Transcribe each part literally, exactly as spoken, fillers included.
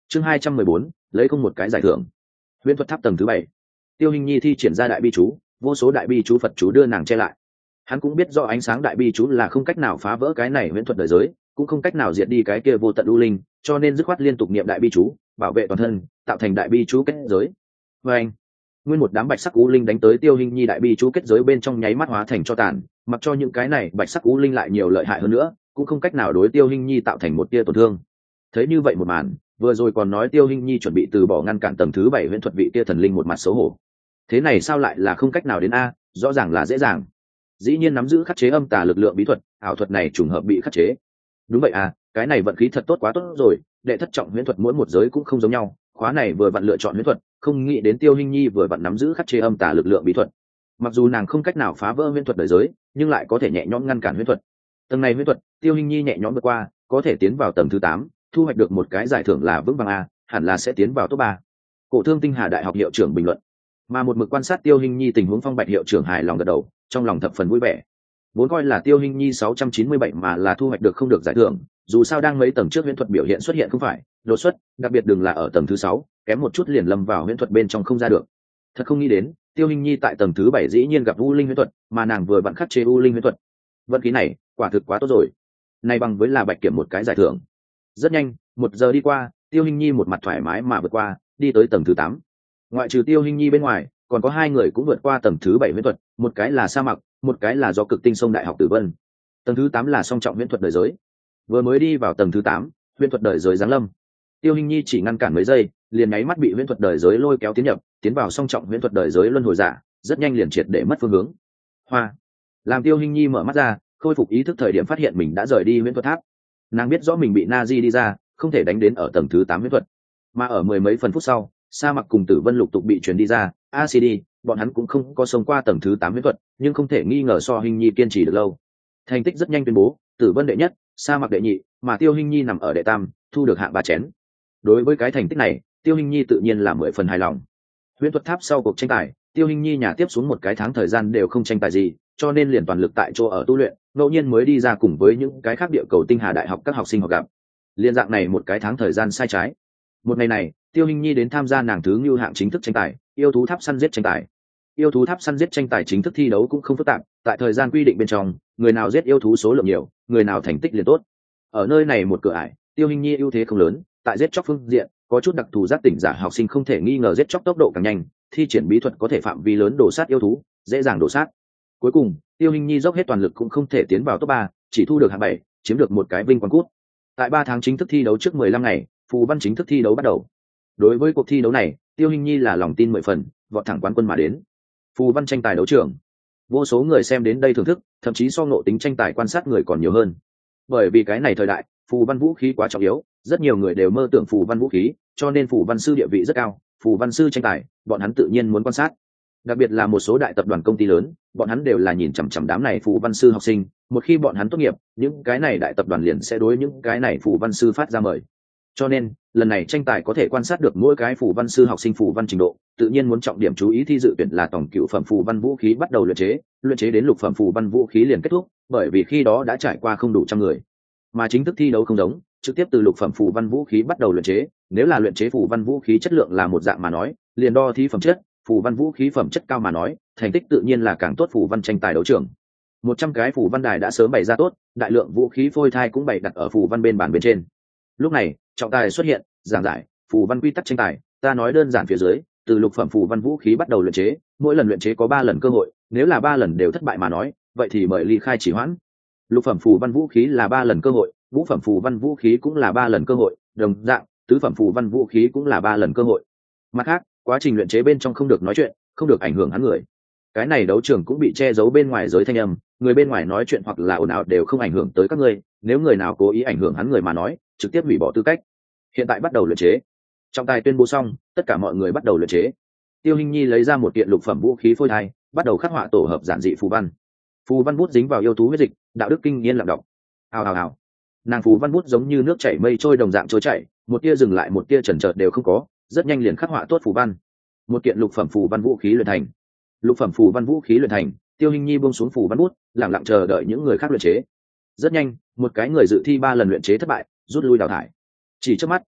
chương hai trăm mười bốn lấy không một cái giải thưởng. Huyễn thuật tháp tầng thứ bảy. Tiêu Hình Nhi thi triển ra đại bi chú, vô số đại bi chú Phật chú đưa nàng che lại. Hắn cũng biết rõ ánh sáng đại bi chú là không cách nào phá vỡ cái này huyễn thuật đời giới, cũng không cách nào diệt đi cái kia vô tận u linh, cho nên dứt khoát liên tục niệm đại bi chú, bảo vệ toàn thân, tạo thành đại bi chú kết giới. Và anh, nguyên một đám bạch sắc u linh đánh tới Tiêu Hình Nhi đại bi chú kết giới bên trong nháy mắt hóa thành cho tàn, mặc cho những cái này bạch sắc u linh lại nhiều lợi hại hơn nữa, cũng không cách nào đối Tiêu Hình Nhi tạo thành một tia tổn thương. Thấy như vậy một màn, vừa rồi còn nói Tiêu Hình Nhi chuẩn bị từ bỏ ngăn cản tầng thứ bảy huyễn thuật vị kia thần linh một mặt xấu hổ. Thế này sao lại là không cách nào đến a? Rõ ràng là dễ dàng. Dĩ nhiên nắm giữ khắc chế âm tà lực lượng bí thuật, ảo thuật này trùng hợp bị khắc chế. Đúng vậy à, cái này vận khí thật tốt quá tốt rồi, đệ thất trọng huyễn thuật mỗi một giới cũng không giống nhau, khóa này vừa vặn lựa chọn huyễn thuật, không nghĩ đến Tiêu Hình Nhi vừa vặn nắm giữ khắc chế âm tà lực lượng bí thuật. Mặc dù nàng không cách nào phá vỡ huyễn thuật đời giới, nhưng lại có thể nhẹ nhõm ngăn cản huyễn thuật. Tầng này huyễn thuật, Tiêu Hình Nhi nhẹ nhõm vượt qua, có thể tiến vào tầng thứ tám, thu hoạch được một cái giải thưởng là vững vàng a, hẳn là sẽ tiến vào top ba. Cổ Thương Tinh Hà Đại học hiệu trưởng bình luận. Mà một mực quan sát Tiêu Hình Nhi tình huống Phong Bạch hiệu trưởng hài lòng gật đầu, trong lòng thập phần vui vẻ. Vốn coi là Tiêu Hình Nhi sáu trăm chín mươi bảy mà là thu hoạch được không được giải thưởng, dù sao đang mấy tầng trước huyễn thuật biểu hiện xuất hiện không phải đột xuất, đặc biệt đừng là ở tầng thứ sáu, kém một chút liền lâm vào huyễn thuật bên trong không ra được. Thật không nghĩ đến, Tiêu Hình Nhi tại tầng thứ bảy dĩ nhiên gặp u linh huyễn thuật, mà nàng vừa vặn khắc chế u linh huyễn thuật. Vận khí này, quả thực quá tốt rồi. Này bằng với là Bạch Kiểm một cái giải thưởng. Rất nhanh, một giờ đi qua, Tiêu Hình Nhi một mặt thoải mái mà vượt qua, đi tới tầng thứ tám. Ngoại trừ Tiêu Hình Nhi bên ngoài, còn có hai người cũng vượt qua tầng thứ bảy huyễn thuật, một cái là Sa Mặc, một cái là do Cực Tinh Sông Đại học Tử Vân. Tầng thứ tám là song trọng huyễn thuật đời giới. Vừa mới đi vào tầng thứ tám, huyễn thuật đời giới giáng lâm. Tiêu Hình Nhi chỉ ngăn cản mấy giây, liền nháy mắt bị huyễn thuật đời giới lôi kéo tiến nhập, tiến vào song trọng huyễn thuật đời giới luân hồi giả, rất nhanh liền triệt để mất phương hướng. Hoa. Làm Tiêu Hình Nhi mở mắt ra, khôi phục ý thức thời điểm phát hiện mình đã rời đi huyễn thuật tháp. Nàng biết rõ mình bị Nazi đi ra, không thể đánh đến ở tầng thứ tám huyễn thuật. Mà ở mười mấy phần phút sau, Sa Mặc cùng Tử Vân lục tục bị truyền đi ra, a xê đê, bọn hắn cũng không có xông qua tầng thứ tám huyễn thuật, nhưng không thể nghi ngờ so Hình Nhi kiên trì được lâu. Thành tích rất nhanh tuyên bố, Tử Vân đệ nhất, Sa Mặc đệ nhị, mà Tiêu Hình Nhi nằm ở đệ tam, thu được hạng ba chén. Đối với cái thành tích này, Tiêu Hình Nhi tự nhiên là mười phần hài lòng. Huyễn thuật tháp sau cuộc tranh tài, Tiêu Hình Nhi nhà tiếp xuống một cái tháng thời gian đều không tranh tài gì, cho nên liền toàn lực tại chỗ ở tu luyện, ngẫu nhiên mới đi ra cùng với những cái khác địa cầu Tinh Hà Đại học các học sinh học gặp. Liên dạng này một cái tháng thời gian sai trái. Một ngày này, Tiêu Hình Nhi đến tham gia nàng thứ ngưu hạng chính thức tranh tài, yêu thú tháp săn giết tranh tài. Yêu thú tháp săn giết tranh tài chính thức thi đấu cũng không phức tạp, tại thời gian quy định bên trong, người nào giết yêu thú số lượng nhiều, người nào thành tích liền tốt. Ở nơi này một cửa ải, Tiêu Hình Nhi ưu thế không lớn, tại giết chóc phương diện, có chút đặc thù giác tỉnh giả học sinh không thể nghi ngờ giết chóc tốc độ càng nhanh, thi triển bí thuật có thể phạm vi lớn đổ sát yêu thú, dễ dàng đổ sát. Cuối cùng, Tiêu Hình Nhi dốc hết toàn lực cũng không thể tiến vào top ba, chỉ thu được hạng bảy, chiếm được một cái vinh quang cút. Tại ba tháng chính thức thi đấu trước mười lăm ngày, phù văn chính thức thi đấu bắt đầu. Đối với cuộc thi đấu này, Tiêu Hình Nhi là lòng tin mười phần, vọt thẳng quán quân mà đến. Phù văn tranh tài đấu trường, vô số người xem đến đây thưởng thức, thậm chí so ngộ tính tranh tài quan sát người còn nhiều hơn. Bởi vì cái này thời đại, phù văn vũ khí quá trọng yếu, rất nhiều người đều mơ tưởng phù văn vũ khí, cho nên phù văn sư địa vị rất cao. Phù văn sư tranh tài, bọn hắn tự nhiên muốn quan sát. Đặc biệt là một số đại tập đoàn công ty lớn, bọn hắn đều là nhìn chằm chằm đám này phù văn sư học sinh, một khi bọn hắn tốt nghiệp, những cái này đại tập đoàn liền sẽ đối những cái này phù văn sư phát ra mời. Cho nên, lần này tranh tài có thể quan sát được mỗi cái phù văn sư học sinh phù văn trình độ, tự nhiên muốn trọng điểm chú ý thi dự tuyển là tổng cựu phẩm phù văn vũ khí bắt đầu luyện chế, luyện chế đến lục phẩm phù văn vũ khí liền kết thúc, bởi vì khi đó đã trải qua không đủ trăm người. Mà chính thức thi đấu không giống, trực tiếp từ lục phẩm phù văn vũ khí bắt đầu luyện chế, nếu là luyện chế phù văn vũ khí chất lượng là một dạng mà nói, liền đo thi phẩm chất, phù văn vũ khí phẩm chất cao mà nói, thành tích tự nhiên là càng tốt. Phù văn tranh tài đấu trường, một trăm cái phù văn đài đã sớm bày ra tốt, đại lượng vũ khí phôi thai cũng bày đặt ở phù văn bên bàn bên trên. Lúc này, trọng tài xuất hiện, giảng giải phù văn quy tắc tranh tài. Ta nói đơn giản phía dưới, từ lục phẩm phù văn vũ khí bắt đầu luyện chế, mỗi lần luyện chế có ba lần cơ hội, nếu là ba lần đều thất bại mà nói, vậy thì mời ly khai chỉ hoãn. Lục phẩm phù văn vũ khí là ba lần cơ hội, ngũ phẩm phù văn vũ khí cũng là ba lần cơ hội, đồng dạng, tứ phẩm phù văn vũ khí cũng là ba lần cơ hội. Mặt khác, quá trình luyện chế bên trong không được nói chuyện, không được ảnh hưởng hắn người. Cái này đấu trường cũng bị che giấu bên ngoài giới thanh âm, người bên ngoài nói chuyện hoặc là ồn ào đều không ảnh hưởng tới các ngươi, nếu người nào cố ý ảnh hưởng hắn người mà nói, trực tiếp hủy bỏ tư cách. Hiện tại bắt đầu luyện chế. Trọng tài tuyên bố xong, tất cả mọi người bắt đầu luyện chế. Tiêu Hình Nhi lấy ra một kiện lục phẩm vũ khí phôi thai, bắt đầu khắc họa tổ hợp giản dị phù văn. Phù văn bút dính vào yêu thú huyết dịch, đạo đức kinh yên lặng đọc. Hào hào hào. Nàng phù văn bút giống như nước chảy mây trôi đồng dạng trôi chảy, một tia dừng lại một tia chần chợt đều không có, rất nhanh liền khắc họa tốt phù văn. Một kiện lục phẩm phù văn vũ khí luyện thành. Lục phẩm phù văn vũ khí luyện thành, Tiêu Hình Nhi buông xuống phù văn bút, lặng lặng chờ đợi những người khác luyện chế. Rất nhanh, một cái người dự thi ba lần luyện chế thất bại, rút lui đào thải. Chỉ trước mắt,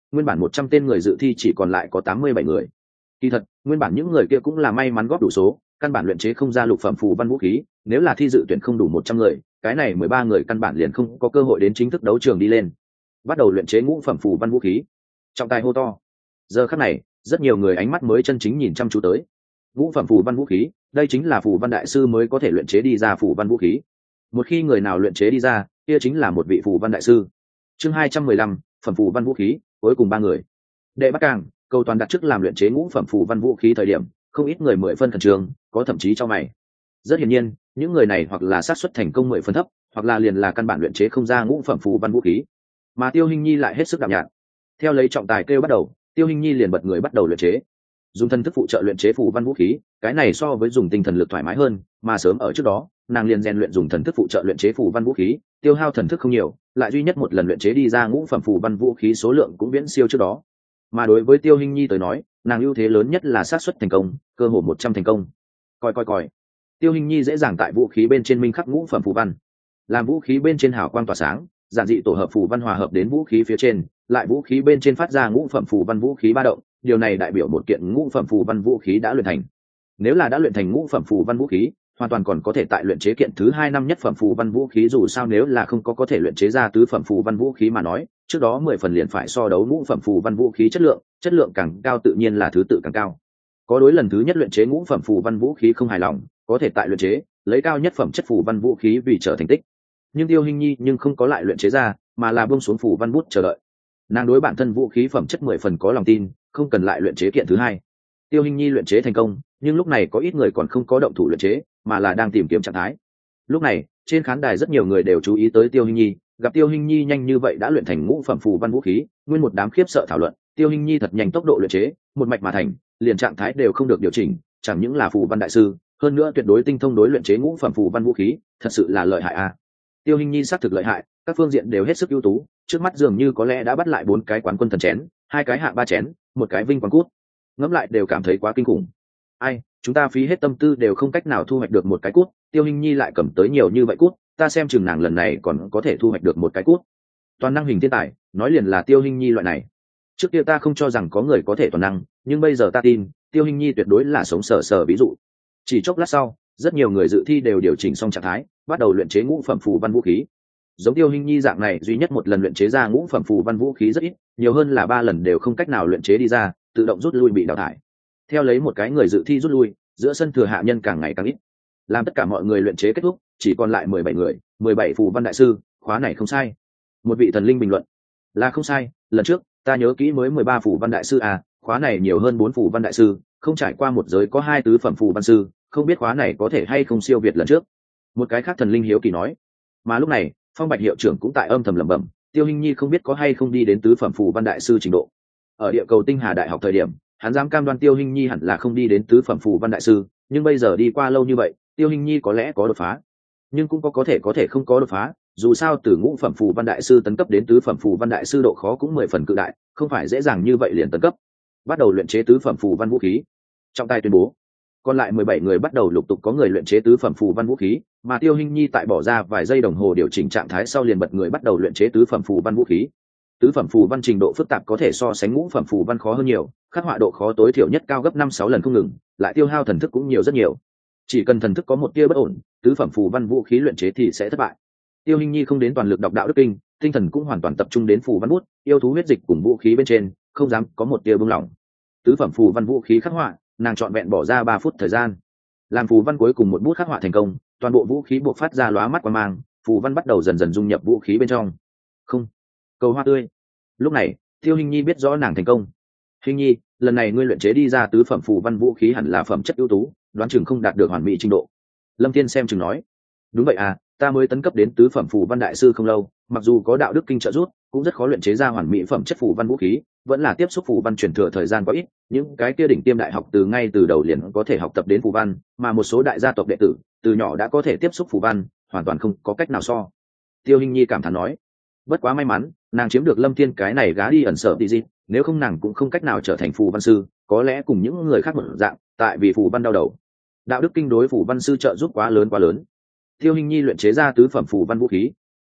nguyên bản một trăm tên người dự thi chỉ còn lại có tám mươi bảy người. Kỳ thật, nguyên bản những người kia cũng là may mắn góp đủ số, căn bản luyện chế không ra lục phẩm phù văn vũ khí, nếu là thi dự tuyển không đủ một trăm người, cái này mười ba người căn bản liền không có cơ hội đến chính thức đấu trường đi lên. Bắt đầu luyện chế ngũ phẩm phù văn vũ khí. Trọng tài hô to. Giờ khắc này, rất nhiều người ánh mắt mới chân chính nhìn chăm chú tới. Ngũ phẩm phù văn vũ khí, đây chính là phù văn đại sư mới có thể luyện chế đi ra phù văn vũ khí. Một khi người nào luyện chế đi ra, kia chính là một vị phù văn đại sư. Chương hai trăm mười lăm, phẩm phù văn vũ khí, cuối cùng ba người. Đệ Bắc Càng, Cầu Toàn đặt trước làm luyện chế ngũ phẩm phù văn vũ khí thời điểm, không ít người mười phân khẩn trương, có thậm chí cho mày. Rất hiển nhiên, những người này hoặc là xác suất thành công mười phân thấp, hoặc là liền là căn bản luyện chế không ra ngũ phẩm phù văn vũ khí. Mà Tiêu Hinh Nhi lại hết sức đạm nhạt. Theo lấy trọng tài kêu bắt đầu, Tiêu Hinh Nhi liền bật người bắt đầu luyện chế. Dùng thần thức phụ trợ luyện chế phù văn vũ khí, cái này so với dùng tinh thần lực thoải mái hơn, mà sớm ở trước đó, nàng liền rèn luyện dùng thần thức phụ trợ luyện chế phù văn vũ khí, tiêu hao thần thức không nhiều, lại duy nhất một lần luyện chế đi ra ngũ phẩm phù văn vũ khí số lượng cũng viễn siêu trước đó. Mà đối với Tiêu Hinh Nhi tới nói, nàng ưu thế lớn nhất là xác suất thành công, cơ hồ một trăm thành công. Coi coi coi. Tiêu Hinh Nhi dễ dàng tại vũ khí bên trên minh khắc ngũ phẩm phù văn. Làm vũ khí bên trên hào quang tỏa sáng, giản dị tổ hợp phù văn hòa hợp đến vũ khí phía trên, lại vũ khí bên trên phát ra ngũ phẩm phù văn vũ khí ba động, điều này đại biểu một kiện ngũ phẩm phù văn vũ khí đã luyện thành. Nếu là đã luyện thành ngũ phẩm phù văn vũ khí, hoàn toàn còn có thể tại luyện chế kiện thứ hai năm nhất phẩm phù văn vũ khí, dù sao nếu là không có có thể luyện chế ra tứ phẩm phù văn vũ khí mà nói, trước đó mười phần liền phải so đấu ngũ phẩm phù văn vũ khí chất lượng, chất lượng càng cao tự nhiên là thứ tự càng cao. Có đối lần thứ nhất luyện chế ngũ phẩm phù văn vũ khí không hài lòng, có thể tại luyện chế, lấy cao nhất phẩm chất phù văn vũ khí vì trở thành tích. Nhưng Tiêu Hinh Nhi nhưng không có lại luyện chế ra, mà là buông xuống phù văn bút chờ đợi. Nàng đối bản thân vũ khí phẩm chất mười phần có lòng tin, không cần lại luyện chế kiện thứ hai. Tiêu Hinh Nhi luyện chế thành công, nhưng lúc này có ít người còn không có động thủ luyện chế, mà là đang tìm kiếm trạng thái. Lúc này, trên khán đài rất nhiều người đều chú ý tới Tiêu Hinh Nhi, gặp Tiêu Hinh Nhi nhanh như vậy đã luyện thành ngũ phẩm phù văn vũ khí, nguyên một đám khiếp sợ thảo luận, Tiêu Hinh Nhi thật nhanh tốc độ luyện chế, một mạch mà thành, liền trạng thái đều không được điều chỉnh, chẳng những là phù văn đại sư, hơn nữa tuyệt đối tinh thông đối luyện chế ngũ phẩm phù văn vũ khí, thật sự là lợi hại a. À. Tiêu Hinh Nhi xác thực lợi hại, các phương diện đều hết sức ưu tú, trước mắt dường như có lẽ đã bắt lại bốn cái quán quân thần chén, hai cái hạng ba chén, một cái vinh quang cút. Ngẫm lại đều cảm thấy quá kinh khủng. Ai, chúng ta phí hết tâm tư đều không cách nào thu hoạch được một cái cút, Tiêu Hinh Nhi lại cầm tới nhiều như vậy cút, ta xem chừng nàng lần này còn có thể thu hoạch được một cái cút. Toàn năng hình thiên tài, nói liền là Tiêu Hinh Nhi loại này. Trước kia ta không cho rằng có người có thể toàn năng, nhưng bây giờ ta tin, Tiêu Hinh Nhi tuyệt đối là sống sờ sờ ví dụ. Chỉ chốc lát sau, rất nhiều người dự thi đều điều chỉnh xong trạng thái, bắt đầu luyện chế ngũ phẩm phù văn vũ khí. Giống Tiêu Hinh Nhi dạng này duy nhất một lần luyện chế ra ngũ phẩm phù văn vũ khí rất ít, nhiều hơn là ba lần đều không cách nào luyện chế đi ra, tự động rút lui bị đào thải. Theo lấy một cái người dự thi rút lui, giữa sân thừa hạ nhân càng ngày càng ít. Làm tất cả mọi người luyện chế kết thúc, chỉ còn lại mười bảy người, mười bảy phù văn đại sư, khóa này không sai. Một vị thần linh bình luận, là không sai, lần trước ta nhớ kỹ mới mười ba phù văn đại sư à, khóa này nhiều hơn bốn phù văn đại sư, không trải qua một giới có hai tứ phẩm phù văn sư, không biết khóa này có thể hay không siêu việt lần trước. Một cái khác thần linh hiếu kỳ nói. Mà lúc này, Phong Bạch hiệu trưởng cũng tại âm thầm lẩm bẩm, Tiêu Hinh Nhi không biết có hay không đi đến tứ phẩm phù văn đại sư trình độ. Ở địa cầu Tinh Hà đại học thời điểm, hắn dám cam đoan Tiêu Hinh Nhi hẳn là không đi đến tứ phẩm phù văn đại sư, nhưng bây giờ đi qua lâu như vậy, Tiêu Hinh Nhi có lẽ có đột phá, nhưng cũng có có thể có thể không có đột phá, dù sao từ ngũ phẩm phù văn đại sư tấn cấp đến tứ phẩm phù văn đại sư độ khó cũng mười phần cự đại, không phải dễ dàng như vậy liền tấn cấp. Bắt đầu luyện chế tứ phẩm phù văn vũ khí. Trọng tài tuyên bố, còn lại mười bảy người bắt đầu lục tục có người luyện chế tứ phẩm phù văn vũ khí, mà Tiêu Hinh Nhi tại bỏ ra vài giây đồng hồ điều chỉnh trạng thái sau liền bật người bắt đầu luyện chế tứ phẩm phù văn vũ khí. Tứ phẩm phù văn trình độ phức tạp có thể so sánh ngũ phẩm phù văn khó hơn nhiều, khắc họa độ khó tối thiểu nhất cao gấp năm sáu lần không ngừng, lại tiêu hao thần thức cũng nhiều rất nhiều. Chỉ cần thần thức có một tia bất ổn, tứ phẩm phù văn vũ khí luyện chế thì sẽ thất bại. Tiêu Hinh Nhi không đến toàn lực đọc đạo đức kinh, tinh thần cũng hoàn toàn tập trung đến phù văn bút, yêu thú huyết dịch cùng vũ khí bên trên, không dám có một tia buông lỏng. Tứ phẩm phù văn vũ khí khắc họa, nàng trọn vẹn bỏ ra ba phút thời gian. Làm phù văn cuối cùng một bút khắc họa thành công, toàn bộ vũ khí buộc phát ra lóa mắt quang mang, phù văn bắt đầu dần dần dung nhập vũ khí bên trong. Không, cầu hoa tươi. Lúc này, Tiêu Hinh Nhi biết rõ nàng thành công. Hinh Nhi, lần này ngươi luyện chế đi ra tứ phẩm phù văn vũ khí hẳn là phẩm chất ưu tú, đoán chừng không đạt được hoàn mỹ trình độ. Lâm Thiên xem chừng nói. Đúng vậy à, ta mới tấn cấp đến tứ phẩm phù văn đại sư không lâu, mặc dù có đạo đức kinh trợ giúp, cũng rất khó luyện chế ra hoàn mỹ phẩm chất phù văn vũ khí, vẫn là tiếp xúc phù văn truyền thừa thời gian quá ít, những cái kia đỉnh tiêm đại học từ ngay từ đầu liền có thể học tập đến phù văn, mà một số đại gia tộc đệ tử từ nhỏ đã có thể tiếp xúc phù văn, hoàn toàn không có cách nào so. Tiêu Hinh Nhi cảm thán nói. Bất quá may mắn, nàng chiếm được Lâm Thiên cái này gá đi ẩn sở đi gì, nếu không nàng cũng không cách nào trở thành phù văn sư, có lẽ cùng những người khác một dạng, tại vì phù văn đau đầu. Đạo đức kinh đối phù văn sư trợ giúp quá lớn quá lớn. Tiêu Hinh Nhi luyện chế ra tứ phẩm phù văn vũ khí.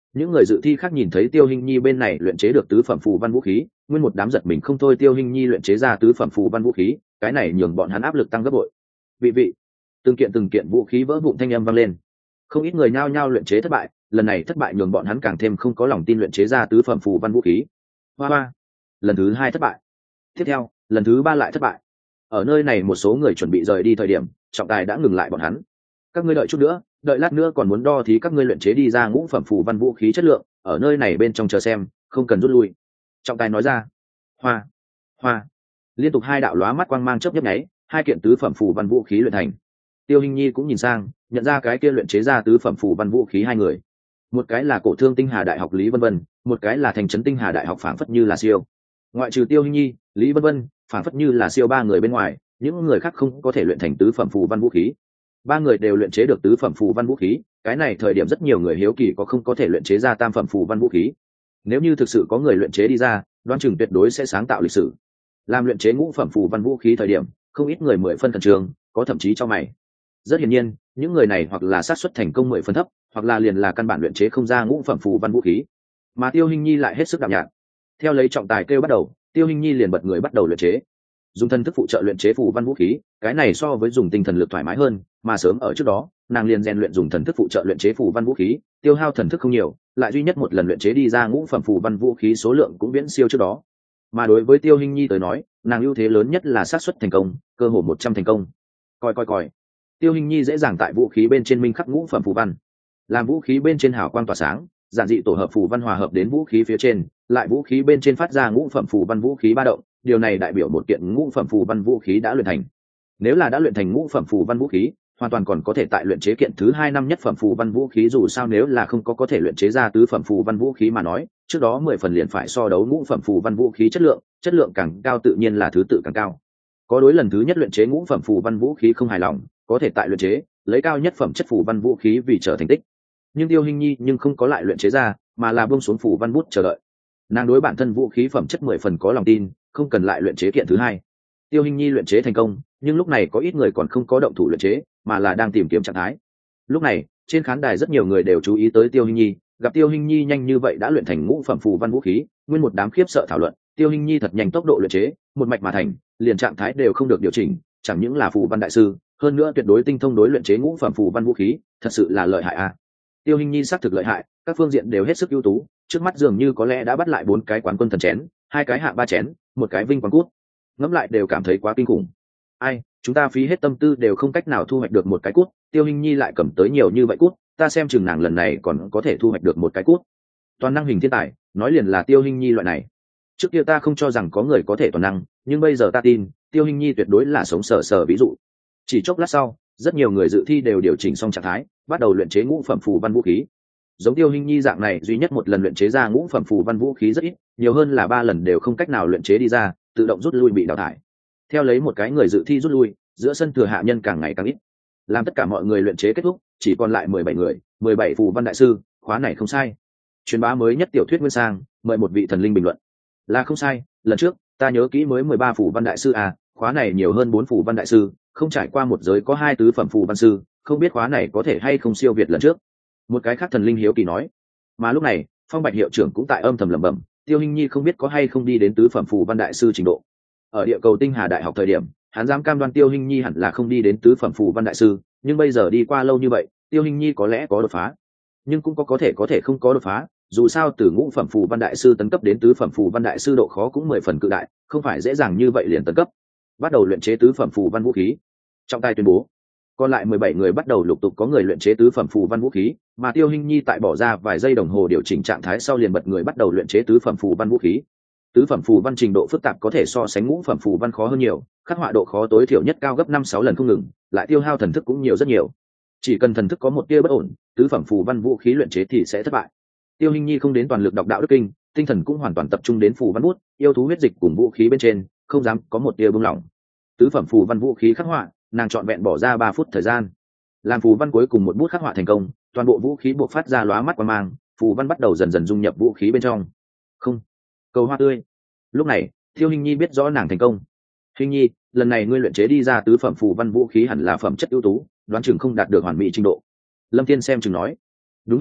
Những người dự thi khác nhìn thấy Tiêu Hinh Nhi bên này luyện chế được tứ phẩm phù văn vũ khí, nguyên một đám giật mình không thôi. Tiêu Hinh Nhi luyện chế ra tứ phẩm phù văn vũ khí, cái này nhường bọn hắn áp lực tăng gấp bội. Vị vị, từng kiện từng kiện vũ khí vỡ vụn thanh âm vang lên. Không ít người nhao nhao luyện chế thất bại, lần này thất bại nhường bọn hắn càng thêm không có lòng tin luyện chế ra tứ phẩm phù văn vũ khí. Hoa hoa, lần thứ hai thất bại. Tiếp theo, lần thứ ba lại thất bại. Ở nơi này một số người chuẩn bị rời đi thời điểm, trọng tài đã ngừng lại bọn hắn. Các ngươi đợi chút nữa, đợi lát nữa còn muốn đo thí các ngươi luyện chế đi ra ngũ phẩm phù văn vũ khí chất lượng, ở nơi này bên trong chờ xem, không cần rút lui. Trọng tài nói ra. Hoa, hoa, liên tục hai đạo lóa mắt quang mang chớp nhấp nháy, hai kiện tứ phẩm phù văn vũ khí luyện thành. Tiêu Hinh Nhi cũng nhìn sang, nhận ra cái kia luyện chế ra tứ phẩm phù văn vũ khí hai người. Một cái là Cổ Thương Tinh Hà Đại học Lý Vân Vân, một cái là Thành Trấn Tinh Hà Đại học phảng phất như là siêu. Ngoại trừ Tiêu Hinh Nhi, Lý Vân Vân, phảng phất như là siêu ba người bên ngoài, những người khác không có thể luyện thành tứ phẩm phù văn vũ khí. Ba người đều luyện chế được tứ phẩm phù văn vũ khí, cái này thời điểm rất nhiều người hiếu kỳ có không có thể luyện chế ra tam phẩm phù văn vũ khí. Nếu như thực sự có người luyện chế đi ra, đoán chừng tuyệt đối sẽ sáng tạo lịch sử. Làm luyện chế ngũ phẩm phù văn vũ khí thời điểm, không ít người mười phân khẩn trương, có thậm chí cho mày. Rất hiển nhiên, những người này hoặc là xác suất thành công mười phân thấp, hoặc là liền là căn bản luyện chế không ra ngũ phẩm phù văn vũ khí. Mà Tiêu Hinh Nhi lại hết sức đạm nhạt. Theo lấy trọng tài kêu bắt đầu, Tiêu Hinh Nhi liền bật người bắt đầu luyện chế. Dùng thần thức phụ trợ luyện chế phù văn vũ khí, cái này so với dùng tinh thần lực thoải mái hơn, mà sớm ở trước đó, nàng liền rèn luyện dùng thần thức phụ trợ luyện chế phù văn vũ khí, tiêu hao thần thức không nhiều, lại duy nhất một lần luyện chế đi ra ngũ phẩm phù văn vũ khí số lượng cũng viễn siêu trước đó. Mà đối với Tiêu Hinh Nhi tới nói, nàng ưu thế lớn nhất là xác suất thành công, cơ hội một trăm thành công. Coi coi coi. Tiêu Hinh Nhi dễ dàng tại vũ khí bên trên minh khắc ngũ phẩm phù văn. Làm vũ khí bên trên hào quang tỏa sáng, giản dị tổ hợp phù văn hòa hợp đến vũ khí phía trên, lại vũ khí bên trên phát ra ngũ phẩm phù văn vũ khí ba động, điều này đại biểu một kiện ngũ phẩm phù văn vũ khí đã luyện thành. Nếu là đã luyện thành ngũ phẩm phù văn vũ khí, hoàn toàn còn có thể tại luyện chế kiện thứ hai năm nhất phẩm phù văn vũ khí, dù sao nếu là không có có thể luyện chế ra tứ phẩm phù văn vũ khí mà nói, trước đó mười phần liền phải so đấu ngũ phẩm phù văn vũ khí chất lượng, chất lượng càng cao tự nhiên là thứ tự càng cao. Có đối lần thứ nhất luyện chế ngũ phẩm phù văn vũ khí không hài lòng, có thể tại luyện chế, lấy cao nhất phẩm chất phù văn vũ khí vì trở thành tích. Nhưng Tiêu Hinh Nhi nhưng không có lại luyện chế ra, mà là buông xuống phù văn bút chờ đợi. Nàng đối bản thân vũ khí phẩm chất mười phần có lòng tin, không cần lại luyện chế kiện thứ hai. Tiêu Hinh Nhi luyện chế thành công, nhưng lúc này có ít người còn không có động thủ luyện chế, mà là đang tìm kiếm trạng thái. Lúc này, trên khán đài rất nhiều người đều chú ý tới Tiêu Hinh Nhi, gặp Tiêu Hinh Nhi nhanh như vậy đã luyện thành ngũ phẩm phù văn vũ khí, nguyên một đám khiếp sợ thảo luận, Tiêu Hinh Nhi thật nhanh tốc độ luyện chế, một mạch mà thành, liền trạng thái đều không được điều chỉnh, chẳng những là phù văn đại sư, hơn nữa tuyệt đối tinh thông đối luyện chế ngũ phẩm phù văn vũ khí, thật sự là lợi hại a. À. Tiêu Hinh Nhi xác thực lợi hại, các phương diện đều hết sức ưu tú, trước mắt dường như có lẽ đã bắt lại bốn cái quán quân thần chén, hai cái hạng ba chén, một cái vinh quang cút. Ngẫm lại đều cảm thấy quá kinh khủng. Ai, chúng ta phí hết tâm tư đều không cách nào thu hoạch được một cái cút, Tiêu Hinh Nhi lại cầm tới nhiều như vậy cút, ta xem chừng nàng lần này còn có thể thu hoạch được một cái cút. Toàn năng hình thiên tài, nói liền là Tiêu Hinh Nhi loại này. Trước kia ta không cho rằng có người có thể toàn năng, nhưng bây giờ ta tin, Tiêu Hinh Nhi tuyệt đối là sống sờ sờ ví dụ. Chỉ chốc lát sau, rất nhiều người dự thi đều điều chỉnh xong trạng thái, bắt đầu luyện chế ngũ phẩm phù văn vũ khí. Giống Tiêu Hinh Nhi dạng này duy nhất một lần luyện chế ra ngũ phẩm phù văn vũ khí rất ít, nhiều hơn là ba lần đều không cách nào luyện chế đi ra, tự động rút lui bị đào thải. Theo lấy một cái người dự thi rút lui, giữa sân thừa hạ nhân càng ngày càng ít. Làm tất cả mọi người luyện chế kết thúc, chỉ còn lại mười bảy người, mười bảy phù văn đại sư, khóa này không sai. Truyền bá mới nhất tiểu thuyết nguyên sang, mời một vị thần linh bình luận. Là không sai, lần trước, ta nhớ kỹ mới mười ba phù văn đại sư à, khóa này nhiều hơn bốn phù văn đại sư, không trải qua một giới có hai tứ phẩm phù văn sư, không biết khóa này có thể hay không siêu việt lần trước. Một cái khác thần linh hiếu kỳ nói. Mà lúc này, Phong Bạch hiệu trưởng cũng tại âm thầm lẩm bẩm, Tiêu Hinh Nhi không biết có hay không đi đến tứ phẩm phù văn đại sư trình độ. Ở địa cầu Tinh Hà Đại học thời điểm, hắn dám cam đoan Tiêu Hinh Nhi hẳn là không đi đến tứ phẩm phù văn đại sư, nhưng bây giờ đi qua lâu như vậy, Tiêu Hinh Nhi có lẽ có đột phá, nhưng cũng có có thể có thể không có đột phá, dù sao từ ngũ phẩm phù văn đại sư tấn cấp đến tứ phẩm phù văn đại sư độ khó cũng mười phần cự đại, không phải dễ dàng như vậy liền tấn cấp. Bắt đầu luyện chế tứ phẩm phù văn vũ khí. Trọng tài tuyên bố, còn lại mười bảy người bắt đầu lục tục có người luyện chế tứ phẩm phù văn vũ khí, mà Tiêu Hinh Nhi tại bỏ ra vài giây đồng hồ điều chỉnh trạng thái sau liền bật người bắt đầu luyện chế tứ phẩm phù văn vũ khí. Tứ phẩm phù văn trình độ phức tạp có thể so sánh ngũ phẩm phù văn khó hơn nhiều, khắc họa độ khó tối thiểu nhất cao gấp năm sáu lần không ngừng, lại tiêu hao thần thức cũng nhiều rất nhiều. Chỉ cần thần thức có một tia bất ổn, tứ phẩm phù văn vũ khí luyện chế thì sẽ thất bại. Tiêu Hinh Nhi không đến toàn lực đọc đạo đức kinh, tinh thần cũng hoàn toàn tập trung đến phù văn bút, yêu thú huyết dịch cùng vũ khí bên trên, không dám có một tia buông lỏng. Tứ phẩm phù văn vũ khí khắc họa, nàng trọn vẹn bỏ ra ba phút thời gian. Làm phù văn cuối cùng một bút khắc họa thành công, toàn bộ vũ khí bộc phát ra lóa mắt quang mang, phù văn bắt đầu dần dần dung nhập vũ khí bên trong. Không, cầu hoa tươi. Lúc này, Tiêu Hinh Nhi biết rõ nàng thành công. Hinh Nhi, lần này ngươi luyện chế đi ra tứ phẩm phù văn vũ khí hẳn là phẩm chất ưu tú, đoán chừng không đạt được hoàn mỹ trình độ. Lâm Thiên xem chừng nói, đúng vậy à,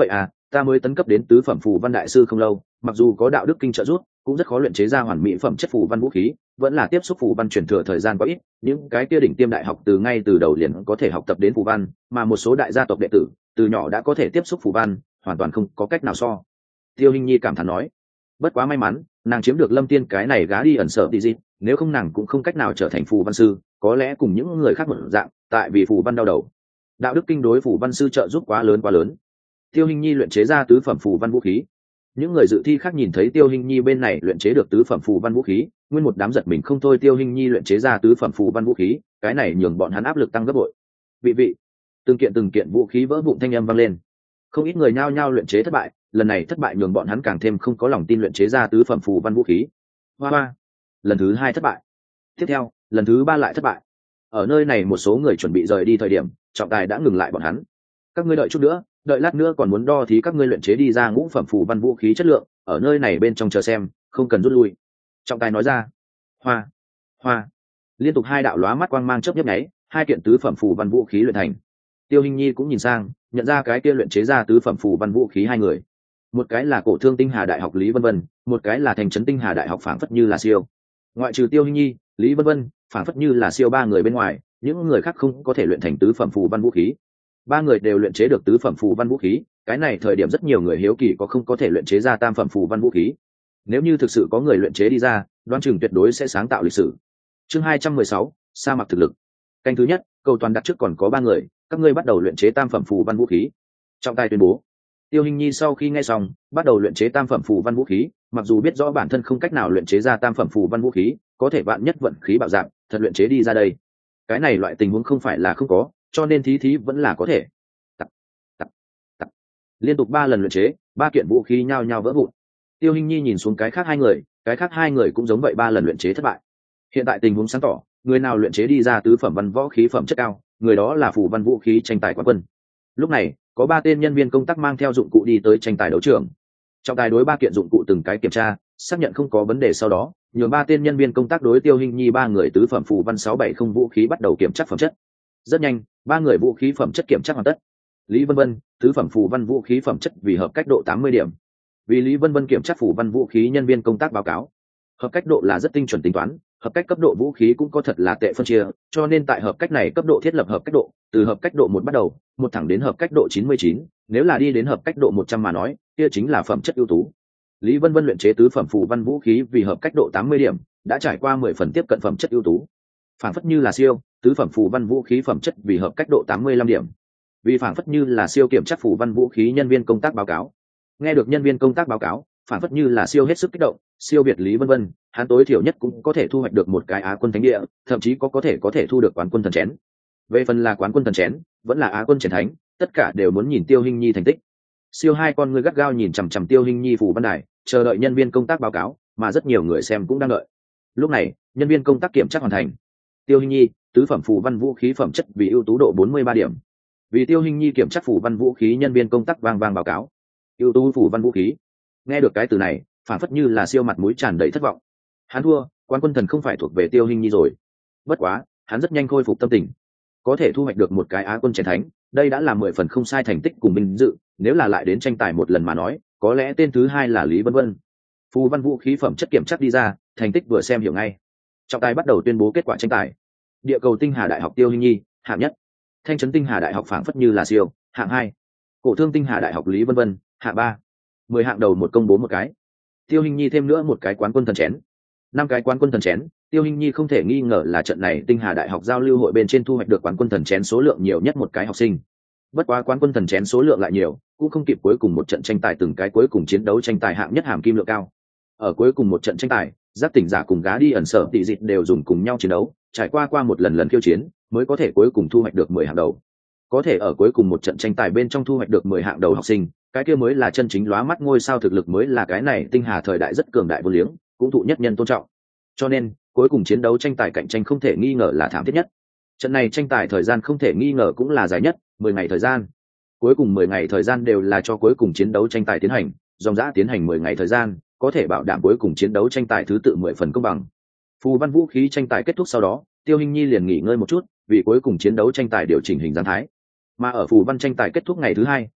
ta mới tấn cấp đến tứ phẩm phù văn đại sư không lâu, mặc dù có đạo đức kinh trợ giúp, cũng rất khó luyện chế ra hoàn mỹ phẩm chất phù văn vũ khí, vẫn là tiếp xúc phù văn truyền thừa thời gian quá ít, những cái kia đỉnh tiêm đại học từ ngay từ đầu liền có thể học tập đến phù văn, mà một số đại gia tộc đệ tử từ nhỏ đã có thể tiếp xúc phù văn, hoàn toàn không có cách nào so. Tiêu Hinh Nhi cảm thán nói, bất quá may mắn, nàng chiếm được Lâm Tiên cái này gá đi ẩn sở tỷ gì, nếu không nàng cũng không cách nào trở thành phù văn sư, có lẽ cùng những người khác một dạng, tại vì phù văn đau đầu. Đạo đức kinh đối phù văn sư trợ giúp quá lớn quá lớn. Tiêu Hinh Nhi luyện chế ra tứ phẩm phù văn vũ khí. Những người dự thi khác nhìn thấy Tiêu Hinh Nhi bên này luyện chế được tứ phẩm phù văn vũ khí, nguyên một đám giật mình không thôi. Tiêu Hinh Nhi luyện chế ra tứ phẩm phù văn vũ khí, cái này nhường bọn hắn áp lực tăng gấp bội. Vị vị, từng kiện từng kiện vũ khí vỡ vụn thanh âm vang lên. Không ít người nhao nhao luyện chế thất bại, lần này thất bại nhường bọn hắn càng thêm không có lòng tin luyện chế ra tứ phẩm phù văn vũ khí. Hoa hoa, lần thứ hai thất bại. Tiếp theo, lần thứ ba lại thất bại. Ở nơi này một số người chuẩn bị rời đi thời điểm, trọng tài đã ngừng lại bọn hắn. Các ngươi đợi chút nữa, đợi lát nữa còn muốn đo thí các ngươi luyện chế đi ra ngũ phẩm phù văn vũ khí chất lượng, ở nơi này bên trong chờ xem, không cần rút lui. Trọng tài nói ra. Hoa, hoa, liên tục hai đạo lóa mắt quang mang chớp nhấp nháy, hai kiện tứ phẩm phù văn vũ khí luyện thành. Tiêu Hinh Nhi cũng nhìn sang, nhận ra cái kia luyện chế ra tứ phẩm phù văn vũ khí hai người. Một cái là Cổ Thương Tinh Hà Đại học Lý Vân Vân, một cái là Thành Trấn Tinh Hà Đại học phảng phất như là siêu. Ngoại trừ Tiêu Hinh Nhi, Lý Vân Vân, phảng phất như là siêu ba người bên ngoài, những người khác không có thể luyện thành tứ phẩm phù văn vũ khí. Ba người đều luyện chế được tứ phẩm phù văn vũ khí, cái này thời điểm rất nhiều người hiếu kỳ có không có thể luyện chế ra tam phẩm phù văn vũ khí. Nếu như thực sự có người luyện chế đi ra, đoán chừng tuyệt đối sẽ sáng tạo lịch sử. Chương hai trăm mười sáu, sa mạc thực lực. Canh thứ nhất, cầu toàn đặt trước còn có ba người, các ngươi bắt đầu luyện chế tam phẩm phù văn vũ khí. Trọng tài tuyên bố. Tiêu Hinh Nhi sau khi nghe xong, bắt đầu luyện chế tam phẩm phù văn vũ khí, mặc dù biết rõ bản thân không cách nào luyện chế ra tam phẩm phù văn vũ khí, có thể bạn nhất vận khí bạo dạng, thật luyện chế đi ra đây. Cái này loại tình huống không phải là không có, cho nên thí thí vẫn là có thể. Tặc, tặc, tặc. Liên tục ba lần luyện chế, ba kiện vũ khí nhao nhao vỡ vụn. Tiêu Hinh Nhi nhìn xuống cái khác hai người, cái khác hai người cũng giống vậy ba lần luyện chế thất bại. Hiện tại tình huống sáng tỏ, người nào luyện chế đi ra tứ phẩm văn võ khí phẩm chất cao, người đó là phù văn vũ khí tranh tài quán quân. Lúc này, có ba tên nhân viên công tác mang theo dụng cụ đi tới tranh tài đấu trường. Trọng tài đối ba kiện dụng cụ từng cái kiểm tra, xác nhận không có vấn đề sau đó, nhường ba tên nhân viên công tác đối Tiêu Hinh Nhi ba người tứ phẩm phù văn sáu bảy không vũ khí bắt đầu kiểm tra phẩm chất. Rất nhanh, ba người vũ khí phẩm chất kiểm tra hoàn tất. Lý Vân Vân, tứ phẩm phù văn vũ khí phẩm chất vì hợp cách độ tám mươi điểm. Vì Lý Vân Vân kiểm tra phù văn vũ khí nhân viên công tác báo cáo, hợp cách độ là rất tinh chuẩn tính toán, hợp cách cấp độ vũ khí cũng có thật là tệ phân chia, cho nên tại hợp cách này cấp độ thiết lập hợp cách độ, từ hợp cách độ một bắt đầu, một thẳng đến hợp cách độ chín mươi chín, nếu là đi đến hợp cách độ một trăm mà nói, kia chính là phẩm chất ưu tú. Lý Vân Vân luyện chế tứ phẩm phù văn vũ khí vì hợp cách độ tám mươi điểm, đã trải qua mười phần tiếp cận phẩm chất ưu tú. Phản phất như là siêu, tứ phẩm phù văn vũ khí phẩm chất vì hợp cách độ tám mươi lăm điểm. Vì phản phất như là siêu kiểm tra phù văn vũ khí nhân viên công tác báo cáo. Nghe được nhân viên công tác báo cáo, phản phất như là siêu hết sức kích động, siêu việt Lý Vân Vân, hắn tối thiểu nhất cũng có thể thu hoạch được một cái Á quân thánh địa, thậm chí có có thể có thể thu được quán quân thần chén. Về phần là quán quân thần chén, vẫn là Á quân chiến thánh, tất cả đều muốn nhìn Tiêu Hinh Nhi thành tích. Siêu hai con người gắt gao nhìn chằm chằm Tiêu Hinh Nhi phù văn đài, chờ đợi nhân viên công tác báo cáo, mà rất nhiều người xem cũng đang đợi. Lúc này, nhân viên công tác kiểm tra hoàn thành. Tiêu Hinh Nhi, tứ phẩm phù văn vũ khí phẩm chất vì ưu tú độ bốn mươi ba điểm. Vì Tiêu Hinh Nhi kiểm tra phù văn vũ khí nhân viên công tác vang vang báo cáo. Ưu tú phù văn vũ khí. Nghe được cái từ này, phản phất như là siêu mặt mũi tràn đầy thất vọng. Hắn thua, quán quân thần không phải thuộc về Tiêu Hinh Nhi rồi. Bất quá, hắn rất nhanh khôi phục tâm tình. Có thể thu hoạch được một cái Á quân chiến thánh, đây đã là mười phần không sai thành tích cùng vinh dự, nếu là lại đến tranh tài một lần mà nói, có lẽ tên thứ hai là Lý Vân Vân. Phù văn vũ khí phẩm chất kiểm chắc đi ra, thành tích vừa xem hiểu ngay. Trọng tài bắt đầu tuyên bố kết quả tranh tài. Địa cầu Tinh Hà Đại học Tiêu Hinh Nhi, hạng nhất. Thanh Trấn Tinh Hà Đại học phảng phất như là siêu, hạng hai. Cổ Thương Tinh Hà Đại học Lý Vân Vân, hạng ba. Mười hạng đầu một công bố một cái. Tiêu Hinh Nhi thêm nữa một cái quán quân thần chén. Năm cái quán quân thần chén, Tiêu Hinh Nhi không thể nghi ngờ là trận này Tinh Hà Đại học giao lưu hội bên trên thu hoạch được quán quân thần chén số lượng nhiều nhất một cái học sinh. Bất quá quán quân thần chén số lượng lại nhiều, cũng không kịp cuối cùng một trận tranh tài từng cái cuối cùng chiến đấu tranh tài hạng nhất hàm kim lượng cao. Ở cuối cùng một trận tranh tài, Giác Tỉnh Giả cùng Gá Đi ẩn sở tỷ dịch đều dùng cùng nhau chiến đấu, trải qua qua một lần lần khiêu chiến, mới có thể cuối cùng thu hoạch được mười hạng đầu. Có thể ở cuối cùng một trận tranh tài bên trong thu hoạch được mười hạng đầu học sinh, cái kia mới là chân chính lóa mắt ngôi sao thực lực, mới là cái này Tinh Hà thời đại rất cường đại vô liếng, cũng thụ nhất nhân tôn trọng. Cho nên, cuối cùng chiến đấu tranh tài cạnh tranh không thể nghi ngờ là thảm thiết nhất. Trận này tranh tài thời gian không thể nghi ngờ cũng là dài nhất, mười ngày thời gian. Cuối cùng mười ngày thời gian đều là cho cuối cùng chiến đấu tranh tài tiến hành, dòng dã tiến hành mười ngày thời gian, có thể bảo đảm cuối cùng chiến đấu tranh tài thứ tự mười phần công bằng. Phù văn vũ khí tranh tài kết thúc sau đó, Tiêu Hinh Nhi liền nghỉ ngơi một chút, vì cuối cùng chiến đấu tranh tài điều chỉnh hình dáng thái. Mà ở phù văn tranh tài kết thúc ngày thứ hai,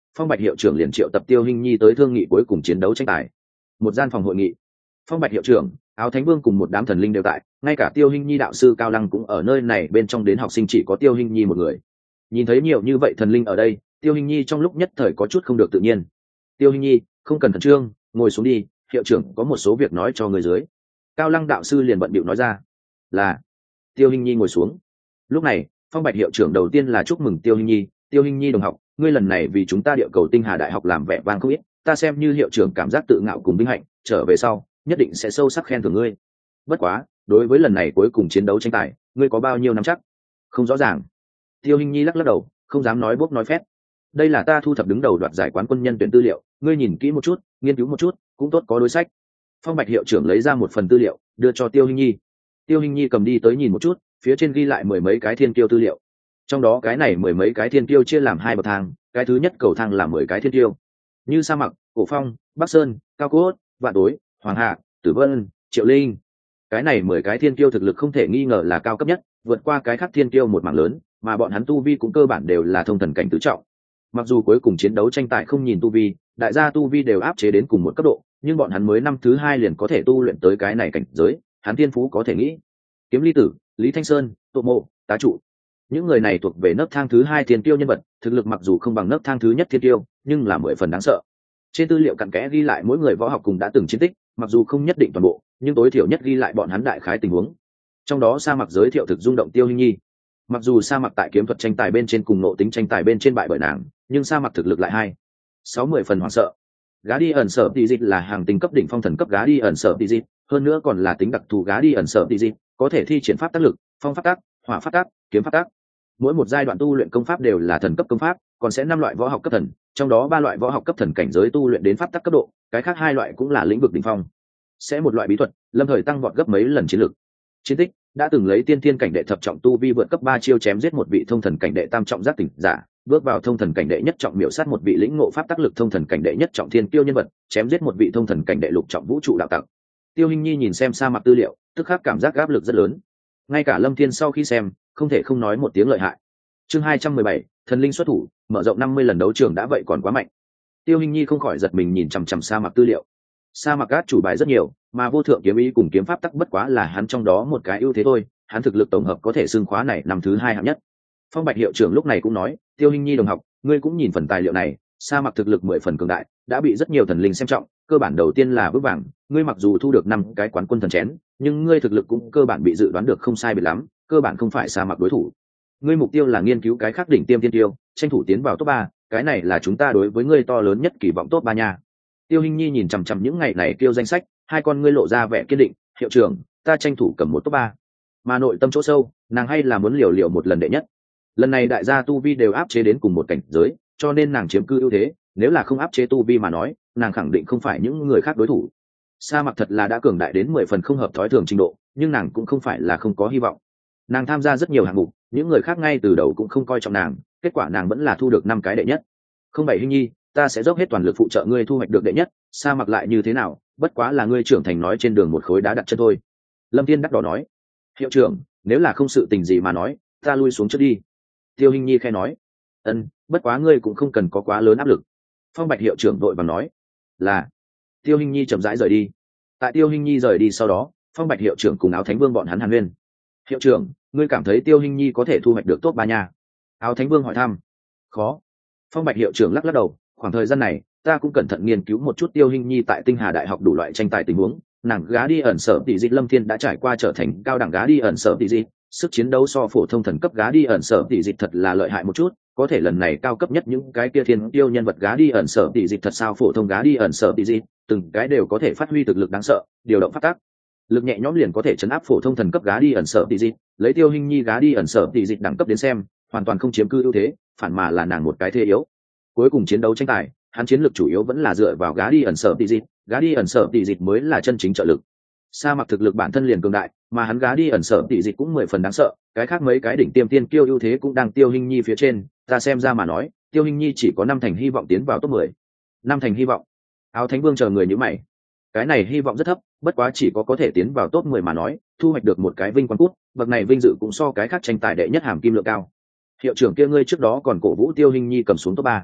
Phong Bạch hiệu trưởng liền triệu tập Tiêu Hinh Nhi tới thương nghị cuối cùng chiến đấu tranh tài. Một gian phòng hội nghị, Phong Bạch hiệu trưởng, Áo Thánh Vương cùng một đám thần linh đều tại, ngay cả Tiêu Hinh Nhi đạo sư Cao Lăng cũng ở nơi này, bên trong đến học sinh chỉ có Tiêu Hinh Nhi một người. Nhìn thấy nhiều như vậy thần linh ở đây, Tiêu Hinh Nhi trong lúc nhất thời có chút không được tự nhiên. Tiêu Hinh Nhi, không cần khẩn trương, ngồi xuống đi, hiệu trưởng có một số việc nói cho người dưới. Cao Lăng đạo sư liền bận bịu nói ra. Là. Tiêu Hinh Nhi ngồi xuống. Lúc này, Phong Bạch hiệu trưởng đầu tiên là chúc mừng Tiêu Hinh Nhi, Tiêu Hinh Nhi đồng học, ngươi lần này vì chúng ta Địa Cầu Tinh Hà Đại học làm vẻ vang không ít, ta xem như hiệu trưởng cảm giác tự ngạo cùng vinh hạnh, trở về sau, nhất định sẽ sâu sắc khen thưởng ngươi. Bất quá, đối với lần này cuối cùng chiến đấu tranh tài, ngươi có bao nhiêu nắm chắc? Không rõ ràng. Tiêu Hinh Nhi lắc lắc đầu, không dám nói bốc nói phét. Đây là ta thu thập đứng đầu đoạt giải quán quân nhân tuyển tư liệu, ngươi nhìn kỹ một chút, nghiên cứu một chút, cũng tốt có đối sách. Phong Bạch hiệu trưởng lấy ra một phần tư liệu, đưa cho Tiêu Hinh Nhi. Tiêu Hinh Nhi cầm đi tới nhìn một chút, phía trên ghi lại mười mấy cái thiên kiêu tư liệu. Trong đó cái này mười mấy cái thiên kiêu chia làm hai bậc thang, cái thứ nhất cầu thang là mười cái thiên kiêu, như Sa Mặc, Cổ Phong, Bắc Sơn, Cao Cốt, Vạn Tối, Hoàng Hạ, Tử Vân, Triệu Linh. Cái này mười cái thiên kiêu thực lực không thể nghi ngờ là cao cấp nhất, vượt qua cái khác thiên kiêu một mảng lớn, mà bọn hắn tu vi cũng cơ bản đều là thông thần cảnh tứ trọng. Mặc dù cuối cùng chiến đấu tranh tài không nhìn tu vi, đại gia tu vi đều áp chế đến cùng một cấp độ, nhưng bọn hắn mới năm thứ hai liền có thể tu luyện tới cái này cảnh giới, hắn thiên phú có thể nghĩ. Kiếm Ly Tử, Lý Thanh Sơn, Tô Mộ, Tá Trụ, những người này thuộc về nấc thang thứ hai thiên tiêu nhân vật, thực lực mặc dù không bằng nấc thang thứ nhất thiên tiêu, nhưng là mười phần đáng sợ. Trên tư liệu cặn kẽ ghi lại mỗi người võ học cùng đã từng chiến tích, mặc dù không nhất định toàn bộ, nhưng tối thiểu nhất ghi lại bọn hắn đại khái tình huống. Trong đó Sa Mặc giới thiệu thực rung động Tiêu Hinh Nhi. Mặc dù Sa Mặc tại kiếm thuật tranh tài bên trên cùng nộ tính tranh tài bên trên bại bởi nàng, nhưng Sa Mặc thực lực lại hai sáu mươi phần hoảng sợ. Gá đi ẩn sở tỷ dịch là hàng tinh cấp đỉnh phong thần cấp gá đi ẩn sở tỷ dịch, hơn nữa còn là tính đặc thù gá đi ẩn sở tỷ dịch, có thể thi triển pháp tác lực, phong pháp tác, hỏa pháp tác, kiếm pháp tác. Mỗi một giai đoạn tu luyện công pháp đều là thần cấp công pháp, còn sẽ năm loại võ học cấp thần, trong đó ba loại võ học cấp thần cảnh giới tu luyện đến pháp tắc cấp độ, cái khác hai loại cũng là lĩnh vực đỉnh phong. Sẽ một loại bí thuật, lâm thời tăng vọt gấp mấy lần chiến lực. Chiến tích, đã từng lấy tiên thiên cảnh đệ thập trọng tu vi vượt cấp ba chiêu chém giết một vị thông thần cảnh đệ tam trọng giác tỉnh giả, bước vào thông thần cảnh đệ nhất trọng miểu sát một vị lĩnh ngộ pháp tắc lực thông thần cảnh đệ nhất trọng thiên kiêu nhân vật, chém giết một vị thông thần cảnh đệ lục trọng vũ trụ đạo tặc. Tiêu Hinh Nhi nhìn xem Sa Mặc tư liệu, tức khắc cảm giác áp lực rất lớn. Ngay cả Lâm Thiên sau khi xem, không thể không nói một tiếng lợi hại. Chương hai trăm mười bảy, thần linh xuất thủ, mở rộng năm mươi lần đấu trường đã vậy còn quá mạnh. Tiêu Hinh Nhi không khỏi giật mình nhìn chằm chằm Sa Mặc tư liệu. Sa Mặc át chủ bài rất nhiều, mà vô thượng kiếm ý cùng kiếm pháp tắc bất quá là hắn trong đó một cái ưu thế thôi, hắn thực lực tổng hợp có thể xưng khóa này năm thứ hai hạng nhất. Phong Bạch hiệu trưởng lúc này cũng nói, Tiêu Hinh Nhi đồng học, ngươi cũng nhìn phần tài liệu này, Sa Mặc thực lực mười phần cường đại, đã bị rất nhiều thần linh xem trọng, cơ bản đầu tiên là vững vàng, ngươi mặc dù thu được năm cái quán quân thần chén, nhưng ngươi thực lực cũng cơ bản bị dự đoán được không sai biệt lắm, cơ bản không phải Sa Mặc đối thủ. Ngươi mục tiêu là nghiên cứu cái khác đỉnh tiêm tiên tiêu, tranh thủ tiến vào top ba, cái này là chúng ta đối với ngươi to lớn nhất kỳ vọng top ba nha. Tiêu Hinh Nhi nhìn chằm chằm những ngày này kêu danh sách, hai con ngươi lộ ra vẻ kiên định, hiệu trưởng, ta tranh thủ cầm một top ba. Mà nội tâm chỗ sâu, nàng hay là muốn liều liều một lần đệ nhất. Lần này đại gia tu vi đều áp chế đến cùng một cảnh giới, cho nên nàng chiếm cư ưu thế, nếu là không áp chế tu vi mà nói, nàng khẳng định không phải những người khác đối thủ. Sa Mặc thật là đã cường đại đến mười phần không hợp thói thường trình độ, nhưng nàng cũng không phải là không có hy vọng. Nàng tham gia rất nhiều hạng mục, những người khác ngay từ đầu cũng không coi trọng nàng, kết quả nàng vẫn là thu được năm cái đệ nhất. Không bảy Hinh Nhi, ta sẽ dốc hết toàn lực phụ trợ ngươi thu hoạch được đệ nhất, Sa Mặc lại như thế nào, bất quá là ngươi trưởng thành nói trên đường một khối đá đặt chân thôi. Lâm Thiên đắc đỏ nói, hiệu trưởng, nếu là không sự tình gì mà nói, ta lui xuống trước đi. Tiêu Hinh Nhi khẽ nói, ân, bất quá ngươi cũng không cần có quá lớn áp lực. Phong Bạch hiệu trưởng vội vàng nói, là. Tiêu Hinh Nhi chậm rãi rời đi. Tại Tiêu Hinh Nhi rời đi sau đó, Phong Bạch hiệu trưởng cùng Áo Thánh Vương bọn hắn hàn huyên. Hiệu trưởng, ngươi cảm thấy Tiêu Hinh Nhi có thể thu hoạch được top ba nha? Áo Thánh Vương hỏi thăm. Khó. Phong Bạch hiệu trưởng lắc lắc đầu, khoảng thời gian này, ta cũng cẩn thận nghiên cứu một chút Tiêu Hinh Nhi tại Tinh Hà Đại học đủ loại tranh tài tình huống, nàng gá đi ẩn sở tỷ dịch Lâm Thiên đã trải qua trở thành cao đẳng gá đi ẩn sở tỷ dịch, sức chiến đấu so phổ thông thần cấp gá đi ẩn sở tỷ dịch thật là lợi hại một chút, có thể lần này cao cấp nhất những cái kia thiên tiêu nhân vật gá đi ẩn sở tỷ dịch thật sao phổ thông gá đi ẩn sở tỷ dịch, từng cái đều có thể phát huy thực lực đáng sợ, điều động phát tác lực nhẹ nhõm liền có thể chấn áp phổ thông thần cấp gá đi ẩn sở tỷ dịch, lấy Tiêu Hinh Nhi gá đi ẩn sở tỷ dịch đẳng cấp đến xem, hoàn toàn không chiếm cư ưu thế, phản mà là nàng một cái thế yếu. Cuối cùng chiến đấu tranh tài, hắn chiến lược chủ yếu vẫn là dựa vào gá đi ẩn sở tỷ dịch, gá đi ẩn sở tỷ dịch mới là chân chính trợ lực. Sa Mặc thực lực bản thân liền cường đại, mà hắn gá đi ẩn sở tỷ dịch cũng mười phần đáng sợ, cái khác mấy cái đỉnh tiêm tiên kiêu ưu thế cũng đang Tiêu Hinh Nhi phía trên, ta xem ra mà nói, Tiêu Hinh Nhi chỉ có năm thành hy vọng tiến vào top mười. Năm thành hy vọng. Áo Thánh Vương chờ người như mày. Cái này hy vọng rất thấp, bất quá chỉ có có thể tiến vào top mười mà nói, thu hoạch được một cái vinh quang cút, bậc này vinh dự cũng so cái khác tranh tài đệ nhất hàm kim lượng cao. Hiệu trưởng kia ngươi trước đó còn cổ vũ Tiêu Hinh Nhi cầm xuống top ba.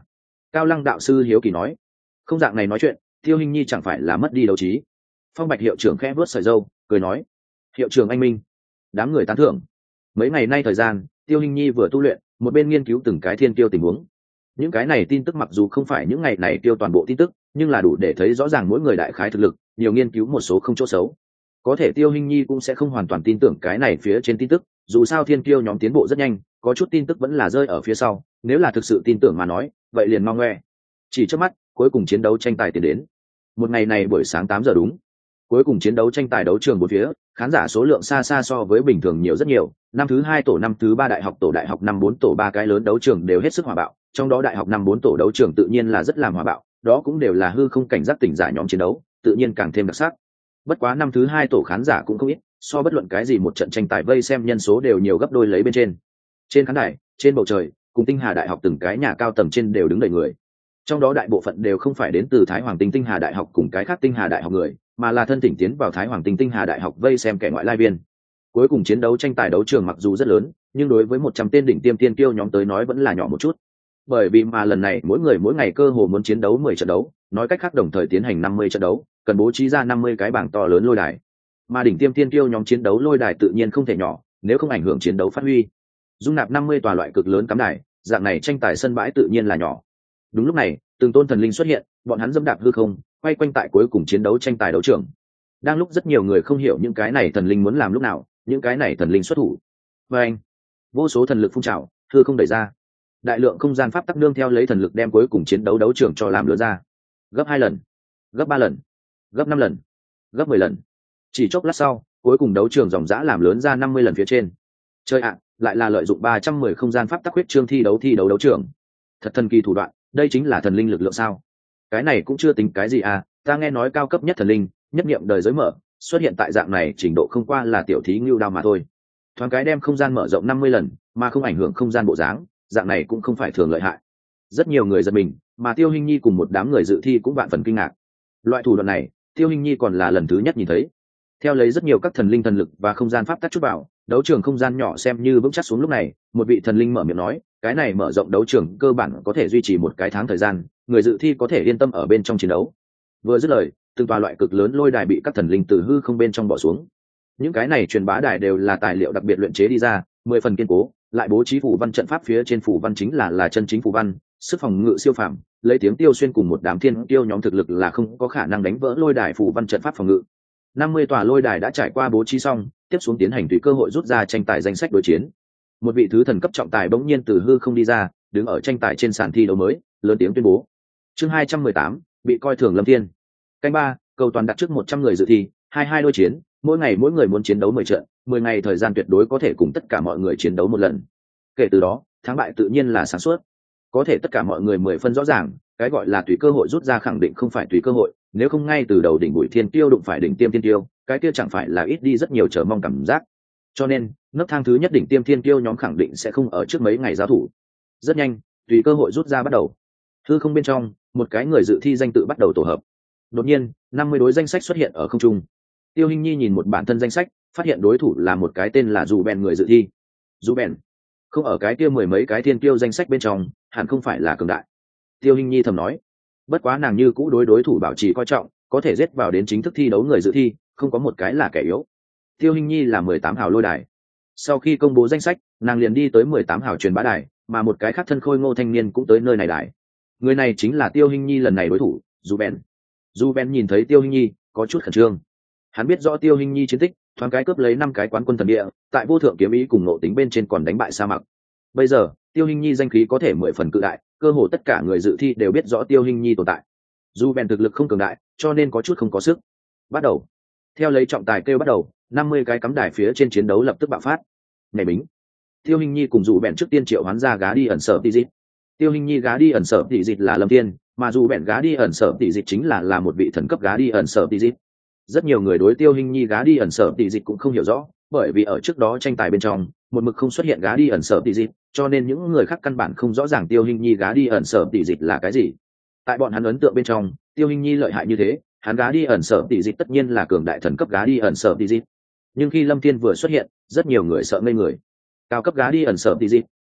Cao Lăng đạo sư hiếu kỳ nói. Không dạng này nói chuyện, Tiêu Hinh Nhi chẳng phải là mất đi đấu trí. Phong Bạch hiệu trưởng khẽ vuốt sợi râu, cười nói: hiệu trưởng anh minh. Đám người tán thưởng. Mấy ngày nay thời gian, Tiêu Hinh Nhi vừa tu luyện, một bên nghiên cứu từng cái thiên tiêu tình huống. Những cái này tin tức mặc dù không phải những ngày này tiêu toàn bộ tin tức, nhưng là đủ để thấy rõ ràng mỗi người đại khái thực lực, nhiều nghiên cứu một số không chỗ xấu. Có thể Tiêu Hinh Nhi cũng sẽ không hoàn toàn tin tưởng cái này phía trên tin tức, dù sao thiên tiêu nhóm tiến bộ rất nhanh, có chút tin tức vẫn là rơi ở phía sau, nếu là thực sự tin tưởng mà nói, vậy liền mong ngoe. Chỉ trước mắt, cuối cùng chiến đấu tranh tài tiến đến. Một ngày này buổi sáng tám giờ đúng. Cuối cùng chiến đấu tranh tài đấu trường bốn phía, khán giả số lượng xa xa so với bình thường nhiều rất nhiều. Năm thứ hai tổ, năm thứ ba đại học tổ, đại học năm bốn tổ, ba cái lớn đấu trường đều hết sức hòa bạo, trong đó đại học năm bốn tổ đấu trường tự nhiên là rất làm hòa bạo, đó cũng đều là hư không cảnh giác tỉnh giả nhóm chiến đấu, tự nhiên càng thêm đặc sắc. Bất quá năm thứ hai tổ khán giả cũng không ít, so bất luận cái gì một trận tranh tài vây xem nhân số đều nhiều gấp đôi lấy bên trên. Trên khán đài, trên bầu trời, cùng Tinh Hà đại học từng cái nhà cao tầng trên đều đứng đầy người. Trong đó đại bộ phận đều không phải đến từ Thái Hoàng Tinh Tinh Hà đại học cùng cái khác Tinh Hà đại học người, mà là thân thỉnh tiến vào Thái Hoàng Tinh Tinh Hà đại học vây xem kẻ ngoại lai viên. Cuối cùng chiến đấu tranh tài đấu trường mặc dù rất lớn, nhưng đối với một trăm tên đỉnh tiêm tiên kiêu nhóm tới nói vẫn là nhỏ một chút. Bởi vì mà lần này mỗi người mỗi ngày cơ hồ muốn chiến đấu mười trận đấu, nói cách khác đồng thời tiến hành năm mươi trận đấu, cần bố trí ra năm mươi cái bảng to lớn lôi đài. Mà đỉnh tiêm tiên kiêu nhóm chiến đấu lôi đài tự nhiên không thể nhỏ, nếu không ảnh hưởng chiến đấu phát huy. Dung nạp năm mươi tòa loại cực lớn cắm đài, dạng này tranh tài sân bãi tự nhiên là nhỏ. Đúng lúc này, từng tôn thần linh xuất hiện, bọn hắn dẫm đạp hư không, quay quanh tại cuối cùng chiến đấu tranh tài đấu trường. Đang lúc rất nhiều người không hiểu những cái này thần linh muốn làm lúc nào, những cái này thần linh xuất thủ. Và anh, vô số thần lực phun trào, hư không đẩy ra. Đại lượng không gian pháp tắc nương theo lấy thần lực đem cuối cùng chiến đấu đấu trường cho làm lửa ra. Gấp hai lần, gấp ba lần, gấp năm lần, gấp mười lần. Chỉ chốc lát sau, cuối cùng đấu trường dòng dã làm lớn ra năm mươi lần phía trên. Chơi ạ, lại là lợi dụng ba trăm mười không gian pháp tắc huyết trương thi đấu thi đấu đấu trường. Thật thần kỳ thủ đoạn, đây chính là thần linh lực lượng sao? Cái này cũng chưa tính cái gì à, ta nghe nói cao cấp nhất thần linh, nhất niệm đời giới mở, xuất hiện tại dạng này trình độ không qua là tiểu thí ngưu đao mà thôi. Thoáng cái đem không gian mở rộng năm mươi lần, mà không ảnh hưởng không gian bộ dáng, dạng này cũng không phải thường lợi hại. Rất nhiều người giật mình, mà Tiêu Hinh Nhi cùng một đám người dự thi cũng vạn phần kinh ngạc. Loại thủ đoạn này, Tiêu Hinh Nhi còn là lần thứ nhất nhìn thấy. Theo lấy rất nhiều các thần linh thần lực và không gian pháp tắc chút vào, đấu trường không gian nhỏ xem như vững chắc xuống lúc này, một vị thần linh mở miệng nói, cái này mở rộng đấu trường cơ bản có thể duy trì một cái tháng thời gian, người dự thi có thể yên tâm ở bên trong chiến đấu. Vừa dứt lời, từng tòa loại cực lớn lôi đài bị các thần linh từ hư không bên trong bỏ xuống. Những cái này truyền bá đài đều là tài liệu đặc biệt luyện chế đi ra, mười phần kiên cố, lại bố trí phù văn trận pháp, phía trên phù văn chính là là chân chính phù văn, sức phòng ngự siêu phàm, lấy tiếng Tiêu Xuyên cùng một đám thiên tiêu nhóm thực lực là không có khả năng đánh vỡ lôi đài phù văn trận pháp phòng ngự. năm mươi tòa lôi đài đã trải qua bố trí xong, tiếp xuống tiến hành tùy cơ hội rút ra tranh tài danh sách đối chiến. Một vị thứ thần cấp trọng tài bỗng nhiên từ hư không đi ra, đứng ở tranh tài trên sàn thi đấu mới, lớn tiếng tuyên bố. Chương hai trăm mười tám, bị coi thường Lâm Thiên. Canh ba, cầu toàn đặt trước một trăm người dự thi, hai hai đôi chiến, mỗi ngày mỗi người muốn chiến đấu mười trận, mười ngày thời gian tuyệt đối có thể cùng tất cả mọi người chiến đấu một lần. Kể từ đó, thắng bại tự nhiên là sáng suốt. Có thể tất cả mọi người mười phân rõ ràng, cái gọi là tùy cơ hội rút ra khẳng định không phải tùy cơ hội, nếu không ngay từ đầu đỉnh bụi thiên tiêu đụng phải đỉnh tiêm thiên tiêu, cái kia chẳng phải là ít đi rất nhiều chờ mong cảm giác. Cho nên, nấc thang thứ nhất đỉnh tiêm thiên tiêu nhóm khẳng định sẽ không ở trước mấy ngày giao thủ. Rất nhanh, tùy cơ hội rút ra bắt đầu. Hư không bên trong, một cái người dự thi danh tự bắt đầu tổ hợp. Đột nhiên, năm mươi đối danh sách xuất hiện ở không trung. Tiêu Hinh Nhi nhìn một bản thân danh sách, phát hiện đối thủ là một cái tên là Dù Bèn người dự thi. Dù Bèn không ở cái kia mười mấy cái thiên tiêu danh sách bên trong, hẳn không phải là cường đại. Tiêu Hinh Nhi thầm nói. Bất quá nàng như cũ đối đối thủ bảo trì coi trọng, có thể giết vào đến chính thức thi đấu người dự thi, không có một cái là kẻ yếu. Tiêu Hinh Nhi là mười tám hào lôi đài. Sau khi công bố danh sách, nàng liền đi tới mười tám hào truyền bá đài, mà một cái khác thân khôi ngô thanh niên cũng tới nơi này đài. Người này chính là Tiêu Hinh Nhi lần này đối thủ, Dù Bèn. Dù Bèn nhìn thấy Tiêu Hinh Nhi, có chút khẩn trương. Hắn biết rõ Tiêu Hinh Nhi chiến tích, thoáng cái cướp lấy năm cái quán quân thần địa, tại vô thượng kiếm ý cùng nộ tính bên trên còn đánh bại Sa Mặc. Bây giờ, Tiêu Hinh Nhi danh khí có thể mười phần cự đại, cơ hồ tất cả người dự thi đều biết rõ Tiêu Hinh Nhi tồn tại. Dù Bèn thực lực không cường đại, cho nên có chút không có sức. Bắt đầu. Theo lấy trọng tài kêu bắt đầu, năm mươi cái cắm đài phía trên chiến đấu lập tức bạo phát. Nhảy bính. Tiêu Hinh Nhi cùng Dù Bèn trước tiên triệu hoán ra gá đi ẩn sở tỷ dịch. Tiêu Hinh Nhi gá đi ẩn sở tỷ dịch là Lâm Thiên, mà Dù Bèn gá đi ẩn sở tỷ dịch chính là là một vị thần cấp gá đi ẩn sở tỷ dịch. Rất nhiều người đối Tiêu Hinh Nhi gá đi ẩn sở tỷ dịch cũng không hiểu rõ, bởi vì ở trước đó tranh tài bên trong, một mực không xuất hiện gá đi ẩn sở tỷ dịch, cho nên những người khác căn bản không rõ ràng Tiêu Hinh Nhi gá đi ẩn sở tỷ dịch là cái gì. Tại bọn hắn ấn tượng bên trong, Tiêu Hinh Nhi lợi hại như thế, hắn gá đi ẩn sở tỷ dịch tất nhiên là cường đại thần cấp gá đi ẩn sở tỷ dịch. Nhưng khi Lâm Thiên vừa xuất hiện, rất nhiều người sợ ngây người. Cao cấp gá đi ẩn sở tỷ dịch,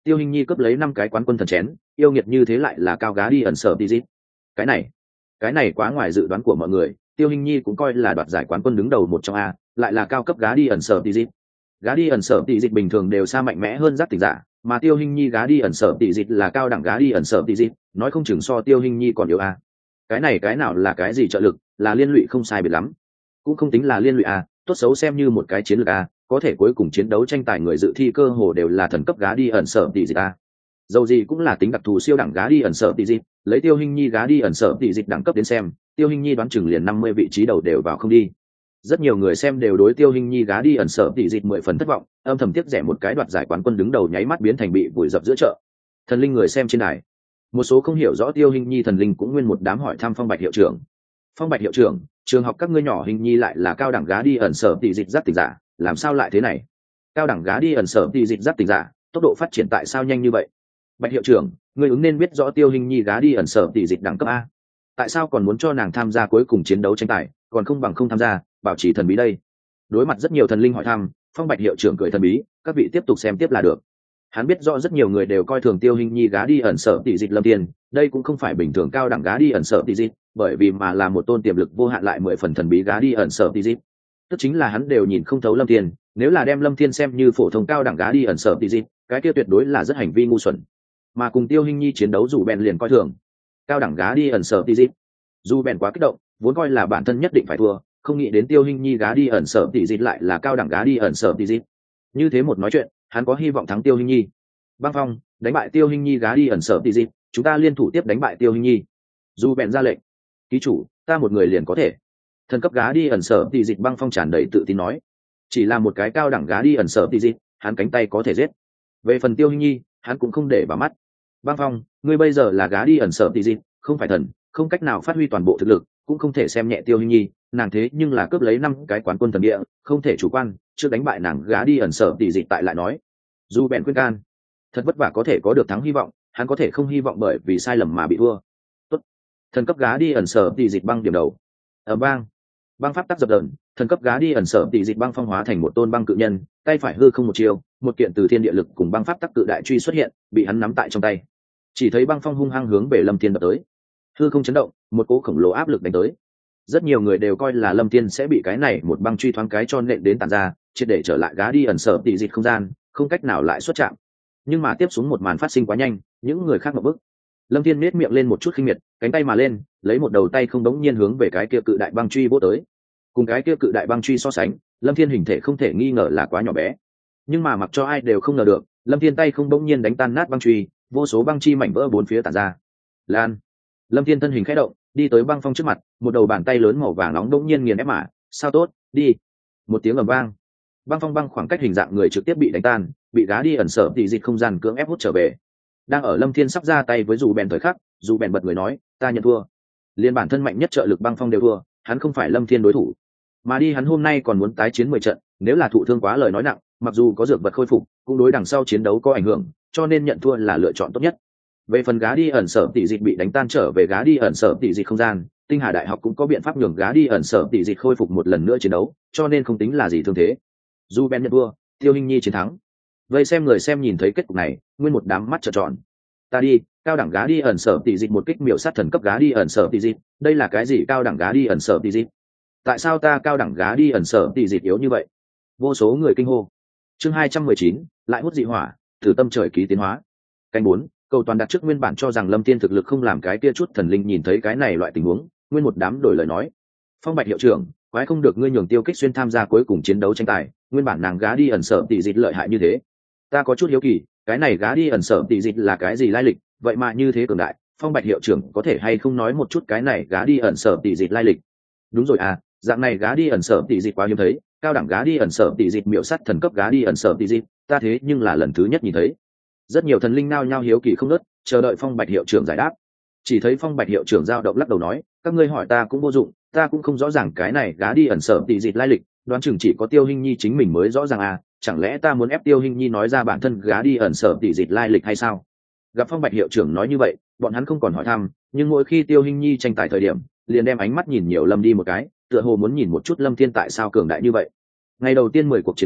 Tiêu Hinh Nhi cướp lấy năm cái quán quân thần chén, yêu nghiệt như thế lại là cao gá đi ẩn sở tí dít. Cái này, cái này quá ngoài dự đoán của mọi người, Tiêu Hinh Nhi cũng coi là đoạt giải quán quân đứng đầu một trong a, lại là cao cấp gá đi ẩn sở tí dít. Gá đi ẩn sở tỷ dịch bình thường đều xa mạnh mẽ hơn giác tỉnh giả, mà Tiêu Hinh Nhi gá đi ẩn sở tỷ dịch là cao đẳng gá đi ẩn sở tỷ dịch, nói không chừng so Tiêu Hinh Nhi còn yếu a. Cái này cái nào là cái gì trợ lực, là liên lụy không sai biệt lắm, cũng không tính là liên lụy a, tốt xấu xem như một cái chiến lược a, có thể cuối cùng chiến đấu tranh tài người dự thi cơ hồ đều là thần cấp gá đi ẩn sở tỷ dịch a. Dầu gì cũng là tính đặc thù siêu đẳng gá đi ẩn sở tỷ dịch, lấy Tiêu Hinh Nhi gá đi ẩn sở tỷ dịch đẳng cấp đến xem, Tiêu Hinh Nhi đoán chừng liền năm mươi vị trí đầu đều vào không đi. Rất nhiều người xem đều đối Tiêu Hinh Nhi gá đi ẩn sở tỷ dịch mười phần thất vọng, âm thầm tiếc rẻ một cái đoạt giải quán quân đứng đầu nháy mắt biến thành bị vùi dập giữa chợ. Thần linh người xem trên đài, một số không hiểu rõ Tiêu Hinh Nhi thần linh cũng nguyên một đám hỏi thăm Phong Bạch hiệu trưởng. Phong Bạch hiệu trưởng, trường học các ngươi nhỏ Hình Nhi lại là cao đẳng gá đi ẩn sở tỷ dịch giác tỉnh giả, làm sao lại thế này? Cao đẳng gá đi ẩn sở tỷ dịch giác tỉnh giả, tốc độ phát triển tại sao nhanh như vậy? Bạch hiệu trưởng, ngươi ứng nên biết rõ Tiêu Hinh Nhi gá đi ẩn sở tỷ dịch đẳng cấp a. Tại sao còn muốn cho nàng tham gia cuối cùng chiến đấu tranh tài, còn không bằng không tham gia, bảo trì thần bí đây. Đối mặt rất nhiều thần linh hỏi thăm, Phong Bạch hiệu trưởng cười thần bí, các vị tiếp tục xem tiếp là được. Hắn biết rõ rất nhiều người đều coi thường Tiêu Hinh Nhi gá đi ẩn sở tỷ dịch Lâm Tiên, đây cũng không phải bình thường cao đẳng gá đi ẩn sở tỷ dịch, bởi vì mà là một tôn tiềm lực vô hạn lại mười phần thần bí gá đi ẩn sở tỷ dịch. Tức chính là hắn đều nhìn không thấu Lâm Tiên, nếu là đem Lâm Tiên xem như phổ thông cao đẳng gá đi ẩn sở tỷ dịch, cái kia tuyệt đối là rất hành vi ngu xuẩn. Mà cùng Tiêu Hinh Nhi chiến đấu dù bèn liền coi thường cao đẳng gá đi ẩn sở tỷ dịch. Dù bèn quá kích động, vốn coi là bản thân nhất định phải thua, không nghĩ đến Tiêu Hinh Nhi gá đi ẩn sở tỷ dịch lại là cao đẳng gá đi ẩn sở tỷ dịch. Như thế một nói chuyện, hắn có hy vọng thắng Tiêu Hinh Nhi. Băng Phong, đánh bại Tiêu Hinh Nhi gá đi ẩn sở tỷ dịch, chúng ta liên thủ tiếp đánh bại Tiêu Hinh Nhi. Dù bèn ra lệnh. Ký chủ, ta một người liền có thể. Thần cấp gá đi ẩn sở tỷ dịch Băng Phong tràn đầy tự tin nói. Chỉ là một cái cao đẳng gá đi ẩn sở tỷ dịch, hắn cánh tay có thể giết. Về phần Tiêu Hinh Nhi, hắn cũng không để vào mắt. Băng Phong, ngươi bây giờ là gá đi ẩn sở tỷ dịch, không phải thần, không cách nào phát huy toàn bộ thực lực, cũng không thể xem nhẹ Tiêu Hinh Nhi, nàng thế nhưng là cướp lấy năm cái quán quân thần địa, không thể chủ quan, trước đánh bại nàng gá đi ẩn sở tỷ dịch tại lại nói. Dù bèn khuyên can, thật vất vả có thể có được thắng hy vọng, hắn có thể không hy vọng bởi vì sai lầm mà bị thua. Tốt, thần cấp gá đi ẩn sở tỷ dịch băng điểm đầu. Ở bang, băng pháp tắc dập dờn, thần cấp gá đi ẩn sở tỷ dịch Băng Phong hóa thành một tôn băng cự nhân, tay phải hư không một chiều, một kiện từ thiên địa lực cùng băng pháp tắc cự đại truy xuất hiện, bị hắn nắm tại trong tay. Chỉ thấy Băng Phong hung hăng hướng về Lâm Thiên đập tới. Hư không chấn động, một cỗ khổng lồ áp lực đánh tới. Rất nhiều người đều coi là Lâm Thiên sẽ bị cái này một băng truy thoáng cái cho nện đến tàn ra, triệt để trở lại gá đi ẩn sở tỷ dịch không gian, không cách nào lại xuất chạm. Nhưng mà tiếp xuống một màn phát sinh quá nhanh, những người khác ngộp bức. Lâm Thiên nét miệng lên một chút khinh miệt, cánh tay mà lên, lấy một đầu tay không đống nhiên hướng về cái kia cự đại băng truy bổ tới. Cùng cái kia cự đại băng truy so sánh, Lâm Thiên hình thể không thể nghi ngờ là quá nhỏ bé. Nhưng mà mặc cho ai đều không ngờ được, Lâm Thiên tay không đống nhiên đánh tan nát băng truy, vô số băng chi mảnh vỡ bốn phía tản ra. Lan. Lâm Thiên thân hình khẽ động, đi tới Băng Phong trước mặt, một đầu bàn tay lớn màu vàng nóng đống nhiên nghiền ép mà, sao tốt, đi. Một tiếng ầm vang. Băng Phong băng khoảng cách hình dạng người trực tiếp bị đánh tan, bị đá đi ẩn sở tỷ dịch không gian cưỡng ép hút trở về. Đang ở Lâm Thiên sắp ra tay với dù bèn thời khắc, dù bèn bật người nói, ta nhận thua. Liên bản thân mạnh nhất trợ lực Băng Phong đều thua, hắn không phải Lâm Thiên đối thủ. Mà đi hắn hôm nay còn muốn tái chiến mười trận, nếu là thụ thương quá lời nói nặng, mặc dù có dược vật khôi phục, cũng đối đằng sau chiến đấu có ảnh hưởng, cho nên nhận thua là lựa chọn tốt nhất. Về phần gá đi ẩn sở tỷ dịch bị đánh tan trở về gá đi ẩn sở tỷ dịch không gian, Tinh Hà Đại học cũng có biện pháp nhường gá đi ẩn sở tỷ dịch khôi phục một lần nữa chiến đấu, cho nên không tính là gì thương thế. Dù Ben nhận thua, Tiêu Hinh Nhi chiến thắng. Vậy xem người xem nhìn thấy kết cục này, nguyên một đám mắt trợn tròn. Ta đi, cao đẳng gá đi ẩn sở tỷ dịch một kích miểu sát thần cấp gá đi ẩn sở tỷ dịch, đây là cái gì cao đẳng gá đi ẩn sở tỷ dịch? Tại sao ta cao đẳng gá đi ẩn sở tỷ dịch yếu như vậy? Vô số người kinh hô. Chương hai trăm mười chín, lại hút dị hỏa, thử tâm trời ký tiến hóa. Canh bốn, cầu toàn đặt trước nguyên bản cho rằng Lâm Tiên thực lực không làm cái kia chút thần linh nhìn thấy cái này loại tình huống, nguyên một đám đổi lời nói. Phong Bạch hiệu trưởng, quái không được ngươi nhường Tiêu Kích Xuyên tham gia cuối cùng chiến đấu tranh tài, nguyên bản nàng gá đi ẩn sở tỷ dịch lợi hại như thế. Ta có chút hiếu kỳ, cái này gá đi ẩn sở tỷ dịch là cái gì lai lịch, vậy mà như thế cường đại, Phong Bạch hiệu trưởng có thể hay không nói một chút cái này gá đi ẩn sở tỷ dịch lai lịch? Đúng rồi à, dạng này gá đi ẩn sở tỷ dịch quá hiếm thấy, cao đẳng gá đi ẩn sở tỷ dịch miểu sát thần cấp gá đi ẩn sở tỷ dịch, ta thế nhưng là lần thứ nhất nhìn thấy. Rất nhiều thần linh nao nhao hiếu kỳ không nớt, chờ đợi Phong Bạch hiệu trưởng giải đáp. Chỉ thấy Phong Bạch hiệu trưởng dao động lắc đầu nói, các ngươi hỏi ta cũng vô dụng, ta cũng không rõ ràng cái này gá đi ẩn sở tỷ dịch lai lịch, đoán chừng chỉ có Tiêu Hinh Nhi chính mình mới rõ ràng à, chẳng lẽ ta muốn ép Tiêu Hinh Nhi nói ra bản thân gá đi ẩn sở tỷ dịch lai lịch hay sao? Gặp Phong Bạch hiệu trưởng nói như vậy, bọn hắn không còn hỏi thăm, nhưng mỗi khi Tiêu Hinh Nhi tranh tài thời điểm, liền đem ánh mắt nhìn nhiều Lâm đi một cái, tựa hồ muốn nhìn một chút Lâm Thiên tại sao cường đại như vậy. Ngày đầu tiên mười cuộc chiến đấu,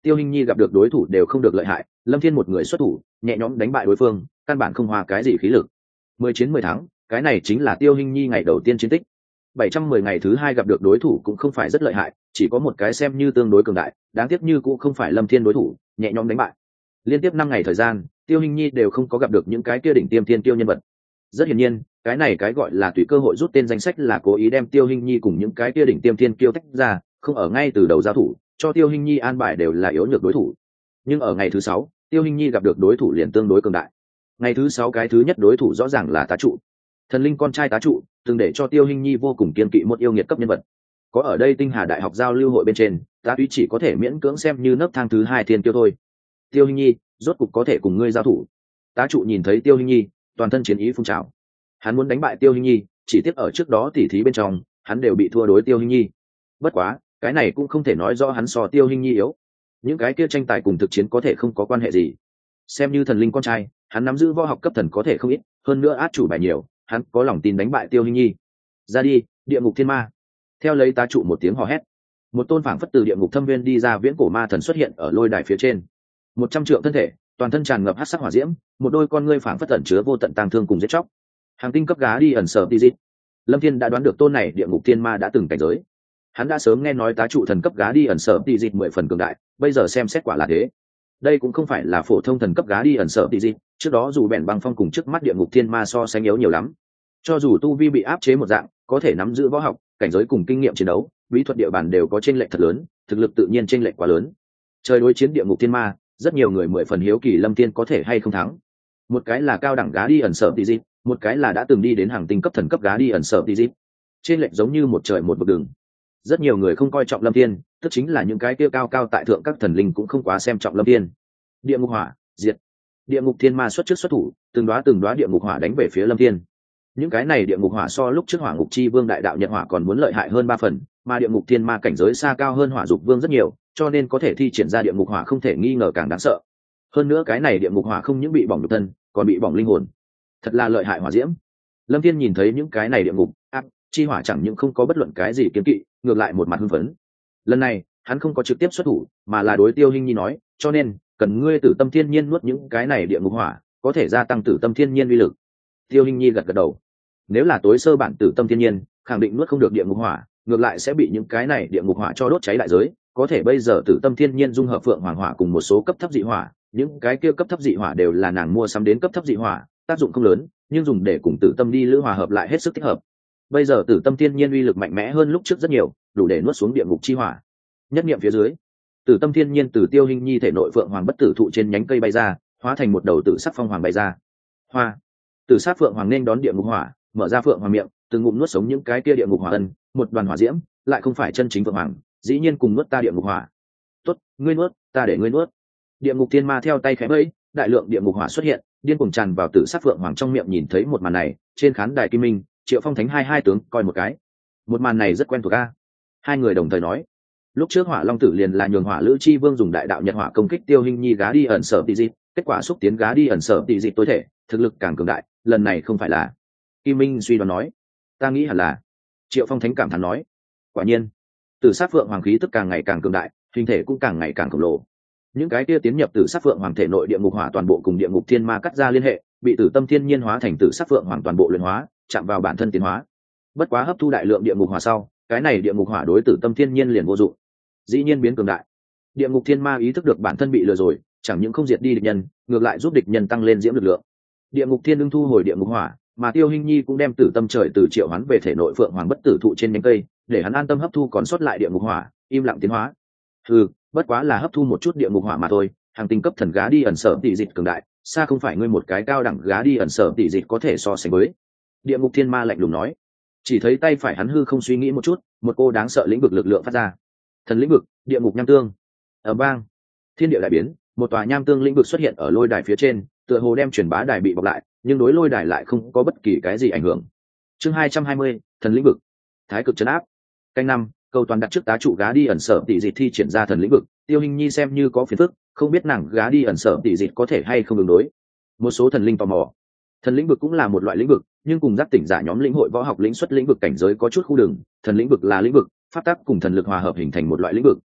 Tiêu Hinh Nhi gặp được đối thủ đều không được lợi hại, Lâm Thiên một người xuất thủ nhẹ nhõm đánh bại đối phương, căn bản không hoa cái gì khí lực. Mười chiến mười thắng, cái này chính là Tiêu Hinh Nhi ngày đầu tiên chiến tích. Bảy trăm mười ngày thứ hai gặp được đối thủ cũng không phải rất lợi hại, chỉ có một cái xem như tương đối cường đại, đáng tiếc như cũng không phải Lâm Thiên đối thủ, nhẹ nhõm đánh bại. Liên tiếp năm ngày thời gian, Tiêu Hinh Nhi đều không có gặp được những cái kia đỉnh tiêm thiên tiêu nhân vật. Rất hiển nhiên, cái này cái gọi là tùy cơ hội rút tên danh sách là cố ý đem Tiêu Hinh Nhi cùng những cái kia đỉnh tiêm thiên kiêu tách ra, không ở ngay từ đầu giao thủ, cho Tiêu Hinh Nhi an bài đều là yếu nhược đối thủ. Nhưng ở ngày thứ sáu, Tiêu Hinh Nhi gặp được đối thủ liền tương đối cường đại. Ngày thứ sáu cái thứ nhất đối thủ rõ ràng là Tá Trụ. Thần linh con trai Tá Trụ, từng để cho Tiêu Hinh Nhi vô cùng kiên kỵ một yêu nghiệt cấp nhân vật. Có ở đây Tinh Hà Đại học giao lưu hội bên trên, Tá Túy chỉ có thể miễn cưỡng xem như nấc thang thứ hai thiên kiêu thôi. Tiêu Hinh Nhi, rốt cục có thể cùng ngươi giao thủ. Tá Trụ nhìn thấy Tiêu Hinh Nhi, toàn thân chiến ý phun trào. Hắn muốn đánh bại Tiêu Hinh Nhi, chỉ tiếc ở trước đó tỉ thí bên trong, hắn đều bị thua đối Tiêu Hinh Nhi. Bất quá, cái này cũng không thể nói rõ hắn so Tiêu Hinh Nhi yếu. Những cái kia tranh tài cùng thực chiến có thể không có quan hệ gì. Xem như thần linh con trai, hắn nắm giữ võ học cấp thần có thể không ít, hơn nữa át chủ bài nhiều, hắn có lòng tin đánh bại Tiêu Hinh Nhi. Ra đi, địa ngục thiên ma. Theo lấy Tá Trụ một tiếng hò hét, một tôn phảng phất từ địa ngục thâm viên đi ra viễn cổ ma thần xuất hiện ở lôi đài phía trên. Một trăm trượng thân thể, toàn thân tràn ngập hắc sắc hỏa diễm, một đôi con ngươi phảng phất ẩn chứa vô tận tang thương cùng giết chóc. Hàng tinh cấp gá đi ẩn sở đi dít. Lâm Thiên đã đoán được tôn này địa ngục thiên ma đã từng cảnh giới. Hắn đã sớm nghe nói Tá Trụ thần cấp gá đi ẩn sở đi dít mười phần cường đại, bây giờ xem xét quả là thế. Đây cũng không phải là phổ thông thần cấp gá đi ẩn sở đi dít, trước đó dù bèn băng phong cùng trước mắt địa ngục thiên ma so sánh yếu nhiều lắm. Cho dù tu vi bị áp chế một dạng, có thể nắm giữ võ học, cảnh giới cùng kinh nghiệm chiến đấu, bí thuật địa bàn đều có chênh lệch thật lớn, thực lực tự nhiên chênh lệch quá lớn. Trời đối chiến địa ngục thiên ma, rất nhiều người mười phần hiếu kỳ Lâm Thiên có thể hay không thắng. Một cái là cao đẳng gá đi ẩn sở đi dít, một cái là đã từng đi đến hàng tinh cấp thần cấp gá đi ẩn sở đi dít. Trên lệch giống như một trời một vực đường. Rất nhiều người không coi trọng Lâm Thiên, tức chính là những cái kia cao cao tại thượng các thần linh cũng không quá xem trọng Lâm Thiên. Địa ngục hỏa, diệt. Địa ngục thiên ma xuất trước xuất thủ, từng đóa từng đóa địa ngục hỏa đánh về phía Lâm Thiên. Những cái này địa ngục hỏa so lúc trước hỏa ngục chi vương đại đạo nhật hỏa còn muốn lợi hại hơn ba phần, mà địa ngục thiên ma cảnh giới xa cao hơn hỏa dục vương rất nhiều, cho nên có thể thi triển ra địa ngục hỏa không thể nghi ngờ càng đáng sợ. Hơn nữa cái này địa ngục hỏa không những bị bỏng nhục thân, còn bị bỏng linh hồn. Thật là lợi hại hỏa diễm. Lâm Thiên nhìn thấy những cái này địa ngục áp chi hỏa chẳng những không có bất luận cái gì kiến kỵ, ngược lại một mặt hưng phấn. Lần này hắn không có trực tiếp xuất thủ, mà là đối Tiêu Hinh Nhi nói, cho nên cần ngươi Tử Tâm Thiên Nhiên nuốt những cái này địa ngục hỏa, có thể gia tăng Tử Tâm Thiên Nhiên uy lực. Tiêu Hinh Nhi gật gật đầu. Nếu là tối sơ bản Tử Tâm Thiên Nhiên, khẳng định nuốt không được địa ngục hỏa, ngược lại sẽ bị những cái này địa ngục hỏa cho đốt cháy đại giới. Có thể bây giờ Tử Tâm Thiên Nhiên dung hợp Phượng Hoàng Hỏa cùng một số cấp thấp dị hỏa, những cái kia cấp thấp dị hỏa đều là nàng mua sắm đến cấp thấp dị hỏa, tác dụng không lớn, nhưng dùng để cùng Tử Tâm đi lữ hòa hợp lại hết sức thích hợp. Bây giờ Tử Tâm Thiên Nhiên uy lực mạnh mẽ hơn lúc trước rất nhiều, đủ để nuốt xuống địa ngục chi hỏa. Nhất niệm phía dưới, Tử Tâm Thiên Nhiên từ Tiêu Hinh Nhi thể nội Phượng Hoàng bất tử thụ trên nhánh cây bay ra, hóa thành một đầu tử sắc phong hoàng bay ra. Hoa, tử sắc Phượng Hoàng nên đón địa ngục hỏa, mở ra Phượng Hoàng miệng, từng ngụm nuốt sống những cái kia địa ngục hỏa ân, một đoàn hỏa diễm, lại không phải chân chính Phượng Hoàng, dĩ nhiên cùng nuốt ta địa ngục hỏa. Tốt, ngươi nuốt, ta để ngươi nuốt. Địa ngục thiên ma theo tay khẽ vẫy, đại lượng địa ngục hỏa xuất hiện, điên cuồng tràn vào tử sắc Phượng Hoàng trong miệng. Nhìn thấy một màn này, trên khán đài Kim Minh, Triệu Phong Thánh hai hai tướng coi một cái. Một màn này rất quen thuộc a. Hai người đồng thời nói, lúc trước Hỏa Long Tử liền là nhường Hỏa Lữ Chi Vương dùng đại đạo nhật hỏa công kích Tiêu Hinh Nhi gá đi ẩn sở tỷ dị, kết quả xúc tiến gá đi ẩn sở tỷ dị tối thể, thực lực càng cường đại, lần này không phải là. Kim Minh suy đoán nói, ta nghĩ hẳn là. Triệu Phong Thánh cảm thán nói, quả nhiên, tử sắc Phượng Hoàng khí tức càng ngày càng cường đại, hình thể cũng càng ngày càng khổng lồ. Những cái kia tiến nhập tử sắc Phượng Hoàng thể nội địa ngục hỏa toàn bộ cùng địa ngục thiên ma cắt ra liên hệ, bị Tử Tâm Thiên Nhiên hóa thành tử sắc Phượng Hoàng toàn bộ luyện hóa, chạm vào bản thân tiến hóa. Bất quá hấp thu đại lượng địa ngục hỏa sau, cái này địa ngục hỏa đối Tử Tâm Thiên Nhiên liền vô dụng, dĩ nhiên biến cường đại. Địa ngục thiên ma ý thức được bản thân bị lừa rồi, chẳng những không diệt đi địch nhân, ngược lại giúp địch nhân tăng lên diễm lực lượng. Địa ngục thiên ưng thu hồi địa ngục hỏa, mà Tiêu Hinh Nhi cũng đem Tử Tâm trời từ triệu hắn về thể nội Phượng Hoàng bất tử thụ trên nhánh cây, để hắn an tâm hấp thu còn sót lại địa ngục hỏa, im lặng tiến hóa. Ừ, bất quá là hấp thu một chút địa ngục hỏa mà thôi, hàng tinh cấp thần gá đi ẩn sở tỷ dịch cường đại, xa không phải ngươi một cái cao đẳng gá đi ẩn sở tỷ dịch có thể so sánh với. Địa ngục thiên ma lạnh lùng nói. Chỉ thấy tay phải hắn hư không suy nghĩ một chút, một cô đáng sợ lĩnh vực lực lượng phát ra. Thần lĩnh vực, địa ngục nham tương. Ở bang, thiên địa đại biến, một tòa nham tương lĩnh vực xuất hiện ở lôi đài phía trên, tựa hồ đem truyền bá đài bị bọc lại, nhưng đối lôi đài lại không có bất kỳ cái gì ảnh hưởng. Chương hai trăm hai mươi, thần lĩnh vực. Thái cực trấn áp. Canh năm, câu toàn đặt trước Tá Trụ gá đi ẩn sở tỷ dịch thi triển ra thần lĩnh vực, Tiêu Hinh Nhi xem như có phiền phức, không biết nàng gá đi ẩn sở tỷ dịch có thể hay không ứng đối. Một số thần linh tò mò. Thần lĩnh vực cũng là một loại lĩnh vực, nhưng cùng giác tỉnh giả nhóm lĩnh hội võ học lĩnh xuất lĩnh vực cảnh giới có chút khu đường, thần lĩnh vực là lĩnh vực, pháp tắc cùng thần lực hòa hợp hình thành một loại lĩnh vực.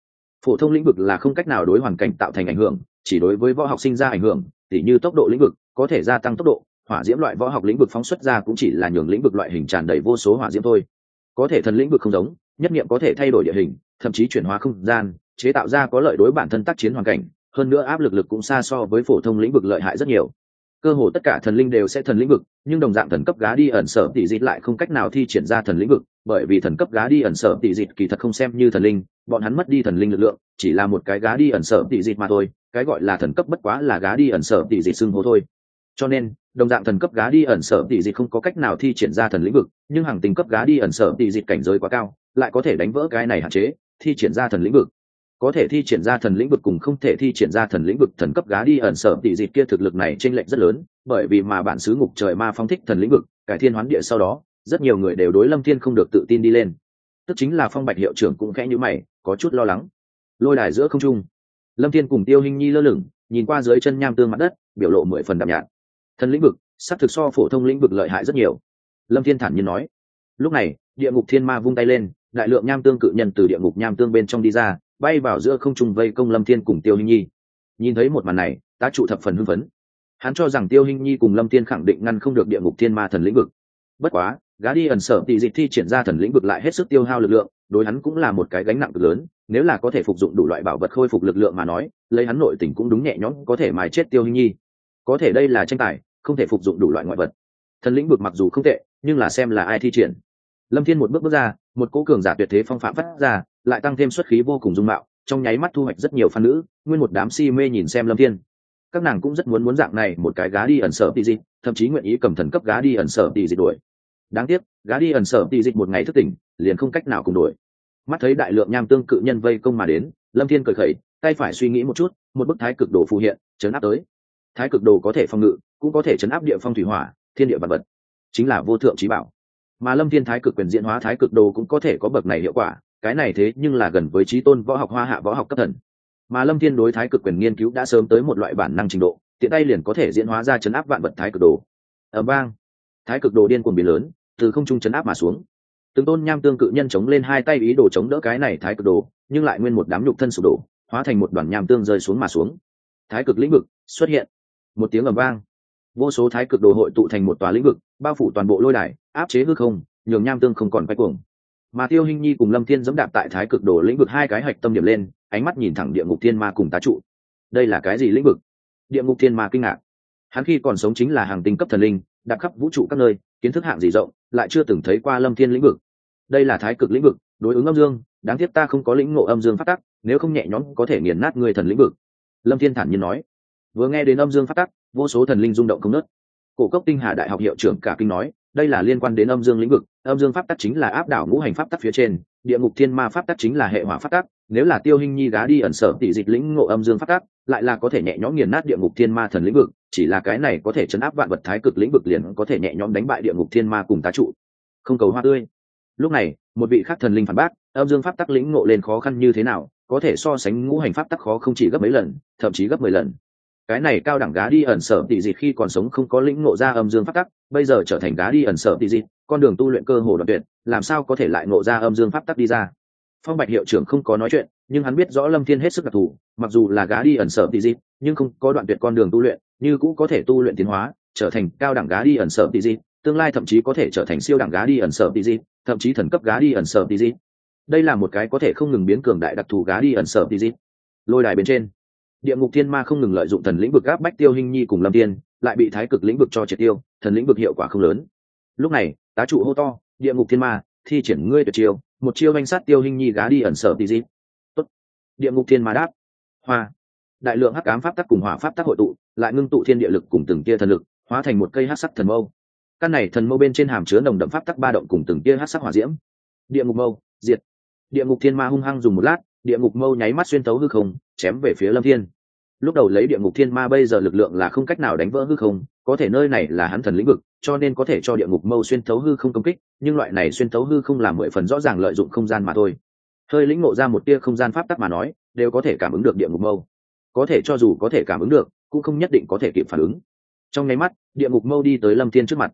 phổ thông lĩnh vực là không cách nào đối hoàn cảnh tạo thành ảnh hưởng, chỉ đối với võ học sinh ra ảnh hưởng, tỉ như tốc độ lĩnh vực có thể gia tăng tốc độ, hỏa diễm loại võ học lĩnh vực phóng xuất ra cũng chỉ là nhường lĩnh vực loại hình tràn đầy vô số hỏa diễm thôi. Có thể thần lĩnh vực không giống, nhất niệm có thể thay đổi địa hình, thậm chí chuyển hóa không gian, chế tạo ra có lợi đối bản thân tác chiến hoàn cảnh, hơn nữa áp lực lực cũng xa so với phổ thông lĩnh vực lợi hại rất nhiều. Cơ hồ tất cả thần linh đều sẽ thần lĩnh vực, nhưng đồng dạng thần cấp gá đi ẩn sở tỷ dịch lại không cách nào thi triển ra thần lĩnh vực, bởi vì thần cấp gá đi ẩn sở tỷ dịch kỳ thật không xem như thần linh, bọn hắn mất đi thần linh lực lượng, chỉ là một cái gá đi ẩn sở tỷ dịch mà thôi, cái gọi là thần cấp bất quá là gá đi ẩn sở tỷ dịch xưng hô thôi. Cho nên, đồng dạng thần cấp gá đi ẩn sở tỷ dịch không có cách nào thi triển ra thần lĩnh vực, nhưng hàng tinh cấp gá đi ẩn sở tỷ dịch cảnh giới quá cao, lại có thể đánh vỡ cái này hạn chế, thi triển ra thần lĩnh vực. Có thể thi triển ra thần lĩnh vực cùng không thể thi triển ra thần lĩnh vực thần cấp gá đi ẩn sở tỷ dịch kia thực lực này chênh lệch rất lớn, bởi vì mà bản xứ ngục trời ma phong thích thần lĩnh vực, cải thiên hoán địa sau đó, rất nhiều người đều đối Lâm Thiên không được tự tin đi lên. Tức chính là Phong Bạch hiệu trưởng cũng khẽ nhíu mày, có chút lo lắng. Lôi đài giữa không trung, Lâm Thiên cùng Tiêu Hinh Nhi lơ lửng, nhìn qua dưới chân nham tương mặt đất, biểu lộ mười phần đạm nhạt. Thần lĩnh vực, sắc thực so phổ thông lĩnh vực lợi hại rất nhiều. Lâm Thiên thản nhiên nói. Lúc này, địa ngục thiên ma vung tay lên, đại lượng nham tương cự nhân từ địa ngục nham tương bên trong đi ra, bay vào giữa không trung vây công Lâm Thiên cùng Tiêu Hinh Nhi. Nhìn thấy một màn này, tá trụ thập phần hưng phấn. Hắn cho rằng Tiêu Hinh Nhi cùng Lâm Thiên khẳng định ngăn không được địa ngục thiên ma thần lĩnh vực. Bất quá, gã đi ẩn sở tỷ dịch thi triển ra thần lĩnh vực lại hết sức tiêu hao lực lượng, đối hắn cũng là một cái gánh nặng cực lớn. Nếu là có thể phục dụng đủ loại bảo vật khôi phục lực lượng mà nói, lấy hắn nội tình cũng đúng nhẹ nhõm có thể mài chết Tiêu Hinh Nhi. Có thể đây là tranh tài, không thể phục dụng đủ loại ngoại vật. Thần lĩnh vực mặc dù không tệ, nhưng là xem là ai thi triển. Lâm Thiên một bước bước ra, một cỗ cường giả tuyệt thế phong phạm phát ra, lại tăng thêm xuất khí vô cùng dung mạo, trong nháy mắt thu hoạch rất nhiều fan nữ, nguyên một đám si mê nhìn xem Lâm Thiên. Các nàng cũng rất muốn muốn dạng này một cái gá đi ẩn sở tỷ dịch, thậm chí nguyện ý cầm thần cấp gá đi ẩn sở tỷ dịch đuổi. Đáng tiếc, gá đi ẩn sở tỷ dịch một ngày thức tỉnh, liền không cách nào cùng đuổi. Mắt thấy đại lượng nham tương cự nhân vây công mà đến, Lâm Thiên cười khẩy, tay phải suy nghĩ một chút, một bức thái cực đồ phù hiện, chấn áp tới. Thái cực đồ có thể phòng ngự, cũng có thể chấn áp địa phong thủy hỏa, thiên địa vật vật, chính là vô thượng chí bảo. Mà Lâm Thiên thái cực quyền diễn hóa thái cực đồ cũng có thể có bậc này hiệu quả, cái này thế nhưng là gần với chí tôn võ học hoa hạ võ học cấp thần. Mà Lâm Thiên đối thái cực quyền nghiên cứu đã sớm tới một loại bản năng trình độ, tiện tay liền có thể diễn hóa ra chấn áp vạn vật thái cực đồ. Ầm vang, thái cực đồ điên cuồng biến lớn, từ không trung chấn áp mà xuống. Từng tôn nham tương cự nhân chống lên hai tay ý đồ chống đỡ cái này thái cực đồ, nhưng lại nguyên một đám nhục thân sụp đổ, hóa thành một đoàn nham tương rơi xuống mà xuống. Thái cực lĩnh vực xuất hiện. Một tiếng ầm vang, vô số thái cực đồ hội tụ thành một tòa lĩnh vực, bao phủ toàn bộ lôi đài, áp chế hư không, nhường nham tương không còn quay cuồng. Mà Tiêu Hinh Nhi cùng Lâm Thiên giẫm đạp tại thái cực đồ lĩnh vực hai cái hạch tâm điểm lên, ánh mắt nhìn thẳng địa ngục thiên ma cùng tá trụ. Đây là cái gì lĩnh vực? Địa ngục thiên ma kinh ngạc. Hắn khi còn sống chính là hàng tinh cấp thần linh, đạp khắp vũ trụ các nơi, kiến thức hạng gì rộng, lại chưa từng thấy qua Lâm Thiên lĩnh vực. Đây là thái cực lĩnh vực, đối ứng âm dương, đáng tiếc ta không có lĩnh ngộ âm dương pháp tắc, nếu không nhẹ nhõm có thể nghiền nát người thần lĩnh vực. Lâm Thiên thản nhiên nói. Vừa nghe đến âm dương pháp tắc, vô số thần linh rung động không ngớt. Cổ Cốc Tinh Hà Đại học hiệu trưởng cả kinh nói, đây là liên quan đến âm dương lĩnh vực, âm dương pháp tắc chính là áp đảo ngũ hành pháp tắc phía trên, địa ngục thiên ma pháp tắc chính là hệ hỏa pháp tắc, nếu là Tiêu Hinh Nhi gá đi ẩn sở tỷ dịch lĩnh ngộ âm dương pháp tắc, lại là có thể nhẹ nhõm nghiền nát địa ngục thiên ma thần lĩnh vực, chỉ là cái này có thể chấn áp vạn vật thái cực lĩnh vực liền có thể nhẹ nhõm đánh bại địa ngục thiên ma cùng tá trụ. Không cầu hoa tươi. Lúc này, một vị khác thần linh phản bác, âm dương pháp tắc lĩnh ngộ lên khó khăn như thế nào, có thể so sánh ngũ hành pháp tắc khó không chỉ gấp mấy lần, thậm chí gấp mười lần. Cái này cao đẳng gá đi ẩn sở tỷ dịch khi còn sống không có lĩnh ngộ ra âm dương pháp tắc, bây giờ trở thành gá đi ẩn sở tỷ dịch, con đường tu luyện cơ hồ đoạn tuyệt, làm sao có thể lại ngộ ra âm dương pháp tắc đi ra. Phong Bạch hiệu trưởng không có nói chuyện, nhưng hắn biết rõ Lâm Thiên hết sức đặc thù, mặc dù là gá đi ẩn sở tỷ dịch, nhưng không có đoạn tuyệt con đường tu luyện, như cũng có thể tu luyện tiến hóa, trở thành cao đẳng gá đi ẩn sở tỷ dịch, tương lai thậm chí có thể trở thành siêu đẳng gá đi ẩn sở tỷ dịch, thậm chí thần cấp gá đi ẩn sở tỷ dịch. Đây là một cái có thể không ngừng biến cường đại đặc thù gá đi ẩn sở tỷ dịch. Lôi đài bên trên, địa ngục thiên ma không ngừng lợi dụng thần lĩnh vực áp bách Tiêu Hinh Nhi cùng Lâm Thiên, lại bị thái cực lĩnh vực cho triệt tiêu, thần lĩnh vực hiệu quả không lớn. Lúc này, tá trụ hô to, địa ngục thiên ma, thi triển ngươi tuyệt chiêu, một chiêu đánh sát Tiêu Hinh Nhi gá đi ẩn sở tỷ dịch. Tốt. Địa ngục thiên ma đáp. Hoa. Đại lượng hắc ám pháp tắc cùng hỏa pháp tắc hội tụ, lại ngưng tụ thiên địa lực cùng từng tia thần lực, hóa thành một cây hắc sắc thần mâu. Căn này thần mâu bên trên hàm chứa nồng đậm pháp tắc ba động cùng từng tia hắc sắc hỏa diễm. Địa ngục mâu, diệt. Địa ngục thiên ma hung hăng dùng một lát, địa ngục mâu nháy mắt xuyên tấu hư không, chém về phía Lâm Thiên. Lúc đầu lấy địa ngục thiên ma bây giờ lực lượng là không cách nào đánh vỡ hư không, có thể nơi này là hắn thần lĩnh vực, cho nên có thể cho địa ngục mâu xuyên thấu hư không công kích, nhưng loại này xuyên thấu hư không là mười phần rõ ràng lợi dụng không gian mà thôi. Hơi lĩnh ngộ ra một tia không gian pháp tắc mà nói, đều có thể cảm ứng được địa ngục mâu. Có thể cho dù có thể cảm ứng được, cũng không nhất định có thể kịp phản ứng. Trong nháy mắt, địa ngục mâu đi tới Lâm Thiên trước mặt.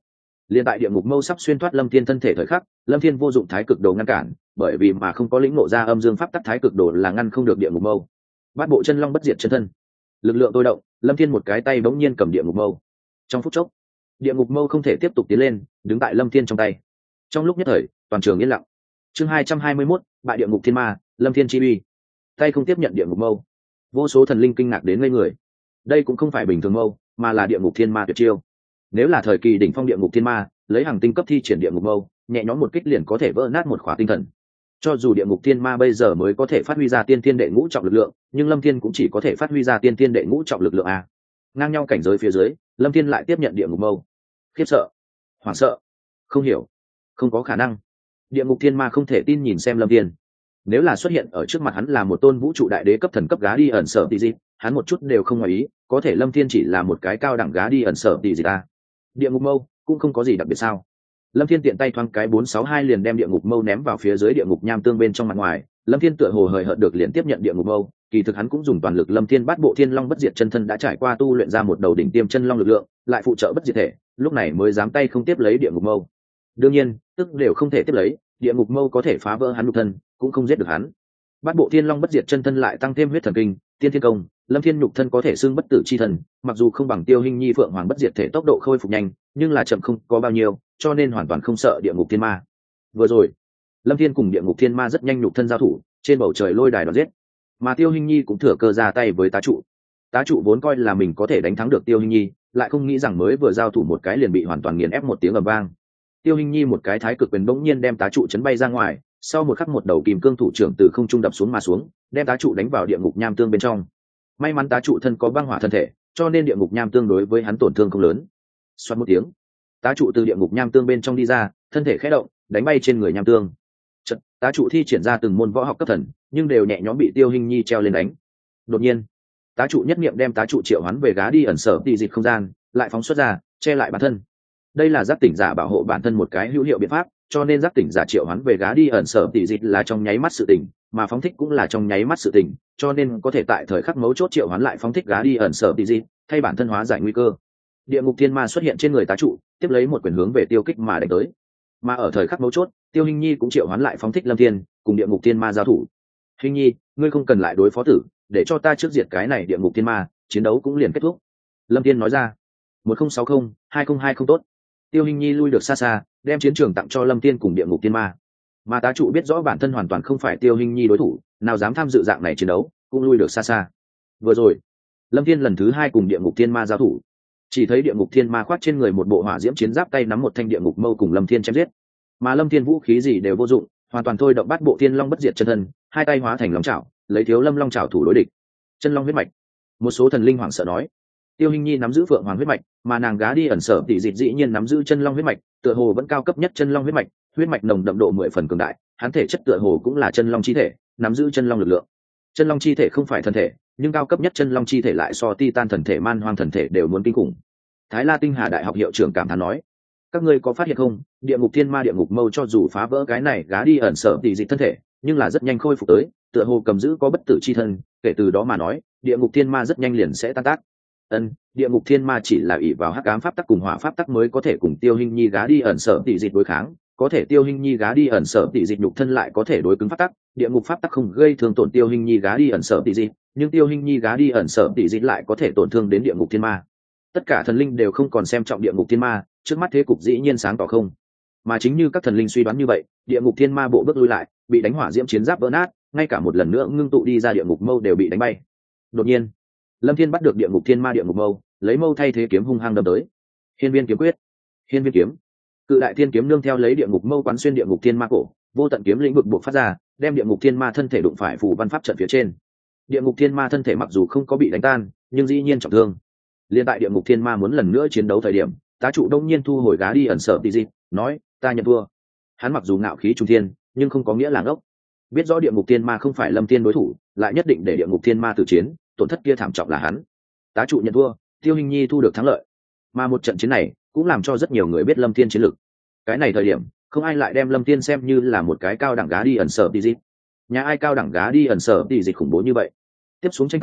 Liên tại địa ngục mâu sắp xuyên thoát lâm thiên thân thể thời khắc, lâm thiên vô dụng thái cực đồ ngăn cản, bởi vì mà không có lĩnh ngộ ra âm dương pháp tắc thái cực đồ là ngăn không được địa ngục mâu. Bát bộ chân long bất diệt chân thân, lực lượng tôi động, lâm thiên một cái tay bỗng nhiên cầm địa ngục mâu. Trong phút chốc, địa ngục mâu không thể tiếp tục tiến lên, đứng tại lâm thiên trong tay. Trong lúc nhất thời, toàn trường yên lặng. Chương hai trăm hai mươi mốt, bại địa ngục thiên ma, lâm thiên chi uy. Tay không tiếp nhận địa ngục mâu, vô số thần linh kinh ngạc đến ngây người. Đây cũng không phải bình thường mâu, mà là địa ngục thiên ma tuyệt chiêu. Nếu là thời kỳ đỉnh phong địa ngục thiên ma, lấy hàng tinh cấp thi triển địa ngục mâu, nhẹ nhõm một kích liền có thể vỡ nát một khỏa tinh thần. Cho dù địa ngục thiên ma bây giờ mới có thể phát huy ra tiên tiên đệ ngũ trọng lực lượng, nhưng lâm thiên cũng chỉ có thể phát huy ra tiên tiên đệ ngũ trọng lực lượng a. Ngang nhau cảnh giới phía dưới, lâm thiên lại tiếp nhận địa ngục mâu. Khiếp sợ, hoảng sợ, không hiểu, không có khả năng. Địa ngục thiên ma không thể tin nhìn xem lâm thiên. Nếu là xuất hiện ở trước mặt hắn là một tôn vũ trụ đại đế cấp thần cấp gá đi ẩn sở tỷ dị, hắn một chút đều không ngoài ý, có thể lâm thiên chỉ là một cái cao đẳng gá đi ẩn sở tỷ dị ta. Địa ngục mâu cũng không có gì đặc biệt sao? Lâm thiên tiện tay thoáng cái bốn sáu hai liền đem địa ngục mâu ném vào phía dưới địa ngục nham tương bên trong mặt ngoài. Lâm thiên tựa hồ hời hợt được liền tiếp nhận địa ngục mâu, kỳ thực hắn cũng dùng toàn lực. Lâm thiên bát bộ thiên long bất diệt chân thân đã trải qua tu luyện ra một đầu đỉnh tiêm chân long lực lượng, lại phụ trợ bất diệt thể, lúc này mới dám tay không tiếp lấy địa ngục mâu. Đương nhiên, tức đều không thể tiếp lấy, địa ngục mâu có thể phá vỡ hắn nhục thân, cũng không giết được hắn. Bát bộ thiên long bất diệt chân thân lại tăng thêm huyết thần kinh, tiên thiên công, lâm thiên nhục thân có thể xưng bất tử chi thần, mặc dù không bằng tiêu hình nhi phượng hoàng bất diệt thể tốc độ khôi phục nhanh, nhưng là chậm không có bao nhiêu, cho nên hoàn toàn không sợ địa ngục thiên ma. Vừa rồi, lâm thiên cùng địa ngục thiên ma rất nhanh nhục thân giao thủ, trên bầu trời lôi đài đoạt giết, mà tiêu hình nhi cũng thừa cơ ra tay với tá trụ. Tá trụ vốn coi là mình có thể đánh thắng được tiêu hình nhi, lại không nghĩ rằng mới vừa giao thủ một cái liền bị hoàn toàn nghiền ép một tiếng ầm vang. Tiêu hình nhi một cái thái cực quyền bỗng nhiên đem tá trụ chấn bay ra ngoài, sau một khắc một đầu kìm cương thủ trưởng từ không trung đập xuống mà xuống, đem tá trụ đánh vào địa ngục nham tương bên trong. May mắn tá trụ thân có băng hỏa thân thể, cho nên địa ngục nham tương đối với hắn tổn thương không lớn. Xoát một tiếng, tá trụ từ địa ngục nham tương bên trong đi ra, thân thể khẽ động, đánh bay trên người nham tương. Chật, tá trụ thi triển ra từng môn võ học cấp thần, nhưng đều nhẹ nhõm bị tiêu hình nhi treo lên đánh. Đột nhiên, tá trụ nhất niệm đem tá trụ triệu hoán về gá đi ẩn sở tỷ dịch không gian, lại phóng xuất ra, che lại bản thân. Đây là giác tỉnh giả bảo hộ bản thân một cái hữu hiệu biện pháp, cho nên giác tỉnh giả triệu hoán về gá đi ẩn sở tỷ dịch là trong nháy mắt sự tỉnh, mà phóng thích cũng là trong nháy mắt sự tỉnh, cho nên có thể tại thời khắc mấu chốt triệu hoán lại phóng thích gá đi ẩn sở tỷ dịch, thay bản thân hóa giải nguy cơ. Địa ngục thiên ma xuất hiện trên người tá trụ, tiếp lấy một quyền hướng về tiêu kích mà đánh tới. Mà ở thời khắc mấu chốt, tiêu hình nhi cũng triệu hoán lại phóng thích lâm thiên, cùng địa ngục thiên ma giao thủ. Hình nhi, ngươi không cần lại đối phó tử, để cho ta trước diệt cái này địa ngục thiên ma, chiến đấu cũng liền kết thúc. Lâm thiên nói ra. Một không sáu không, hai không hai không tốt. Tiêu hình nhi lui được xa xa, đem chiến trường tặng cho lâm thiên cùng địa ngục thiên ma. Mà tá trụ biết rõ bản thân hoàn toàn không phải tiêu hình nhi đối thủ, nào dám tham dự dạng này chiến đấu, cũng lui được xa xa. Vừa rồi, lâm thiên lần thứ hai cùng địa ngục thiên ma giao thủ, chỉ thấy địa ngục thiên ma khoác trên người một bộ hỏa diễm chiến giáp, tay nắm một thanh địa ngục mâu cùng lâm thiên chém giết. Mà lâm thiên vũ khí gì đều vô dụng, hoàn toàn thôi động bát bộ thiên long bất diệt chân thân, hai tay hóa thành long chảo, lấy thiếu lâm long chảo thủ đối địch. Chân long huyết mạch. Một số thần linh hoảng sợ nói. Tiêu hình nhi nắm giữ phượng hoàng huyết mạch, mà nàng gá đi ẩn sở tỷ dịch dĩ nhiên nắm giữ chân long huyết mạch, tựa hồ vẫn cao cấp nhất chân long huyết mạch, huyết mạch nồng đậm độ mười phần cường đại, hắn thể chất tựa hồ cũng là chân long chi thể, nắm giữ chân long lực lượng. Chân long chi thể không phải thần thể, nhưng cao cấp nhất chân long chi thể lại so titan thần thể, man hoang thần thể đều muốn kinh khủng. Thái La Tinh Hà Đại học hiệu trưởng cảm thán nói: các ngươi có phát hiện không, địa ngục thiên ma địa ngục mâu cho dù phá vỡ cái này gá đi ẩn sở tỷ dịch thân thể, nhưng là rất nhanh khôi phục tới, tựa hồ cầm giữ có bất tử chi thân, kể từ đó mà nói, địa ngục thiên ma rất nhanh liền sẽ tan tác. Ân, địa ngục thiên ma chỉ là ỷ vào hắc ám pháp tắc cùng hỏa pháp tắc mới có thể cùng tiêu hình nhi gá đi ẩn sở tỷ dịch đối kháng, có thể tiêu hình nhi gá đi ẩn sở tỷ dịch nhục thân lại có thể đối cứng pháp tắc, địa ngục pháp tắc không gây thương tổn tiêu hình nhi gá đi ẩn sở tỷ dịch, nhưng tiêu hình nhi gá đi ẩn sở tỷ dịch lại có thể tổn thương đến địa ngục thiên ma. Tất cả thần linh đều không còn xem trọng địa ngục thiên ma, trước mắt thế cục dĩ nhiên sáng tỏ không. Mà chính như các thần linh suy đoán như vậy, địa ngục thiên ma bộ bước lui lại, bị đánh hỏa diễm chiến giáp vỡ nát, ngay cả một lần nữa ngưng tụ đi ra địa ngục mâu đều bị đánh bay. Đột nhiên, lâm thiên bắt được địa ngục thiên ma địa ngục mâu, lấy mâu thay thế kiếm hung hăng đâm tới. Hiên viên kiếm quyết. Hiên viên kiếm. Cự đại thiên kiếm nương theo lấy địa ngục mâu quán xuyên địa ngục thiên ma cổ, vô tận kiếm lĩnh vực buộc phát ra, đem địa ngục thiên ma thân thể đụng phải phù văn pháp trận phía trên. Địa ngục thiên ma thân thể mặc dù không có bị đánh tan, nhưng dĩ nhiên trọng thương. Liên tại địa ngục thiên ma muốn lần nữa chiến đấu thời điểm, tá trụ đông nhiên thu hồi gá đi ẩn sở tỷ dịch, nói: ta nhận thua. Hắn mặc dù ngạo khí trung thiên, nhưng không có nghĩa là ngốc. Biết rõ địa ngục thiên ma không phải lâm thiên đối thủ, lại nhất định để địa ngục thiên ma tử chiến, tổn thất kia thảm trọng là hắn. Tá trụ nhận thua, tiêu hình nhi thu được thắng lợi. Mà một trận chiến này cũng làm cho rất nhiều người biết lâm thiên chiến lực. Cái này thời điểm, không ai lại đem lâm thiên xem như là một cái cao đẳng gá đi ẩn sở tỷ dịch. Nhà ai cao đẳng gá đi ẩn sở tỷ dịch khủng bố như vậy. Tiếp xuống tranh tài,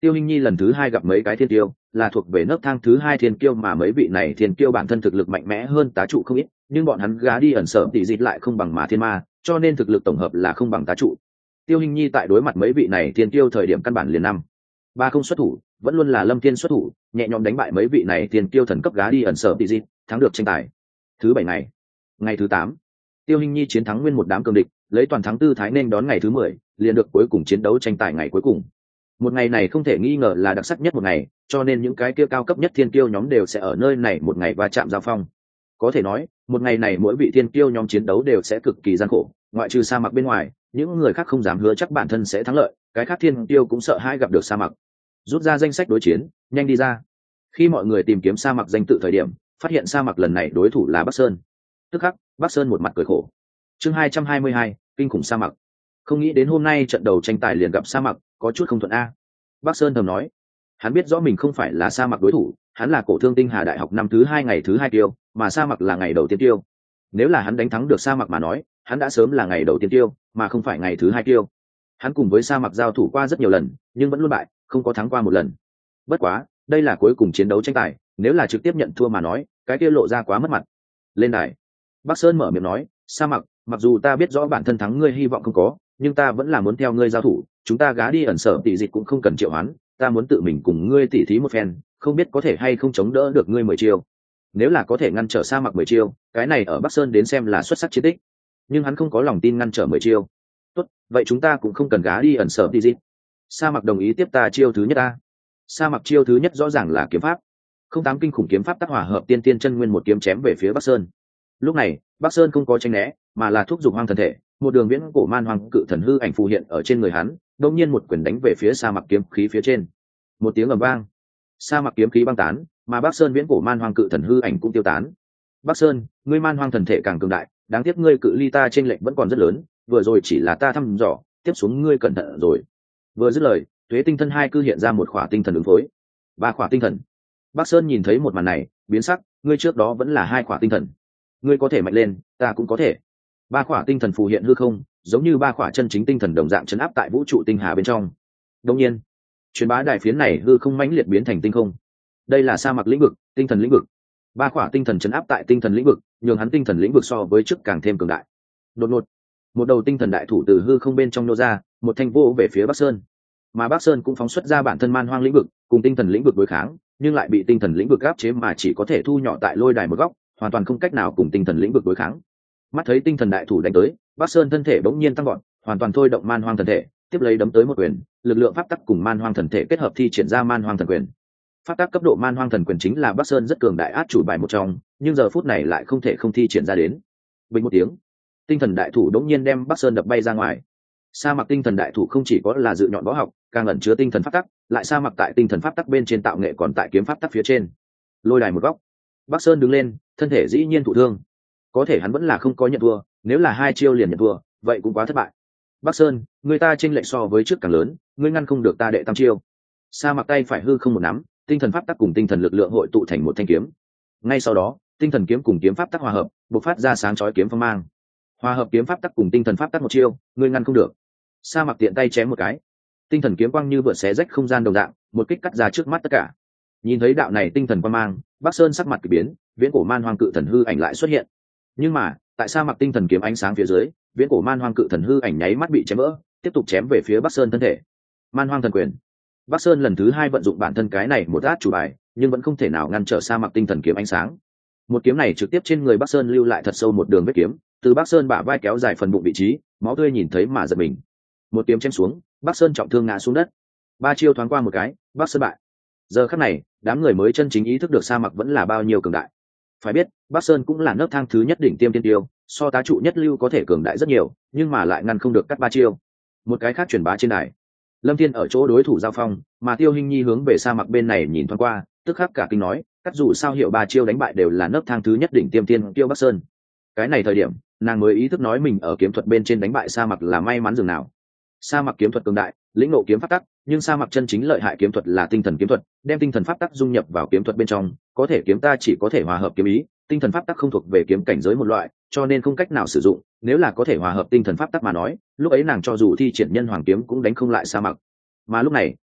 Tiêu Hinh Nhi lần thứ hai gặp mấy cái thiên tiêu, là thuộc về nấc thang thứ hai thiên kiêu, mà mấy vị này thiên kiêu bản thân thực lực mạnh mẽ hơn tá trụ không ít, nhưng bọn hắn gá đi ẩn sở tỷ dịch lại không bằng mà thiên ma, cho nên thực lực tổng hợp là không bằng tá trụ. Tiêu Hinh Nhi tại đối mặt mấy vị này thiên kiêu thời điểm căn bản liền năm ba không xuất thủ, vẫn luôn là Lâm Thiên xuất thủ, nhẹ nhõm đánh bại mấy vị này thiên kiêu thần cấp gá đi ẩn sở tỷ dịch, thắng được tranh tài. Thứ bảy ngày, ngày thứ tám, Tiêu Hinh Nhi chiến thắng nguyên một đám cường địch, lấy toàn thắng tư thái nên đón ngày thứ mười, liền được cuối cùng chiến đấu tranh tài ngày cuối cùng. Một ngày này không thể nghi ngờ là đặc sắc nhất một ngày, cho nên những cái kia cao cấp nhất thiên kiêu nhóm đều sẽ ở nơi này một ngày va chạm giao phong. Có thể nói, một ngày này mỗi vị thiên kiêu nhóm chiến đấu đều sẽ cực kỳ gian khổ, ngoại trừ Sa Mặc bên ngoài, những người khác không dám hứa chắc bản thân sẽ thắng lợi, cái khác thiên kiêu cũng sợ hai gặp được Sa Mặc. Rút ra danh sách đối chiến, nhanh đi ra. Khi mọi người tìm kiếm Sa Mặc danh tự thời điểm, phát hiện Sa Mặc lần này đối thủ là Bắc Sơn. Tức khắc, Bắc Sơn một mặt cười khổ. Chương hai trăm hai mươi hai, kinh khủng Sa Mặc. Không nghĩ đến hôm nay trận đầu tranh tài liền gặp Sa Mặc, có chút không thuận a. Bắc Sơn thầm nói, hắn biết rõ mình không phải là Sa Mặc đối thủ, hắn là Cổ Thương Tinh Hà Đại học năm thứ hai ngày thứ hai tiêu, mà Sa Mặc là ngày đầu tiên tiêu. Nếu là hắn đánh thắng được Sa Mặc mà nói, hắn đã sớm là ngày đầu tiên tiêu, mà không phải ngày thứ hai tiêu. Hắn cùng với Sa Mặc giao thủ qua rất nhiều lần, nhưng vẫn luôn bại, không có thắng qua một lần. Bất quá, đây là cuối cùng chiến đấu tranh tài, nếu là trực tiếp nhận thua mà nói, cái kia lộ ra quá mất mặt. Lên đài, Bắc Sơn mở miệng nói, Sa Mặc, mặc dù ta biết rõ bản thân thắng ngươi hy vọng không có, nhưng ta vẫn là muốn theo ngươi giao thủ, chúng ta gá đi ẩn sở tỷ dịch cũng không cần triệu hoán, ta muốn tự mình cùng ngươi tỉ thí một phen, không biết có thể hay không chống đỡ được ngươi mười chiêu. Nếu là có thể ngăn trở Sa Mặc mười chiêu, cái này ở Bắc Sơn đến xem là xuất sắc chiến tích, nhưng hắn không có lòng tin ngăn trở mười chiêu. Tốt, vậy chúng ta cũng không cần gá đi ẩn sở tỷ dịch. Sa Mặc đồng ý tiếp ta chiêu thứ nhất ta. Sa Mặc chiêu thứ nhất rõ ràng là kiếm pháp. Không tám kinh khủng kiếm pháp tác hòa hợp tiên tiên chân nguyên một kiếm chém về phía Bắc Sơn. Lúc này, Bắc Sơn không có tránh né, mà là thúc giục hoang thần thể, một đường viễn cổ man hoang cự thần hư ảnh phù hiện ở trên người hắn, đột nhiên một quyền đánh về phía Sa Mặc kiếm khí phía trên. Một tiếng ầm vang, Sa Mặc kiếm khí băng tán, mà Bắc Sơn viễn cổ man hoang cự thần hư ảnh cũng tiêu tán. Bắc Sơn, ngươi man hoang thần thể càng cường đại, đáng tiếc ngươi cự ly ta trên lệnh vẫn còn rất lớn, vừa rồi chỉ là ta thăm dò, tiếp xuống ngươi cẩn thận rồi. Vừa dứt lời, Tuế Tinh Thân hai cư hiện ra một khỏa tinh thần ứng phối. Ba khỏa tinh thần. Bắc Sơn nhìn thấy một màn này, biến sắc, ngươi trước đó vẫn là hai khỏa tinh thần. Ngươi có thể mạnh lên, ta cũng có thể. Ba khỏa tinh thần phù hiện hư không, giống như ba khỏa chân chính tinh thần đồng dạng chấn áp tại vũ trụ tinh hà bên trong. Đương nhiên, truyền bá đại phiến này hư không mãnh liệt biến thành tinh không. Đây là Sa Mặc lĩnh vực, tinh thần lĩnh vực. Ba khỏa tinh thần chấn áp tại tinh thần lĩnh vực, nhường hắn tinh thần lĩnh vực so với trước càng thêm cường đại. Đột ngột, một đầu tinh thần đại thủ từ hư không bên trong nô ra, một thanh vô về phía Bắc Sơn. Mà Bắc Sơn cũng phóng xuất ra bản thân man hoang lĩnh vực, cùng tinh thần lĩnh vực đối kháng, nhưng lại bị tinh thần lĩnh vực áp chế mà chỉ có thể thu nhỏ tại lôi đài một góc, hoàn toàn không cách nào cùng tinh thần lĩnh vực đối kháng. Mắt thấy tinh thần đại thủ đánh tới, Bắc Sơn thân thể bỗng nhiên tăng gọn, hoàn toàn thôi động man hoang thần thể, tiếp lấy đấm tới một quyền, lực lượng pháp tắc cùng man hoang thần thể kết hợp thi triển ra man hoang thần quyền. Pháp tắc cấp độ man hoang thần quyền chính là Bắc Sơn rất cường đại át chủ bài một trong, nhưng giờ phút này lại không thể không thi triển ra đến. Bình một tiếng, tinh thần đại thủ đống nhiên đem Bắc Sơn đập bay ra ngoài. Sa Mặc tinh thần đại thủ không chỉ có là dự nhọn võ học, càng ẩn chứa tinh thần pháp tắc, lại Sa Mặc tại tinh thần pháp tắc bên trên tạo nghệ còn tại kiếm pháp tắc phía trên. Lôi đài một góc, Bắc Sơn đứng lên, thân thể dĩ nhiên thụ thương, có thể hắn vẫn là không có nhận thua, nếu là hai chiêu liền nhận thua, vậy cũng quá thất bại. Bắc Sơn, người ta chênh lệch so với trước càng lớn, ngươi ngăn không được ta đệ tam chiêu. Sa Mặc tay phải hư không một nắm, tinh thần pháp tắc cùng tinh thần lực lượng hội tụ thành một thanh kiếm. Ngay sau đó, tinh thần kiếm cùng kiếm pháp tắc hòa hợp, bộc phát ra sáng chói kiếm phong mang. Hòa hợp kiếm pháp tắc cùng tinh thần pháp tắc một chiêu, ngươi ngăn không được. Sa Mặc tiện tay chém một cái, tinh thần kiếm quang như vượt xé rách không gian đồng dạng, một kích cắt ra trước mắt tất cả. Nhìn thấy đạo này tinh thần quang mang, Bắc Sơn sắc mặt kỳ biến, viễn cổ man hoang cự thần hư ảnh lại xuất hiện. Nhưng mà, tại Sa Mặc tinh thần kiếm ánh sáng phía dưới, viễn cổ man hoang cự thần hư ảnh nháy mắt bị chém vỡ, tiếp tục chém về phía Bắc Sơn thân thể. Man hoang thần quyền. Bắc Sơn lần thứ hai vận dụng bản thân cái này một át chủ bài, nhưng vẫn không thể nào ngăn trở Sa Mặc tinh thần kiếm ánh sáng. Một kiếm này trực tiếp trên người Bắc Sơn lưu lại thật sâu một đường vết kiếm, từ Bắc Sơn bả vai kéo dài phần bụng vị trí, máu tươi nhìn thấy mà giật mình. Một kiếm chém xuống, Bắc Sơn trọng thương ngã xuống đất. Ba chiêu thoáng qua một cái, Bắc Sơn bại. Giờ khắc này, đám người mới chân chính ý thức được Sa Mặc vẫn là bao nhiêu cường đại. Phải biết, Bắc Sơn cũng là nấc thang thứ nhất đỉnh tiêm tiên tiêu, so tá trụ nhất lưu có thể cường đại rất nhiều, nhưng mà lại ngăn không được cắt ba chiêu. Một cái khác truyền bá trên đài, Lâm Thiên ở chỗ đối thủ giao phong, mà Tiêu Hinh Nhi hướng về Sa Mặc bên này nhìn thoáng qua, tức khắc cả kinh nói, cắt dù sao hiệu ba chiêu đánh bại đều là nấc thang thứ nhất đỉnh tiêm tiên tiêu Bắc Sơn. Cái này thời điểm, nàng mới ý thức nói mình ở kiếm thuật bên trên đánh bại Sa Mặc là may mắn dường nào. Sa Mặc kiếm thuật cường đại, lĩnh ngộ kiếm pháp tắc, nhưng Sa Mặc chân chính lợi hại kiếm thuật là tinh thần kiếm thuật, đem tinh thần pháp tắc dung nhập vào kiếm thuật bên trong, có thể kiếm ta chỉ có thể hòa hợp kiếm ý, tinh thần pháp tắc không thuộc về kiếm cảnh giới một loại, cho nên không cách nào sử dụng, nếu là có thể hòa hợp tinh thần pháp tắc mà nói, lúc ấy nàng cho dù thi triển nhân hoàng kiếm cũng đánh không lại Sa Mặc. Mà lúc này,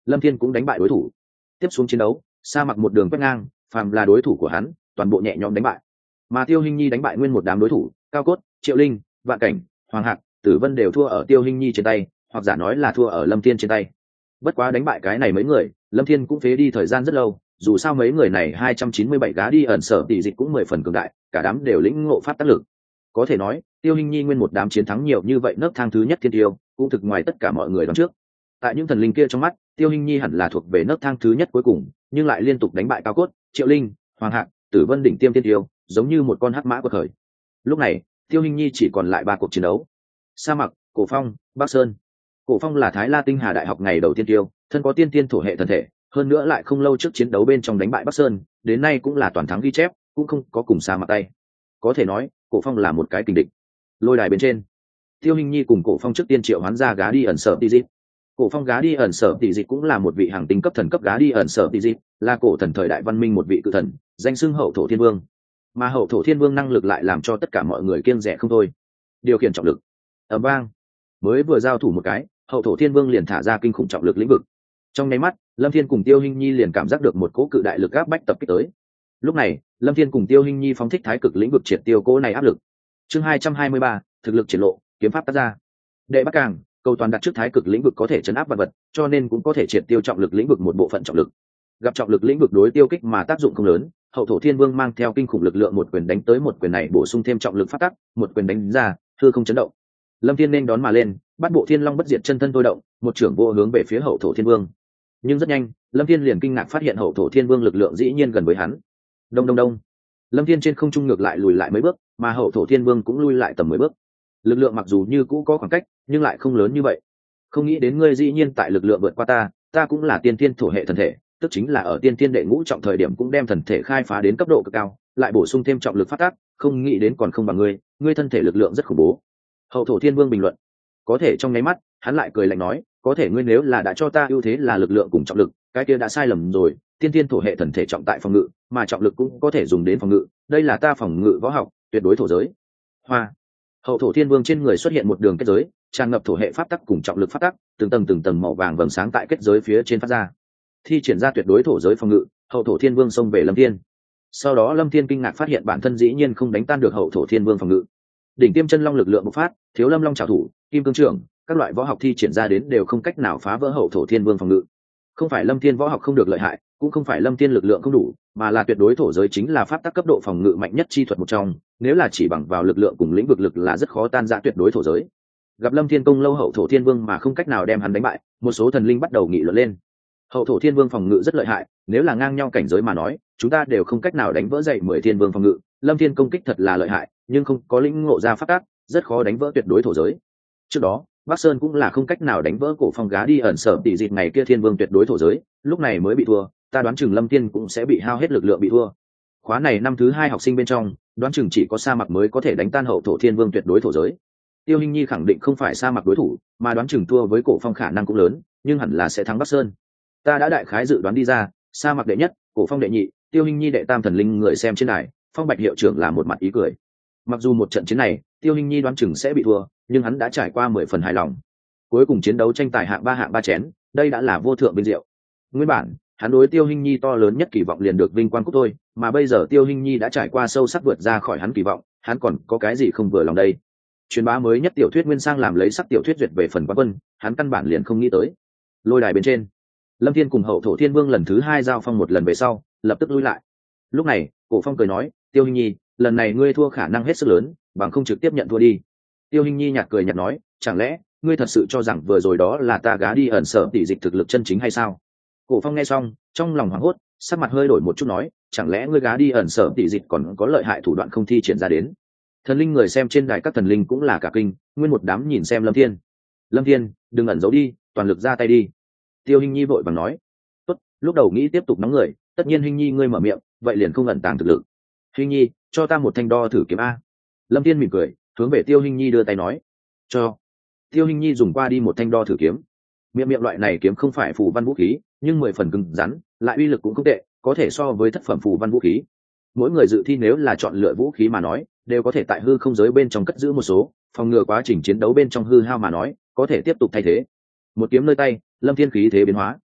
Lâm Thiên cũng đánh bại đối thủ. Tiếp xuống chiến đấu, Sa Mặc một đường quét ngang, phàm là đối thủ của hắn toàn bộ nhẹ nhõm đánh bại. Mà Tiêu Hinh Nhi đánh bại nguyên một đám đối thủ, Cao Cốt, Triệu Linh, Vạn Cảnh, Hoàng Hạc, Tử Vân đều thua ở Tiêu Hinh Nhi trên tay, hoặc giả nói là thua ở Lâm Thiên trên tay. Bất quá đánh bại cái này mấy người, Lâm Thiên cũng phế đi thời gian rất lâu, dù sao mấy người này hai trăm chín mươi bảy gá đi ẩn sở tỷ dịch cũng mười phần cường đại, cả đám đều lĩnh ngộ pháp tác lực. Có thể nói, Tiêu Hinh Nhi nguyên một đám chiến thắng nhiều như vậy nấc thang thứ nhất thiên tiêu, cũng thực ngoài tất cả mọi người đoán trước. Tại những thần linh kia trong mắt, Tiêu Hinh Nhi hẳn là thuộc về nấc thang thứ nhất cuối cùng, nhưng lại liên tục đánh bại Cao Cốt, Triệu Linh, Hoàng Hạc, Tử Vân đỉnh tiêm thiên tiêu, giống như một con hắc mã quật khởi. Lúc này, Tiêu Hinh Nhi chỉ còn lại ba cuộc chiến đấu. Sa Mặc, Cổ Phong, Bắc Sơn. Cổ Phong là Thái La Tinh Hà Đại học ngày đầu tiên tiêu, thân có tiên tiên thổ hệ thần thể, hơn nữa lại không lâu trước chiến đấu bên trong đánh bại Bắc Sơn, đến nay cũng là toàn thắng ghi chép, cũng không có cùng Sa Mặc tay. Có thể nói, Cổ Phong là một cái kình địch. Lôi đài bên trên, Tiêu Hinh Nhi cùng Cổ Phong trước tiên triệu hoán ra gá đi ẩn sở tỷ dịch. Cổ Phong gá đi ẩn sở tỷ dịch cũng là một vị hàng tinh cấp thần cấp gá đi ẩn sở tỷ dịch, là cổ thần thời đại văn minh một vị cự thần, danh xưng Hậu Thổ Thiên Vương. Mà Hậu Thổ Thiên Vương năng lực lại làm cho tất cả mọi người kiêng dè không thôi. Điều khiển trọng lực. Ầm vang. Mới vừa giao thủ một cái, Hậu Thổ Thiên Vương liền thả ra kinh khủng trọng lực lĩnh vực. Trong nháy mắt, Lâm Thiên cùng Tiêu Hinh Nhi liền cảm giác được một cỗ cự đại lực áp bách tập kích tới. Lúc này, Lâm Thiên cùng Tiêu Hinh Nhi phóng thích thái cực lĩnh vực triệt tiêu cỗ này áp lực. Chương hai trăm hai mươi ba, thực lực triển lộ, kiếm pháp tác ra. Đệ Bắc Càng, cầu toàn đặt trước thái cực lĩnh vực có thể chấn áp vật vật, cho nên cũng có thể triệt tiêu trọng lực lĩnh vực một bộ phận trọng lực. Gặp trọng lực lĩnh vực đối tiêu kích mà tác dụng không lớn, Hậu Thổ Thiên Vương mang theo kinh khủng lực lượng một quyền đánh tới một quyền này bổ sung thêm trọng lực phát tắc, một quyền đánh ra, hư không chấn động. Lâm Thiên nên đón mà lên, bắt bộ Thiên Long bất diệt chân thân thôi động, một trưởng vô hướng về phía Hậu Thổ Thiên Vương. Nhưng rất nhanh, Lâm Thiên liền kinh ngạc phát hiện Hậu Thổ Thiên Vương lực lượng dĩ nhiên gần với hắn. Đông đông đông. Lâm Thiên trên không trung ngược lại lùi lại mấy bước, mà Hậu Thổ Thiên Vương cũng lui lại tầm mười bước. Lực lượng mặc dù như cũ có khoảng cách, nhưng lại không lớn như vậy. Không nghĩ đến ngươi dĩ nhiên tại lực lượng vượt qua ta, ta cũng là tiên thiên thổ hệ thần thể, tức chính là ở tiên thiên đệ ngũ trọng thời điểm cũng đem thần thể khai phá đến cấp độ cực cao, lại bổ sung thêm trọng lực phát tác, không nghĩ đến còn không bằng ngươi, ngươi thân thể lực lượng rất khủng bố. Hậu Thổ Thiên Vương bình luận. Có thể trong nháy mắt, hắn lại cười lạnh nói, có thể ngươi nếu là đã cho ta ưu thế là lực lượng cùng trọng lực, cái kia đã sai lầm rồi, tiên thiên thổ hệ thần thể trọng tại phòng ngự, mà trọng lực cũng có thể dùng đến phòng ngự, đây là ta phòng ngự võ học, tuyệt đối thổ giới. Hoa. Hậu Thổ Thiên Vương trên người xuất hiện một đường kết giới, tràn ngập thổ hệ pháp tắc cùng trọng lực pháp tắc, từng tầng từng tầng màu vàng vầng sáng tại kết giới phía trên phát ra. Thi triển ra tuyệt đối thổ giới phòng ngự, Hậu Thổ Thiên Vương xông về Lâm Thiên. Sau đó Lâm Thiên kinh ngạc phát hiện bản thân dĩ nhiên không đánh tan được Hậu Thổ Thiên Vương phòng ngự. Đỉnh tiêm chân long lực lượng bộc phát, Thiếu Lâm Long trảo thủ, Kim Cương trưởng, các loại võ học thi triển ra đến đều không cách nào phá vỡ Hậu Thổ Thiên Vương phòng ngự. Không phải Lâm Thiên võ học không được lợi hại, cũng không phải Lâm Thiên lực lượng không đủ, mà là tuyệt đối thổ giới chính là pháp tắc cấp độ phòng ngự mạnh nhất chi thuật một trong, nếu là chỉ bằng vào lực lượng cùng lĩnh vực lực là rất khó tan rã tuyệt đối thổ giới. Gặp Lâm Thiên công lâu Hậu Thổ Thiên Vương mà không cách nào đem hắn đánh bại, một số thần linh bắt đầu nghị luận lên. Hậu Thổ Thiên Vương phòng ngự rất lợi hại, nếu là ngang nhau cảnh giới mà nói, chúng ta đều không cách nào đánh vỡ dậy mười Thiên Vương phòng ngự, Lâm Thiên công kích thật là lợi hại, nhưng không có lĩnh ngộ ra pháp tắc, rất khó đánh vỡ tuyệt đối thổ giới. Trước đó, Bắc Sơn cũng là không cách nào đánh vỡ Cổ Phong gá đi ẩn sở tỷ dịp ngày kia Thiên Vương tuyệt đối thổ giới, lúc này mới bị thua, ta đoán chừng Lâm Thiên cũng sẽ bị hao hết lực lượng bị thua. Khóa này năm thứ hai học sinh bên trong, đoán chừng chỉ có Sa Mặc mới có thể đánh tan Hậu Thổ Thiên Vương tuyệt đối thổ giới. Tiêu Hinh Nhi khẳng định không phải Sa Mặc đối thủ, mà đoán chừng thua với Cổ Phong khả năng cũng lớn, nhưng hẳn là sẽ thắng Bắc Sơn. Ta đã đại khái dự đoán đi ra, Sa Mặc đệ nhất, Cổ Phong đệ nhị, Tiêu Hinh Nhi đệ tam thần linh người xem trên đài, Phong Bạch hiệu trưởng là một mặt ý cười. Mặc dù một trận chiến này, Tiêu Hinh Nhi đoán chừng sẽ bị thua, nhưng hắn đã trải qua mười phần hài lòng. Cuối cùng chiến đấu tranh tài hạng ba hạng ba chén, đây đã là vô thượng vinh diệu. Nguyên bản, hắn đối Tiêu Hinh Nhi to lớn nhất kỳ vọng liền được vinh quang cúp thôi, mà bây giờ Tiêu Hinh Nhi đã trải qua sâu sắc vượt ra khỏi hắn kỳ vọng, hắn còn có cái gì không vừa lòng đây? Truyền bá mới nhất tiểu thuyết nguyên sang làm lấy sắc tiểu thuyết duyệt về phần quán quân, hắn căn bản liền không nghĩ tới. Lôi đài bên trên, Lâm Thiên cùng Hậu Thổ Thiên Vương lần thứ hai giao phong một lần về sau, lập tức lui lại. Lúc này, Cổ Phong cười nói, Tiêu Hinh Nhi, lần này ngươi thua khả năng hết sức lớn, bằng không trực tiếp nhận thua đi. Tiêu Hinh Nhi nhạt cười nhạt nói, chẳng lẽ ngươi thật sự cho rằng vừa rồi đó là ta gá đi ẩn sở tỷ dịch thực lực chân chính hay sao? Cổ Phong nghe xong, trong lòng hoảng hốt, sắc mặt hơi đổi một chút nói, chẳng lẽ ngươi gá đi ẩn sở tỷ dịch còn có lợi hại thủ đoạn không thi triển ra đến? Thần linh người xem trên đài các thần linh cũng là cả kinh, nguyên một đám nhìn xem Lâm Thiên. Lâm Thiên, đừng ẩn giấu đi, toàn lực ra tay đi. Tiêu Hinh Nhi vội vàng nói, tốt, lúc đầu nghĩ tiếp tục nóng người, tất nhiên Hinh Nhi ngươi mở miệng, vậy liền không ẩn tàng thực lực. Hinh Nhi, cho ta một thanh đo thử kiếm a. Lâm Thiên mỉm cười, hướng về Tiêu Hinh Nhi đưa tay nói, cho. Tiêu Hinh Nhi dùng qua đi một thanh đo thử kiếm. Miệng miệng loại này kiếm không phải phù văn vũ khí, nhưng mười phần cứng rắn, lại uy lực cũng không tệ, có thể so với thất phẩm phù văn vũ khí. Mỗi người dự thi nếu là chọn lựa vũ khí mà nói, đều có thể tại hư không giới bên trong cất giữ một số, phòng ngừa quá trình chiến đấu bên trong hư hao mà nói, có thể tiếp tục thay thế. Một kiếm nơi tay, Lâm Thiên khí thế biến hóa.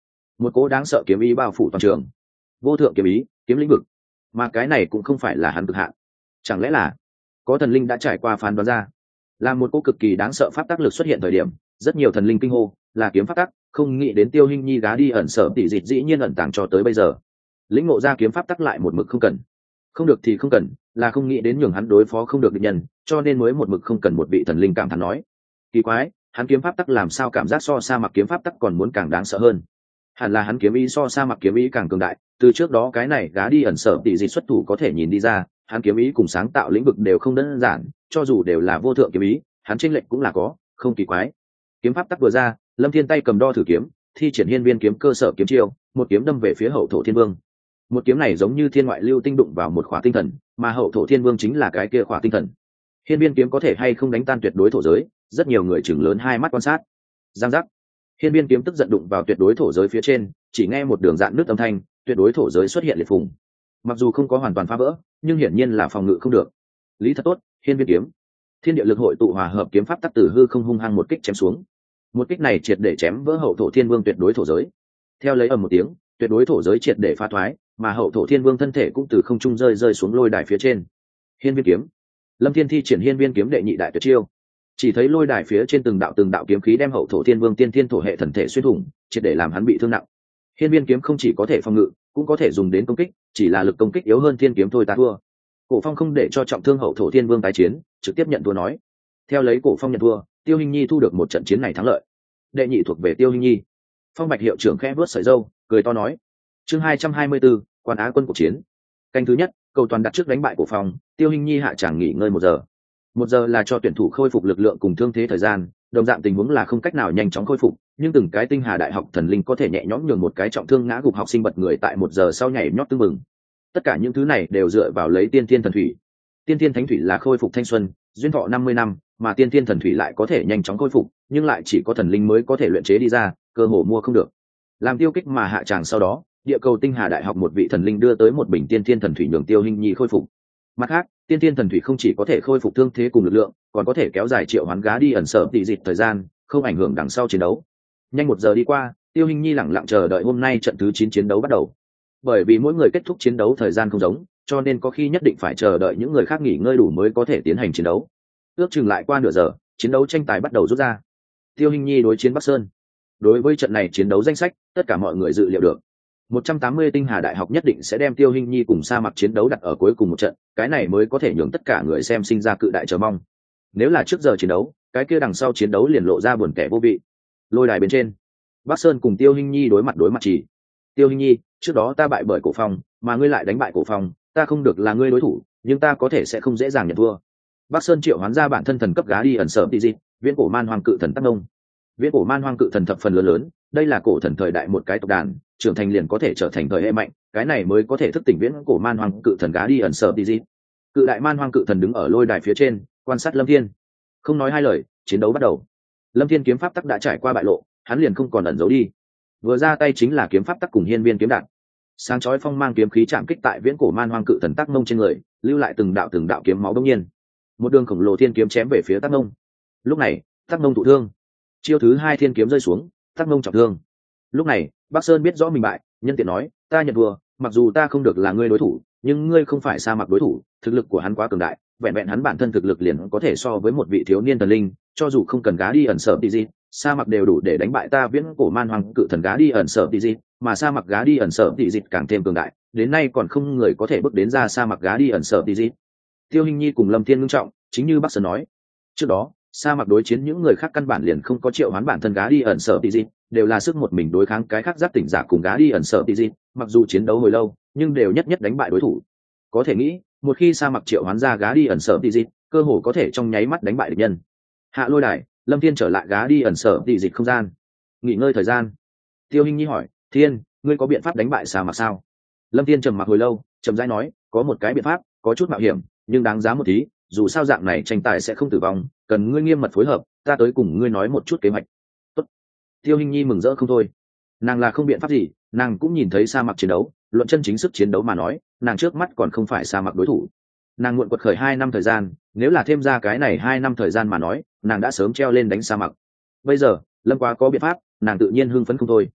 một cỗ đáng sợ kiếm ý bao phủ toàn trường, vô thượng kiếm ý, kiếm lĩnh vực, mà cái này cũng không phải là hắn cực hạn. Chẳng lẽ là có thần linh đã trải qua phán đoán ra, là một cỗ cực kỳ đáng sợ pháp tắc lực xuất hiện thời điểm, rất nhiều thần linh kinh hô là kiếm pháp tắc, không nghĩ đến Tiêu Hinh Nhi gá đi ẩn sở tỷ dịch dĩ nhiên ẩn tàng cho tới bây giờ. Lĩnh ngộ ra kiếm pháp tắc lại một mực không cần, không được thì không cần, là không nghĩ đến nhường hắn đối phó không được địch nhân, cho nên mới một mực không cần một vị thần linh cảm thán nói. Kỳ quái, hắn kiếm pháp tắc làm sao cảm giác so sa mặc kiếm pháp tắc còn muốn càng đáng sợ hơn. Hẳn là hắn kiếm ý so sa mặc kiếm ý càng cường đại, từ trước đó cái này gá đi ẩn sở tỷ dịch xuất thủ có thể nhìn đi ra, hắn kiếm ý cùng sáng tạo lĩnh vực đều không đơn giản, cho dù đều là vô thượng kiếm ý, hắn chênh lệch cũng là có, không kỳ quái. Kiếm pháp tắc vừa ra, Lâm Thiên tay cầm đo thử kiếm, thi triển hiên viên kiếm cơ sở kiếm chiêu, một kiếm đâm về phía hậu thổ thiên vương. Một kiếm này giống như thiên ngoại lưu tinh đụng vào một khỏa tinh thần, mà hậu thổ thiên vương chính là cái kia khỏa tinh thần. Hiên viên kiếm có thể hay không đánh tan tuyệt đối thổ giới, rất nhiều người chừng lớn hai mắt quan sát. Giang giác, hiên viên kiếm tức giận đụng vào tuyệt đối thổ giới phía trên, chỉ nghe một đường dạn nước âm thanh, tuyệt đối thổ giới xuất hiện liệt phùng. Mặc dù không có hoàn toàn phá vỡ, nhưng hiển nhiên là phòng ngự không được. Lý thật tốt, hiên viên kiếm. Thiên địa lực hội tụ hòa hợp kiếm pháp tắc tử hư không hung hăng một kích chém xuống. Một kích này triệt để chém vỡ hậu thổ thiên vương tuyệt đối thổ giới. Theo lấy ầm một tiếng, tuyệt đối thổ giới triệt để phá thoái, mà hậu thổ thiên vương thân thể cũng từ không trung rơi rơi xuống lôi đài phía trên. Hiên viên kiếm. Lâm Thiên thi triển hiên viên kiếm đệ nhị đại tuyệt chiêu. Chỉ thấy lôi đài phía trên từng đạo từng đạo kiếm khí đem hậu thổ thiên vương tiên thiên thổ hệ thần thể xuyên thủng, triệt để làm hắn bị thương nặng. Hiên viên kiếm không chỉ có thể phòng ngự, cũng có thể dùng đến công kích, chỉ là lực công kích yếu hơn thiên kiếm thôi ta thua. Cổ Phong không để cho trọng thương hậu thổ thiên vương tái chiến, trực tiếp nhận thua nói. Theo lấy Cổ Phong nhận thua, Tiêu Hinh Nhi thu được một trận chiến này thắng lợi. Đệ nhị thuộc về Tiêu Hinh Nhi. Phong Bạch hiệu trưởng khẽ vuốt sợi râu, cười to nói: chương hai trăm hai mươi bốn, quan á quân cuộc chiến. Canh thứ nhất, cầu toàn đặt trước đánh bại Cổ Phong, Tiêu Hinh Nhi hạ tràng nghỉ ngơi một giờ. Một giờ là cho tuyển thủ khôi phục lực lượng cùng thương thế thời gian, đồng dạng tình huống là không cách nào nhanh chóng khôi phục, nhưng từng cái tinh hà đại học thần linh có thể nhẹ nhõm nhường một cái trọng thương ngã gục học sinh bật người tại một giờ sau nhảy nhót tưng mừng. Tất cả những thứ này đều dựa vào lấy tiên thiên thần thủy. Tiên thiên thánh thủy là khôi phục thanh xuân, duyên thọ năm mươi năm, mà tiên thiên thần thủy lại có thể nhanh chóng khôi phục, nhưng lại chỉ có thần linh mới có thể luyện chế đi ra, cơ hồ mua không được. Làm tiêu kích mà hạ tràng sau đó, địa cầu tinh hà đại học một vị thần linh đưa tới một bình tiên thiên thần thủy nhường Tiêu Hinh Nhi khôi phục. Mặt khác, tiên thiên thần thủy không chỉ có thể khôi phục thương thế cùng lực lượng, còn có thể kéo dài triệu hoán gá đi ẩn sở tỷ dịch thời gian, không ảnh hưởng đằng sau chiến đấu. Nhanh một giờ đi qua, Tiêu Hinh Nhi lặng lặng chờ đợi hôm nay trận thứ chín chiến đấu bắt đầu. Bởi vì mỗi người kết thúc chiến đấu thời gian không giống, cho nên có khi nhất định phải chờ đợi những người khác nghỉ ngơi đủ mới có thể tiến hành chiến đấu. Ước chừng lại qua nửa giờ, chiến đấu tranh tài bắt đầu rút ra. Tiêu Hinh Nhi đối chiến Bắc Sơn. Đối với trận này chiến đấu danh sách, tất cả mọi người dự liệu được. một trăm tám mươi tinh hà đại học nhất định sẽ đem Tiêu Hinh Nhi cùng Sa Mặc chiến đấu đặt ở cuối cùng một trận, cái này mới có thể nhường tất cả người xem sinh ra cự đại chờ mong. Nếu là trước giờ chiến đấu, cái kia đằng sau chiến đấu liền lộ ra buồn kẻ vô vị. Lôi đài bên trên, Bắc Sơn cùng Tiêu Hinh Nhi đối mặt đối mặt chỉ. Tiêu Hinh Nhi, trước đó ta bại bởi Cổ Phong, mà ngươi lại đánh bại Cổ Phong, ta không được là ngươi đối thủ, nhưng ta có thể sẽ không dễ dàng nhận thua. Bắc Sơn triệu hoán ra bản thân thần cấp gá đi ẩn sở tỷ dịch, viễn cổ man hoang cự thần Tắc Nông. Viễn cổ man hoang cự thần thập phần lớn lớn, đây là cổ thần thời đại một cái tộc đàn, trưởng thành liền có thể trở thành thời hệ mạnh, cái này mới có thể thức tỉnh viễn cổ man hoang cự thần gá đi ẩn sở tỷ dịch. Cự đại man hoang cự thần đứng ở lôi đài phía trên, quan sát Lâm Thiên. Không nói hai lời, chiến đấu bắt đầu. Lâm Thiên kiếm pháp tắc đã trải qua bại lộ, hắn liền không còn ẩn giấu đi. Vừa ra tay chính là kiếm pháp tắc cùng hiên viên kiếm đạn. Sáng chói phong mang kiếm khí chạm kích tại viễn cổ man hoang cự thần Tắc Nông trên người, lưu lại từng đạo từng đạo kiếm máu đông nhiên. Một đường khổng lồ thiên kiếm chém về phía Tắc Nông. Lúc này, Tắc Nông thụ thương. Chiêu thứ hai thiên kiếm rơi xuống, Tắc Nông trọng thương. Lúc này, Bắc Sơn biết rõ mình bại, nhân tiện nói, ta nhận thua, mặc dù ta không được là ngươi đối thủ, nhưng ngươi không phải Sa Mặc đối thủ, thực lực của hắn quá cường đại, vẹn vẹn hắn bản thân thực lực liền có thể so với một vị thiếu niên thần linh, cho dù không cần gá đi ẩn sở tỷ gì, Sa Mặc đều đủ để đánh bại ta viễn cổ man hoang cự thần gá đi ẩn sở tỷ gì, mà Sa Mặc gá đi ẩn sở tỷ dịch càng thêm cường đại, đến nay còn không người có thể bước đến ra Sa Mặc gá đi ẩn sở tỷ gì. Tiêu Hinh Nhi cùng Lâm Thiên ngưng trọng, chính như Bắc Sơn nói, trước đó Sa Mặc đối chiến những người khác căn bản liền không có triệu hoán bản thân gá đi ẩn sở tỷ gì, đều là sức một mình đối kháng cái khác giáp tỉnh giả cùng gá đi ẩn sở tỷ gì, mặc dù chiến đấu hồi lâu, nhưng đều nhất nhất đánh bại đối thủ. Có thể nghĩ, một khi Sa Mặc triệu hoán ra gá đi ẩn sở tỷ gì, cơ hồ có thể trong nháy mắt đánh bại địch nhân. Hạ lôi đài, Lâm Thiên trở lại gá đi ẩn sở tỷ dịch không gian. Nghỉ ngơi thời gian. Tiêu Hinh Nhi hỏi, Thiên, ngươi có biện pháp đánh bại Sa Mặc sao? Lâm Thiên trầm mặc hồi lâu, chậm rãi nói, có một cái biện pháp, có chút mạo hiểm, nhưng đáng giá một tí, dù sao dạng này tranh tài sẽ không tử vong, cần ngươi nghiêm mật phối hợp, ta tới cùng ngươi nói một chút kế hoạch. Tốt. Tiêu Hinh Nhi mừng rỡ không thôi. Nàng là không biện pháp gì, nàng cũng nhìn thấy Sa Mặc chiến đấu, luận chân chính sức chiến đấu mà nói, nàng trước mắt còn không phải Sa Mặc đối thủ. Nàng muộn quật khởi hai năm thời gian, nếu là thêm ra cái này hai năm thời gian mà nói, nàng đã sớm treo lên đánh Sa Mặc. Bây giờ, Lâm Quá có biện pháp, nàng tự nhiên hưng phấn không thôi.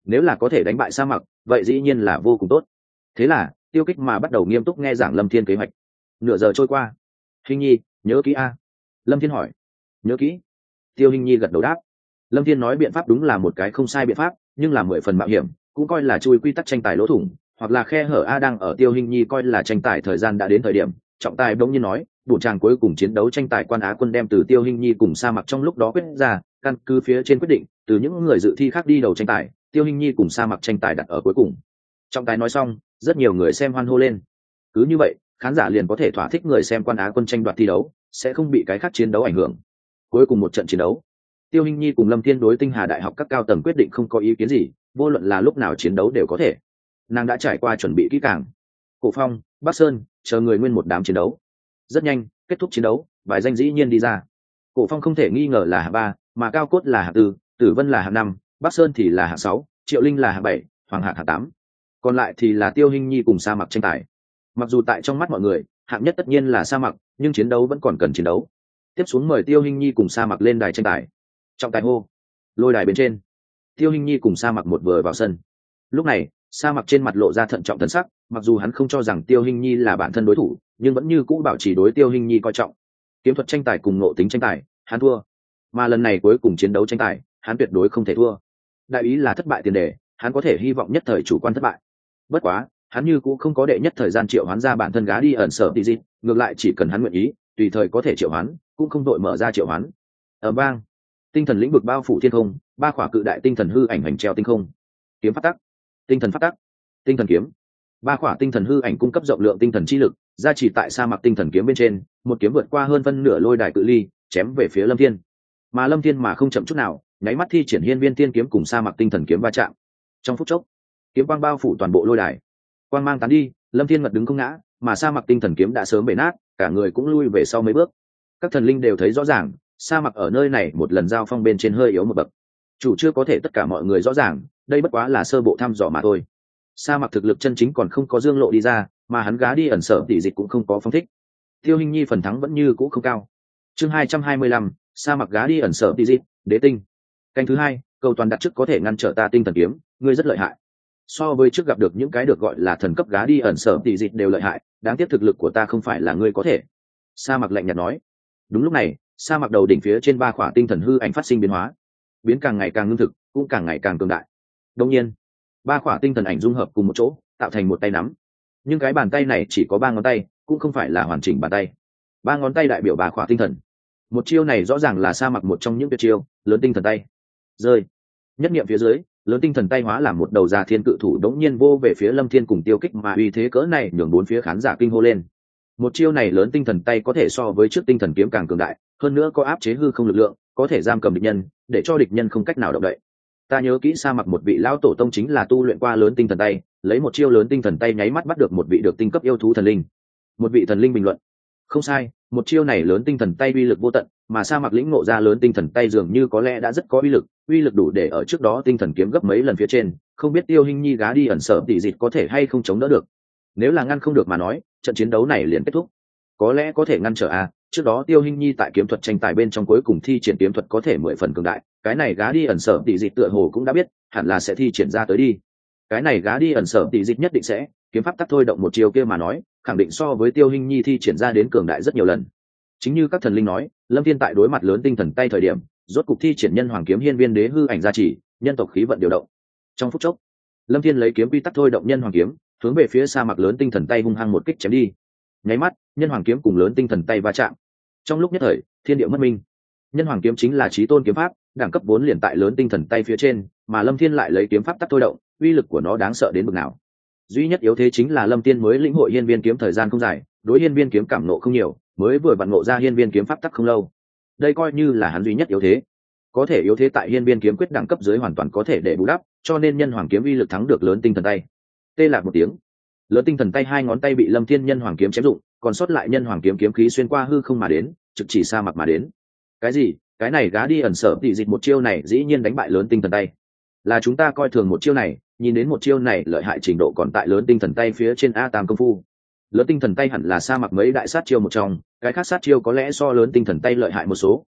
nếu là có thể đánh bại sa mặc vậy dĩ nhiên là vô cùng tốt. Thế là Tiêu Kích mà bắt đầu nghiêm túc nghe giảng Lâm Thiên kế hoạch. Nửa giờ trôi qua. Hình nhi nhớ kỹ a? Lâm Thiên hỏi. Nhớ kỹ. Tiêu Hình nhi gật đầu đáp. Lâm Thiên nói biện pháp đúng là một cái không sai biện pháp, nhưng là mười phần mạo hiểm, cũng coi là chui quy tắc tranh tài lỗ thủng hoặc là khe hở. A đang ở Tiêu Hình nhi coi là tranh tài thời gian đã đến thời điểm, trọng tài bỗng nhiên nói buổi tràng cuối cùng chiến đấu tranh tài quan Á quân đem từ Tiêu Hình nhi cùng sa mặc trong lúc đó quyết ra, căn cứ phía trên quyết định từ những người dự thi khác đi đầu tranh tài, Tiêu Hình nhi cùng sa mặc tranh tài đặt ở cuối cùng. Trọng tài nói xong, rất nhiều người xem hoan hô lên. Cứ như vậy khán giả liền có thể thỏa thích người xem quan Á quân tranh đoạt thi đấu, sẽ không bị cái khác chiến đấu ảnh hưởng. Cuối cùng một trận chiến đấu, Tiêu Hình nhi cùng Lâm Thiên đối Tinh Hà Đại học các cao tầng quyết định không có ý kiến gì, vô luận là lúc nào chiến đấu đều có thể. Nàng đã trải qua chuẩn bị kỹ càng. Cổ Phong, Bắc Sơn chờ người nguyên một đám chiến đấu. Rất nhanh kết thúc chiến đấu, bài danh dĩ nhiên đi ra. Cổ Phong không thể nghi ngờ là hạng ba, mà Cao Cốt là hạng tư, Tử Vân là hạng năm, Bắc Sơn thì là hạng sáu, Triệu Linh là hạng bảy, Hoàng Hạc hạng tám. Còn lại thì là Tiêu Hình nhi cùng Sa Mặc tranh tài. Mặc dù tại trong mắt mọi người hạng nhất tất nhiên là Sa Mặc, nhưng chiến đấu vẫn còn cần chiến đấu. Tiếp xuống mời Tiêu Hình nhi cùng Sa Mặc lên đài tranh tài. Trọng tài hô. Lôi đài bên trên, Tiêu Hình nhi cùng Sa Mặc một vừa vào sân. Lúc này Sa Mặc trên mặt lộ ra thận trọng thần sắc, mặc dù hắn không cho rằng Tiêu Hình nhi là bản thân đối thủ, nhưng vẫn như cũ bảo trì đối Tiêu Hình nhi coi trọng. Kiếm thuật tranh tài cùng ngộ tính tranh tài, hắn thua. Mà lần này cuối cùng chiến đấu tranh tài, hắn tuyệt đối không thể thua. Đại ý là thất bại tiền đề, hắn có thể hy vọng nhất thời chủ quan thất bại. Bất quá hắn như cũng không có đệ nhất thời gian triệu hoán ra bản thân gá đi ẩn sở tỷ dịp, ngược lại chỉ cần hắn nguyện ý tùy thời có thể triệu hoán, cũng không đội mở ra triệu hoán. Ở bang, tinh thần lĩnh vực bao phủ thiên không, ba khỏa cự đại tinh thần hư ảnh hành treo tinh không. Kiếm phát tắc, tinh thần phát tắc, tinh thần kiếm. Ba khỏa tinh thần hư ảnh cung cấp rộng lượng tinh thần chi lực, gia trì tại sa mạc tinh thần kiếm bên trên, một kiếm vượt qua hơn phân nửa lôi đài cự ly, chém về phía Lâm Thiên. Mà Lâm Thiên mà không chậm chút nào, nháy mắt thi triển hiên viên tiên kiếm cùng sa mạc tinh thần kiếm va chạm. Trong phút chốc, kiếm quang bao phủ toàn bộ lôi đài. Quang mang tán đi, Lâm Thiên ngật đứng không ngã, mà sa mạc tinh thần kiếm đã sớm bể nát, cả người cũng lui về sau mấy bước. Các thần linh đều thấy rõ ràng, sa mạc ở nơi này một lần giao phong bên trên hơi yếu một bậc. Chủ chưa có thể tất cả mọi người rõ ràng, đây bất quá là sơ bộ thăm dò mà thôi. Sa mạc thực lực chân chính còn không có dương lộ đi ra, mà hắn gá đi ẩn sở tỷ dịch cũng không có phong thích. Tiêu Hình nhi phần thắng vẫn như cũ không cao. Chương hai trăm hai mươi lăm, sa mạc gá đi ẩn sở tỷ dịch, đế tinh. Canh thứ hai, cầu toàn đặt trước có thể ngăn trở ta tinh thần kiếm, ngươi rất lợi hại. So với trước gặp được những cái được gọi là thần cấp gá đi ẩn sở tỷ dịch đều lợi hại, đáng tiếc thực lực của ta không phải là ngươi có thể. Sa mạc lạnh nhạt nói. Đúng lúc này, sa mạc đầu đỉnh phía trên ba khỏa tinh thần hư ảnh phát sinh biến hóa, biến càng ngày càng ngưng thực, cũng càng ngày càng cường đại. Đương nhiên, ba khỏa tinh thần ảnh dung hợp cùng một chỗ, tạo thành một tay nắm. Nhưng cái bàn tay này chỉ có ba ngón tay, cũng không phải là hoàn chỉnh bàn tay. Ba ngón tay đại biểu ba khỏa tinh thần. Một chiêu này rõ ràng là sa mạc một trong những tuyệt chiêu, lớn tinh thần tay. Rơi. Nhất niệm phía dưới, lớn tinh thần tay hóa làm một đầu già thiên cự thủ đống nhiên vô về phía Lâm Thiên cùng Tiêu Kích, mà uy thế cỡ này nhường bốn phía khán giả kinh hô lên. Một chiêu này lớn tinh thần tay có thể so với trước tinh thần kiếm càng cường đại, hơn nữa có áp chế hư không lực lượng, có thể giam cầm địch nhân, để cho địch nhân không cách nào động đậy. Ta nhớ kỹ sa mạc một vị lão tổ tông chính là tu luyện qua lớn tinh thần tay, lấy một chiêu lớn tinh thần tay nháy mắt bắt được một vị được tinh cấp yêu thú thần linh. Một vị thần linh bình luận. Không sai, một chiêu này lớn tinh thần tay uy lực vô tận, mà sa mạc lĩnh ngộ ra lớn tinh thần tay dường như có lẽ đã rất có uy lực, uy lực đủ để ở trước đó tinh thần kiếm gấp mấy lần phía trên, không biết Tiêu Hình nhi gá đi ẩn sở tỷ dịch có thể hay không chống đỡ được. Nếu là ngăn không được mà nói, trận chiến đấu này liền kết thúc. Có lẽ có thể ngăn trở à, trước đó Tiêu Hình nhi tại kiếm thuật tranh tài bên trong cuối cùng thi triển kiếm thuật có thể mười phần cường đại, cái này gá đi ẩn sở tỷ dịch tựa hồ cũng đã biết, hẳn là sẽ thi triển ra tới đi. Cái này gá đi ẩn sở tỷ dịch nhất định sẽ, kiếm pháp tắc thôi động một chiều kia mà nói, khẳng định so với Tiêu Hình nhi thi triển ra đến cường đại rất nhiều lần. Chính như các thần linh nói, Lâm Thiên tại đối mặt lớn tinh thần tay thời điểm, rốt cục thi triển nhân hoàng kiếm hiên viên đế hư ảnh gia trì, nhân tộc khí vận điều động. Trong phút chốc, Lâm Thiên lấy kiếm quy tắc thôi động nhân hoàng kiếm, hướng về phía sa mạc lớn tinh thần tay hung hăng một kích chém đi. Nháy mắt, nhân hoàng kiếm cùng lớn tinh thần tay va chạm. Trong lúc nhất thời, thiên địa mất minh. Nhân hoàng kiếm chính là chí tôn kiếm pháp, đẳng cấp vốn liền tại lớn tinh thần tay phía trên, mà Lâm Thiên lại lấy kiếm pháp tắc thôi động, uy lực của nó đáng sợ đến mức nào. Duy nhất yếu thế chính là Lâm Thiên mới lĩnh hội hiên viên kiếm thời gian không dài, đối hiên viên kiếm cảm nộ không nhiều, mới vừa vặn ngộ ra hiên viên kiếm pháp tắc không lâu. Đây coi như là hắn duy nhất yếu thế. Có thể yếu thế tại hiên viên kiếm quyết đẳng cấp dưới hoàn toàn có thể để bù đắp, cho nên nhân hoàng kiếm uy lực thắng được lớn tinh thần tay. Tê lạc một tiếng, lớn tinh thần tay hai ngón tay bị Lâm Thiên nhân hoàng kiếm chém dụng, còn sót lại nhân hoàng kiếm kiếm khí xuyên qua hư không mà đến, trực chỉ sa mạc mà đến. Cái gì? Cái này gá đi ẩn sở tỷ dịch một chiêu này dĩ nhiên đánh bại lớn tinh thần tay. Là chúng ta coi thường một chiêu này, nhìn đến một chiêu này lợi hại trình độ còn tại lớn tinh thần tay phía trên a tam công phu. Lớn tinh thần tay hẳn là sa mạc mấy đại sát chiêu một trong, cái khác sát chiêu có lẽ so lớn tinh thần tay lợi hại một số,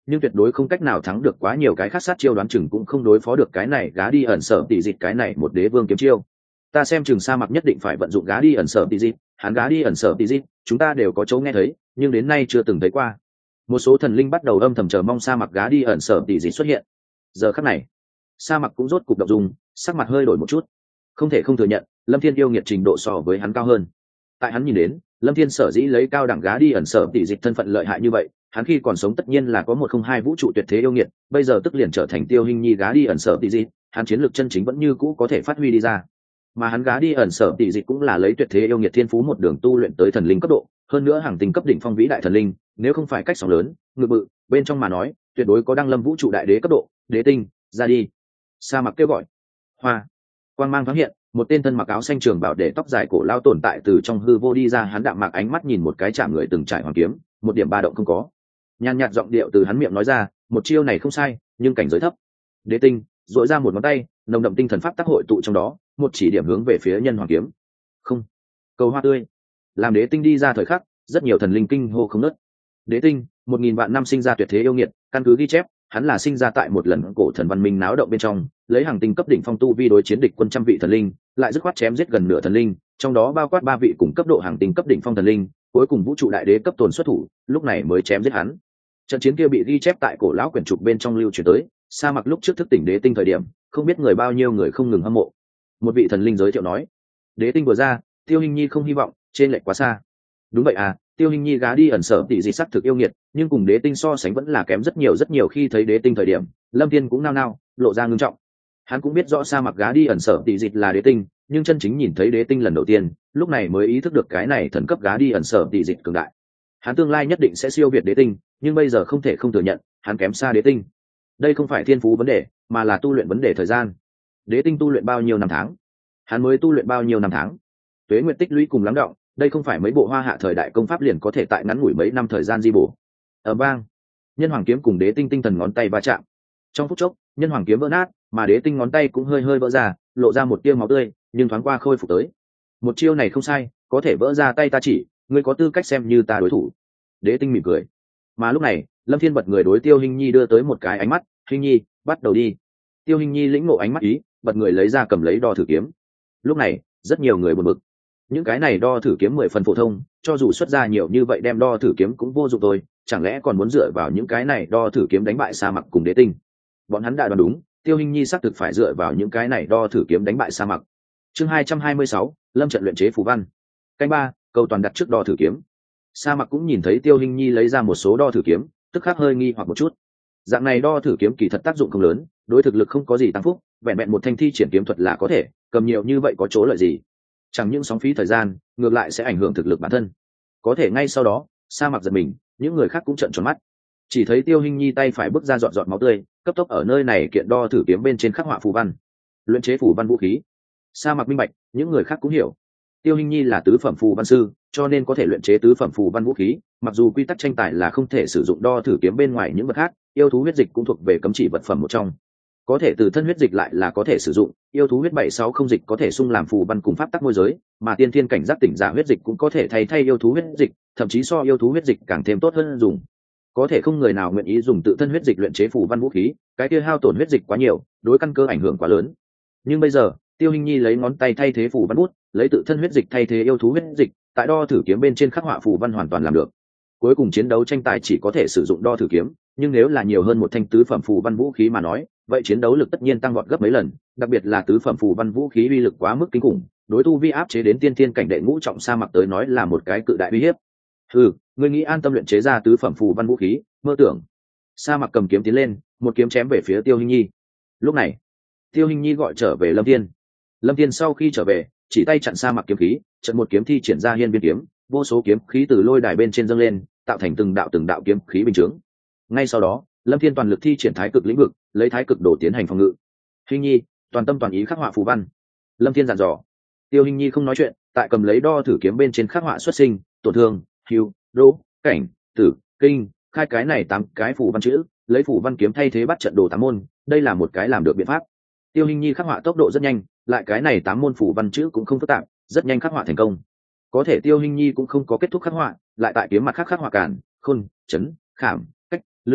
nhưng tuyệt đối không cách nào thắng được quá nhiều cái khác sát chiêu, đoán chừng cũng không đối phó được cái này gá đi ẩn sở tỷ dịch cái này một đế vương kiếm chiêu. Ta xem chừng sa mặc nhất định phải vận dụng gá đi ẩn sở tỷ dịch, hắn gá đi ẩn sở tỷ dịch chúng ta đều có chỗ nghe thấy nhưng đến nay chưa từng thấy qua. Một số thần linh bắt đầu âm thầm chờ mong sa mặc gá đi ẩn sở tỷ dịch xuất hiện. Giờ khắc này sa mặc cũng rốt cục động dung, sắc mặt hơi đổi một chút. Không thể không thừa nhận Lâm Thiên yêu nghiệt trình độ so với hắn cao hơn. Tại hắn nhìn đến Lâm Thiên sở dĩ lấy cao đẳng gá đi ẩn sở tỷ dịch thân phận lợi hại như vậy, hắn khi còn sống tất nhiên là có một không hai vũ trụ tuyệt thế yêu nghiệt, bây giờ tức liền trở thành Tiêu Hinh Nhi gá đi ẩn sở tỷ dịch, hắn chiến lược chân chính vẫn như cũ có thể phát huy đi ra. Mà hắn gá đi ẩn sở tỷ dịch cũng là lấy tuyệt thế yêu nghiệt thiên phú một đường tu luyện tới thần linh cấp độ, hơn nữa hàng tinh cấp đỉnh phong vĩ đại thần linh, nếu không phải cách sóng lớn, ngự bự, bên trong mà nói, tuyệt đối có đăng lâm vũ trụ đại đế cấp độ, đế tinh, ra đi. Sa mặc kêu gọi. Hoa. Quang mang thoáng hiện, một tên thân mặc áo xanh trường bảo để tóc dài cổ lao tồn tại từ trong hư vô đi ra, hắn đạm mạc ánh mắt nhìn một cái chạm người từng trải hoàng kiếm, một điểm ba động không có. Nhàn nhạt giọng điệu từ hắn miệng nói ra, một chiêu này không sai, nhưng cảnh giới thấp. Đế tinh, dội ra một ngón tay, nồng đậm tinh thần pháp tác hội tụ trong đó, một chỉ điểm hướng về phía nhân hoàng kiếm. Không. Cầu hoa tươi. Làm đế tinh đi ra thời khắc, rất nhiều thần linh kinh hô không nớt. Đế tinh, một nghìn vạn năm sinh ra tuyệt thế yêu nghiệt, căn cứ ghi chép, hắn là sinh ra tại một lần cổ thần văn minh náo động bên trong, lấy hàng tinh cấp đỉnh phong tu vi đối chiến địch quân trăm vị thần linh, lại dứt khoát chém giết gần nửa thần linh, trong đó bao quát ba vị cùng cấp độ hàng tinh cấp đỉnh phong thần linh, cuối cùng vũ trụ đại đế cấp tồn xuất thủ, lúc này mới chém giết hắn. Trận chiến kia bị ghi chép tại cổ lão quyển trục bên trong lưu truyền tới, sa mặc lúc trước thức tỉnh đế tinh thời điểm, không biết người bao nhiêu người không ngừng hâm mộ. Một vị thần linh giới thiệu nói, đế tinh vừa ra, Tiêu Hinh Nhi không hy vọng, trên lệch quá xa. Đúng vậy à, Tiêu Hinh Nhi gá đi ẩn sở tỷ dị sắc thực yêu nghiệt, nhưng cùng đế tinh so sánh vẫn là kém rất nhiều rất nhiều. Khi thấy đế tinh thời điểm, Lâm Thiên cũng nao nao, lộ ra ngưng trọng. Hắn cũng biết rõ sa mặc gá đi ẩn sở tỷ dịch là đế tinh, nhưng chân chính nhìn thấy đế tinh lần đầu tiên, lúc này mới ý thức được cái này thần cấp gá đi ẩn sở tỷ dịch cường đại. Hắn tương lai nhất định sẽ siêu việt đế tinh, nhưng bây giờ không thể không thừa nhận, hắn kém xa đế tinh. Đây không phải thiên phú vấn đề, mà là tu luyện vấn đề thời gian. Đế tinh tu luyện bao nhiêu năm tháng, hắn mới tu luyện bao nhiêu năm tháng. Tuế nguyệt tích lũy cùng lắng đọng, đây không phải mấy bộ hoa hạ thời đại công pháp liền có thể tại ngắn ngủi mấy năm thời gian di bổ. Ở bang, nhân hoàng kiếm cùng đế tinh tinh thần ngón tay va chạm. Trong phút chốc, nhân hoàng kiếm vỡ nát, mà đế tinh ngón tay cũng hơi hơi vỡ ra, lộ ra một tia máu tươi, nhưng thoáng qua khôi phục tới. Một chiêu này không sai, có thể vỡ ra tay ta chỉ, ngươi có tư cách xem như ta đối thủ. Đế tinh mỉm cười. Mà lúc này, Lâm Thiên bật người đối Tiêu Hinh Nhi đưa tới một cái ánh mắt, Hinh Nhi, bắt đầu đi. Tiêu Hinh Nhi lĩnh ngộ ánh mắt ý, bật người lấy ra cầm lấy đo thử kiếm. Lúc này, rất nhiều người buồn bực. Những cái này đo thử kiếm mười phần phổ thông, cho dù xuất ra nhiều như vậy đem đo thử kiếm cũng vô dụng thôi, chẳng lẽ còn muốn dựa vào những cái này đo thử kiếm đánh bại sa mặc cùng đế tinh? Bọn hắn đã đoán đúng, Tiêu Hinh Nhi xác thực phải dựa vào những cái này đo thử kiếm đánh bại sa mặc. Chương hai trăm hai mươi sáu, Lâm trận luyện chế phù văn. Canh ba, câu toàn đặt trước đo thử kiếm. Sa mặc cũng nhìn thấy Tiêu Hinh Nhi lấy ra một số đo thử kiếm, tức khắc hơi nghi hoặc một chút. Dạng này đo thử kiếm kỳ thật tác dụng không lớn, đối thực lực không có gì tăng phúc, vẹn vẹn một thanh thi triển kiếm thuật là có thể, cầm nhiều như vậy có chỗ lợi gì? Chẳng những sóng phí thời gian, ngược lại sẽ ảnh hưởng thực lực bản thân. Có thể ngay sau đó, sa mặc giật mình, những người khác cũng trợn tròn mắt. Chỉ thấy Tiêu Hinh Nhi tay phải bước ra giọt giọt máu tươi, cấp tốc ở nơi này kiện đo thử kiếm bên trên khắc họa phù văn, luyện chế phù văn vũ khí. Sa mặc minh bạch, những người khác cũng hiểu. Tiêu Hinh Nhi là tứ phẩm phù văn sư, cho nên có thể luyện chế tứ phẩm phù văn vũ khí, mặc dù quy tắc tranh tài là không thể sử dụng đo thử kiếm bên ngoài những vật khác, yêu thú huyết dịch cũng thuộc về cấm chỉ vật phẩm một trong. Có thể từ thân huyết dịch lại là có thể sử dụng, yêu thú huyết bảy sáu không dịch có thể xung làm phù văn cùng pháp tắc môi giới, mà tiên thiên cảnh giác tỉnh giả huyết dịch cũng có thể thay thay yêu thú huyết dịch, thậm chí so yêu thú huyết dịch càng thêm tốt hơn dùng. Có thể không người nào nguyện ý dùng tự thân huyết dịch luyện chế phù văn vũ khí, cái kia hao tổn huyết dịch quá nhiều, đối căn cơ ảnh hưởng quá lớn. Nhưng bây giờ, Tiêu Hinh Nhi lấy ngón tay thay thế phù văn bút, lấy tự thân huyết dịch thay thế yêu thú huyết dịch, tại đo thử kiếm bên trên khắc họa phù văn hoàn toàn làm được. Cuối cùng chiến đấu tranh tài chỉ có thể sử dụng đo thử kiếm, nhưng nếu là nhiều hơn một thanh tứ phẩm phù văn vũ khí mà nói, vậy chiến đấu lực tất nhiên tăng vọt gấp mấy lần, đặc biệt là tứ phẩm phù văn vũ khí uy lực quá mức kinh khủng, đối tu vi áp chế đến tiên thiên cảnh đệ ngũ trọng sa mặc tới nói là một cái cự đại uy hiếp. Ừ, ngươi nghĩ an tâm luyện chế ra tứ phẩm phù văn vũ khí, mơ tưởng. Sa mặc cầm kiếm tiến lên, một kiếm chém về phía Tiêu Hinh Nhi. Lúc này, Tiêu Hinh Nhi gọi trở về Lâm Thiên. Lâm Thiên sau khi trở về, chỉ tay chặn Sa mặc kiếm khí, trận một kiếm thi triển ra hiên viên kiếm, vô số kiếm khí từ lôi đài bên trên dâng lên, tạo thành từng đạo từng đạo kiếm khí bình chướng. Ngay sau đó, Lâm Thiên toàn lực thi triển thái cực lĩnh vực, lấy thái cực đồ tiến hành phòng ngự. Hinh Nhi, toàn tâm toàn ý khắc họa phù văn. Lâm Thiên dặn dò. Tiêu Hinh Nhi không nói chuyện, tại cầm lấy đo thử kiếm bên trên khắc họa xuất sinh, tổn thương, hưu, đỗ, cảnh, tử, kinh, khai cái này tám cái phù văn chữ, lấy phù văn kiếm thay thế bắt trận đồ tám môn, đây là một cái làm được biện pháp. Tiêu Hinh Nhi khắc họa tốc độ rất nhanh, lại cái này tám môn phù văn chữ cũng không phức tạp, rất nhanh khắc họa thành công. Có thể Tiêu Hinh Nhi cũng không có kết thúc khắc họa, lại tại kiếm mặt khắc khắc họa cản, khôn, chấn, khảm, cách, lương,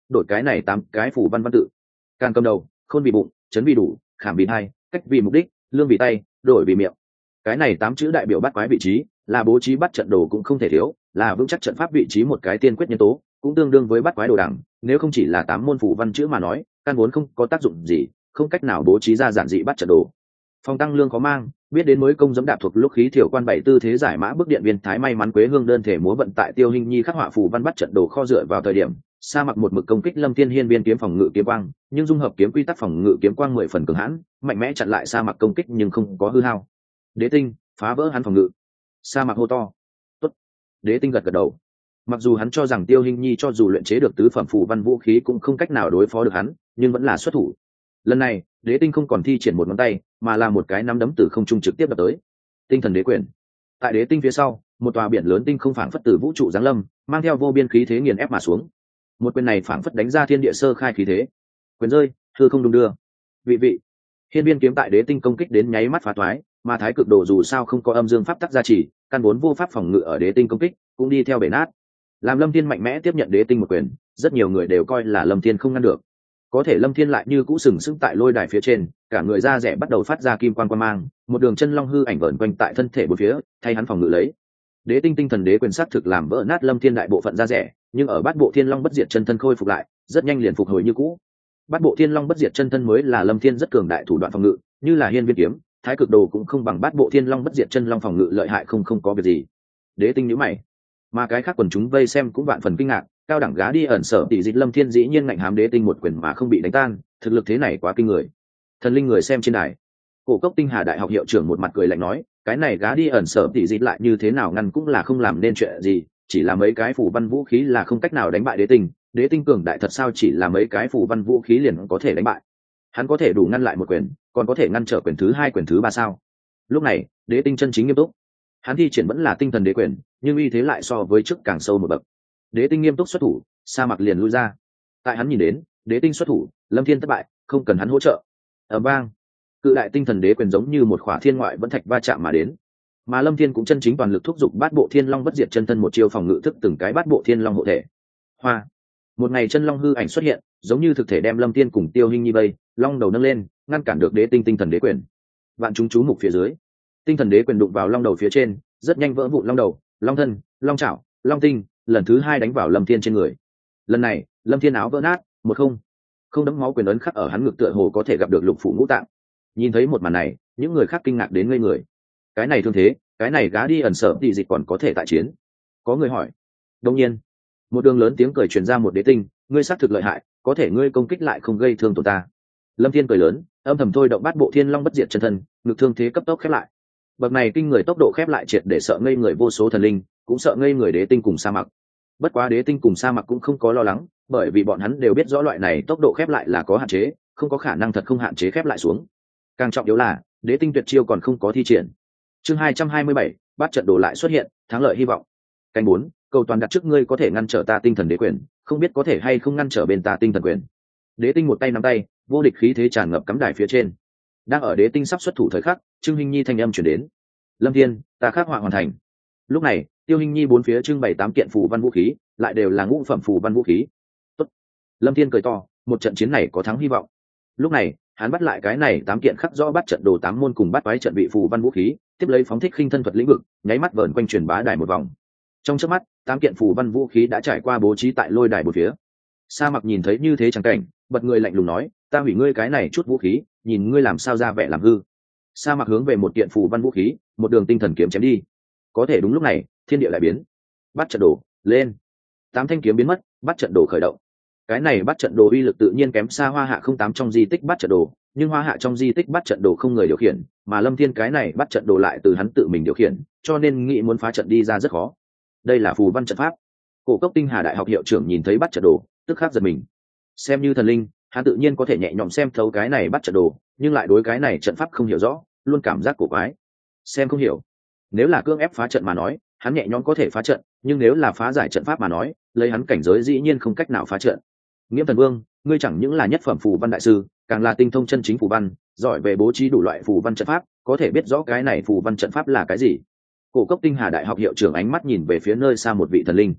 đổi cái này tám cái phù văn văn tự. Can cầm đầu, khôn vì bụng, chấn vì đủ, khảm vì hai, cách vì mục đích, lương vì tay, đổi vì miệng. Cái này tám chữ đại biểu bắt quái vị trí, là bố trí bắt trận đồ cũng không thể thiếu, là vững chắc trận pháp vị trí một cái tiên quyết nhân tố, cũng tương đương với bắt quái đồ đẳng. Nếu không chỉ là tám môn phù văn chữ mà nói, căn vốn không có tác dụng gì, không cách nào bố trí ra giản dị bắt trận đồ. Phong tăng lương có mang, biết đến mới công dẫm đạp thuộc lúc khí thiểu quan bảy tư thế giải mã bước điện viên thái may mắn quế hương đơn thể múa vận tại Tiêu Hinh Nhi khắc họa phù văn bắt trận đồ kho dựa vào thời điểm, sa mặc một mực công kích Lâm Thiên Hiên biên kiếm phòng ngự kiếm quang, nhưng dung hợp kiếm quy tắc phòng ngự kiếm quang mười phần cường hãn, mạnh mẽ chặn lại sa mặc công kích nhưng không có hư hao. Đế tinh phá vỡ hắn phòng ngự. Sa mặc hô to. Tốt. Đế tinh gật gật đầu. Mặc dù hắn cho rằng Tiêu Hinh Nhi cho dù luyện chế được tứ phẩm phù văn vũ khí cũng không cách nào đối phó được hắn, nhưng vẫn là xuất thủ. Lần này, Đế tinh không còn thi triển một ngón tay, mà là một cái nắm đấm từ không trung trực tiếp đập tới. Tinh thần đế quyền. Tại Đế tinh phía sau, một tòa biển lớn tinh không phảng phất từ vũ trụ giáng lâm, mang theo vô biên khí thế nghiền ép mà xuống. Một quyền này phảng phất đánh ra thiên địa sơ khai khí thế. Quyền rơi, hư không đung đưa. Vị vị. Hiên biên kiếm tại Đế tinh công kích đến nháy mắt phá toái, mà thái cực đồ dù sao không có âm dương pháp tắc gia trì, căn vốn vô pháp phòng ngự ở Đế tinh công kích, cũng đi theo bể nát. Làm Lâm Thiên mạnh mẽ tiếp nhận Đế tinh một quyền, rất nhiều người đều coi là Lâm Thiên không ngăn được. Có thể Lâm Thiên lại như cũ sừng sững tại lôi đài phía trên, cả người da rẻ bắt đầu phát ra kim quang quang mang, một đường chân long hư ảnh vờn quanh tại thân thể bốn phía, thay hắn phòng ngự lấy. Đế tinh tinh thần đế quyền sát thực làm vỡ nát Lâm Thiên đại bộ phận da rẻ, nhưng ở bát bộ thiên long bất diệt chân thân khôi phục lại, rất nhanh liền phục hồi như cũ. Bát bộ thiên long bất diệt chân thân mới là Lâm Thiên rất cường đại thủ đoạn phòng ngự, như là hiên viên kiếm, thái cực đồ cũng không bằng bát bộ thiên long bất diệt chân long phòng ngự lợi hại không không có việc gì. Đế tinh nhíu mày, mà cái khác quần chúng vây xem cũng vạn phần kinh ngạc, cao đẳng gá đi ẩn sở tỷ dịch Lâm Thiên dĩ nhiên ngạnh hám Đế tinh một quyền mà không bị đánh tan, thực lực thế này quá kinh người. Thần linh người xem trên đài, cổ cốc tinh hà đại học hiệu trưởng một mặt cười lạnh nói, cái này gá đi ẩn sở tỷ dịch lại như thế nào ngăn cũng là không làm nên chuyện gì, chỉ là mấy cái phù văn vũ khí là không cách nào đánh bại Đế tinh. Đế tinh cường đại thật sao chỉ là mấy cái phù văn vũ khí liền có thể đánh bại? Hắn có thể đủ ngăn lại một quyền, còn có thể ngăn trở quyền thứ hai quyền thứ ba sao? Lúc này Đế tinh chân chính nghiêm túc, hắn thi triển vẫn là tinh thần đế quyền, nhưng uy thế lại so với trước càng sâu một bậc. Đế tinh nghiêm túc xuất thủ, sa mặc liền lui ra. Tại hắn nhìn đến, Đế tinh xuất thủ, Lâm Thiên thất bại, không cần hắn hỗ trợ. Ở bang, cự đại tinh thần đế quyền giống như một khỏa thiên ngoại vẫn thạch va chạm mà đến, mà Lâm Thiên cũng chân chính toàn lực thúc giục bát bộ thiên long bất diệt chân thân một chiêu phòng ngự thức từng cái bát bộ thiên long hộ thể. Hoa, một ngày chân long hư ảnh xuất hiện, giống như thực thể đem Lâm Thiên cùng Tiêu Hinh Nhi vây, long đầu nâng lên, ngăn cản được Đế tinh tinh thần đế quyền. Vạn chúng chú mục phía dưới, tinh thần đế quyền đụng vào long đầu phía trên, rất nhanh vỡ vụn long đầu, long thân, long chảo, long tinh, lần thứ hai đánh vào Lâm Thiên trên người. Lần này Lâm Thiên áo vỡ nát, một không không đấm máu quyền ấn khắc ở hắn ngực tựa hồ có thể gặp được lục phủ ngũ tạng. Nhìn thấy một màn này, những người khác kinh ngạc đến ngây người. Cái này thương thế, cái này gá đi ẩn sở tỷ dịch còn có thể tại chiến? Có người hỏi. Đương nhiên, một đường lớn tiếng cười truyền ra một Đế tinh, ngươi xác thực lợi hại, có thể ngươi công kích lại không gây thương tổn ta. Lâm Thiên cười lớn, âm thầm thôi động bát bộ thiên long bất diệt chân thân, ngực thương thế cấp tốc khép lại. Bậc này kinh người tốc độ khép lại triệt để sợ ngây người vô số thần linh, cũng sợ ngây người Đế tinh cùng sa mặc. Bất quá Đế tinh cùng sa mặc cũng không có lo lắng, bởi vì bọn hắn đều biết rõ loại này tốc độ khép lại là có hạn chế, không có khả năng thật không hạn chế khép lại xuống. Càng trọng yếu là Đế tinh tuyệt chiêu còn không có thi triển. Chương hai trăm hai mươi bảy, bát trận đồ lại xuất hiện, thắng lợi hy vọng. Canh bốn, cầu toàn đặt trước ngươi có thể ngăn trở ta tinh thần đế quyền, không biết có thể hay không ngăn trở bên ta tinh thần quyền. Đế tinh một tay nắm tay, vô địch khí thế tràn ngập cắm đài phía trên. Đang ở Đế tinh sắp xuất thủ thời khắc, Trương Hinh Nhi thanh âm truyền đến. Lâm Thiên, ta khắc họa hoàn thành. Lúc này Tiêu Hinh Nhi bốn phía trưng bày tám kiện phù văn vũ khí, lại đều là ngũ phẩm phù văn vũ khí. Tốt. Lâm Thiên cười to, một trận chiến này có thắng hy vọng. Lúc này hắn bắt lại cái này tám kiện khắc rõ bắt trận đồ tám môn cùng bắt toái trận vị phù văn vũ khí, tiếp lấy phóng thích khinh thân thuật lĩnh vực, nháy mắt vờn quanh truyền bá đài một vòng. Trong chớp mắt, tám kiện phù văn vũ khí đã trải qua bố trí tại lôi đài bốn phía. Sa mặc nhìn thấy như thế chẳng cảnh, bật người lạnh lùng nói, ta hủy ngươi cái này chút vũ khí, nhìn ngươi làm sao ra vẻ làm hư. Sa mặc hướng về một kiện phù văn vũ khí, một đường tinh thần kiếm chém đi. Có thể đúng lúc này thiên địa lại biến, bắt trận đồ lên, tám thanh kiếm biến mất, bắt trận đồ khởi động. Cái này bắt trận đồ uy lực tự nhiên kém xa hoa hạ không tám trong di tích bắt trận đồ, nhưng hoa hạ trong di tích bắt trận đồ không người điều khiển, mà Lâm Thiên cái này bắt trận đồ lại từ hắn tự mình điều khiển, cho nên nghĩ muốn phá trận đi ra rất khó. Đây là phù văn trận pháp. Cổ cốc tinh hà đại học hiệu trưởng nhìn thấy bắt trận đồ, tức khắc giật mình. Xem như thần linh, hắn tự nhiên có thể nhẹ nhõm xem thấu cái này bắt trận đồ, nhưng lại đối cái này trận pháp không hiểu rõ, luôn cảm giác cổ quái, xem không hiểu. Nếu là cưỡng ép phá trận mà nói, hắn nhẹ nhõm có thể phá trận, nhưng nếu là phá giải trận pháp mà nói, lấy hắn cảnh giới dĩ nhiên không cách nào phá trận. Nghiễm Thần Vương, ngươi chẳng những là nhất phẩm phù văn đại sư, càng là tinh thông chân chính phù văn, giỏi về bố trí đủ loại phù văn trận pháp, có thể biết rõ cái này phù văn trận pháp là cái gì. Cổ cốc tinh hà đại học hiệu trưởng ánh mắt nhìn về phía nơi xa một vị thần linh.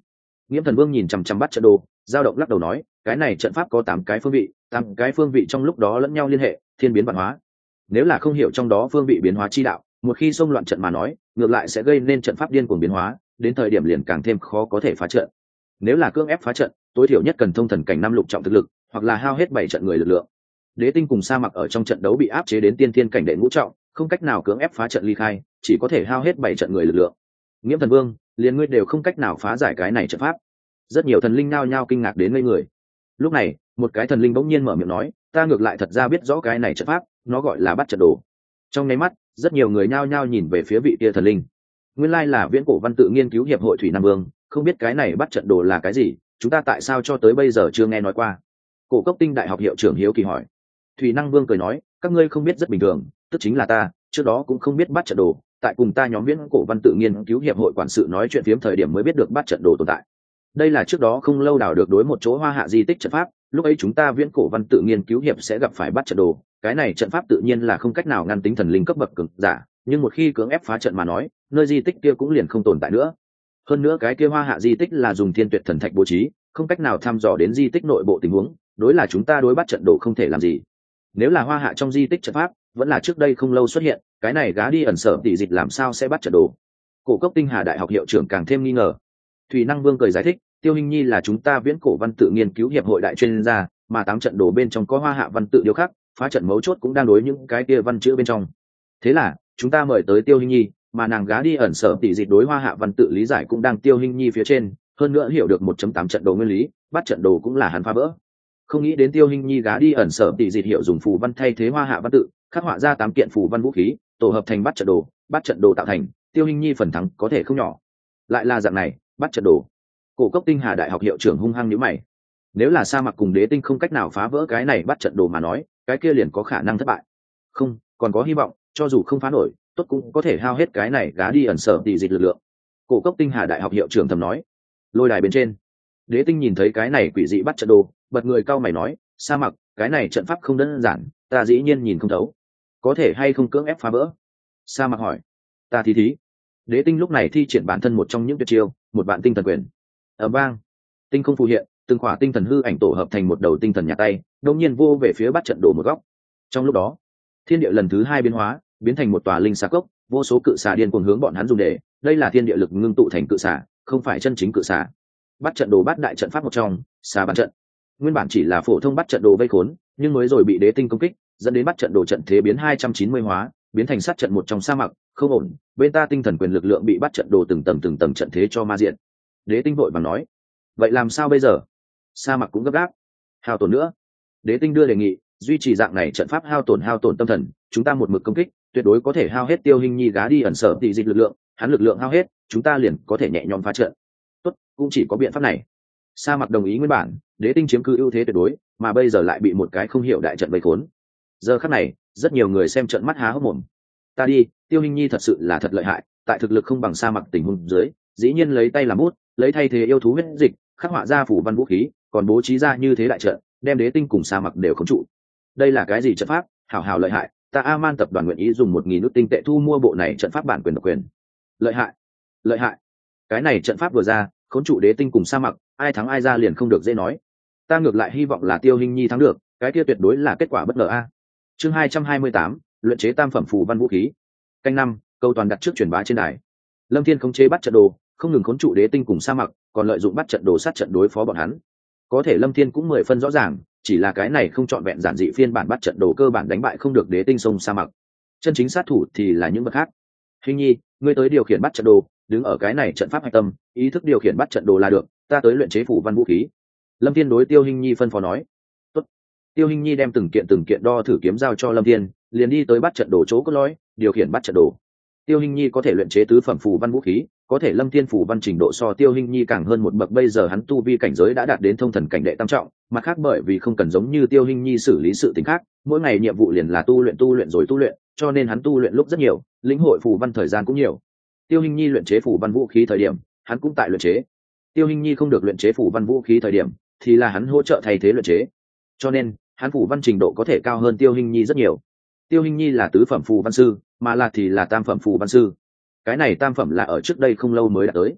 Nghiễm Thần Vương nhìn chằm chằm bắt trận đồ, dao động lắc đầu nói, cái này trận pháp có tám cái phương vị, tám cái phương vị trong lúc đó lẫn nhau liên hệ, thiên biến vạn hóa. Nếu là không hiểu trong đó phương vị biến hóa chi đạo, một khi xông loạn trận mà nói, ngược lại sẽ gây nên trận pháp điên cuồng biến hóa, đến thời điểm liền càng thêm khó có thể phá trận. Nếu là cưỡng ép phá trận, tối thiểu nhất cần thông thần cảnh năm lục trọng thực lực, hoặc là hao hết bảy trận người lực lượng. Đế Tinh cùng Sa Mặc ở trong trận đấu bị áp chế đến tiên thiên cảnh đệ ngũ trọng, không cách nào cưỡng ép phá trận ly khai, chỉ có thể hao hết bảy trận người lực lượng. Nghiễm Thần Vương, liền ngươi đều không cách nào phá giải cái này trận pháp. Rất nhiều thần linh nao nhao kinh ngạc đến ngây người. Lúc này, một cái thần linh bỗng nhiên mở miệng nói, ta ngược lại thật ra biết rõ cái này trận pháp, nó gọi là bắt trận đồ. Trong nháy mắt, rất nhiều người nhao nhao nhìn về phía vị kia thần linh. Nguyên lai là Viễn Cổ Văn Tự nghiên cứu hiệp hội Thủy Nam Vương, không biết cái này bắt trận đồ là cái gì, chúng ta tại sao cho tới bây giờ chưa nghe nói qua. Cổ Cốc Tinh đại học hiệu trưởng hiếu kỳ hỏi. Thủy Năng Vương cười nói, các ngươi không biết rất bình thường, tức chính là ta trước đó cũng không biết bắt trận đồ, tại cùng ta nhóm Viễn Cổ Văn Tự nghiên cứu hiệp hội quản sự nói chuyện phiếm thời điểm mới biết được bắt trận đồ tồn tại. Đây là trước đó không lâu đào được đối một chỗ Hoa Hạ di tích trận pháp, lúc ấy chúng ta Viễn Cổ Văn Tự nghiên cứu hiệp sẽ gặp phải bắt trận đồ, cái này trận pháp tự nhiên là không cách nào ngăn tính thần linh cấp bậc cường giả, nhưng một khi cưỡng ép phá trận mà nói, nơi di tích kia cũng liền không tồn tại nữa. Hơn nữa cái kia Hoa Hạ di tích là dùng thiên tuyệt thần thạch bố trí, không cách nào thăm dò đến di tích nội bộ tình huống, đối là chúng ta đối bắt trận đồ không thể làm gì. Nếu là Hoa Hạ trong di tích trận pháp vẫn là trước đây không lâu xuất hiện, cái này gá đi ẩn sở tỷ dịch làm sao sẽ bắt trận đồ? Cổ Cốc Tinh Hà đại học hiệu trưởng càng thêm nghi ngờ. Thủy Năng Vương cười giải thích, Tiêu Hinh Nhi là chúng ta Viễn Cổ Văn Tự nghiên cứu hiệp hội đại chuyên gia, mà tám trận đồ bên trong có Hoa Hạ văn tự điêu khắc, phá trận mấu chốt cũng đang đối những cái kia văn chữ bên trong. Thế là chúng ta mời tới Tiêu Hinh Nhi, mà nàng gá đi ẩn sở tỷ dịch đối Hoa Hạ văn tự lý giải cũng đang Tiêu Hinh Nhi phía trên, hơn nữa hiểu được một chấm tám trận đồ nguyên lý, bắt trận đồ cũng là hắn phá vỡ. Không nghĩ đến Tiêu Hinh Nhi gá đi ẩn sở tỷ dịch hiệu dùng phù văn thay thế Hoa Hạ văn tự, khắc họa ra tám kiện phù văn vũ khí, tổ hợp thành bắt trận đồ, bắt trận đồ tạo thành, Tiêu Hinh Nhi phần thắng có thể không nhỏ. Lại là dạng này, bắt trận đồ. Cổ Cốc Tinh Hà đại học hiệu trưởng hung hăng nhíu mày. Nếu là Sa Mặc cùng Đế Tinh không cách nào phá vỡ cái này bắt trận đồ mà nói, cái kia liền có khả năng thất bại. Không, còn có hy vọng, cho dù không phá nổi, tốt cũng có thể hao hết cái này gá đi ẩn sở tỷ dịch lực lượng. Cổ Cốc Tinh Hà đại học hiệu trưởng thầm nói. Lôi đài bên trên, Đế Tinh nhìn thấy cái này quỷ dị bắt trận đồ, bật người cau mày nói, Sa Mặc, cái này trận pháp không đơn giản, ta dĩ nhiên nhìn không thấu, có thể hay không cưỡng ép phá vỡ? Sa Mặc hỏi. Ta thí thí. Đế Tinh lúc này thi triển bản thân một trong những tuyệt chiêu, một vạn tinh thần quyền. Ở vang, tinh không phù hiện, từng khỏa tinh thần hư ảnh tổ hợp thành một đầu tinh thần nhà tay, đột nhiên vô về phía bắt trận đồ một góc. Trong lúc đó, thiên địa lần thứ hai biến hóa, biến thành một tòa linh xà cốc, vô số cự xà điên cuồng hướng bọn hắn dùng để, đây là thiên địa lực ngưng tụ thành cự xà, không phải chân chính cự xà. Bắt trận đồ bát đại trận pháp một trong, xà bản trận. Nguyên bản chỉ là phổ thông bắt trận đồ vây khốn, nhưng mới rồi bị Đế Tinh công kích, dẫn đến bắt trận đồ trận thế biến hai trăm chín mươi hóa, biến thành sát trận một trong sa mạc, không ổn, bên ta tinh thần quyền lực lượng bị bắt trận đồ từng tầng từng tầng trận thế cho ma diện. Đế Tinh vội vàng nói, vậy làm sao bây giờ? Sa mạc cũng gấp gáp. Hao tổn nữa. Đế Tinh đưa đề nghị, duy trì dạng này trận pháp hao tổn hao tổn tâm thần, chúng ta một mực công kích, tuyệt đối có thể hao hết Tiêu Hinh Nhi gá đi ẩn sở tỷ dịch lực lượng, hắn lực lượng hao hết, chúng ta liền có thể nhẹ nhõm phá trận. Tốt, cũng chỉ có biện pháp này. Sa mạc đồng ý nguyên bản, Đế Tinh chiếm cứ ưu thế tuyệt đối, mà bây giờ lại bị một cái không hiểu đại trận vây khốn. Giờ khắc này, rất nhiều người xem trận mắt há hốc mồm. Ta đi, Tiêu Hinh Nhi thật sự là thật lợi hại, tại thực lực không bằng Sa mạc tình huống dưới, dĩ nhiên lấy tay làm bút, lấy thay thế yêu thú huyết dịch, khắc họa ra phủ văn vũ khí, còn bố trí ra như thế đại trận, đem Đế Tinh cùng Sa mạc đều khống trụ. Đây là cái gì trận pháp? Hảo hảo lợi hại, ta Aman tập đoàn nguyện ý dùng một nghìn nút tinh tệ thu mua bộ này trận pháp bản quyền độc quyền. Lợi hại, lợi hại. Cái này trận pháp vừa ra, khống trụ Đế Tinh cùng Sa mạc, ai thắng ai ra liền không được dễ nói. Ta ngược lại hy vọng là Tiêu Hinh Nhi thắng được, cái kia tuyệt đối là kết quả bất ngờ a. Chương hai trăm hai mươi tám, luyện chế tam phẩm phù văn vũ khí. Canh năm, câu toàn đặt trước truyền bá trên đài. Lâm Thiên khống chế bắt trận đồ, không ngừng khống trụ Đế Tinh cùng Sa mạc, còn lợi dụng bắt trận đồ sát trận đối phó bọn hắn. Có thể Lâm Thiên cũng mười phân rõ ràng, chỉ là cái này không trọn vẹn giản dị phiên bản bắt trận đồ cơ bản đánh bại không được Đế Tinh sông Sa mạc. Chân chính sát thủ thì là những vật khác. Hình Nhi, ngươi tới điều khiển bắt trận đồ, đứng ở cái này trận pháp hạch tâm, ý thức điều khiển bắt trận đồ là được, ta tới luyện chế phủ văn vũ khí. Lâm Thiên đối Tiêu Hinh Nhi phân phó nói. Tốt. Tiêu Hinh Nhi đem từng kiện từng kiện đo thử kiếm giao cho Lâm Thiên, liền đi tới bắt trận đồ chỗ cốt lõi, điều khiển bắt trận đồ. Tiêu Hinh Nhi có thể luyện chế tứ phẩm phù văn vũ khí, có thể Lâm Thiên phù văn trình độ so Tiêu Hinh Nhi càng hơn một bậc, bây giờ hắn tu vi cảnh giới đã đạt đến thông thần cảnh đệ tam trọng, mặt khác bởi vì không cần giống như Tiêu Hinh Nhi xử lý sự tình khác, mỗi ngày nhiệm vụ liền là tu luyện tu luyện rồi tu luyện, cho nên hắn tu luyện lúc rất nhiều, lĩnh hội phù văn thời gian cũng nhiều. Tiêu Hinh Nhi luyện chế phù văn vũ khí thời điểm, hắn cũng tại luyện chế. Tiêu Hinh Nhi không được luyện chế phù văn vũ khí thời điểm, thì là hắn hỗ trợ thay thế luyện chế. Cho nên, hắn phù văn trình độ có thể cao hơn Tiêu Hinh Nhi rất nhiều. Tiêu Hinh Nhi là tứ phẩm phù văn sư, mà là thì là tam phẩm phù văn sư. Cái này tam phẩm là ở trước đây không lâu mới đạt tới.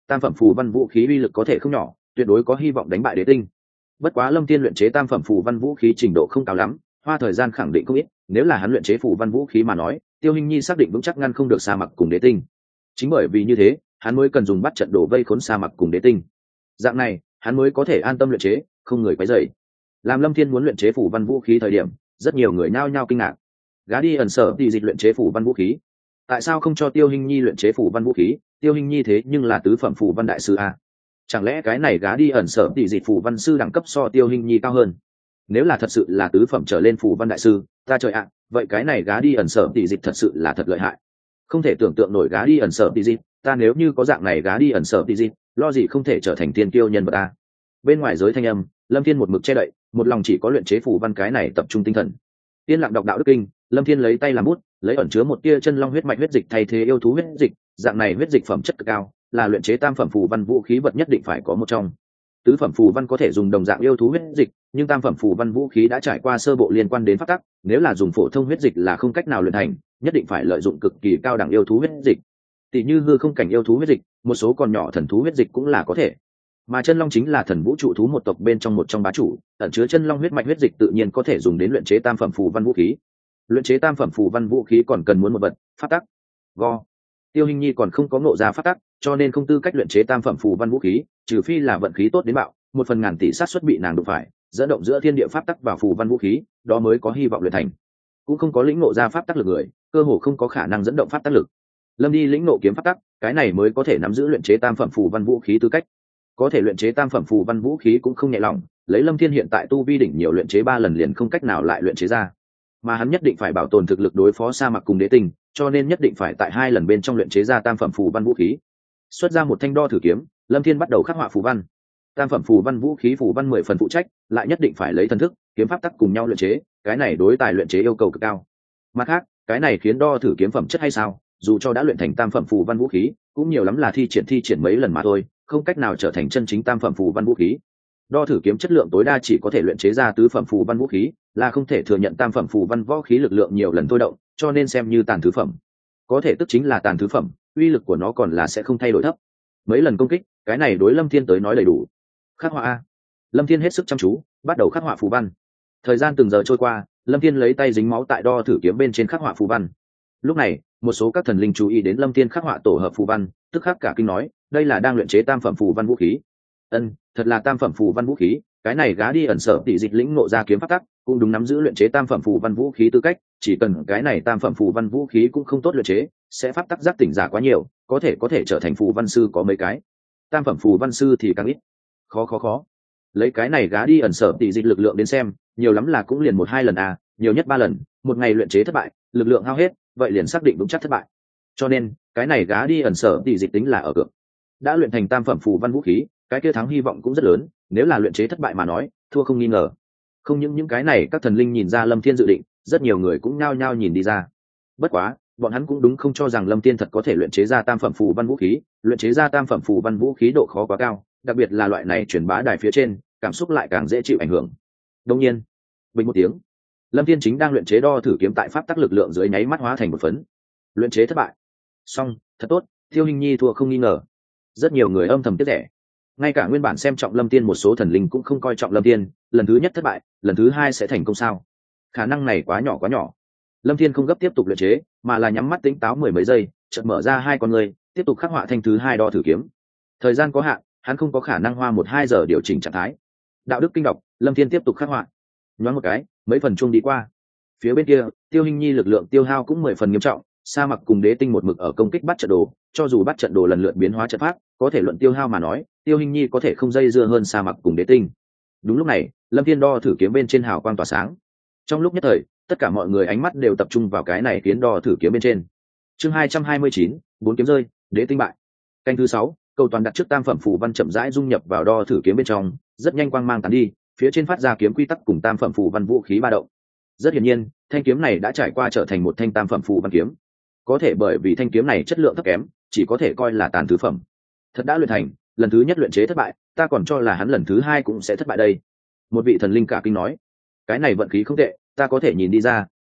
tam phẩm phù văn vũ khí uy lực có thể không nhỏ, tuyệt đối có hy vọng đánh bại đế tinh. Bất quá Lâm Thiên luyện chế tam phẩm phù văn vũ khí trình độ không cao lắm, hoa thời gian khẳng định không ít, nếu là hắn luyện chế phù văn vũ khí mà nói, Tiêu Hinh Nhi xác định vững chắc ngăn không được Sa Mặc cùng đế tinh. Chính bởi vì như thế, hắn mới cần dùng bắt trận đổ vây khốn Sa Mặc cùng đế tinh. Dạng này, hắn mới có thể an tâm luyện chế, không người quấy rầy. Làm Lâm Thiên muốn luyện chế phù văn vũ khí thời điểm, rất nhiều người nhao nhao kinh ngạc. Gá đi ẩn sở thì dịch luyện chế phù văn vũ khí, tại sao không cho Tiêu Hinh Nhi luyện chế phù văn vũ khí? Tiêu Hinh Nhi thế nhưng là tứ phẩm phù văn đại sư a, chẳng lẽ cái này gá đi ẩn sở thì dịch phù văn sư đẳng cấp so Tiêu Hinh Nhi cao hơn? Nếu là thật sự là tứ phẩm trở lên phù văn đại sư, ta trời ạ, vậy cái này gá đi ẩn sở thì dịch thật sự là thật lợi hại, không thể tưởng tượng nổi. Gá đi ẩn sở thì dịch, ta nếu như có dạng này gá đi ẩn sở thì dịch, lo gì không thể trở thành tiên kiêu nhân vật ta. Bên ngoài giới thanh âm, Lâm Thiên một mực che đậy, một lòng chỉ có luyện chế phù văn cái này tập trung tinh thần. Yên lặng đọc đạo đức kinh, Lâm Thiên lấy tay làm bút, lấy ẩn chứa một tia chân long huyết mạch huyết dịch thay thế yêu thú huyết dịch, dạng này huyết dịch phẩm chất cực cao, là luyện chế tam phẩm phù văn vũ khí vật nhất định phải có một trong. Tứ phẩm phù văn có thể dùng đồng dạng yêu thú huyết dịch, nhưng tam phẩm phù văn vũ khí đã trải qua sơ bộ liên quan đến pháp tắc, nếu là dùng phổ thông huyết dịch là không cách nào luyện thành, nhất định phải lợi dụng cực kỳ cao đẳng yêu thú huyết dịch. Tỷ như hư không cảnh yêu thú huyết dịch, một số còn nhỏ thần thú huyết dịch cũng là có thể. Mà chân long chính là thần vũ trụ thú một tộc bên trong một trong bá chủ, ẩn chứa chân long huyết mạch huyết dịch tự nhiên có thể dùng đến luyện chế tam phẩm phù văn vũ khí. Luyện chế tam phẩm phù văn vũ khí còn cần muốn một vật, pháp tắc. Go. Tiêu Hinh Nhi còn không có ngộ ra pháp tắc, cho nên không tư cách luyện chế tam phẩm phù văn vũ khí, trừ phi là vận khí tốt đến bạo, một phần ngàn tỷ sát suất bị nàng đụng phải, dẫn động giữa thiên địa pháp tắc vào phù văn vũ khí, đó mới có hy vọng luyện thành. Cũng không có lĩnh ngộ ra pháp tắc lực người, cơ hồ không có khả năng dẫn động pháp tắc lực. Lâm đi lĩnh ngộ kiếm pháp tắc, cái này mới có thể nắm giữ luyện chế tam phẩm phù văn vũ khí tư cách. Có thể luyện chế tam phẩm phù văn vũ khí cũng không nhẹ lòng, lấy Lâm Thiên hiện tại tu vi đỉnh nhiều luyện chế ba lần liền không cách nào lại luyện chế ra. Mà hắn nhất định phải bảo tồn thực lực đối phó Sa Mặc cùng đế tinh, cho nên nhất định phải tại hai lần bên trong luyện chế ra tam phẩm phù văn vũ khí. Xuất ra một thanh đo thử kiếm, Lâm Thiên bắt đầu khắc họa phù văn. Tam phẩm phù văn vũ khí phù văn mười phần phụ trách, lại nhất định phải lấy thần thức, kiếm pháp tắc cùng nhau luyện chế, cái này đối tài luyện chế yêu cầu cực cao. Mặt khác, cái này khiến đo thử kiếm phẩm chất hay sao, dù cho đã luyện thành tam phẩm phù văn vũ khí, cũng nhiều lắm là thi triển thi triển mấy lần mà thôi, không cách nào trở thành chân chính tam phẩm phù văn vũ khí. Đo thử kiếm chất lượng tối đa chỉ có thể luyện chế ra tứ phẩm phù văn vũ khí, là không thể thừa nhận tam phẩm phù văn võ khí lực lượng nhiều lần thôi động, cho nên xem như tàn thứ phẩm. Có thể tức chính là tàn thứ phẩm, uy lực của nó còn là sẽ không thay đổi thấp. Mấy lần công kích, cái này đối Lâm Thiên tới nói đầy đủ. Khắc họa a. Lâm Thiên hết sức chăm chú, bắt đầu khắc họa phù văn. Thời gian từng giờ trôi qua, Lâm Thiên lấy tay dính máu tại đo thử kiếm bên trên khắc họa phù văn. Lúc này, một số các thần linh chú ý đến Lâm Thiên khắc họa tổ hợp phù văn, tức khắc cả kinh nói, đây là đang luyện chế tam phẩm phù văn vũ khí. Ân, thật là tam phẩm phù văn vũ khí, cái này gá đi ẩn sở tỷ dịch lĩnh ngộ ra kiếm pháp tắc, cũng đúng nắm giữ luyện chế tam phẩm phù văn vũ khí tư cách, chỉ cần cái này tam phẩm phù văn vũ khí cũng không tốt luyện chế, sẽ pháp tắc giác tỉnh giả quá nhiều, có thể có thể trở thành phù văn sư có mấy cái. Tam phẩm phù văn sư thì càng ít. Khó khó khó. Lấy cái này gá đi ẩn sở tỷ dịch lực lượng đến xem, nhiều lắm là cũng liền một hai lần à, nhiều nhất ba lần, một ngày luyện chế thất bại, lực lượng hao hết, vậy liền xác định vững chắc thất bại. Cho nên, cái này gá đi ẩn sở tỷ dịch tính là ở cược. Đã luyện thành tam phẩm phù văn vũ khí, cái kia thắng hy vọng cũng rất lớn, nếu là luyện chế thất bại mà nói, thua không nghi ngờ. Không những những cái này các thần linh nhìn ra Lâm Thiên dự định, rất nhiều người cũng nhao nhao nhìn đi ra. Bất quá, bọn hắn cũng đúng không cho rằng Lâm Thiên thật có thể luyện chế ra tam phẩm phù văn vũ khí, luyện chế ra tam phẩm phù văn vũ khí độ khó quá cao, đặc biệt là loại này truyền bá đài phía trên, cảm xúc lại càng dễ chịu ảnh hưởng. Đương nhiên, bình một tiếng, Lâm Thiên chính đang luyện chế đo thử kiếm tại pháp tắc lực lượng dưới nháy mắt hóa thành một phấn. Luyện chế thất bại. Xong, thật tốt, Tiêu Hinh Nhi thua không nghi ngờ. Rất nhiều người âm thầm tiếc rẻ. Ngay cả nguyên bản xem trọng Lâm Thiên một số thần linh cũng không coi trọng Lâm Thiên, lần thứ nhất thất bại, lần thứ hai sẽ thành công sao? Khả năng này quá nhỏ quá nhỏ. Lâm Thiên không gấp tiếp tục luyện chế, mà là nhắm mắt tĩnh táo mười mấy giây, chợt mở ra hai con người, tiếp tục khắc họa thanh thứ hai đo thử kiếm. Thời gian có hạn, hắn không có khả năng hoa một hai giờ điều chỉnh trạng thái. Đạo đức kinh đọc, Lâm Thiên tiếp tục khắc họa. Nhoáng một cái, mấy phần chung đi qua. Phía bên kia, Tiêu Hinh Nhi lực lượng tiêu hao cũng mười phần nghiêm trọng, Sa Mặc cùng Đế Tinh một mực ở công kích bắt trận đồ, cho dù bắt trận đồ lần lượt biến hóa trận pháp, có thể luận tiêu hao mà nói, Tiêu Hinh Nhi có thể không dây dưa hơn Sa Mặc cùng Đế Tinh. Đúng lúc này, Lâm Thiên đo thử kiếm bên trên hào quang tỏa sáng. Trong lúc nhất thời, tất cả mọi người ánh mắt đều tập trung vào cái này khiến đo thử kiếm bên trên. Chương hai trăm hai mươi chín, bốn kiếm rơi, Đế Tinh bại. Canh thứ sáu, cầu toàn đặt trước tam phẩm phù văn chậm rãi dung nhập vào đo thử kiếm bên trong, rất nhanh quang mang tán đi, phía trên phát ra kiếm quy tắc cùng tam phẩm phù văn vũ khí ba động. Rất hiển nhiên, thanh kiếm này đã trải qua trở thành một thanh tam phẩm phù văn kiếm. Có thể bởi vì thanh kiếm này chất lượng thấp kém, chỉ có thể coi là tàn thứ phẩm. Thật đã luyện thành, lần thứ nhất luyện chế thất bại, ta còn cho là hắn lần thứ hai cũng sẽ thất bại đây. Một vị thần linh cả kinh nói, cái này vận khí không tệ, ta có thể nhìn đi ra,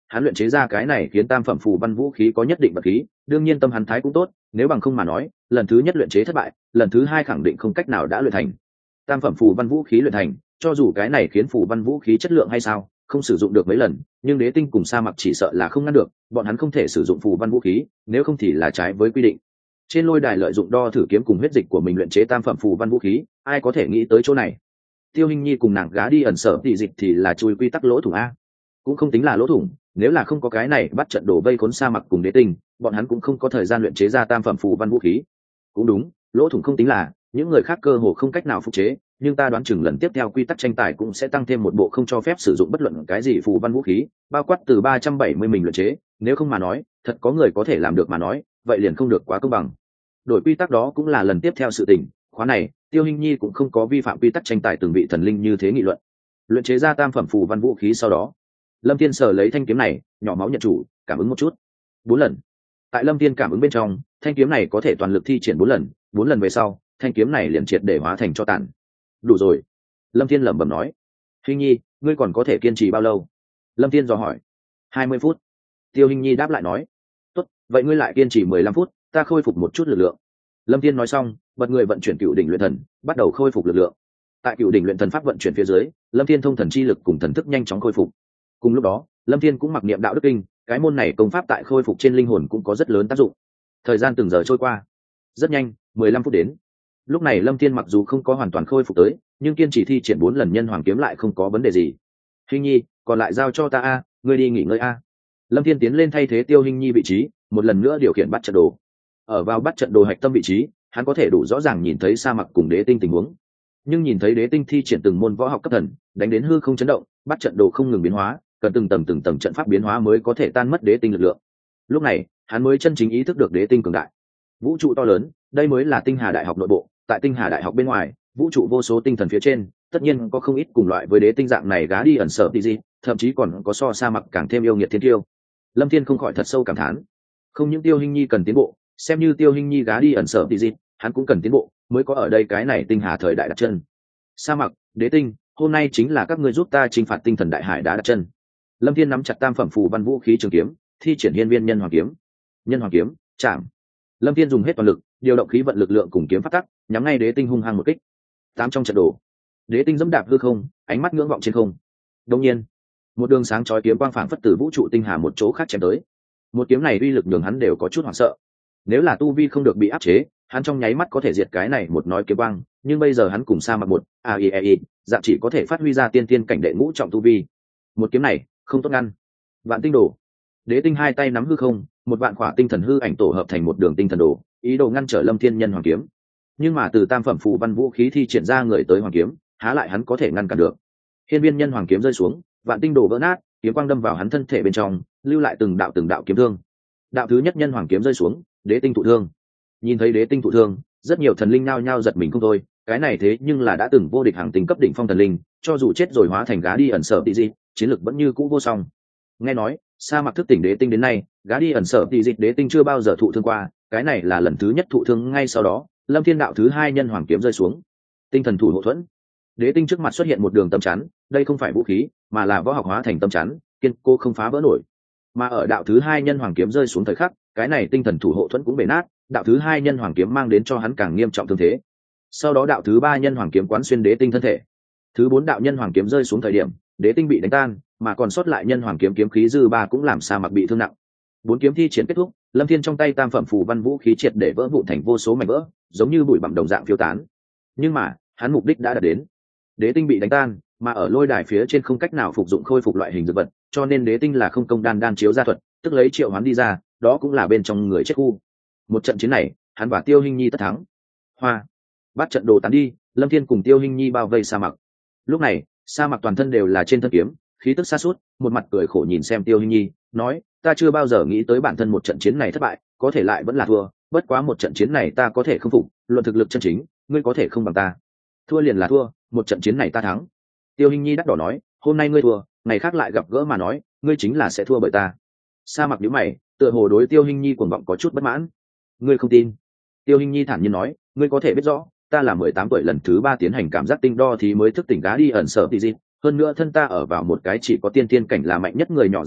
hắn luyện chế ra cái này khiến tam phẩm phù văn vũ khí có nhất định vật khí, đương nhiên tâm hắn thái cũng tốt, nếu bằng không mà nói lần thứ nhất luyện chế thất bại, lần thứ hai khẳng định không cách nào đã luyện thành. Tam phẩm phù văn vũ khí luyện thành, cho dù cái này khiến phù văn vũ khí chất lượng hay sao không sử dụng được mấy lần, nhưng đế tinh cùng sa mặc chỉ sợ là không ngăn được, bọn hắn không thể sử dụng phù văn vũ khí, nếu không thì là trái với quy định. Trên lôi đài lợi dụng đo thử kiếm cùng huyết dịch của mình luyện chế tam phẩm phù văn vũ khí, ai có thể nghĩ tới chỗ này. Tiêu Hinh Nhi cùng nàng gá đi ẩn sở tỷ dịch thì là chui quy tắc lỗ thủng a, cũng không tính là lỗ thủng, nếu là không có cái này bắt trận đổ vây khốn sa mặc cùng đế tinh, bọn hắn cũng không có thời gian luyện chế ra tam phẩm phù văn vũ khí. Cũng đúng, lỗ thủng không tính là, những người khác cơ hồ không cách nào phục chế, nhưng ta đoán chừng lần tiếp theo quy tắc tranh tài cũng sẽ tăng thêm một bộ không cho phép sử dụng bất luận cái gì phù văn vũ khí, bao quát từ ba trăm bảy mươi mình luyện chế, nếu không mà nói, thật có người có thể làm được mà nói, vậy liền không được quá công bằng. Đổi quy tắc đó cũng là lần tiếp theo sự tình, khóa này, Tiêu Hinh Nhi cũng không có vi phạm quy tắc tranh tài từng vị thần linh như thế nghị luận. Luyện chế ra tam phẩm phù văn vũ khí sau đó, Lâm Thiên sở lấy thanh kiếm này, nhỏ máu nhận chủ, cảm ứng một chút. Bốn lần. Tại Lâm Thiên cảm ứng bên trong, thanh kiếm này có thể toàn lực thi triển bốn lần, bốn lần về sau, thanh kiếm này liền triệt để hóa thành cho tàn. Đủ rồi. Lâm Thiên lẩm bẩm nói. Hinh Nhi, ngươi còn có thể kiên trì bao lâu? Lâm Thiên dò hỏi. Hai mươi phút. Tiêu Hinh Nhi đáp lại nói. Tốt, vậy ngươi lại kiên trì mười lăm phút, ta khôi phục một chút lực lượng. Lâm Thiên nói xong, bật người vận chuyển cựu đỉnh luyện thần, bắt đầu khôi phục lực lượng. Tại cựu đỉnh luyện thần pháp vận chuyển phía dưới, Lâm Thiên thông thần chi lực cùng thần thức nhanh chóng khôi phục. Cùng lúc đó, Lâm Thiên cũng mặc niệm đạo đức kinh, cái môn này công pháp tại khôi phục trên linh hồn cũng có rất lớn tác dụng. Thời gian từng giờ trôi qua, rất nhanh, mười lăm phút đến. Lúc này Lâm Thiên mặc dù không có hoàn toàn khôi phục tới, nhưng kiên trì thi triển bốn lần nhân hoàng kiếm lại không có vấn đề gì. Hinh Nhi, còn lại giao cho ta a, ngươi đi nghỉ ngơi a. Lâm Thiên tiến lên thay thế Tiêu Hinh Nhi vị trí, một lần nữa điều khiển bắt trận đồ. Ở vào bắt trận đồ hạch tâm vị trí, hắn có thể đủ rõ ràng nhìn thấy sa mặc cùng đế tinh tình huống, nhưng nhìn thấy đế tinh thi triển từng môn võ học cấp thần, đánh đến hư không chấn động, bắt trận đồ không ngừng biến hóa, cần từng tầng từng tầng trận pháp biến hóa mới có thể tan mất đế tinh lực lượng. Lúc này hắn mới chân chính ý thức được đế tinh cường đại. Vũ trụ to lớn, đây mới là tinh hà đại học nội bộ, tại tinh hà đại học bên ngoài, vũ trụ vô số tinh thần phía trên, tất nhiên có không ít cùng loại với đế tinh dạng này gá đi ẩn sở tí gì, thậm chí còn có so sa mặc càng thêm yêu nghiệt thiên tiêu. Lâm Thiên không khỏi thật sâu cảm thán, không những Tiêu Hinh Nhi cần tiến bộ, xem như Tiêu Hinh Nhi gá đi ẩn sở tí gì, hắn cũng cần tiến bộ, mới có ở đây cái này tinh hà thời đại đặt chân. Sa mặc, đế tinh, hôm nay chính là các ngươi giúp ta chinh phạt tinh thần đại hải đã đặt chân. Lâm Thiên nắm chặt tam phẩm phù văn vũ khí trường kiếm, thi triển hiên viên nhân hoàng kiếm. Nhân hoàng kiếm, chạm. Lâm Thiên dùng hết toàn lực, điều động khí vận lực lượng cùng kiếm phát tắc, nhắm ngay đế tinh hung hăng một kích. Tám trong trận đồ, đế tinh dẫm đạp hư không, ánh mắt ngưỡng vọng trên không. Đột nhiên, một đường sáng chói kiếm quang phảng phất từ vũ trụ tinh hà một chỗ khác chém tới. Một kiếm này uy lực nhường hắn đều có chút hoảng sợ. Nếu là tu vi không được bị áp chế, hắn trong nháy mắt có thể diệt cái này một nói kiếm quang, nhưng bây giờ hắn cùng sa mặc một a i e i dạng chỉ có thể phát huy ra tiên tiên cảnh đệ ngũ trọng tu vi. Một kiếm này không tốt ngăn. Vạn tinh đồ, đế tinh hai tay nắm hư không, một vạn khỏa tinh thần hư ảnh tổ hợp thành một đường tinh thần đồ, ý đồ ngăn trở Lâm Thiên nhân hoàng kiếm. Nhưng mà từ tam phẩm phù văn vũ khí thi triển ra người tới hoàng kiếm, há lại hắn có thể ngăn cản được. Hiên viên nhân hoàng kiếm rơi xuống, vạn tinh đồ vỡ nát, kiếm quang đâm vào hắn thân thể bên trong, lưu lại từng đạo từng đạo kiếm thương. Đạo thứ nhất nhân hoàng kiếm rơi xuống, đế tinh thụ thương. Nhìn thấy đế tinh thụ thương, rất nhiều thần linh nao nhao giật mình không thôi, cái này thế nhưng là đã từng vô địch hàng tinh cấp đỉnh phong thần linh, cho dù chết rồi hóa thành gá đi ẩn sở tỷ dị, chiến lực vẫn như cũ vô song. Nghe nói, sa mặc thức tỉnh đế tinh đến nay, gá đi ẩn sở tỷ dị đế tinh chưa bao giờ thụ thương qua, cái này là lần thứ nhất thụ thương. Ngay sau đó, Lâm Thiên đạo thứ hai nhân hoàng kiếm rơi xuống. Tinh thần thủ hộ thuẫn. Đế tinh trước mặt xuất hiện một đường tâm chắn, đây không phải vũ khí, mà là võ học hóa thành tâm chắn, kiên cố không phá vỡ nổi. Mà ở đạo thứ hai nhân hoàng kiếm rơi xuống thời khắc, cái này tinh thần thủ hộ thuẫn cũng bể nát, đạo thứ hai nhân hoàng kiếm mang đến cho hắn càng nghiêm trọng thương thế. Sau đó đạo thứ ba nhân hoàng kiếm quán xuyên đế tinh thân thể. Thứ bốn đạo nhân hoàng kiếm rơi xuống thời điểm, đế tinh bị đánh tan, mà còn sót lại nhân hoàng kiếm kiếm khí dư ba cũng làm sa mặc bị thương nặng. Bốn kiếm thi triển kết thúc, Lâm Thiên trong tay tam phẩm phù văn vũ khí triệt để vỡ vụn thành vô số mảnh vỡ, giống như bụi bặm đồng dạng phiêu tán. Nhưng mà, hắn mục đích đã đạt đến. Đế tinh bị đánh tan, mà ở lôi đài phía trên không cách nào phục dụng khôi phục loại hình dược vật, cho nên đế tinh là không công đan đan chiếu ra thuật, tức lấy triệu hoán đi ra, đó cũng là bên trong người chết khu. Một trận chiến này, hắn và Tiêu Hinh Nhi tất thắng. Hoa, bắt trận đồ tán đi, Lâm Thiên cùng Tiêu Hinh Nhi bao vây sa mặc. Lúc này, sa mặc toàn thân đều là trên thân kiếm, khí tức sa sút, một mặt cười khổ nhìn xem Tiêu Hinh Nhi, nói: ta chưa bao giờ nghĩ tới bản thân một trận chiến này thất bại, có thể lại vẫn là thua, bất quá một trận chiến này ta có thể không phục, luận thực lực chân chính, ngươi có thể không bằng ta. Thua liền là thua, một trận chiến này ta thắng. Tiêu Hinh Nhi đắc đỏ nói: hôm nay ngươi thua, ngày khác lại gặp gỡ mà nói, ngươi chính là sẽ thua bởi ta. Sa mặc nhíu mày, tựa hồ đối Tiêu Hinh Nhi cuồng vọng có chút bất mãn. Ngươi không tin? Tiêu Hinh Nhi thản nhiên nói: ngươi có thể biết rõ, ta là mười tám tuổi lần thứ ba tiến hành cảm giác tinh đo thì mới thức tỉnh gá đi ẩn sở tỷ dị, hơn nữa thân ta ở vào một cái chỉ có tiên tiên cảnh là mạnh nhất người nhỏ gia tộc,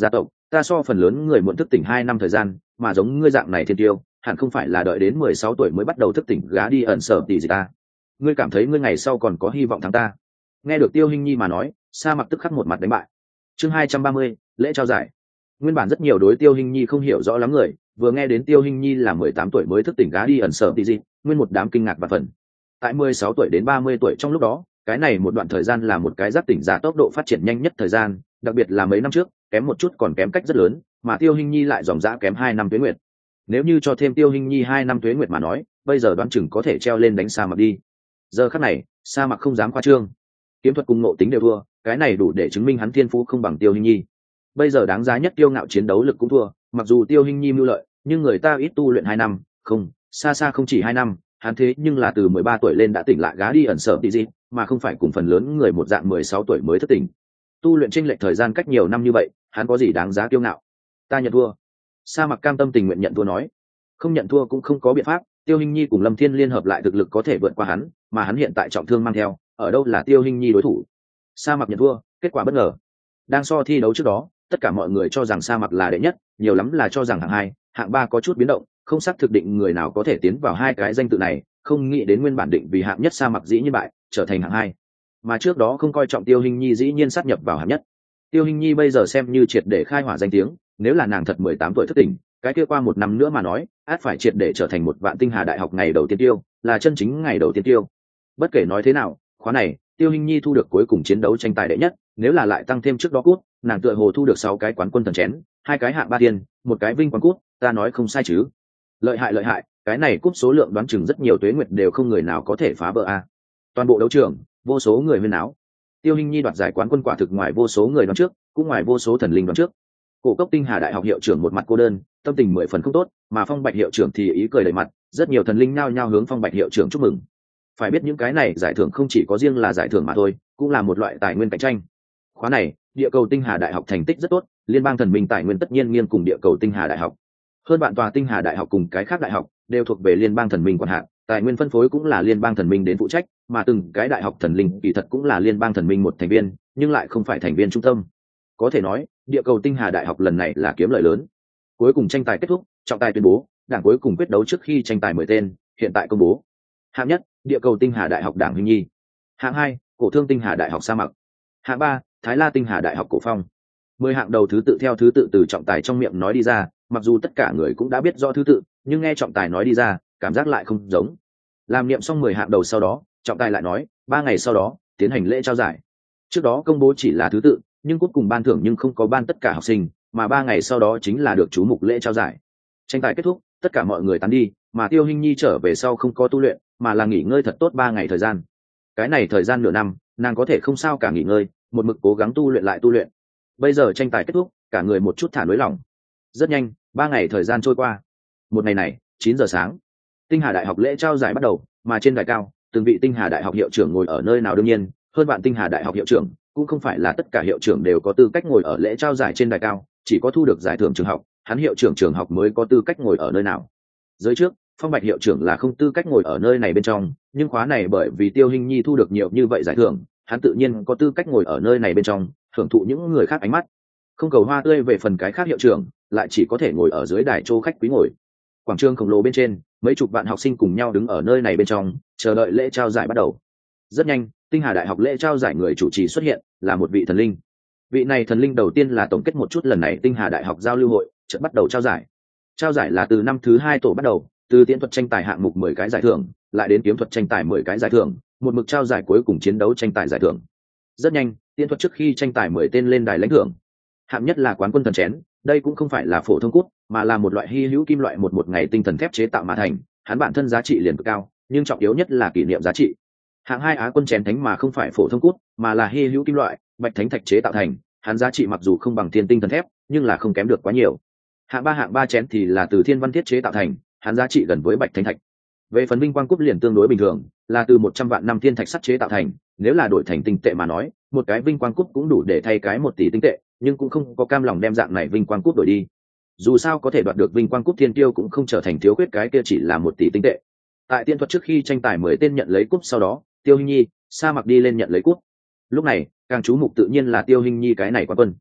ta so phần lớn người muộn thức tỉnh hai năm thời gian, mà giống ngươi dạng này thiên tiêu hẳn không phải là đợi đến mười sáu tuổi mới bắt đầu thức tỉnh gá đi ẩn sở tỷ gì ta. Ngươi cảm thấy ngươi ngày sau còn có hy vọng thắng ta? Nghe được Tiêu Hinh Nhi mà nói, Sa Mặc tức khắc một mặt đánh bại. Chương hai trăm ba mươi, lễ trao giải. Nguyên bản rất nhiều đối Tiêu Hinh Nhi không hiểu rõ lắm người, vừa nghe đến Tiêu Hinh Nhi là mười tám tuổi mới thức tỉnh gá đi ẩn sở tỷ gì, nguyên một đám kinh ngạc và phần. Tại mười sáu tuổi đến ba mươi tuổi trong lúc đó, cái này một đoạn thời gian là một cái giác tỉnh giả tốc độ phát triển nhanh nhất thời gian, đặc biệt là mấy năm trước, kém một chút còn kém cách rất lớn, mà Tiêu Hinh Nhi lại dòng dã kém hai năm tuế nguyệt. Nếu như cho thêm Tiêu Hinh Nhi hai năm tuế nguyệt mà nói, bây giờ đoán chừng có thể treo lên đánh Sa Mặc đi. Giờ khắc này, Sa Mặc không dám khoa trương. Kiếm thuật cùng ngộ tính đều thua, cái này đủ để chứng minh hắn thiên phú không bằng Tiêu Hinh Nhi. Bây giờ đáng giá nhất Tiêu Ngạo chiến đấu lực cũng thua, mặc dù Tiêu Hinh Nhi mưu lợi, nhưng người ta ít tu luyện hai năm, không, xa xa không chỉ hai năm, hắn thế nhưng là từ mười ba tuổi lên đã tỉnh lại gá đi ẩn sở tỷ gì, mà không phải cùng phần lớn người một dạng mười sáu tuổi mới thức tỉnh. Tu luyện chênh lệch thời gian cách nhiều năm như vậy, hắn có gì đáng giá kiêu ngạo? Ta nhận thua. Sa Mặc cam tâm tình nguyện nhận thua nói. Không nhận thua cũng không có biện pháp, Tiêu Hinh Nhi cùng Lâm Thiên liên hợp lại thực lực có thể vượt qua hắn, mà hắn hiện tại trọng thương mang theo, ở đâu là Tiêu Hinh Nhi đối thủ. Sa Mặc nhận thua, kết quả bất ngờ. Đang so thi đấu trước đó, tất cả mọi người cho rằng Sa Mặc là đệ nhất, nhiều lắm là cho rằng hạng hai, hạng ba có chút biến động, không xác thực định người nào có thể tiến vào hai cái danh tự này, không nghĩ đến nguyên bản định vì hạng nhất Sa Mặc dĩ nhiên bại, trở thành hạng hai. Mà trước đó không coi trọng Tiêu Hinh Nhi dĩ nhiên sát nhập vào hạng nhất. Tiêu Hinh Nhi bây giờ xem như triệt để khai hỏa danh tiếng, nếu là nàng thật mười tám tuổi thức tỉnh, cái kia qua một năm nữa mà nói, át phải triệt để trở thành một vạn tinh hà đại học ngày đầu tiên tiêu, là chân chính ngày đầu tiên tiêu. Bất kể nói thế nào, khóa này, Tiêu Hinh Nhi thu được cuối cùng chiến đấu tranh tài đệ nhất, nếu là lại tăng thêm trước đó cút, nàng tựa hồ thu được sáu cái quán quân thần chén, hai cái hạng ba tiền, một cái vinh quán cút, ta nói không sai chứ? Lợi hại lợi hại, cái này cúp số lượng đoán chừng rất nhiều tuế nguyệt đều không người nào có thể phá vỡ a. Toàn bộ đấu trường, vô số người huyên áo. Tiêu Hinh Nhi đoạt giải quán quân quả thực ngoài vô số người đoán trước, cũng ngoài vô số thần linh đoán trước. Cổ Cốc Tinh Hà Đại học hiệu trưởng một mặt cô đơn, tâm tình mười phần không tốt, mà Phong Bạch hiệu trưởng thì ý cười đầy mặt, rất nhiều thần linh nhao nhao hướng Phong Bạch hiệu trưởng chúc mừng. Phải biết những cái này giải thưởng không chỉ có riêng là giải thưởng mà thôi, cũng là một loại tài nguyên cạnh tranh. Khóa này, Địa cầu Tinh Hà Đại học thành tích rất tốt, liên bang thần minh tài nguyên tất nhiên nghiêng cùng Địa cầu Tinh Hà Đại học. Hơn bạn tòa Tinh Hà Đại học cùng cái khác đại học đều thuộc về liên bang thần minh quản hạt, tài nguyên phân phối cũng là liên bang thần minh đến phụ trách, mà từng cái đại học thần linh kỳ thật cũng là liên bang thần minh một thành viên, nhưng lại không phải thành viên trung tâm. Có thể nói, Địa cầu Tinh Hà Đại học lần này là kiếm lợi lớn. Cuối cùng tranh tài kết thúc, trọng tài tuyên bố, đảng cuối cùng quyết đấu trước khi tranh tài mười tên, hiện tại công bố. Hạng nhất, Địa cầu Tinh Hà Đại học Đảng Hinh Nhi. Hạng hai, Cổ Thương Tinh Hà Đại học Sa Mặc. Hạng ba, Thái La Tinh Hà Đại học Cổ Phong. Mười hạng đầu thứ tự theo thứ tự từ trọng tài trong miệng nói đi ra, mặc dù tất cả người cũng đã biết rõ thứ tự, nhưng nghe trọng tài nói đi ra, cảm giác lại không giống. Làm niệm xong mười hạng đầu sau đó, trọng tài lại nói, ba ngày sau đó, tiến hành lễ trao giải. Trước đó công bố chỉ là thứ tự, nhưng cuối cùng ban thưởng nhưng không có ban tất cả học sinh, mà ba ngày sau đó chính là được chú mục lễ trao giải. Tranh tài kết thúc, tất cả mọi người tán đi, mà Tiêu Hinh Nhi trở về sau không có tu luyện, mà là nghỉ ngơi thật tốt ba ngày thời gian. Cái này thời gian nửa năm, nàng có thể không sao cả nghỉ ngơi, một mực cố gắng tu luyện lại tu luyện. Bây giờ tranh tài kết thúc, cả người một chút thả nới lỏng. Rất nhanh, ba ngày thời gian trôi qua. Một ngày này, chín giờ sáng, Tinh Hà Đại học lễ trao giải bắt đầu, mà trên đài cao, từng vị Tinh Hà Đại học hiệu trưởng ngồi ở nơi nào đương nhiên, hơn bạn Tinh Hà Đại học hiệu trưởng, cũng không phải là tất cả hiệu trưởng đều có tư cách ngồi ở lễ trao giải trên đài cao, chỉ có thu được giải thưởng trường học, hắn hiệu trưởng trường học mới có tư cách ngồi ở nơi nào. Dưới trước, Phong Bạch hiệu trưởng là không tư cách ngồi ở nơi này bên trong, nhưng khóa này bởi vì Tiêu Hinh Nhi thu được nhiều như vậy giải thưởng, hắn tự nhiên có tư cách ngồi ở nơi này bên trong, hưởng thụ những người khác ánh mắt. Không cầu hoa tươi về phần cái khác hiệu trưởng, lại chỉ có thể ngồi ở dưới đài châu khách quý ngồi. Quảng trường khổng lồ bên trên, mấy chục vạn học sinh cùng nhau đứng ở nơi này bên trong, chờ đợi lễ trao giải bắt đầu. Rất nhanh, Tinh Hà Đại học lễ trao giải người chủ trì xuất hiện, là một vị thần linh. Vị này thần linh đầu tiên là tổng kết một chút lần này Tinh Hà Đại học giao lưu hội, chợt bắt đầu trao giải. Trao giải là từ năm thứ hai tổ bắt đầu, từ tiễn thuật tranh tài hạng mục mười cái giải thưởng, lại đến kiếm thuật tranh tài mười cái giải thưởng, một mực trao giải cuối cùng chiến đấu tranh tài giải thưởng. Rất nhanh, tiễn thuật trước khi tranh tài mười tên lên đài lãnh thưởng. Hạng nhất là quán quân thần chén, đây cũng không phải là phổ thông cút, mà là một loại hy hữu kim loại một một ngày tinh thần thép chế tạo mà thành, hắn bản thân giá trị liền cực cao, nhưng trọng yếu nhất là kỷ niệm giá trị. Hạng hai á quân chén thánh mà không phải phổ thông cút, mà là hy hữu kim loại, bạch thánh thạch chế tạo thành, hắn giá trị mặc dù không bằng thiên tinh thần thép, nhưng là không kém được quá nhiều. Hạng ba hạng ba chén thì là từ thiên văn thiết chế tạo thành, hắn giá trị gần với bạch thánh thạch. Về phần vinh quang cúp liền tương đối bình thường, là từ một trăm vạn năm thiên thạch sắt chế tạo thành, nếu là đổi thành tinh tệ mà nói, một cái vinh quang cúp cũng đủ để thay cái một tỷ tinh tệ, nhưng cũng không có cam lòng đem dạng này vinh quang cúp đổi đi. Dù sao có thể đoạt được vinh quang cúp thiên tiêu cũng không trở thành thiếu khuyết cái kia chỉ là một tỷ tinh tệ. Tại tiên thuật trước khi tranh tài mười tên nhận lấy cúp sau đó, Tiêu Hinh Nhi, Sa Mặc đi lên nhận lấy cúp. Lúc này, càng chú mục tự nhiên là Tiêu Hinh Nhi cái này quán quân.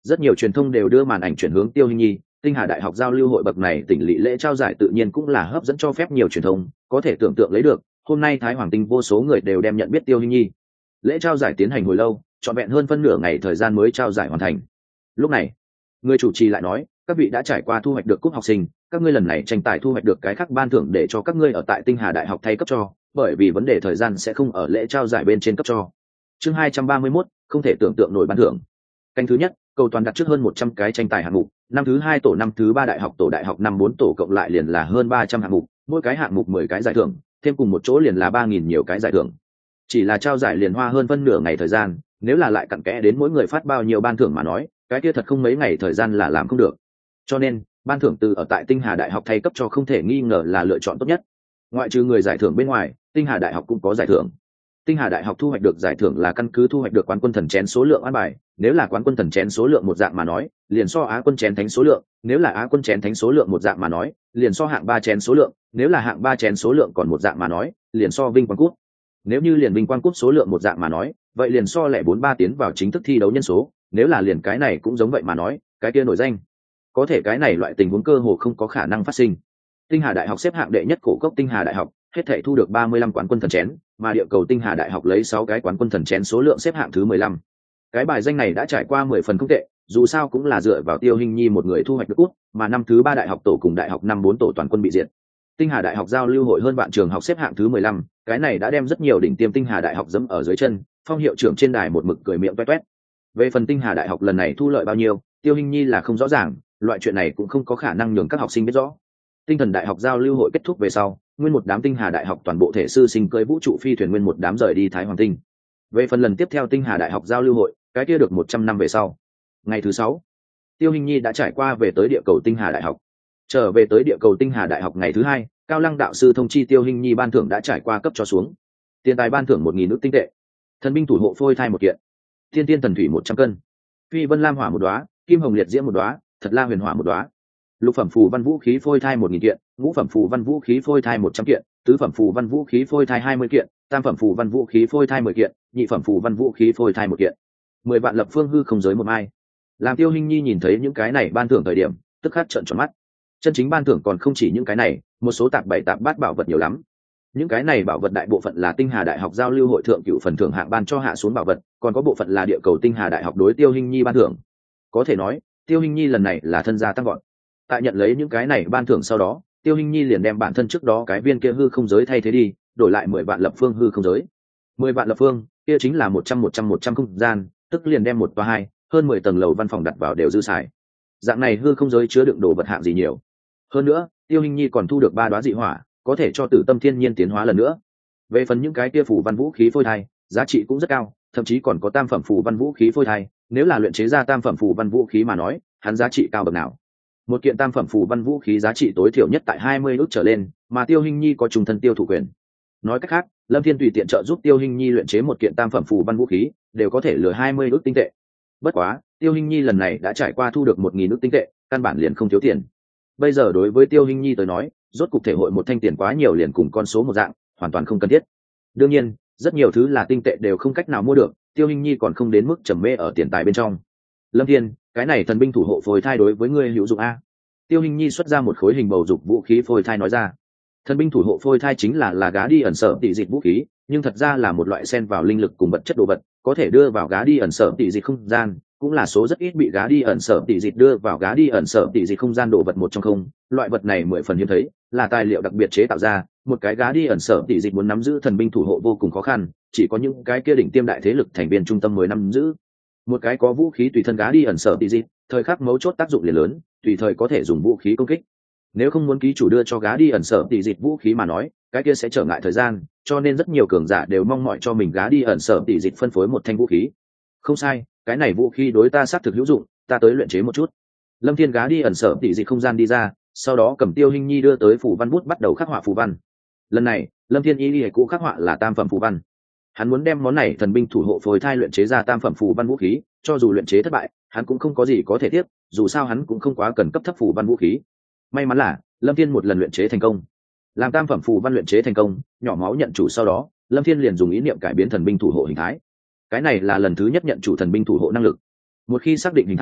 Rất nhiều truyền thông đều đưa màn ảnh chuyển hướng Tiêu Hinh Nhi, Tinh Hà Đại học giao lưu hội bậc này tỉnh lỵ lễ trao giải tự nhiên cũng là hấp dẫn cho phép nhiều truyền thông, có thể tưởng tượng lấy được, hôm nay Thái Hoàng Tinh vô số người đều đem nhận biết Tiêu Hinh Nhi. Lễ trao giải tiến hành hồi lâu, trọn vẹn hơn phân nửa ngày thời gian mới trao giải hoàn thành. Lúc này, người chủ trì lại nói, các vị đã trải qua thu hoạch được cúp học sinh, các ngươi lần này tranh tài thu hoạch được cái khác ban thưởng để cho các ngươi ở tại Tinh Hà Đại học thay cấp cho, bởi vì vấn đề thời gian sẽ không ở lễ trao giải bên trên cấp cho. Chương hai trăm ba mươi mốt, không thể tưởng tượng nổi ban thưởng. Canh thứ nhất, cầu toàn đặt trước hơn một trăm cái tranh tài hạng mục, năm thứ hai tổ năm thứ ba đại học tổ đại học năm bốn tổ cộng lại liền là hơn ba trăm hạng mục, mỗi cái hạng mục mười cái giải thưởng, thêm cùng một chỗ liền là ba nghìn nhiều cái giải thưởng. Chỉ là trao giải liền hoa hơn phân nửa ngày thời gian, nếu là lại cặn kẽ đến mỗi người phát bao nhiêu ban thưởng mà nói, cái kia thật không mấy ngày thời gian là làm không được. Cho nên, ban thưởng từ ở tại Tinh Hà Đại học thay cấp cho không thể nghi ngờ là lựa chọn tốt nhất. Ngoại trừ người giải thưởng bên ngoài, Tinh Hà Đại học cũng có giải thưởng. Tinh Hà Đại học thu hoạch được giải thưởng là căn cứ thu hoạch được quán quân thần chén số lượng an bài, nếu là quán quân thần chén số lượng một dạng mà nói, liền so á quân chén thánh số lượng, nếu là á quân chén thánh số lượng một dạng mà nói, liền so hạng ba chén số lượng, nếu là hạng ba chén số lượng còn một dạng mà nói, liền so vinh quang cúp. Nếu như liền vinh quang cúp số lượng một dạng mà nói, vậy liền so lẻ bốn ba tiến vào chính thức thi đấu nhân số, nếu là liền cái này cũng giống vậy mà nói, cái kia nổi danh. Có thể cái này loại tình huống cơ hồ không có khả năng phát sinh. Tinh Hà Đại học xếp hạng đệ nhất cổ cốc Tinh Hà Đại học, hết thảy thu được ba mươi lăm quán quân thần chén, mà địa cầu Tinh Hà Đại học lấy sáu cái quán quân thần chén số lượng xếp hạng thứ mười lăm. Cái bài danh này đã trải qua mười phần không tệ, dù sao cũng là dựa vào Tiêu Hinh Nhi một người thu hoạch được cúp, mà năm thứ ba đại học tổ cùng đại học năm bốn tổ toàn quân bị diệt. Tinh Hà Đại học giao lưu hội hơn bạn trường học xếp hạng thứ mười lăm, cái này đã đem rất nhiều đỉnh tiêm Tinh Hà Đại học dẫm ở dưới chân, Phong hiệu trưởng trên đài một mực cười miệng toét toét. Về phần Tinh Hà Đại học lần này thu lợi bao nhiêu, Tiêu Hinh Nhi là không rõ ràng, loại chuyện này cũng không có khả năng nhường các học sinh biết rõ. Tinh Thần Đại học giao lưu hội kết thúc về sau, nguyên một đám Tinh Hà Đại học toàn bộ thể sư sinh cưỡi vũ trụ phi thuyền nguyên một đám rời đi Thái Hoàng Tinh. Về phần lần tiếp theo Tinh Hà Đại học giao lưu hội, cái kia được một trăm năm về sau. Ngày thứ sáu, Tiêu Hinh Nhi đã trải qua về tới địa cầu Tinh Hà Đại học. Trở về tới địa cầu Tinh Hà Đại học ngày thứ hai, Cao Lăng đạo sư thông chi Tiêu Hinh Nhi ban thưởng đã trải qua cấp cho xuống. Tiền tài ban thưởng một nghìn ức tinh tệ, thần binh thủ hộ phôi thai một kiện, thiên tiên thần thủy một trăm cân, phi vân lam hỏa một đóa, kim hồng liệt diễm một đóa, thật la huyền hỏa một đóa, lục phẩm phù văn vũ khí phôi thai một nghìn kiện, ngũ phẩm phù văn vũ khí phôi thai một trăm kiện, tứ phẩm phù văn vũ khí phôi thai hai mươi kiện, tam phẩm phù văn vũ khí phôi thai mười kiện, nhị phẩm phù văn vũ khí phôi thai một kiện, mười vạn lập phương hư không giới một mai. Làm Tiêu Hinh Nhi nhìn thấy những cái này ban thưởng thời điểm, tức khắc trợn tròn mắt. Chân chính ban thưởng còn không chỉ những cái này, một số tạp bảy tạp bát bảo vật nhiều lắm. Những cái này bảo vật đại bộ phận là Tinh Hà Đại học giao lưu hội thượng cửu phần thưởng hạng ban cho hạ xuống bảo vật, còn có bộ phận là địa cầu Tinh Hà Đại học đối Tiêu Hinh Nhi ban thưởng. Có thể nói, Tiêu Hinh Nhi lần này là thân gia tăng gọn. Tại nhận lấy những cái này ban thưởng sau đó, Tiêu Hinh Nhi liền đem bản thân trước đó cái viên kia hư không giới thay thế đi, đổi lại mười vạn lập phương hư không giới. Mười vạn lập phương, kia chính là một trăm một trăm một trăm không gian, tức liền đem một và hai, hơn mười tầng lầu văn phòng đặt vào đều dư xài. Dạng này hư không giới chứa đựng đồ vật hạng gì nhiều. Hơn nữa, Tiêu Hinh Nhi còn thu được ba đóa dị hỏa, có thể cho Tử Tâm Thiên Nhiên tiến hóa lần nữa. Về phần những cái kia phù văn vũ khí phôi thai, giá trị cũng rất cao, thậm chí còn có tam phẩm phù văn vũ khí phôi thai, nếu là luyện chế ra tam phẩm phù văn vũ khí mà nói, hắn giá trị cao bậc nào. Một kiện tam phẩm phù văn vũ khí giá trị tối thiểu nhất tại hai mươi ức trở lên, mà Tiêu Hinh Nhi có trùng thân tiêu thủ quyền. Nói cách khác, Lâm Thiên tùy tiện trợ giúp Tiêu Hinh Nhi luyện chế một kiện tam phẩm phù văn vũ khí, đều có thể lừa hai mươi ức tinh tệ. Bất quá, Tiêu Hinh Nhi lần này đã trải qua thu được một nghìn ức tinh tệ, căn bản liền không thiếu tiền. Bây giờ đối với Tiêu Hinh Nhi tới nói, rốt cục thể hội một thanh tiền quá nhiều liền cùng con số một dạng, hoàn toàn không cần thiết. Đương nhiên, rất nhiều thứ là tinh tệ đều không cách nào mua được, Tiêu Hinh Nhi còn không đến mức trầm mê ở tiền tài bên trong. Lâm Thiên, cái này thần binh thủ hộ phôi thai đối với ngươi hữu dụng a? Tiêu Hinh Nhi xuất ra một khối hình bầu dục vũ khí phôi thai nói ra. Thần binh thủ hộ phôi thai chính là là gá đi ẩn sở tỷ dịch vũ khí, nhưng thật ra là một loại xen vào linh lực cùng vật chất đồ vật, có thể đưa vào gá đi ẩn sở tỷ dịch không gian, cũng là số rất ít bị gá đi ẩn sở tỷ dịch đưa vào gá đi ẩn sở tỷ dịch không gian đồ vật một trong không. Loại vật này mười phần hiếm thấy, là tài liệu đặc biệt chế tạo ra, một cái gá đi ẩn sở tỷ dịch muốn nắm giữ thần binh thủ hộ vô cùng khó khăn, chỉ có những cái kia đỉnh tiêm đại thế lực thành viên trung tâm mới nắm giữ. Một cái có vũ khí tùy thân gá đi ẩn sở tỷ dịch, thời khắc mấu chốt tác dụng liền lớn, tùy thời có thể dùng vũ khí công kích. Nếu không muốn ký chủ đưa cho gá đi ẩn sở tỷ dịch vũ khí mà nói, cái kia sẽ trở ngại thời gian, cho nên rất nhiều cường giả đều mong mỏi cho mình gá đi ẩn sở tỷ dịch phân phối một thanh vũ khí. Không sai, cái này vũ khí đối ta xác thực hữu dụng, ta tới luyện chế một chút. Lâm Thiên gá đi ẩn sở tỷ dịch không gian đi ra, sau đó cầm Tiêu Hinh Nhi đưa tới phù văn bút bắt đầu khắc họa phù văn. Lần này, Lâm Thiên ý ý cũ khắc họa là tam phẩm phù văn. Hắn muốn đem món này thần binh thủ hộ phôi thai luyện chế ra tam phẩm phù văn vũ khí, cho dù luyện chế thất bại, hắn cũng không có gì có thể tiếp, dù sao hắn cũng không quá cần cấp thấp phù văn vũ khí. May mắn là Lâm Thiên một lần luyện chế thành công. Làm tam phẩm phù văn luyện chế thành công, nhỏ máu nhận chủ sau đó, Lâm Thiên liền dùng ý niệm cải biến thần binh thủ hộ hình thái. Cái này là lần thứ nhất nhận chủ thần binh thủ hộ năng lực. Một khi xác định hình thái,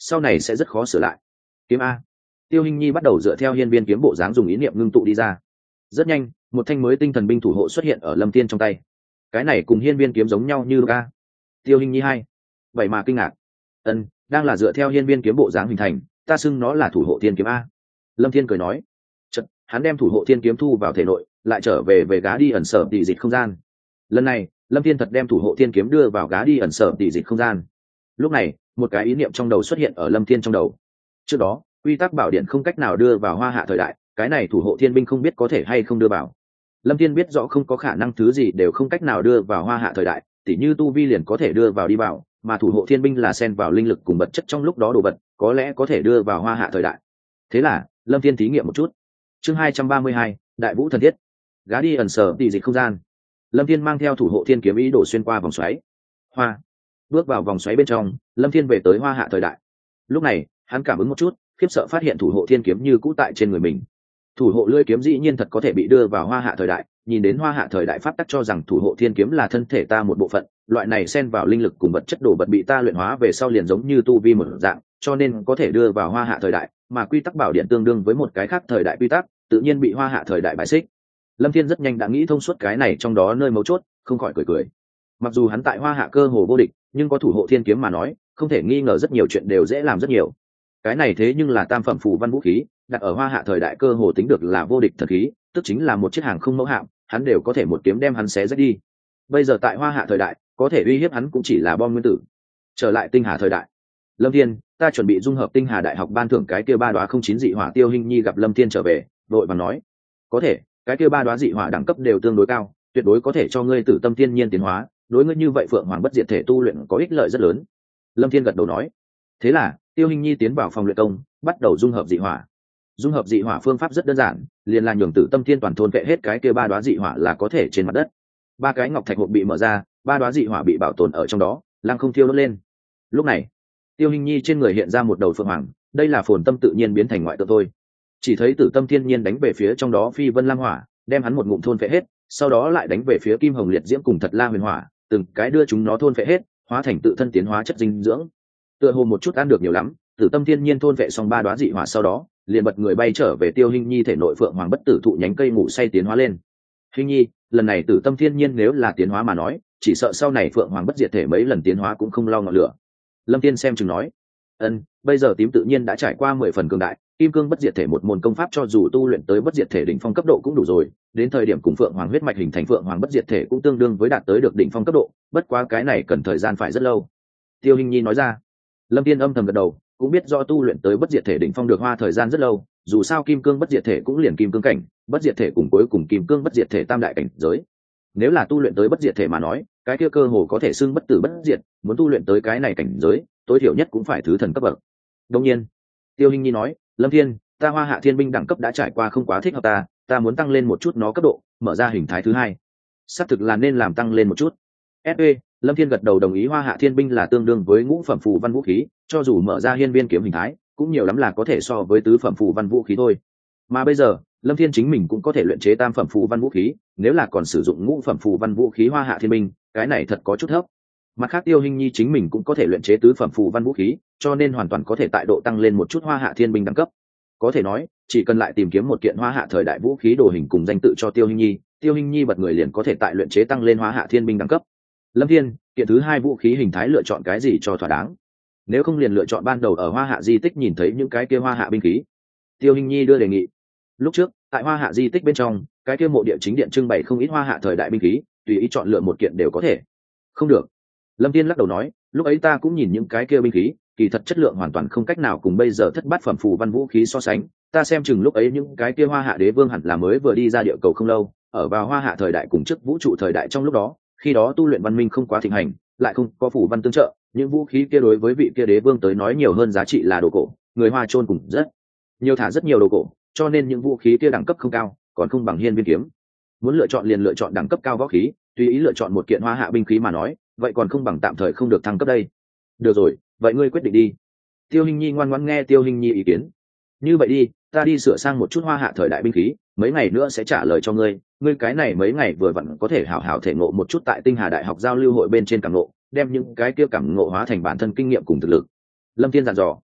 sau này sẽ rất khó sửa lại. Kiếm a. Tiêu Hinh Nhi bắt đầu dựa theo hiên viên kiếm bộ dáng dùng ý niệm ngưng tụ đi ra. Rất nhanh, một thanh mới tinh thần binh thủ hộ xuất hiện ở Lâm Thiên trong tay. Cái này cùng hiên viên kiếm giống nhau như ca. Tiêu Hinh Nhi hai. Vậy mà kinh ngạc. Ân, đang là dựa theo hiên viên kiếm bộ dáng hình thành, ta xưng nó là thủ hộ thiên kiếm a. Lâm Thiên cười nói. Chợt, hắn đem thủ hộ thiên kiếm thu vào thể nội, lại trở về về gá đi ẩn sở tỷ dịch không gian. Lần này, Lâm Thiên thật đem thủ hộ thiên kiếm đưa vào gá đi ẩn sở tỷ dịch không gian. Lúc này, một cái ý niệm trong đầu xuất hiện ở Lâm Thiên trong đầu. Trước đó, quy tắc bảo điện không cách nào đưa vào Hoa Hạ thời đại, cái này thủ hộ thiên binh không biết có thể hay không đưa vào. Lâm Thiên biết rõ không có khả năng thứ gì đều không cách nào đưa vào Hoa Hạ thời đại, tỉ như tu vi liền có thể đưa vào đi vào, mà thủ hộ thiên binh là xen vào linh lực cùng vật chất trong lúc đó đồ vật, có lẽ có thể đưa vào Hoa Hạ thời đại. Thế là, Lâm Thiên thí nghiệm một chút. Chương hai trăm ba mươi hai, Đại Vũ thần thiết. Gá đi ẩn sở tỷ dịch không gian. Lâm Thiên mang theo thủ hộ thiên kiếm ý đồ xuyên qua vòng xoáy. Hoa. Bước vào vòng xoáy bên trong, Lâm Thiên về tới Hoa Hạ thời đại. Lúc này, hắn cảm ứng một chút, khiếp sợ phát hiện thủ hộ thiên kiếm như cũ tại trên người mình. Thủ hộ lưỡi kiếm dĩ nhiên thật có thể bị đưa vào Hoa Hạ thời đại, nhìn đến Hoa Hạ thời đại pháp tắc cho rằng thủ hộ thiên kiếm là thân thể ta một bộ phận, loại này xen vào linh lực cùng vật chất đồ vật bị ta luyện hóa về sau liền giống như tu vi một dạng, cho nên có thể đưa vào Hoa Hạ thời đại, mà quy tắc bảo điện tương đương với một cái khác thời đại quy tắc, tự nhiên bị Hoa Hạ thời đại bài xích. Lâm Thiên rất nhanh đã nghĩ thông suốt cái này trong đó nơi mấu chốt, không khỏi cười cười. Mặc dù hắn tại Hoa Hạ cơ hồ vô địch, nhưng có thủ hộ thiên kiếm mà nói, không thể nghi ngờ rất nhiều chuyện đều dễ làm rất nhiều. Cái này thế nhưng là tam phẩm phù văn vũ khí, đặt ở Hoa Hạ thời đại cơ hồ tính được là vô địch thần khí, tức chính là một chiếc hàng không mẫu hạm, hắn đều có thể một kiếm đem hắn xé rách đi. Bây giờ tại Hoa Hạ thời đại, có thể uy hiếp hắn cũng chỉ là bom nguyên tử. Trở lại Tinh Hà thời đại. Lâm Thiên, ta chuẩn bị dung hợp Tinh Hà đại học ban thưởng cái kia ba đóa không chín dị hỏa. Tiêu Hinh Nhi gặp Lâm Thiên trở về, vội vàng nói: "Có thể, cái kia ba đóa dị hỏa đẳng cấp đều tương đối cao, tuyệt đối có thể cho ngươi tử tâm thiên nhiên tiến hóa, đối ngươi như vậy Phượng Hoàng bất diệt thể tu luyện có ích lợi rất lớn." Lâm Thiên gật đầu nói. Thế là, Tiêu Hinh Nhi tiến vào phòng luyện công, bắt đầu dung hợp dị hỏa. Dung hợp dị hỏa phương pháp rất đơn giản, liền là nhường tử tâm thiên toàn thôn vệ hết cái kia ba đóa dị hỏa là có thể trên mặt đất. Ba cái ngọc thạch hộp bị mở ra, ba đóa dị hỏa bị bảo tồn ở trong đó, lăng không thiêu đốt lên. Lúc này, Tiêu Hinh Nhi trên người hiện ra một đầu phượng hoàng, đây là phồn tâm tự nhiên biến thành ngoại tự thôi. Chỉ thấy tử tâm thiên nhiên đánh về phía trong đó phi vân lam hỏa, đem hắn một ngụm thôn vệ hết, sau đó lại đánh về phía kim hồng liệt diễm cùng thật la huyền hỏa, từng cái đưa chúng nó thôn vệ hết, hóa thành tự thân tiến hóa chất dinh dưỡng. Tựa hồ một chút ăn được nhiều lắm, tử tâm thiên nhiên thôn vệ xong ba đóa dị hỏa sau đó, liền bật người bay trở về Tiêu Hinh Nhi thể nội phượng hoàng bất tử thụ nhánh cây ngủ say tiến hóa lên. Hinh Nhi, lần này tử tâm thiên nhiên nếu là tiến hóa mà nói, chỉ sợ sau này phượng hoàng bất diệt thể mấy lần tiến hóa cũng không lo ngọn lửa. Lâm Thiên xem chừng nói. Ân, bây giờ tím tự nhiên đã trải qua mười phần cường đại, kim cương bất diệt thể một môn công pháp cho dù tu luyện tới bất diệt thể đỉnh phong cấp độ cũng đủ rồi, đến thời điểm cùng phượng hoàng huyết mạch hình thành phượng hoàng bất diệt thể cũng tương đương với đạt tới được đỉnh phong cấp độ, bất quá cái này cần thời gian phải rất lâu. Tiêu Hinh Nhi nói ra. Lâm Thiên âm thầm gật đầu, cũng biết do tu luyện tới bất diệt thể đỉnh phong được hoa thời gian rất lâu, dù sao kim cương bất diệt thể cũng liền kim cương cảnh, bất diệt thể cùng cuối cùng kim cương bất diệt thể tam đại cảnh giới. Nếu là tu luyện tới bất diệt thể mà nói, cái kia cơ hồ có thể xưng bất tử bất diệt, muốn tu luyện tới cái này cảnh giới, tối thiểu nhất cũng phải thứ thần cấp bậc. Đương nhiên, Tiêu Hinh Nhi nói, Lâm Thiên, ta Hoa Hạ Thiên binh đẳng cấp đã trải qua không quá thích hợp ta, ta muốn tăng lên một chút nó cấp độ, mở ra hình thái thứ hai. Xác thực là nên làm tăng lên một chút. ét pê, Lâm Thiên gật đầu đồng ý. Hoa Hạ Thiên binh là tương đương với ngũ phẩm phù văn vũ khí, cho dù mở ra hiên viên kiếm hình thái, cũng nhiều lắm là có thể so với tứ phẩm phù văn vũ khí thôi. Mà bây giờ, Lâm Thiên chính mình cũng có thể luyện chế tam phẩm phù văn vũ khí, nếu là còn sử dụng ngũ phẩm phù văn vũ khí Hoa Hạ Thiên binh, cái này thật có chút thấp. Mặt khác Tiêu Hinh Nhi chính mình cũng có thể luyện chế tứ phẩm phù văn vũ khí, cho nên hoàn toàn có thể tại độ tăng lên một chút Hoa Hạ Thiên binh đẳng cấp. Có thể nói, chỉ cần lại tìm kiếm một kiện Hoa Hạ thời đại vũ khí đồ hình cùng danh tự cho Tiêu Hinh Nhi, Tiêu Hinh Nhi bật người liền có thể tại luyện chế tăng lên Hoa Hạ Thiên binh đẳng cấp. Lâm Thiên, kiện thứ hai vũ khí hình thái lựa chọn cái gì cho thỏa đáng? Nếu không liền lựa chọn ban đầu ở Hoa Hạ di tích nhìn thấy những cái kia Hoa Hạ binh khí. Tiêu Hinh Nhi đưa đề nghị. Lúc trước, tại Hoa Hạ di tích bên trong, cái kia mộ địa chính điện trưng bày không ít Hoa Hạ thời đại binh khí, tùy ý chọn lựa một kiện đều có thể. Không được. Lâm Thiên lắc đầu nói, lúc ấy ta cũng nhìn những cái kia binh khí, kỳ thật chất lượng hoàn toàn không cách nào cùng bây giờ thất bát phẩm phù văn vũ khí so sánh. Ta xem chừng lúc ấy những cái kia Hoa Hạ đế vương hẳn là mới vừa đi ra địa cầu không lâu, ở vào Hoa Hạ thời đại cùng trước vũ trụ thời đại trong lúc đó, khi đó tu luyện văn minh không quá thịnh hành, lại không có phù văn tương trợ, những vũ khí kia đối với vị kia đế vương tới nói nhiều hơn giá trị là đồ cổ, người Hoa chôn cùng rất nhiều thả rất nhiều đồ cổ, cho nên những vũ khí kia đẳng cấp không cao, còn không bằng hiên viên kiếm. Muốn lựa chọn liền lựa chọn đẳng cấp cao võ khí, tùy ý lựa chọn một kiện Hoa Hạ binh khí mà nói, vậy còn không bằng tạm thời không được thăng cấp đây. Được rồi, vậy ngươi quyết định đi. Tiêu Hinh Nhi ngoan ngoãn nghe Tiêu Hinh Nhi ý kiến. Như vậy đi, ta đi sửa sang một chút Hoa Hạ thời đại binh khí, mấy ngày nữa sẽ trả lời cho ngươi. Ngươi cái này mấy ngày vừa vặn có thể hảo hảo thể ngộ một chút tại Tinh Hà đại học giao lưu hội bên trên cảm ngộ, đem những cái kia cảm ngộ hóa thành bản thân kinh nghiệm cùng thực lực. Lâm Thiên dặn dò.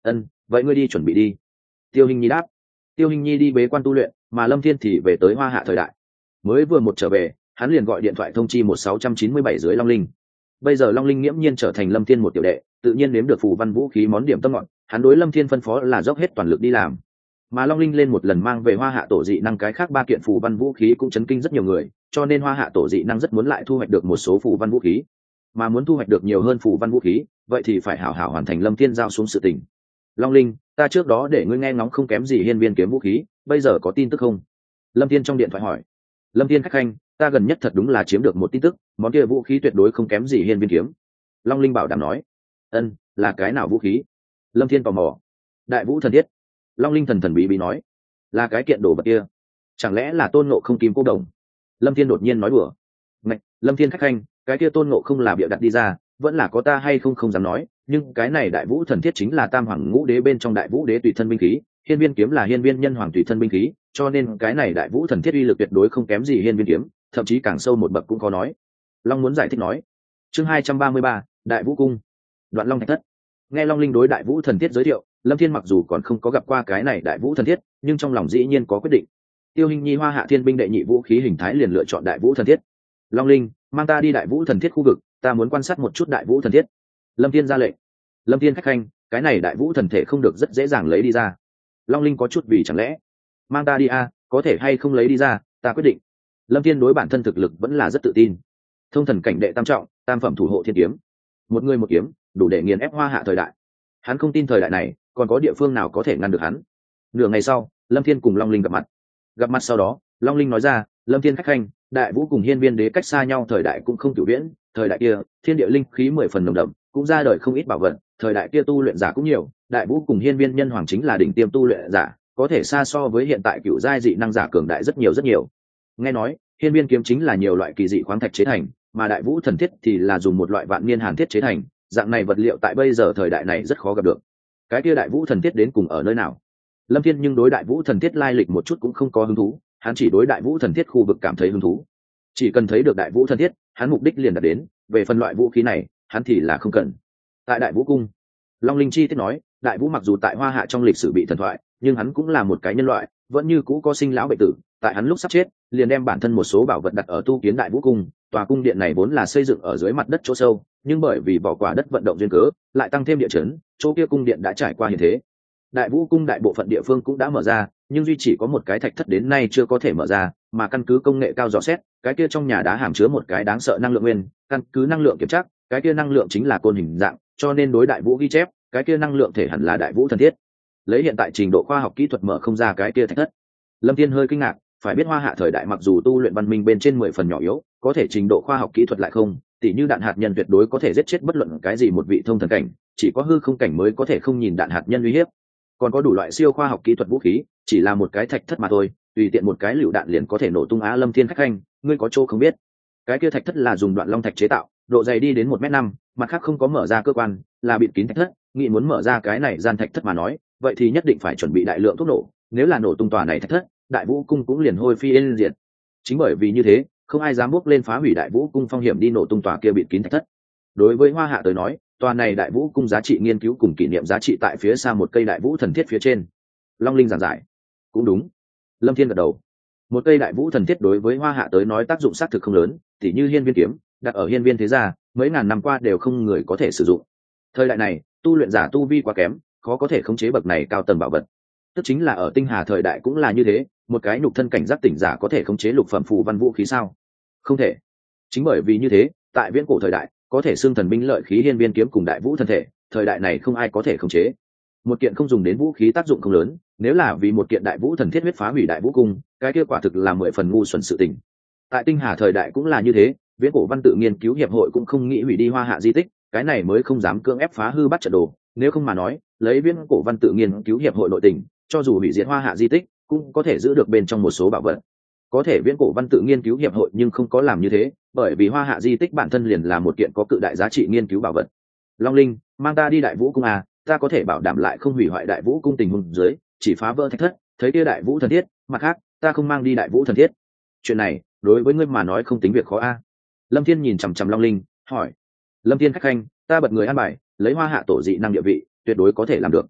Ân, vậy ngươi đi chuẩn bị đi. Tiêu Hình Nhi đáp. Tiêu Hình Nhi đi bế quan tu luyện, mà Lâm Thiên thì về tới Hoa Hạ thời đại. Mới vừa một trở về, hắn liền gọi điện thoại thông chi một sáu chín bảy dưới Long Linh. Bây giờ Long Linh nghiễm nhiên trở thành Lâm Thiên một tiểu đệ, tự nhiên nếm được phù văn vũ khí món điểm tâm ngọt, hắn đối Lâm Thiên phân phó là dốc hết toàn lực đi làm. Mà Long Linh lên một lần mang về Hoa Hạ tổ dị năng cái khác ba kiện phù văn vũ khí cũng chấn kinh rất nhiều người, cho nên Hoa Hạ tổ dị năng rất muốn lại thu hoạch được một số phù văn vũ khí. Mà muốn thu hoạch được nhiều hơn phù văn vũ khí, vậy thì phải hảo hảo hoàn thành Lâm Thiên giao xuống sự tình. Long Linh, ta trước đó để ngươi nghe ngóng không kém gì hiên viên kiếm vũ khí, bây giờ có tin tức không? Lâm Thiên trong điện thoại hỏi. Lâm Thiên khách khanh, ta gần nhất thật đúng là chiếm được một tin tức, món kia vũ khí tuyệt đối không kém gì hiên viên kiếm. Long Linh bảo đảm nói. Ân, là cái nào vũ khí? Lâm Thiên tò mò. Đại vũ thần thiết. Long Linh thần thần bí bí nói. Là cái kiện đồ vật kia. Chẳng lẽ là tôn ngộ không kim cô đồng? Lâm Thiên đột nhiên nói đùa. Ngạch, Lâm Thiên khách khanh, cái kia tôn ngộ không là bịa đặt đi ra, vẫn là có ta hay không không dám nói, nhưng cái này đại vũ thần thiết chính là tam hoàng ngũ đế bên trong đại vũ đế tùy thân binh khí, hiên viên kiếm là hiên viên nhân hoàng tùy thân binh khí, cho nên cái này đại vũ thần thiết uy lực tuyệt đối không kém gì hiên viên kiếm, thậm chí càng sâu một bậc cũng có nói. Long muốn giải thích nói. Chương hai trăm ba mươi ba, Đại Vũ cung. Đoạn Long thạch thất. Nghe Long Linh đối đại vũ thần thiết giới thiệu, Lâm Thiên mặc dù còn không có gặp qua cái này đại vũ thần thiết, nhưng trong lòng dĩ nhiên có quyết định. Tiêu Hình Nhi Hoa Hạ Thiên binh đệ nhị vũ khí hình thái liền lựa chọn đại vũ thần thiết. Long Linh, mang ta đi đại vũ thần thiết khu vực, ta muốn quan sát một chút đại vũ thần thiết. Lâm Thiên ra lệnh. Lâm Thiên khách khanh, cái này đại vũ thần thể không được rất dễ dàng lấy đi ra. Long Linh có chút vì chẳng lẽ mang ta đi a, có thể hay không lấy đi ra, ta quyết định. Lâm Thiên đối bản thân thực lực vẫn là rất tự tin. Thông thần cảnh đệ tam trọng, tam phẩm thủ hộ thiên kiếm, một người một kiếm, đủ để nghiền ép Hoa Hạ thời đại. Hắn không tin thời đại này còn có địa phương nào có thể ngăn được hắn. Nửa ngày sau, Lâm Thiên cùng Long Linh gặp mặt. Gặp mặt sau đó, Long Linh nói ra, Lâm Thiên khách khanh, đại vũ cùng hiên viên đế cách xa nhau thời đại cũng không cửu viễn, thời đại kia thiên địa linh khí mười phần nồng đậm, cũng ra đời không ít bảo vật, thời đại kia tu luyện giả cũng nhiều, đại vũ cùng hiên viên nhân hoàng chính là đỉnh tiêm tu luyện giả, có thể xa so với hiện tại cửu giai dị năng giả cường đại rất nhiều rất nhiều. Nghe nói hiên viên kiếm chính là nhiều loại kỳ dị khoáng thạch chế thành, mà đại vũ thần thiết thì là dùng một loại vạn niên hàn thiết chế thành, dạng này vật liệu tại bây giờ thời đại này rất khó gặp được. Cái kia đại vũ thần thiết đến cùng ở nơi nào? Lâm Thiên nhưng đối đại vũ thần thiết lai lịch một chút cũng không có hứng thú, hắn chỉ đối đại vũ thần thiết khu vực cảm thấy hứng thú. Chỉ cần thấy được đại vũ thần thiết, hắn mục đích liền đạt đến, về phần loại vũ khí này, hắn thì là không cần. Tại đại vũ cung, Long Linh chi tiết nói, đại vũ mặc dù tại Hoa Hạ trong lịch sử bị thần thoại, nhưng hắn cũng là một cái nhân loại, vẫn như cũ có sinh lão bệnh tử, tại hắn lúc sắp chết, liền đem bản thân một số bảo vật đặt ở tu kiến đại vũ cung. Tòa cung điện này vốn là xây dựng ở dưới mặt đất chỗ sâu, nhưng bởi vì vỏ quả đất vận động duyên cớ, lại tăng thêm địa chấn, chỗ kia cung điện đã trải qua hiện thế. Đại vũ cung đại bộ phận địa phương cũng đã mở ra, nhưng duy chỉ có một cái thạch thất đến nay chưa có thể mở ra, mà căn cứ công nghệ cao dò xét, cái kia trong nhà đá hàm chứa một cái đáng sợ năng lượng nguyên, căn cứ năng lượng kiểm tra, cái kia năng lượng chính là côn hình dạng, cho nên đối đại vũ ghi chép, cái kia năng lượng thể hẳn là đại vũ thần thiết. Lấy hiện tại trình độ khoa học kỹ thuật mở không ra cái kia thạch thất. Lâm Thiên hơi kinh ngạc, phải biết Hoa Hạ thời đại mặc dù tu luyện văn minh bên trên mười phần nhỏ yếu, có thể trình độ khoa học kỹ thuật lại không, tỉ như đạn hạt nhân tuyệt đối có thể giết chết bất luận cái gì một vị thông thần cảnh, chỉ có hư không cảnh mới có thể không nhìn đạn hạt nhân uy hiếp. Còn có đủ loại siêu khoa học kỹ thuật vũ khí, chỉ là một cái thạch thất mà thôi, tùy tiện một cái lựu đạn liền có thể nổ tung. Á Lâm Thiên khách khanh, ngươi có chỗ không biết, cái kia thạch thất là dùng đoạn long thạch chế tạo, độ dày đi đến một mét năm, mặt khác không có mở ra cơ quan, là bịt kín thạch thất, nghĩ muốn mở ra cái này gian thạch thất mà nói, vậy thì nhất định phải chuẩn bị đại lượng thuốc nổ, nếu là nổ tung tòa này thạch thất, đại vũ cung cũng liền hôi phi yên diệt. Chính bởi vì như thế, không ai dám bước lên phá hủy đại vũ cung phong hiểm đi nổ tung tòa kia bịt kín thạch thất. Đối với Hoa Hạ tới nói, tòa này đại vũ cung giá trị nghiên cứu cùng kỷ niệm giá trị tại phía xa một cây đại vũ thần thiết phía trên. Long Linh giảng giải. Cũng đúng. Lâm Thiên gật đầu. Một cây đại vũ thần thiết đối với Hoa Hạ tới nói tác dụng xác thực không lớn, tỉ như hiên viên kiếm, đặt ở hiên viên thế gia, mấy ngàn năm qua đều không người có thể sử dụng. Thời đại này, tu luyện giả tu vi quá kém, khó có thể khống chế bậc này cao tầng bảo vật. Tức chính là ở tinh hà thời đại cũng là như thế, một cái nhục thân cảnh giác tỉnh giả có thể khống chế lục phẩm phù văn vũ khí sao? Không thể. Chính bởi vì như thế, tại viễn cổ thời đại, có thể xưng thần binh lợi khí hiên viên kiếm cùng đại vũ thân thể, thời đại này không ai có thể khống chế. Một kiện không dùng đến vũ khí tác dụng không lớn, nếu là vì một kiện đại vũ thần thiết huyết phá hủy đại vũ cung, cái kết quả thực là mười phần ngu xuẩn sự tình. Tại tinh hà thời đại cũng là như thế, viễn cổ văn tự nghiên cứu hiệp hội cũng không nghĩ hủy đi Hoa Hạ di tích, cái này mới không dám cưỡng ép phá hư bắt trận đồ, nếu không mà nói, lấy viễn cổ văn tự nghiên cứu hiệp hội nội tình, cho dù hủy diệt Hoa Hạ di tích, cũng có thể giữ được bên trong một số bảo vật. Có thể viễn cổ văn tự nghiên cứu hiệp hội nhưng không có làm như thế, bởi vì Hoa Hạ di tích bản thân liền là một kiện có cự đại giá trị nghiên cứu bảo vật. Long Linh, mang ta đi đại vũ cung à, ta có thể bảo đảm lại không hủy hoại đại vũ cung tình huống dưới, chỉ phá vỡ thạch thất, thấy kia đại vũ thần thiết, mặt khác, ta không mang đi đại vũ thần thiết. Chuyện này, đối với ngươi mà nói không tính việc khó a. À. Lâm Thiên nhìn chằm chằm Long Linh, hỏi. Lâm Thiên khách khanh, ta bật người an bài, lấy Hoa Hạ tổ dị năng địa vị, tuyệt đối có thể làm được.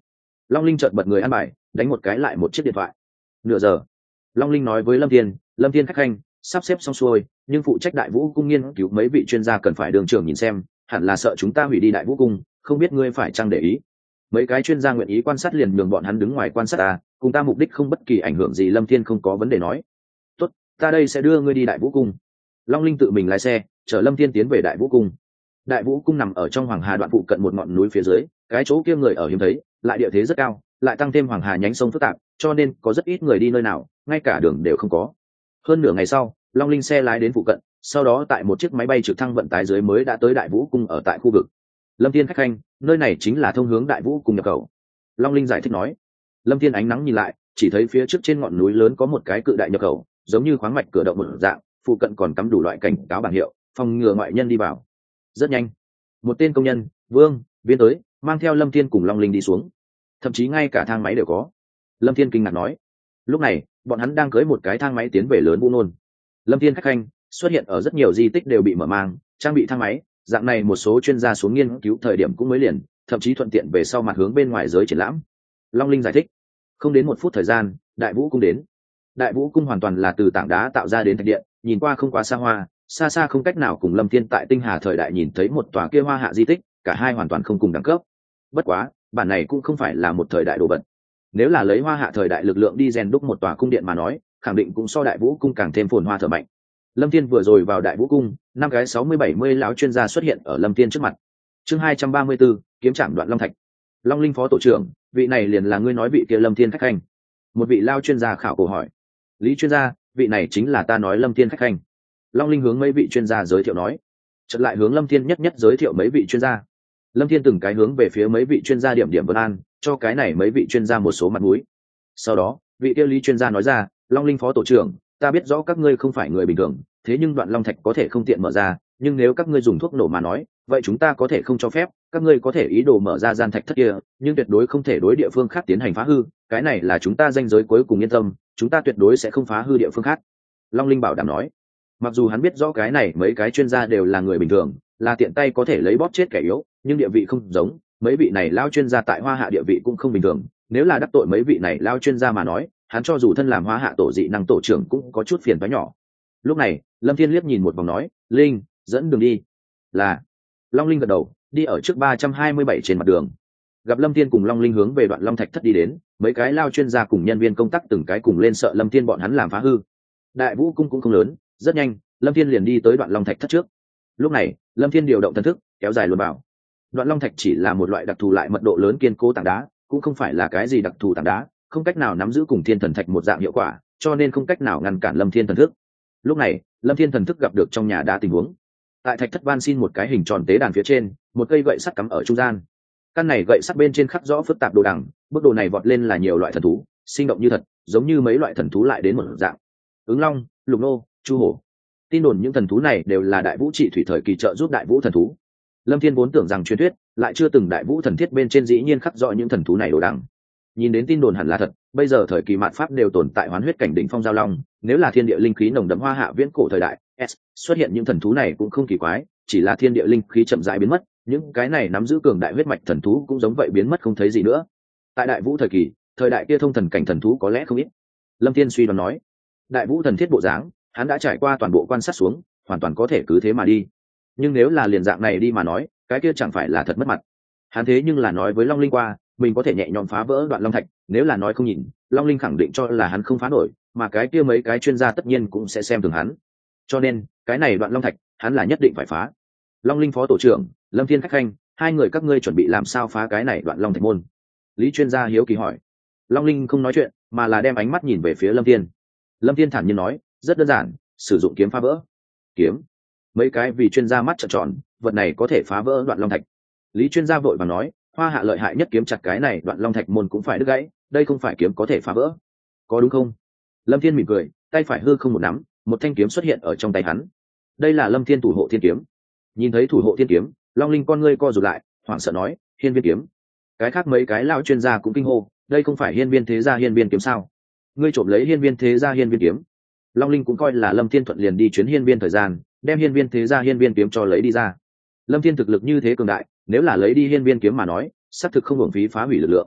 Long Linh chợt bật người ăn bài, đánh một cái lại một chiếc điện thoại. Nửa giờ, Long Linh nói với Lâm Thiên, Lâm Thiên khách khanh sắp xếp xong xuôi, nhưng phụ trách Đại Vũ cung nghiên cứu mấy vị chuyên gia cần phải đường trường nhìn xem, hẳn là sợ chúng ta hủy đi Đại Vũ cung, không biết ngươi phải chăng để ý. Mấy cái chuyên gia nguyện ý quan sát liền nhường bọn hắn đứng ngoài quan sát ta, cùng ta mục đích không bất kỳ ảnh hưởng gì. Lâm Thiên không có vấn đề nói. Tốt, ta đây sẽ đưa ngươi đi Đại Vũ cung. Long Linh tự mình lái xe chở Lâm Thiên tiến về Đại Vũ cung. Đại Vũ cung nằm ở trong Hoàng Hà đoạn phụ cận một ngọn núi phía dưới, cái chỗ kia người ở hiếm thấy, lại địa thế rất cao, lại tăng thêm Hoàng Hà nhánh sông phức tạp, cho nên có rất ít người đi nơi nào, ngay cả đường đều không có. Hơn nửa ngày sau, Long Linh xe lái đến phụ cận, sau đó tại một chiếc máy bay trực thăng vận tải dưới mới đã tới Đại Vũ cung ở tại khu vực. Lâm Thiên khách khanh, nơi này chính là thông hướng Đại Vũ cung nhập khẩu. Long Linh giải thích nói. Lâm Thiên ánh nắng nhìn lại, chỉ thấy phía trước trên ngọn núi lớn có một cái cự đại nhập khẩu, giống như khoáng mạch cửa động một dạng, phụ cận còn cắm đủ loại cảnh cáo bảng hiệu, phòng ngừa ngoại nhân đi vào. Rất nhanh, một tên công nhân, Vương, Viên tới, mang theo Lâm Thiên cùng Long Linh đi xuống. Thậm chí ngay cả thang máy đều có. Lâm Thiên kinh ngạc nói. Lúc này, bọn hắn đang cưỡi một cái thang máy tiến về lớn Bu Nôn. Lâm Thiên khách khanh xuất hiện ở rất nhiều di tích đều bị mở mang, trang bị thang máy, dạng này một số chuyên gia xuống nghiên cứu thời điểm cũng mới liền, thậm chí thuận tiện về sau mặt hướng bên ngoài giới triển lãm. Long Linh giải thích. Không đến một phút thời gian, Đại Vũ cung đến. Đại Vũ cung hoàn toàn là từ tảng đá tạo ra đến thạch điện, nhìn qua không quá xa hoa, xa xa không cách nào cùng Lâm Thiên tại Tinh Hà thời đại nhìn thấy một tòa kia hoa hạ di tích, cả hai hoàn toàn không cùng đẳng cấp. Bất quá, bản này cũng không phải là một thời đại đồ vật. Nếu là lấy hoa hạ thời đại lực lượng đi rèn đúc một tòa cung điện mà nói, khẳng định cũng so Đại Vũ cung càng thêm phồn hoa thở mạnh. Lâm Thiên vừa rồi vào Đại Vũ cung, năm cái sáu mươi bảy mươi lão chuyên gia xuất hiện ở Lâm Thiên trước mặt. Chương hai trăm ba mươi 4, kiếm trảm Đoạn Long Thạch. Long Linh phó tổ trưởng, vị này liền là ngươi nói vị kia Lâm Thiên khách khanh. Một vị lao chuyên gia khảo cổ hỏi. Lý chuyên gia, vị này chính là ta nói Lâm Thiên khách khanh. Long Linh hướng mấy vị chuyên gia giới thiệu nói. Chợt lại hướng Lâm Thiên nhất nhất giới thiệu mấy vị chuyên gia. Lâm Thiên từng cái hướng về phía mấy vị chuyên gia điểm điểm vân an, cho cái này mấy vị chuyên gia một số mặt mũi. Sau đó, vị kia Lý chuyên gia nói ra, Long Linh phó tổ trưởng, ta biết rõ các ngươi không phải người bình thường, thế nhưng Đoạn Long Thạch có thể không tiện mở ra, nhưng nếu các ngươi dùng thuốc nổ mà nói, vậy chúng ta có thể không cho phép, các ngươi có thể ý đồ mở ra gian thạch thất kia, nhưng tuyệt đối không thể đối địa phương khác tiến hành phá hư, cái này là chúng ta ranh giới cuối cùng, yên tâm, chúng ta tuyệt đối sẽ không phá hư địa phương khác. Long Linh bảo đảm nói. Mặc dù hắn biết rõ cái này mấy cái chuyên gia đều là người bình thường, là tiện tay có thể lấy bóp chết kẻ yếu, nhưng địa vị không giống, mấy vị này lao chuyên gia tại Hoa Hạ địa vị cũng không bình thường, nếu là đắc tội mấy vị này lao chuyên gia mà nói, hắn cho dù thân làm Hoa Hạ tổ dị năng tổ trưởng cũng có chút phiền toái nhỏ. Lúc này, Lâm Thiên liếc nhìn một vòng nói, Linh, dẫn đường đi. Là. Long Linh gật đầu, đi ở trước ba trăm hai mươi bảy trên mặt đường. Gặp Lâm Thiên cùng Long Linh hướng về Đoạn Long Thạch thất đi đến, mấy cái lao chuyên gia cùng nhân viên công tác từng cái cùng lên sợ Lâm Thiên bọn hắn làm phá hư. Đại Vũ cung cũng không lớn, rất nhanh, Lâm Thiên liền đi tới Đoạn Long Thạch thất trước. Lúc này, Lâm Thiên điều động thần thức, kéo dài luôn bảo. Đoạn Long Thạch chỉ là một loại đặc thù lại mật độ lớn kiên cố tảng đá, cũng không phải là cái gì đặc thù tảng đá, không cách nào nắm giữ cùng Thiên Thần Thạch một dạng hiệu quả, cho nên không cách nào ngăn cản Lâm Thiên thần thức. Lúc này, Lâm Thiên thần thức gặp được trong nhà đá tình huống. Tại thạch thất van xin một cái hình tròn tế đàn phía trên, một cây gậy sắt cắm ở trung gian. Căn này gậy sắt bên trên khắc rõ phức tạp đồ đằng, bức đồ này vọt lên là nhiều loại thần thú, sinh động như thật, giống như mấy loại thần thú lại đến một dạng. Ứng Long, Lục Nô, Chu Hổ. Tin đồn những thần thú này đều là Đại Vũ trị thủy thời kỳ trợ giúp Đại Vũ thần thú. Lâm Thiên vốn tưởng rằng truyền thuyết, lại chưa từng Đại Vũ thần thiết bên trên dĩ nhiên khắc rõ những thần thú này đồ đằng. Nhìn đến tin đồn hẳn là thật, bây giờ thời kỳ mạt pháp đều tồn tại hoán huyết cảnh đỉnh phong giao long, nếu là thiên địa linh khí nồng đậm Hoa Hạ viễn cổ thời đại, S, xuất hiện những thần thú này cũng không kỳ quái, chỉ là thiên địa linh khí chậm rãi biến mất, những cái này nắm giữ cường đại huyết mạch thần thú cũng giống vậy biến mất không thấy gì nữa. Tại Đại Vũ thời kỳ, thời đại kia thông thần cảnh thần thú có lẽ không ít. Lâm Thiên suy đoán nói, Đại Vũ thần thiết bộ dáng, hắn đã trải qua toàn bộ quan sát xuống, hoàn toàn có thể cứ thế mà đi. Nhưng nếu là liền dạng này đi mà nói, cái kia chẳng phải là thật mất mặt. Hắn thế nhưng là nói với Long Linh qua, mình có thể nhẹ nhõm phá vỡ Đoạn Long Thạch, nếu là nói không nhìn, Long Linh khẳng định cho là hắn không phá nổi, mà cái kia mấy cái chuyên gia tất nhiên cũng sẽ xem thường hắn. Cho nên, cái này Đoạn Long Thạch, hắn là nhất định phải phá. Long Linh phó tổ trưởng, Lâm Thiên khách khanh, hai người các ngươi chuẩn bị làm sao phá cái này Đoạn Long Thạch môn? Lý chuyên gia hiếu kỳ hỏi. Long Linh không nói chuyện, mà là đem ánh mắt nhìn về phía Lâm Thiên. Lâm Thiên thản nhiên nói, rất đơn giản, sử dụng kiếm phá vỡ. Kiếm? Mấy cái vì chuyên gia mắt trợn tròn, vật này có thể phá vỡ Đoạn Long Thạch. Lý chuyên gia vội vàng nói, Hoa Hạ lợi hại nhất kiếm chặt cái này Đoạn Long Thạch môn cũng phải đứt gãy, đây không phải kiếm có thể phá vỡ, có đúng không? Lâm Thiên mỉm cười, tay phải hư không một nắm, một thanh kiếm xuất hiện ở trong tay hắn. Đây là Lâm Thiên thủ hộ thiên kiếm. Nhìn thấy thủ hộ thiên kiếm, Long Linh con ngươi co rụt lại, hoảng sợ nói, hiên viên kiếm. Cái khác mấy cái lão chuyên gia cũng kinh hô, đây không phải hiên viên thế gia hiên viên kiếm sao? Ngươi trộm lấy hiên viên thế gia hiên viên kiếm? Long Linh cũng coi là Lâm Thiên thuận liền đi chuyến hiên viên thời gian, đem hiên viên thế gia hiên viên kiếm cho lấy đi ra. Lâm Thiên thực lực như thế cường đại, nếu là lấy đi hiên viên kiếm mà nói, xác thực không hưởng phí phá hủy lực lượng.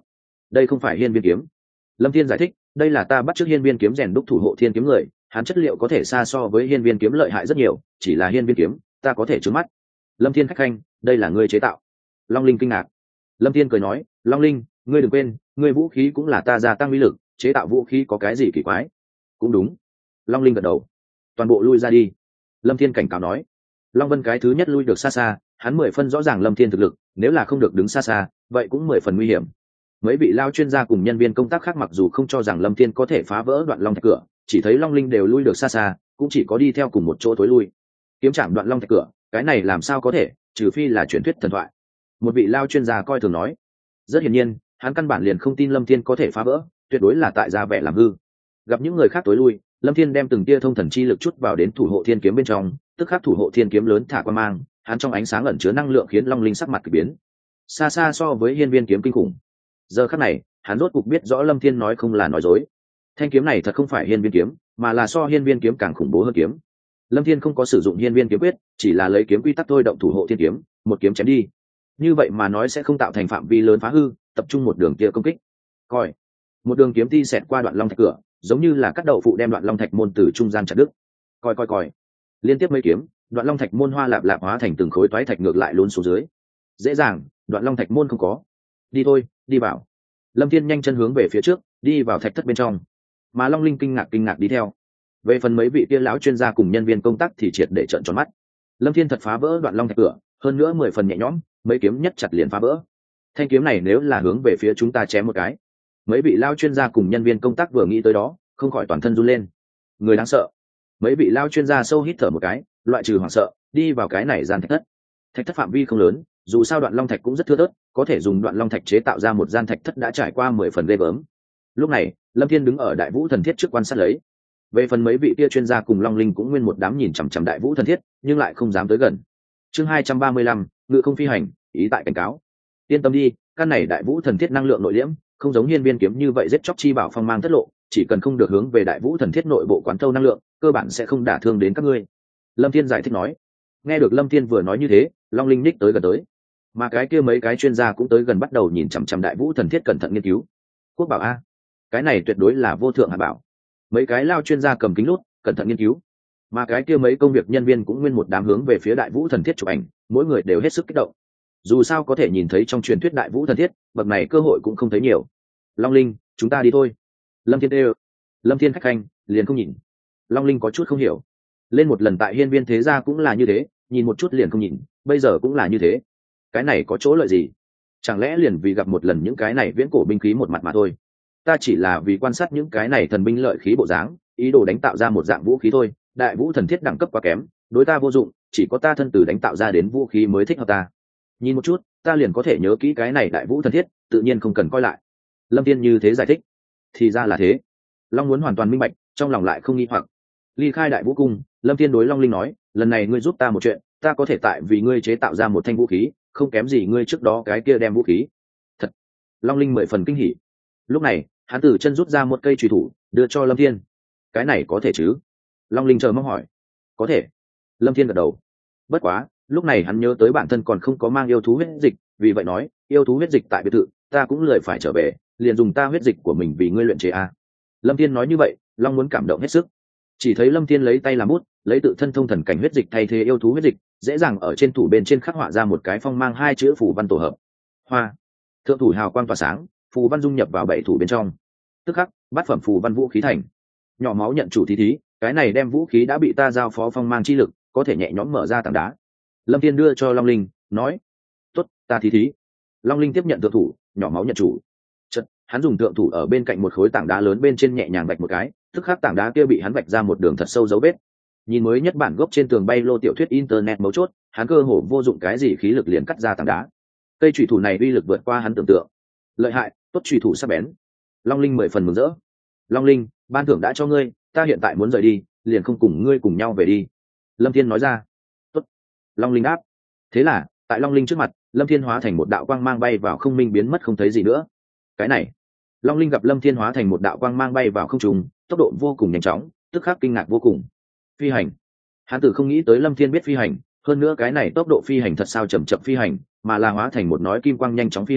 đây không phải hiên viên kiếm. Lâm thiên giải thích, đây là ta bắt chước hiên viên kiếm rèn đúc thủ hộ thiên kiếm người, hắn chất liệu có thể xa so với hiên viên kiếm lợi hại rất nhiều, chỉ là hiên viên kiếm ta có thể trướng mắt. Lâm thiên khách khanh, đây là ngươi chế tạo? Long linh kinh ngạc. Lâm thiên cười nói, Long linh, ngươi đừng quên, ngươi vũ khí cũng là ta gia tăng uy lực, chế tạo vũ khí có cái gì kỳ quái? Cũng đúng. Long linh gật đầu. Toàn bộ lui ra đi. Lâm thiên cảnh cáo nói. Long vân cái thứ nhất lui được xa xa, hắn mười phân rõ ràng Lâm thiên thực lực, nếu là không được đứng xa xa vậy cũng mười phần nguy hiểm. Mấy vị lao chuyên gia cùng nhân viên công tác khác mặc dù không cho rằng Lâm thiên có thể phá vỡ đoạn long thạch cửa, chỉ thấy Long linh đều lui được xa xa, cũng chỉ có đi theo cùng một chỗ tối lui. Kiếm chạm đoạn long thạch cửa, cái này làm sao có thể, trừ phi là truyền thuyết thần thoại. Một vị lao chuyên gia coi thường nói. Rất hiển nhiên hắn căn bản liền không tin Lâm thiên có thể phá vỡ, tuyệt đối là tại ra vẻ làm hư. Gặp những người khác tối lui, Lâm thiên đem từng tia thông thần chi lực chút vào đến thủ hộ thiên kiếm bên trong, tức khắc thủ hộ thiên kiếm lớn thả qua mang, hắn trong ánh sáng ẩn chứa năng lượng khiến Long linh sắc mặt kỳ biến, xa xa so với hiên viên kiếm kinh khủng. Giờ khắc này hắn rốt cục biết rõ Lâm thiên nói không là nói dối, thanh kiếm này thật không phải hiên viên kiếm, mà là so hiên viên kiếm càng khủng bố hơn kiếm. Lâm thiên không có sử dụng hiên viên kiếm quyết, chỉ là lấy kiếm quy tắc thôi động thủ hộ thiên kiếm, một kiếm chém đi. Như vậy mà nói sẽ không tạo thành phạm vi lớn phá hư, tập trung một đường kia công kích. Coi, một đường kiếm ti xẹt qua đoạn long thạch cửa, giống như là cắt đậu phụ đem đoạn long thạch môn từ trung gian chặt đứt. Coi coi coi, liên tiếp mấy kiếm, đoạn long thạch môn hoa lạp lạp hóa thành từng khối toái thạch ngược lại lún xuống dưới. Dễ dàng, đoạn long thạch môn không có. Đi thôi, đi vào. Lâm thiên nhanh chân hướng về phía trước, đi vào thạch thất bên trong, mà Long linh kinh ngạc kinh ngạc đi theo. Về phần mấy vị kia lão chuyên gia cùng nhân viên công tác thì triệt để trợn tròn mắt. Lâm thiên thật phá vỡ đoạn long thạch cửa, hơn nữa mười phần nhẹ nhõm, mấy kiếm nhất chặt liền phá vỡ. Thanh kiếm này nếu là hướng về phía chúng ta chém một cái. Mấy vị lao chuyên gia cùng nhân viên công tác vừa nghĩ tới đó, không khỏi toàn thân run lên. Người đáng sợ. Mấy vị lao chuyên gia sâu hít thở một cái, loại trừ hoảng sợ, đi vào cái này gian thạch thất. Thạch thất phạm vi không lớn, dù sao đoạn long thạch cũng rất thưa thớt, có thể dùng đoạn long thạch chế tạo ra một gian thạch thất đã trải qua mười phần ghê gớm. Lúc này Lâm thiên đứng ở đại vũ thần thiết trước quan sát lấy. Về phần mấy vị kia chuyên gia cùng Long linh cũng nguyên một đám nhìn chằm chằm đại vũ thần thiết, nhưng lại không dám tới gần. Chương hai trăm ba mươi lăm, ngự không phi hành, ý tại cảnh cáo. Yên tâm đi, căn này đại vũ thần thiết năng lượng nội liễm, không giống hiên viên kiếm như vậy giết chóc chi bảo phong mang thất lộ, chỉ cần không được hướng về đại vũ thần thiết nội bộ quán thâu năng lượng, cơ bản sẽ không đả thương đến các ngươi. Lâm thiên giải thích nói. Nghe được Lâm thiên vừa nói như thế, Long linh ních tới gần tới, mà cái kia mấy cái chuyên gia cũng tới gần bắt đầu nhìn chằm chằm đại vũ thần thiết cẩn thận nghiên cứu. Quốc bảo a, cái này tuyệt đối là vô thượng hạ bảo. Mấy cái lao chuyên gia cầm kính lút cẩn thận nghiên cứu, mà cái kia mấy công việc nhân viên cũng nguyên một đám hướng về phía đại vũ thần thiết chụp ảnh, mỗi người đều hết sức kích động. Dù sao có thể nhìn thấy trong truyền thuyết đại vũ thần thiết, bậc này cơ hội cũng không thấy nhiều. Long linh, chúng ta đi thôi. Lâm thiên đều. Lâm thiên khách khanh liền không nhìn. Long linh có chút không hiểu. Lên một lần tại hiên viên thế gia cũng là như thế, nhìn một chút liền không nhìn, bây giờ cũng là như thế. Cái này có chỗ lợi gì? Chẳng lẽ liền vì gặp một lần những cái này viễn cổ binh khí một mặt mà thôi? Ta chỉ là vì quan sát những cái này thần binh lợi khí bộ dáng, ý đồ đánh tạo ra một dạng vũ khí thôi. Đại vũ thần thiết đẳng cấp quá kém, đối ta vô dụng, chỉ có ta thân tử đánh tạo ra đến vũ khí mới thích hợp ta. Nhìn một chút ta liền có thể nhớ kỹ cái này đại vũ thần thiết, tự nhiên không cần coi lại. Lâm thiên như thế giải thích. Thì ra là thế. Long muốn hoàn toàn minh bạch, trong lòng lại không nghi hoặc. Ly khai đại vũ cung, Lâm thiên đối Long linh nói, lần này ngươi giúp ta một chuyện, ta có thể tại vì ngươi chế tạo ra một thanh vũ khí, không kém gì ngươi trước đó cái kia đem vũ khí. Thật. Long linh mười phần kinh hỉ. Lúc này hắn từ chân rút ra một cây chùy thủ đưa cho Lâm thiên. Cái này có thể chứ? Long linh chờ mong hỏi. Có thể. Lâm thiên gật đầu. Bất quá lúc này hắn nhớ tới bản thân còn không có mang yêu thú huyết dịch, vì vậy nói, yêu thú huyết dịch tại biệt thự, ta cũng lười phải trở về, liền dùng ta huyết dịch của mình vì ngươi luyện chế a. Lâm thiên nói như vậy, Long muốn cảm động hết sức. Chỉ thấy Lâm thiên lấy tay làm bút, lấy tự thân thông thần cảnh huyết dịch thay thế yêu thú huyết dịch, dễ dàng ở trên thủ bên trên khắc họa ra một cái phong mang hai chữ phù văn tổ hợp. Hoa. Thượng thủ hào quang tỏa sáng, phù văn dung nhập vào bảy thủ bên trong. Tức khắc, bát phẩm phù văn vũ khí thành. Nhỏ máu nhận chủ thí thí, cái này đem vũ khí đã bị ta giao phó phong mang chi lực, có thể nhẹ nhõm mở ra tảng đá. Lâm thiên đưa cho Long linh, nói, tốt, ta thí thí. Long linh tiếp nhận thượng thủ, nhỏ máu nhận chủ. Chật, hắn dùng thượng thủ ở bên cạnh một khối tảng đá lớn bên trên nhẹ nhàng vạch một cái, tức khắc tảng đá kia bị hắn vạch ra một đường thật sâu dấu vết. Nhìn mới nhất bản gốc trên tường bay lô tiểu thuyết internet mấu chốt, hắn cơ hồ vô dụng cái gì khí lực liền cắt ra tảng đá. Cây chủy thủ này uy lực vượt qua hắn tưởng tượng. Lợi hại, tốt chủy thủ sắc bén. Long linh mười phần mừng rỡ. Long linh, ban thưởng đã cho ngươi, ta hiện tại muốn rời đi, liền không cùng ngươi cùng nhau về đi. Lâm thiên nói ra. Tốt. Long linh đáp. Thế là tại Long linh trước mặt, Lâm thiên hóa thành một đạo quang mang bay vào không minh biến mất không thấy gì nữa. Cái này, Long linh gặp Lâm thiên hóa thành một đạo quang mang bay vào không trung, tốc độ vô cùng nhanh chóng, tức khắc kinh ngạc vô cùng. Phi hành. Hắn tử không nghĩ tới Lâm thiên biết phi hành, hơn nữa cái này tốc độ phi hành thật sao chậm chậm phi hành, mà là hóa thành một nói kim quang nhanh chóng phi hành,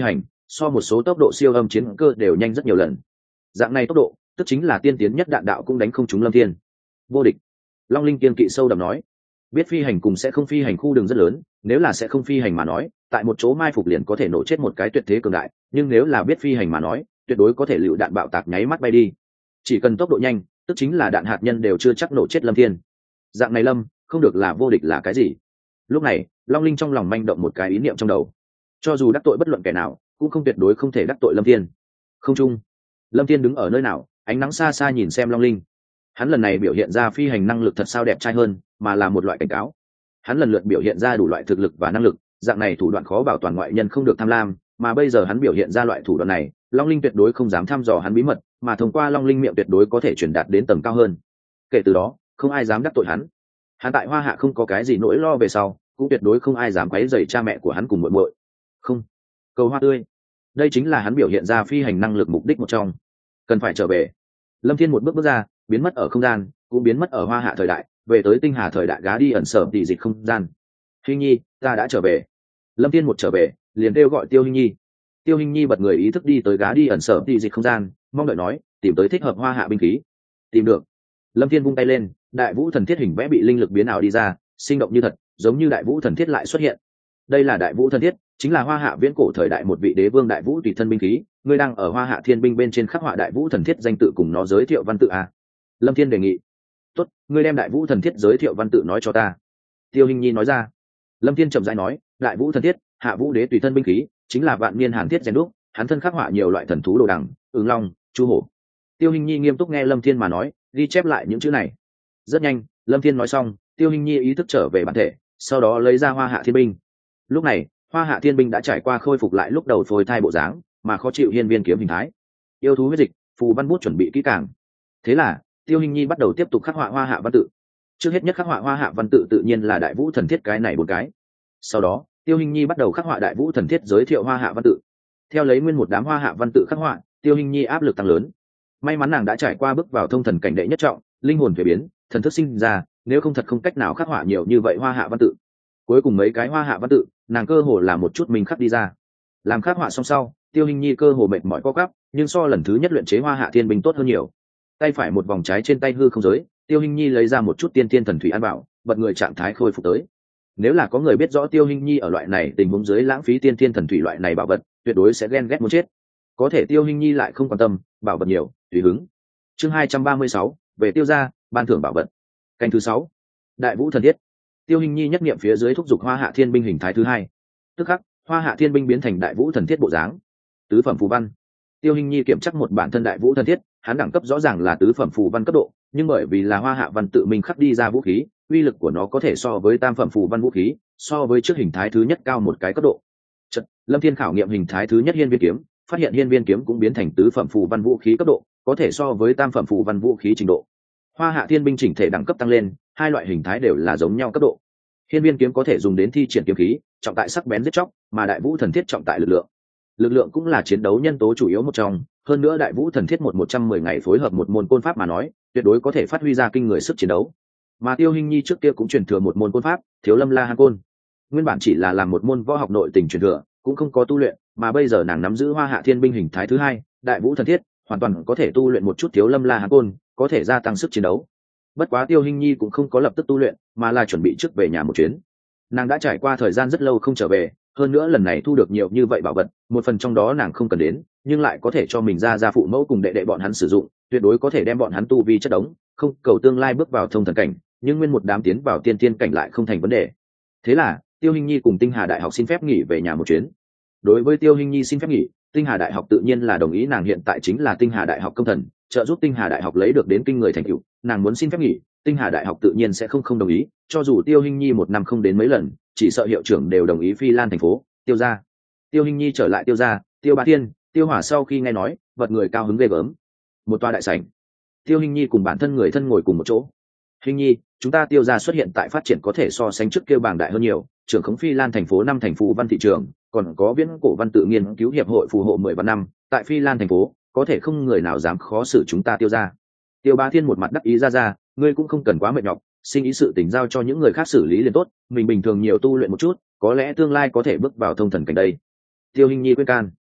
so một số tốc độ siêu âm chiến cơ đều nhanh rất nhiều lần. Dạng này tốc độ tức chính là tiên tiến nhất đạn đạo cũng đánh không trúng Lâm Thiên. Vô địch. Long Linh kiên kỵ sâu đậm nói, biết phi hành cùng sẽ không phi hành khu đường rất lớn, nếu là sẽ không phi hành mà nói, tại một chỗ mai phục liền có thể nổ chết một cái tuyệt thế cường đại, nhưng nếu là biết phi hành mà nói, tuyệt đối có thể lựu đạn bạo tạc nháy mắt bay đi. Chỉ cần tốc độ nhanh, tức chính là đạn hạt nhân đều chưa chắc nổ chết Lâm Thiên. Dạng này Lâm, không được là vô địch là cái gì? Lúc này, Long Linh trong lòng manh động một cái ý niệm trong đầu. Cho dù đắc tội bất luận kẻ nào, cũng không tuyệt đối không thể đắc tội Lâm Thiên. Không chung, Lâm Thiên đứng ở nơi nào, ánh nắng xa xa nhìn xem Long Linh. Hắn lần này biểu hiện ra phi hành năng lực thật sao đẹp trai hơn, mà là một loại cảnh cáo. Hắn lần lượt biểu hiện ra đủ loại thực lực và năng lực, dạng này thủ đoạn khó bảo toàn ngoại nhân không được tham lam, mà bây giờ hắn biểu hiện ra loại thủ đoạn này, Long Linh tuyệt đối không dám thăm dò hắn bí mật, mà thông qua Long Linh miệng tuyệt đối có thể truyền đạt đến tầng cao hơn. Kể từ đó, không ai dám đắc tội hắn. Hắn tại Hoa Hạ không có cái gì nỗi lo về sau, cũng tuyệt đối không ai dám quấy rầy cha mẹ của hắn cùng muội muội. Không, cầu hoa tươi. Đây chính là hắn biểu hiện ra phi hành năng lực mục đích một trong. Cần phải trở về. Lâm Thiên một bước bước ra, biến mất ở không gian, cũng biến mất ở Hoa Hạ thời đại, về tới tinh hà thời đại gá đi ẩn sở tỷ dịch không gian. Hinh Nhi, ta đã trở về. Lâm Thiên một trở về, liền kêu gọi Tiêu Hinh Nhi. Tiêu Hinh Nhi bật người ý thức đi tới gá đi ẩn sở tỷ dịch không gian, mong đợi nói, tìm tới thích hợp Hoa Hạ binh khí. Tìm được. Lâm Thiên vung tay lên, đại vũ thần thiết hình vẽ bị linh lực biến ảo đi ra, sinh động như thật, giống như đại vũ thần thiết lại xuất hiện. Đây là đại vũ thần thiết, chính là Hoa Hạ viễn cổ thời đại một vị đế vương đại vũ tùy thân binh khí, ngươi đang ở Hoa Hạ thiên binh bên trên khắc họa đại vũ thần thiết danh tự cùng nó giới thiệu văn tự à? Lâm Thiên đề nghị. Tốt, ngươi đem đại vũ thần thiết giới thiệu văn tự nói cho ta. Tiêu Hinh Nhi nói ra. Lâm Thiên chậm rãi nói, đại vũ thần thiết, hạ vũ đế tùy thân binh khí, chính là vạn niên hàn thiết rèn đúc, hắn thân khắc họa nhiều loại thần thú đồ đằng, ứng long, chu hổ. Tiêu Hinh Nhi nghiêm túc nghe Lâm Thiên mà nói, ghi chép lại những chữ này. Rất nhanh, Lâm Thiên nói xong, Tiêu Hinh Nhi ý thức trở về bản thể, sau đó lấy ra Hoa Hạ thiên binh. Lúc này, Hoa Hạ thiên binh đã trải qua khôi phục lại lúc đầu phôi thai bộ dáng, mà khó chịu hiên viên kiếm hình thái. Yêu thú huyết dịch, phù văn bút chuẩn bị kỹ càng. Thế là, Tiêu Hinh Nhi bắt đầu tiếp tục khắc họa Hoa Hạ văn tự. Trước hết nhất khắc họa Hoa Hạ văn tự tự nhiên là đại vũ thần thiết cái này một cái. Sau đó, Tiêu Hinh Nhi bắt đầu khắc họa đại vũ thần thiết giới thiệu Hoa Hạ văn tự. Theo lấy nguyên một đám Hoa Hạ văn tự khắc họa, Tiêu Hinh Nhi áp lực tăng lớn. May mắn nàng đã trải qua bước vào thông thần cảnh đệ nhất trọng, linh hồn thuế biến, thần thức sinh ra, nếu không thật không cách nào khắc họa nhiều như vậy Hoa Hạ văn tự. Cuối cùng mấy cái Hoa Hạ văn tự, nàng cơ hồ là một chút mình khắc đi ra. Làm khắc họa xong sau, Tiêu Hinh Nhi cơ hồ mệt mỏi co quắp, nhưng so lần thứ nhất luyện chế Hoa Hạ thiên binh tốt hơn nhiều. Tay phải một vòng trái trên tay hư không giới, Tiêu Hinh Nhi lấy ra một chút tiên tiên thần thủy ăn bảo, bật người trạng thái khôi phục tới. Nếu là có người biết rõ Tiêu Hinh Nhi ở loại này tình huống dưới lãng phí tiên tiên thần thủy loại này bảo vật, tuyệt đối sẽ ghen ghét muốn chết. Có thể Tiêu Hinh Nhi lại không quan tâm, bảo vật nhiều, tùy hứng. Chương hai trăm ba mươi sáu, về Tiêu gia, ban thưởng bảo vật. Canh thứ sáu, Đại Vũ thần thiết. Tiêu Hinh Nhi nhất niệm phía dưới thúc giục Hoa Hạ thiên binh hình thái thứ hai. Tức khắc, Hoa Hạ thiên binh biến thành Đại Vũ thần thiết bộ dáng. Tứ phẩm phù văn. Tiêu Hinh Nhi kiểm chắc một bản thân Đại Vũ thần thiết, hắn đẳng cấp rõ ràng là tứ phẩm phù văn cấp độ, nhưng bởi vì là Hoa Hạ văn tự mình khắc đi ra vũ khí, uy lực của nó có thể so với tam phẩm phù văn vũ khí, so với trước hình thái thứ nhất cao một cái cấp độ. Chật, Lâm Thiên khảo nghiệm hình thái thứ nhất hiên viên kiếm, phát hiện hiên viên kiếm cũng biến thành tứ phẩm phù văn vũ khí cấp độ, có thể so với tam phẩm phù văn vũ khí trình độ. Hoa Hạ thiên binh chỉnh thể đẳng cấp tăng lên, hai loại hình thái đều là giống nhau cấp độ. Hiên viên kiếm có thể dùng đến thi triển kiếm khí, trọng tại sắc bén giết chóc, mà Đại Vũ thần thiết trọng tại lực lượng. Lực lượng cũng là chiến đấu nhân tố chủ yếu một trong, hơn nữa Đại Vũ thần thiết một một trăm mười ngày phối hợp một môn côn pháp mà nói, tuyệt đối có thể phát huy ra kinh người sức chiến đấu. Mà Tiêu Hinh Nhi trước kia cũng truyền thừa một môn côn pháp, Thiếu Lâm La Hán Côn. Nguyên bản chỉ là làm một môn võ học nội tình truyền thừa, cũng không có tu luyện, mà bây giờ nàng nắm giữ Hoa Hạ thiên binh hình thái thứ hai, Đại Vũ thần thiết, hoàn toàn có thể tu luyện một chút Thiếu Lâm La Hán Côn, có thể gia tăng sức chiến đấu. Bất quá Tiêu Hinh Nhi cũng không có lập tức tu luyện, mà là chuẩn bị trước về nhà một chuyến. Nàng đã trải qua thời gian rất lâu không trở về, hơn nữa lần này thu được nhiều như vậy bảo vật, một phần trong đó nàng không cần đến, nhưng lại có thể cho mình ra ra phụ mẫu cùng đệ đệ bọn hắn sử dụng, tuyệt đối có thể đem bọn hắn tu vi chất đống, không cầu tương lai bước vào thông thần cảnh, nhưng nguyên một đám tiến vào tiên tiên cảnh lại không thành vấn đề. Thế là, Tiêu Hinh Nhi cùng Tinh Hà Đại học xin phép nghỉ về nhà một chuyến. Đối với Tiêu Hinh Nhi xin phép nghỉ, Tinh Hà Đại học tự nhiên là đồng ý, nàng hiện tại chính là Tinh Hà Đại học công thần, trợ giúp Tinh Hà Đại học lấy được đến kinh người thành tựu, nàng muốn xin phép nghỉ, Tinh Hà Đại học tự nhiên sẽ không không đồng ý, cho dù Tiêu Hinh Nhi một năm không đến mấy lần, chỉ sợ hiệu trưởng đều đồng ý Phi Lan thành phố, Tiêu gia. Tiêu Hinh Nhi trở lại Tiêu gia, Tiêu Bá Thiên, Tiêu Hỏa sau khi nghe nói, vật người cao hứng ghê gớm. Một tòa đại sảnh, Tiêu Hinh Nhi cùng bản thân người thân ngồi cùng một chỗ. Hinh Nhi, chúng ta Tiêu gia xuất hiện tại phát triển có thể so sánh trước kia bảng đại hơn nhiều, trưởng khống Phi Lan thành phố năm thành phù văn thị trường, còn có viễn cổ văn tự nghiên cứu hiệp hội phù hộ mười vạn năm, tại Phi Lan thành phố, có thể không người nào dám khó xử chúng ta Tiêu gia. Tiêu Bá Thiên một mặt đắc ý ra ra, ngươi cũng không cần quá mệt nhọc, xin ý sự tình giao cho những người khác xử lý liền tốt, mình bình thường nhiều tu luyện một chút, có lẽ tương lai có thể bước vào thông thần cảnh đây. Tiêu Hinh Nhi khuyên can.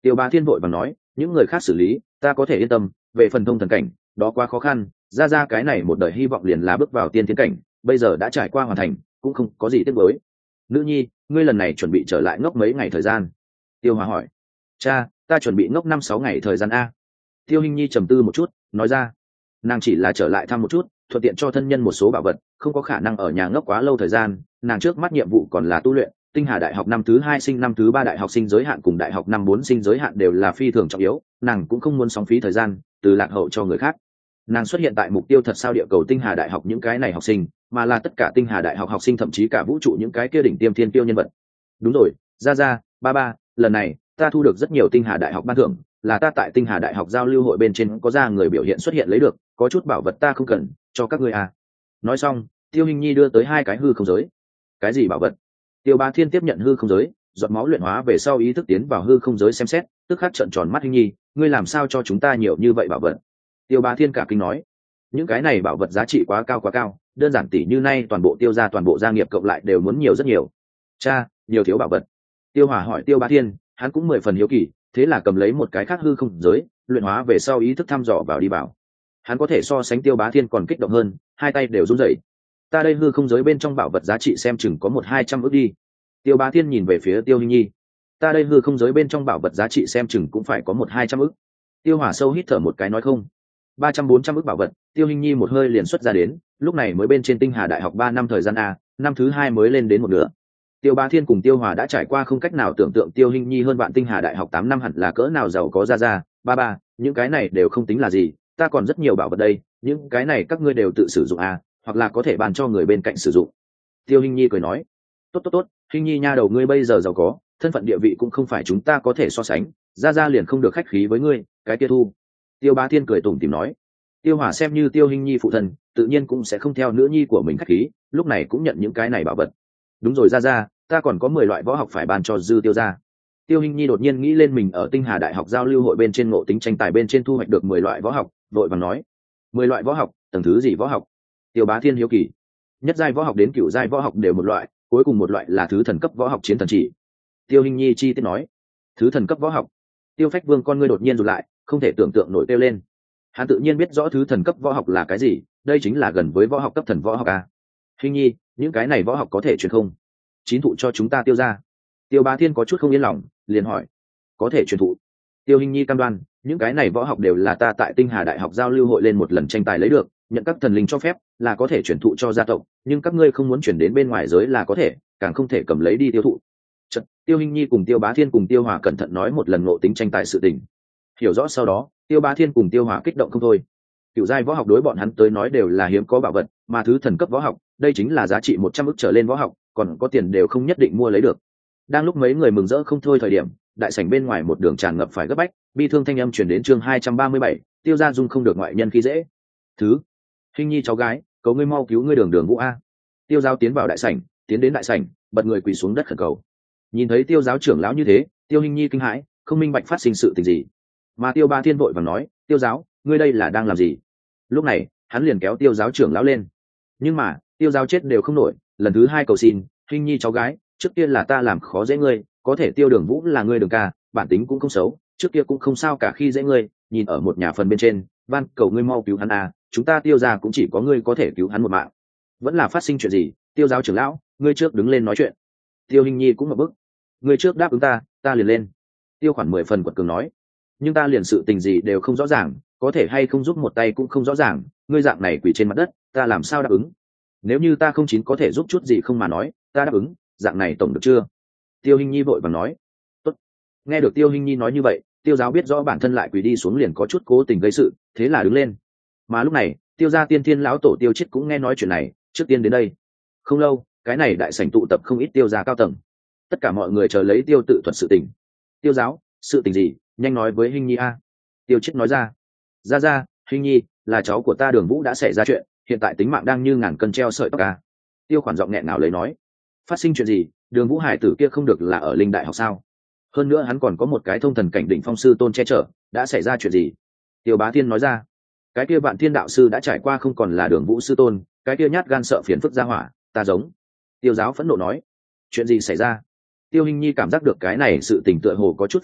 Tiêu Bá Thiên vội vàng nói, những người khác xử lý ta có thể yên tâm, về phần thông thần cảnh đó quá khó khăn, ra ra cái này một đời hy vọng liền là bước vào tiên tiến cảnh, bây giờ đã trải qua hoàn thành, cũng không có gì tiếc nuối. Nữ nhi, ngươi lần này chuẩn bị trở lại ngốc mấy ngày thời gian? Tiêu Hòa hỏi. Cha, ta chuẩn bị ngốc năm sáu ngày thời gian a. Tiêu Hinh Nhi trầm tư một chút, nói ra. Nàng chỉ là trở lại thăm một chút, thuận tiện cho thân nhân một số bảo vật, không có khả năng ở nhà ngốc quá lâu thời gian. Nàng trước mắt nhiệm vụ còn là tu luyện. Tinh Hà Đại học năm thứ hai sinh năm thứ ba đại học sinh giới hạn cùng đại học năm bốn sinh giới hạn đều là phi thường trọng yếu, nàng cũng không muốn sóng phí thời gian từ lạc hậu cho người khác. Nàng xuất hiện tại mục tiêu thật sao địa cầu Tinh Hà Đại học những cái này học sinh, mà là tất cả Tinh Hà Đại học học sinh, thậm chí cả vũ trụ những cái kia đỉnh tiêm thiên tiêu nhân vật. Đúng rồi, ra ra, ba ba, lần này ta thu được rất nhiều Tinh Hà Đại học ban thưởng, là ta tại Tinh Hà Đại học giao lưu hội bên trên có ra người biểu hiện xuất hiện lấy được, có chút bảo vật ta không cần cho các ngươi à. Nói xong, Tiêu Hinh Nhi đưa tới hai cái hư không giới. Cái gì bảo vật? Tiêu Bá Thiên tiếp nhận hư không giới, giọt máu luyện hóa về sau ý thức tiến vào hư không giới xem xét, tức khắc trợn tròn mắt. Hinh Nhi, ngươi làm sao cho chúng ta nhiều như vậy bảo vật? Tiêu Bá Thiên cả kinh nói, những cái này bảo vật giá trị quá cao quá cao, đơn giản tỷ như nay toàn bộ Tiêu gia toàn bộ gia nghiệp cộng lại đều muốn nhiều rất nhiều. Cha, nhiều thiếu bảo vật. Tiêu Hỏa hỏi Tiêu Bá Thiên, hắn cũng mười phần hiếu kỳ, thế là cầm lấy một cái khác hư không giới, luyện hóa về sau ý thức thăm dò vào đi bảo. Hắn có thể so sánh Tiêu Bá Thiên còn kích động hơn, hai tay đều run rẩy. Ta đây hư không giới bên trong bảo vật giá trị xem chừng có một hai trăm ước đi. Tiêu Bá Thiên nhìn về phía Tiêu Hinh Nhi. Ta đây hư không giới bên trong bảo vật giá trị xem chừng cũng phải có một hai trăm ước. Tiêu Hỏa sâu hít thở một cái nói không. Ba trăm bốn trăm ước bảo vật, Tiêu Hinh Nhi một hơi liền xuất ra đến, lúc này mới bên trên Tinh Hà Đại học ba năm thời gian a, năm thứ hai mới lên đến một nửa. Tiêu Bá Thiên cùng Tiêu Hỏa đã trải qua không cách nào tưởng tượng Tiêu Hinh Nhi hơn bạn Tinh Hà Đại học tám năm hẳn là cỡ nào giàu có ra ra, ba ba, những cái này đều không tính là gì, ta còn rất nhiều bảo vật đây, những cái này các ngươi đều tự sử dụng à, hoặc là có thể bàn cho người bên cạnh sử dụng. Tiêu Hinh Nhi cười nói, tốt tốt tốt, Hinh Nhi nha đầu ngươi bây giờ giàu có, thân phận địa vị cũng không phải chúng ta có thể so sánh, ra ra liền không được khách khí với ngươi, cái kia thu. Tiêu Bá Thiên cười tủm tỉm nói. Tiêu Hỏa xem như Tiêu Hinh Nhi phụ thân, tự nhiên cũng sẽ không theo nữ nhi của mình khách khí, lúc này cũng nhận những cái này bảo vật. Đúng rồi ra ra, ta còn có mười loại võ học phải bàn cho dư Tiêu gia. Tiêu Hinh Nhi đột nhiên nghĩ lên mình ở Tinh Hà Đại học giao lưu hội bên trên ngộ tính tranh tài bên trên thu hoạch được mười loại võ học, vội vàng nói, mười loại võ học, tầng thứ gì võ học? Tiêu Bá Thiên hiếu kỳ. Nhất giai võ học đến cửu giai võ học đều một loại, cuối cùng một loại là thứ thần cấp võ học chiến thần chỉ. Tiêu Hinh Nhi chi tiết nói, thứ thần cấp võ học. Tiêu Phách Vương con ngươi đột nhiên rụt lại, không thể tưởng tượng nổi kêu lên. Hắn tự nhiên biết rõ thứ thần cấp võ học là cái gì, đây chính là gần với võ học cấp thần võ học a. Hinh Nhi, những cái này võ học có thể truyền không? Chín thụ cho chúng ta Tiêu gia. Tiêu Bá Thiên có chút không yên lòng, liền hỏi, có thể truyền thụ. Tiêu Hinh Nhi cam đoan, những cái này võ học đều là ta tại Tinh Hà Đại học giao lưu hội lên một lần tranh tài lấy được, nhận các thần linh cho phép là có thể truyền thụ cho gia tộc, nhưng các ngươi không muốn chuyển đến bên ngoài giới là có thể, càng không thể cầm lấy đi tiêu thụ. Chật, Tiêu Hinh Nhi cùng Tiêu Bá Thiên cùng Tiêu Hòa cẩn thận nói một lần ngộ tính tranh tài sự tình. Hiểu rõ sau đó, Tiêu Bá Thiên cùng Tiêu Hòa kích động không thôi. Cửu giai võ học đối bọn hắn tới nói đều là hiếm có bảo vật, mà thứ thần cấp võ học, đây chính là giá trị một trăm ức trở lên võ học, còn có tiền đều không nhất định mua lấy được. Đang lúc mấy người mừng rỡ không thôi thời điểm, đại sảnh bên ngoài một đường tràn ngập phải gấp bách, bi thương thanh âm truyền đến. Chương hai trăm ba mươi bảy, Tiêu gia dung không được ngoại nhân khi dễ. Thứ, Hinh Nhi cháu gái, cầu ngươi mau cứu ngươi Đường Đường Vũ a. Tiêu giáo tiến vào đại sảnh, tiến đến đại sảnh, bật người quỳ xuống đất khẩn cầu. Nhìn thấy Tiêu giáo trưởng lão như thế, Tiêu Hinh Nhi kinh hãi, không minh bạch phát sinh sự tình gì. Mà Tiêu Bá Thiên vội vàng nói, Tiêu giáo, ngươi đây là đang làm gì? Lúc này, hắn liền kéo Tiêu giáo trưởng lão lên. Nhưng mà, Tiêu giáo chết đều không nổi, lần thứ hai cầu xin, Hinh Nhi cháu gái, trước kia là ta làm khó dễ ngươi, có thể Tiêu Đường Vũ là ngươi Đường ca, bản tính cũng không xấu, trước kia cũng không sao cả khi dễ ngươi, nhìn ở một nhà phần bên trên, van cầu ngươi mau cứu hắn à, chúng ta Tiêu gia cũng chỉ có ngươi có thể cứu hắn một mạng. Vẫn là phát sinh chuyện gì? Tiêu giáo trưởng lão, ngươi trước đứng lên nói chuyện. Tiêu Hinh Nhi cũng một bức, ngươi trước đáp ứng ta, ta liền lên. Tiêu Khoản mười phần quật cường nói, nhưng ta liền sự tình gì đều không rõ ràng, có thể hay không giúp một tay cũng không rõ ràng, ngươi dạng này quỳ trên mặt đất, ta làm sao đáp ứng? Nếu như ta không chín có thể giúp chút gì không mà nói, ta đáp ứng, dạng này tổng được chưa? Tiêu Hinh Nhi vội vàng nói. Tốt. Nghe được Tiêu Hinh Nhi nói như vậy, Tiêu giáo biết rõ bản thân lại quỳ đi xuống liền có chút cố tình gây sự, thế là đứng lên. Mà lúc này, Tiêu gia tiên thiên lão tổ Tiêu Chiết cũng nghe nói chuyện này, trước tiên đến đây. Không lâu, cái này đại sảnh tụ tập không ít Tiêu gia cao tầng. Tất cả mọi người chờ lấy Tiêu tự thuật sự tình. Tiêu giáo, sự tình gì? Nhanh nói với Hinh Nhi a. Tiêu Chiết nói ra. Ra ra, Hinh Nhi, là cháu của ta Đường Vũ đã xảy ra chuyện, hiện tại tính mạng đang như ngàn cân treo sợi tóc a. Tiêu Khoản giọng nghẹn ngào lấy nói. Phát sinh chuyện gì? Đường Vũ hải tử kia không được là ở linh đại học sao? Hơn nữa hắn còn có một cái thông thần cảnh đỉnh phong sư tôn che chở, đã xảy ra chuyện gì? Tiêu Bá Thiên nói ra. Cái kia Vạn Thiên đạo sư đã trải qua không còn là Đường Vũ sư tôn, cái kia nhát gan sợ phiền phức ra hỏa, ta giống. Tiêu giáo phẫn nộ nói. Chuyện gì xảy ra? Tiêu Hinh Nhi cảm giác được cái này sự tình tựa hồ có chút phức tạp,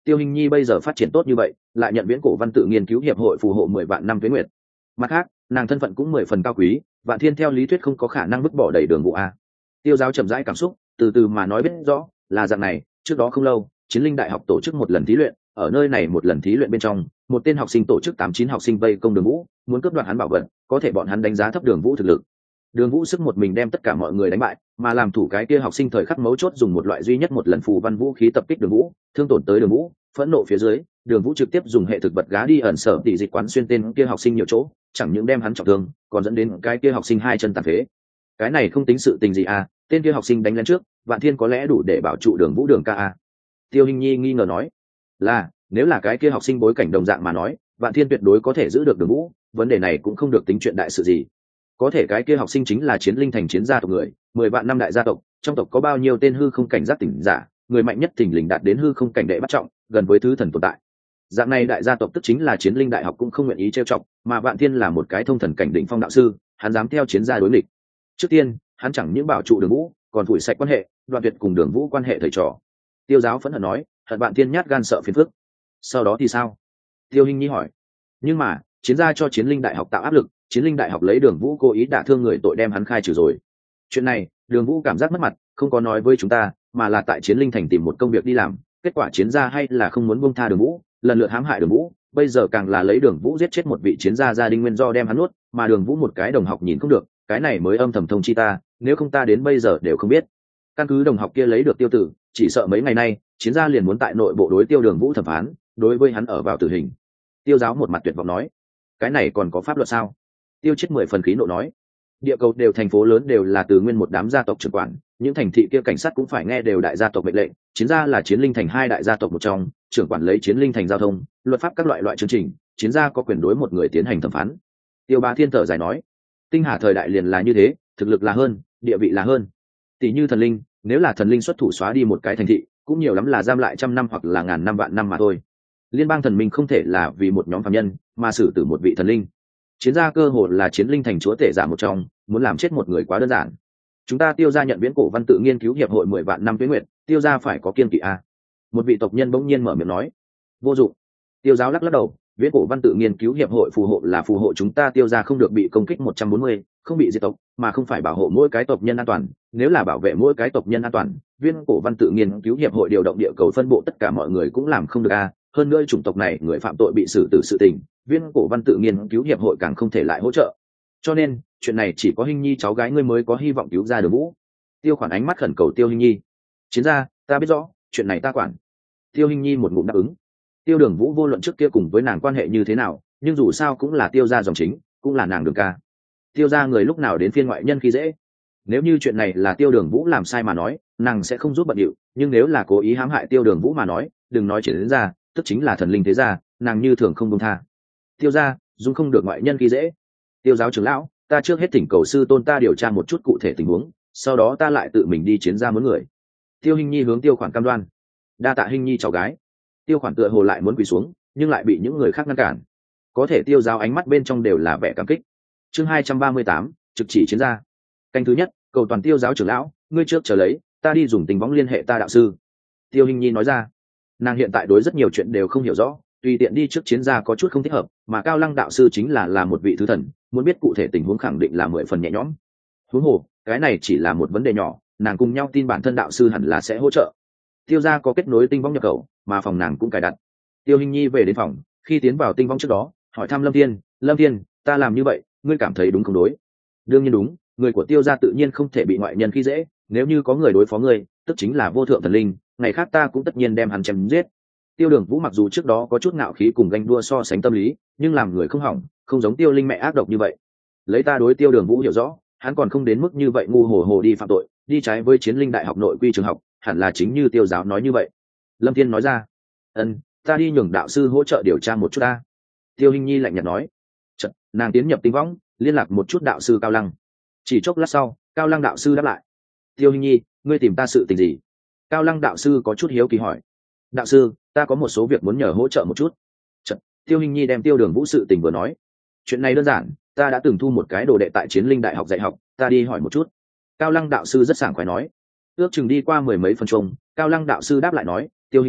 Tiêu Hình Nhi bây giờ phát triển tốt như vậy, lại nhận viễn cổ văn tự nghiên cứu hiệp hội phù hộ mười vạn năm tuế nguyệt. Mặt khác, nàng thân phận cũng mười phần cao quý, Vạn Thiên theo lý thuyết không có khả năng vứt bỏ đầy đường Vũ a. Tiêu Giáo chậm rãi cảm xúc, từ từ mà nói biết rõ, là dạng này, trước đó không lâu, Chiến Linh Đại học tổ chức một lần thí luyện, ở nơi này một lần thí luyện bên trong, một tên học sinh tổ chức tám chín học sinh vây công Đường Vũ, muốn cướp đoạt hắn bảo vật, có thể bọn hắn đánh giá thấp Đường Vũ thực lực. Đường Vũ sức một mình đem tất cả mọi người đánh bại, mà làm thủ cái kia học sinh thời khắc mấu chốt dùng một loại duy nhất một lần phù văn vũ khí tập kích Đường Vũ, thương tổn tới Đường Vũ, phẫn nộ phía dưới, Đường Vũ trực tiếp dùng hệ thực vật gá đi ẩn sở tỷ dịch quán xuyên tên kia học sinh nhiều chỗ, chẳng những đem hắn trọng thương, còn dẫn đến cái kia học sinh hai chân tàn phế. Cái này không tính sự tình gì à, tên kia học sinh đánh lên trước, Vạn Thiên có lẽ đủ để bảo trụ Đường Vũ đường ca a. Tiêu Hình Nhi nghi ngờ nói, là, nếu là cái kia học sinh bối cảnh đồng dạng mà nói, Vạn Thiên tuyệt đối có thể giữ được Đường Vũ, vấn đề này cũng không được tính chuyện đại sự gì. Có thể cái kia học sinh chính là Chiến Linh thành chiến gia tộc người, mười vạn năm đại gia tộc, trong tộc có bao nhiêu tên hư không cảnh giác tỉnh giả, người mạnh nhất thình lình đạt đến hư không cảnh đệ bắt trọng, gần với thứ thần tồn tại. Dạng này đại gia tộc tức chính là Chiến Linh đại học cũng không nguyện ý trêu chọc, mà Vạn Thiên là một cái thông thần cảnh đỉnh phong đạo sư, hắn dám theo chiến gia đối nghịch. Trước tiên, hắn chẳng những bảo trụ Đường Vũ, còn phủi sạch quan hệ, đoạn tuyệt cùng Đường Vũ quan hệ thầy trò. Tiêu Giáo phẫn hận nói, hận Vạn Thiên nhát gan sợ phiền phức. Sau đó thì sao? Tiêu Hình Nhi hỏi. Nhưng mà, chiến gia cho Chiến Linh đại học tạo áp lực, Chiến Linh đại học lấy Đường Vũ cố ý đả thương người tội đem hắn khai trừ rồi. Chuyện này, Đường Vũ cảm giác mất mặt, không có nói với chúng ta, mà là tại Chiến Linh thành tìm một công việc đi làm, kết quả chiến gia hay là không muốn buông tha Đường Vũ, lần lượt hãm hại Đường Vũ, bây giờ càng là lấy Đường Vũ giết chết một vị chiến gia gia đình nguyên do đem hắn nuốt, mà Đường Vũ một cái đồng học nhìn không được, cái này mới âm thầm thông chi ta, nếu không ta đến bây giờ đều không biết. Căn cứ đồng học kia lấy được tiêu tử, chỉ sợ mấy ngày nay, chiến gia liền muốn tại nội bộ đối Tiêu Đường Vũ thẩm phán, đối với hắn ở vào tử hình. Tiêu Giáo một mặt tuyệt vọng nói, cái này còn có pháp luật sao? Tiêu Chết mười phần khí nộ nói, địa cầu đều thành phố lớn đều là từ nguyên một đám gia tộc trưởng quản, những thành thị kia cảnh sát cũng phải nghe đều đại gia tộc mệnh lệnh, chiến gia là Chiến Linh thành hai đại gia tộc một trong, trưởng quản lấy Chiến Linh thành giao thông, luật pháp các loại loại chương trình, chiến gia có quyền đối một người tiến hành thẩm phán. Tiêu Bá Thiên thở dài nói, tinh hà thời đại liền là như thế, thực lực là hơn, địa vị là hơn. Tỷ như thần linh, nếu là thần linh xuất thủ xóa đi một cái thành thị, cũng nhiều lắm là giam lại trăm năm hoặc là ngàn năm vạn năm mà thôi. Liên bang thần minh không thể là vì một nhóm phàm nhân mà xử tử một vị thần linh. Chiến gia cơ hội là Chiến Linh thành chúa tể giả một trong, muốn làm chết một người quá đơn giản. Chúng ta Tiêu gia nhận viễn cổ văn tự nghiên cứu hiệp hội mười vạn năm tuế nguyệt, Tiêu gia phải có kiên kỵ a. Một vị tộc nhân bỗng nhiên mở miệng nói. Vô dụng. Tiêu Giáo lắc lắc đầu, viễn cổ văn tự nghiên cứu hiệp hội phù hộ là phù hộ chúng ta Tiêu gia không được bị công kích một trăm bốn mươi, không bị diệt tộc, mà không phải bảo hộ mỗi cái tộc nhân an toàn. Nếu là bảo vệ mỗi cái tộc nhân an toàn, viễn cổ văn tự nghiên cứu hiệp hội điều động địa cầu phân bộ tất cả mọi người cũng làm không được a. Hơn nữa chủng tộc này người phạm tội bị xử tử sự tình, viên cổ văn tự nghiên cứu hiệp hội càng không thể lại hỗ trợ. Cho nên chuyện này chỉ có Hình Nhi cháu gái ngươi mới có hy vọng cứu ra Đường Vũ. Tiêu Khoản ánh mắt khẩn cầu Tiêu Hình Nhi, chiến gia, ta biết rõ, chuyện này ta quản. Tiêu Hình Nhi một ngụm đáp ứng. Tiêu Đường Vũ vô luận trước kia cùng với nàng quan hệ như thế nào, nhưng dù sao cũng là Tiêu gia dòng chính, cũng là nàng Đường ca. Tiêu gia người lúc nào đến phiên ngoại nhân khi dễ. Nếu như chuyện này là Tiêu Đường Vũ làm sai mà nói, nàng sẽ không giúp bận điệu, nhưng nếu là cố ý hãm hại Tiêu Đường Vũ mà nói, đừng nói chuyện đến ra, tức chính là thần linh thế gia, nàng như thường không buông tha. Tiêu gia, dung không được ngoại nhân khi dễ. Tiêu Giáo trưởng lão, ta trước hết thỉnh cầu sư tôn ta điều tra một chút cụ thể tình huống, sau đó ta lại tự mình đi chiến gia muốn người. Tiêu Hình Nhi hướng Tiêu Khoản cam đoan. Đa tạ Hình Nhi cháu gái. Tiêu Khoản tựa hồ lại muốn quỳ xuống, nhưng lại bị những người khác ngăn cản. Có thể Tiêu Giáo ánh mắt bên trong đều là vẻ cảm kích. Chương hai trăm ba mươi tám, trực chỉ chiến gia. Canh thứ nhất, cầu toàn Tiêu Giáo trưởng lão, ngươi trước chờ lấy, ta đi dùng tình võng liên hệ ta đạo sư. Tiêu Hình Nhi nói ra. Nàng hiện tại đối rất nhiều chuyện đều không hiểu rõ, tùy tiện đi trước chiến gia có chút không thích hợp, mà Cao Lăng đạo sư chính là là một vị thứ thần, muốn biết cụ thể tình huống khẳng định là mười phần nhẹ nhõm. Huống hồ, cái này chỉ là một vấn đề nhỏ, nàng cùng nhau tin bản thân đạo sư hẳn là sẽ hỗ trợ. Tiêu gia có kết nối tinh võng nhập khẩu, mà phòng nàng cũng cài đặt. Tiêu Hình Nhi về đến phòng, khi tiến vào tinh võng trước đó, hỏi thăm Lâm Thiên, "Lâm Thiên, ta làm như vậy, ngươi cảm thấy đúng không đối?" "Đương nhiên đúng, người của Tiêu gia tự nhiên không thể bị ngoại nhân khi dễ, nếu như có người đối phó ngươi, tức chính là vô thượng thần linh, ngày khác ta cũng tất nhiên đem hắn chém giết." Tiêu Đường Vũ mặc dù trước đó có chút ngạo khí cùng ganh đua so sánh tâm lý, nhưng làm người không hỏng, không giống Tiêu Linh mẹ ác độc như vậy. Lấy ta đối Tiêu Đường Vũ hiểu rõ, hắn còn không đến mức như vậy ngu hồ hồ đi phạm tội, đi trái với Chiến Linh đại học nội quy trường học, hẳn là chính như Tiêu Giáo nói như vậy. Lâm Thiên nói ra. "Ân, ta đi nhường đạo sư hỗ trợ điều tra một chút ta." Tiêu Hình Nhi lạnh nhạt nói. Chợt, nàng tiến nhập tinh võng, liên lạc một chút đạo sư Cao Lăng. Chỉ chốc lát sau, Cao Lăng đạo sư đáp lại. "Tiêu Hình Nhi, ngươi tìm ta sự tình gì?" Cao Lăng đạo sư có chút hiếu kỳ hỏi. "Đạo sư, ta có một số việc muốn nhờ hỗ trợ một chút." Chật, Tiêu Hình Nhi đem Tiêu Đường Vũ sự tình vừa nói. "Chuyện này đơn giản, ta đã từng thu một cái đồ đệ tại Chiến Linh đại học dạy học, ta đi hỏi một chút." Cao Lăng đạo sư rất sảng khoái nói. Ước chừng đi qua mười mấy phân chung, Cao Lăng đạo sư đáp lại nói, "Tiêu Hình Nhi,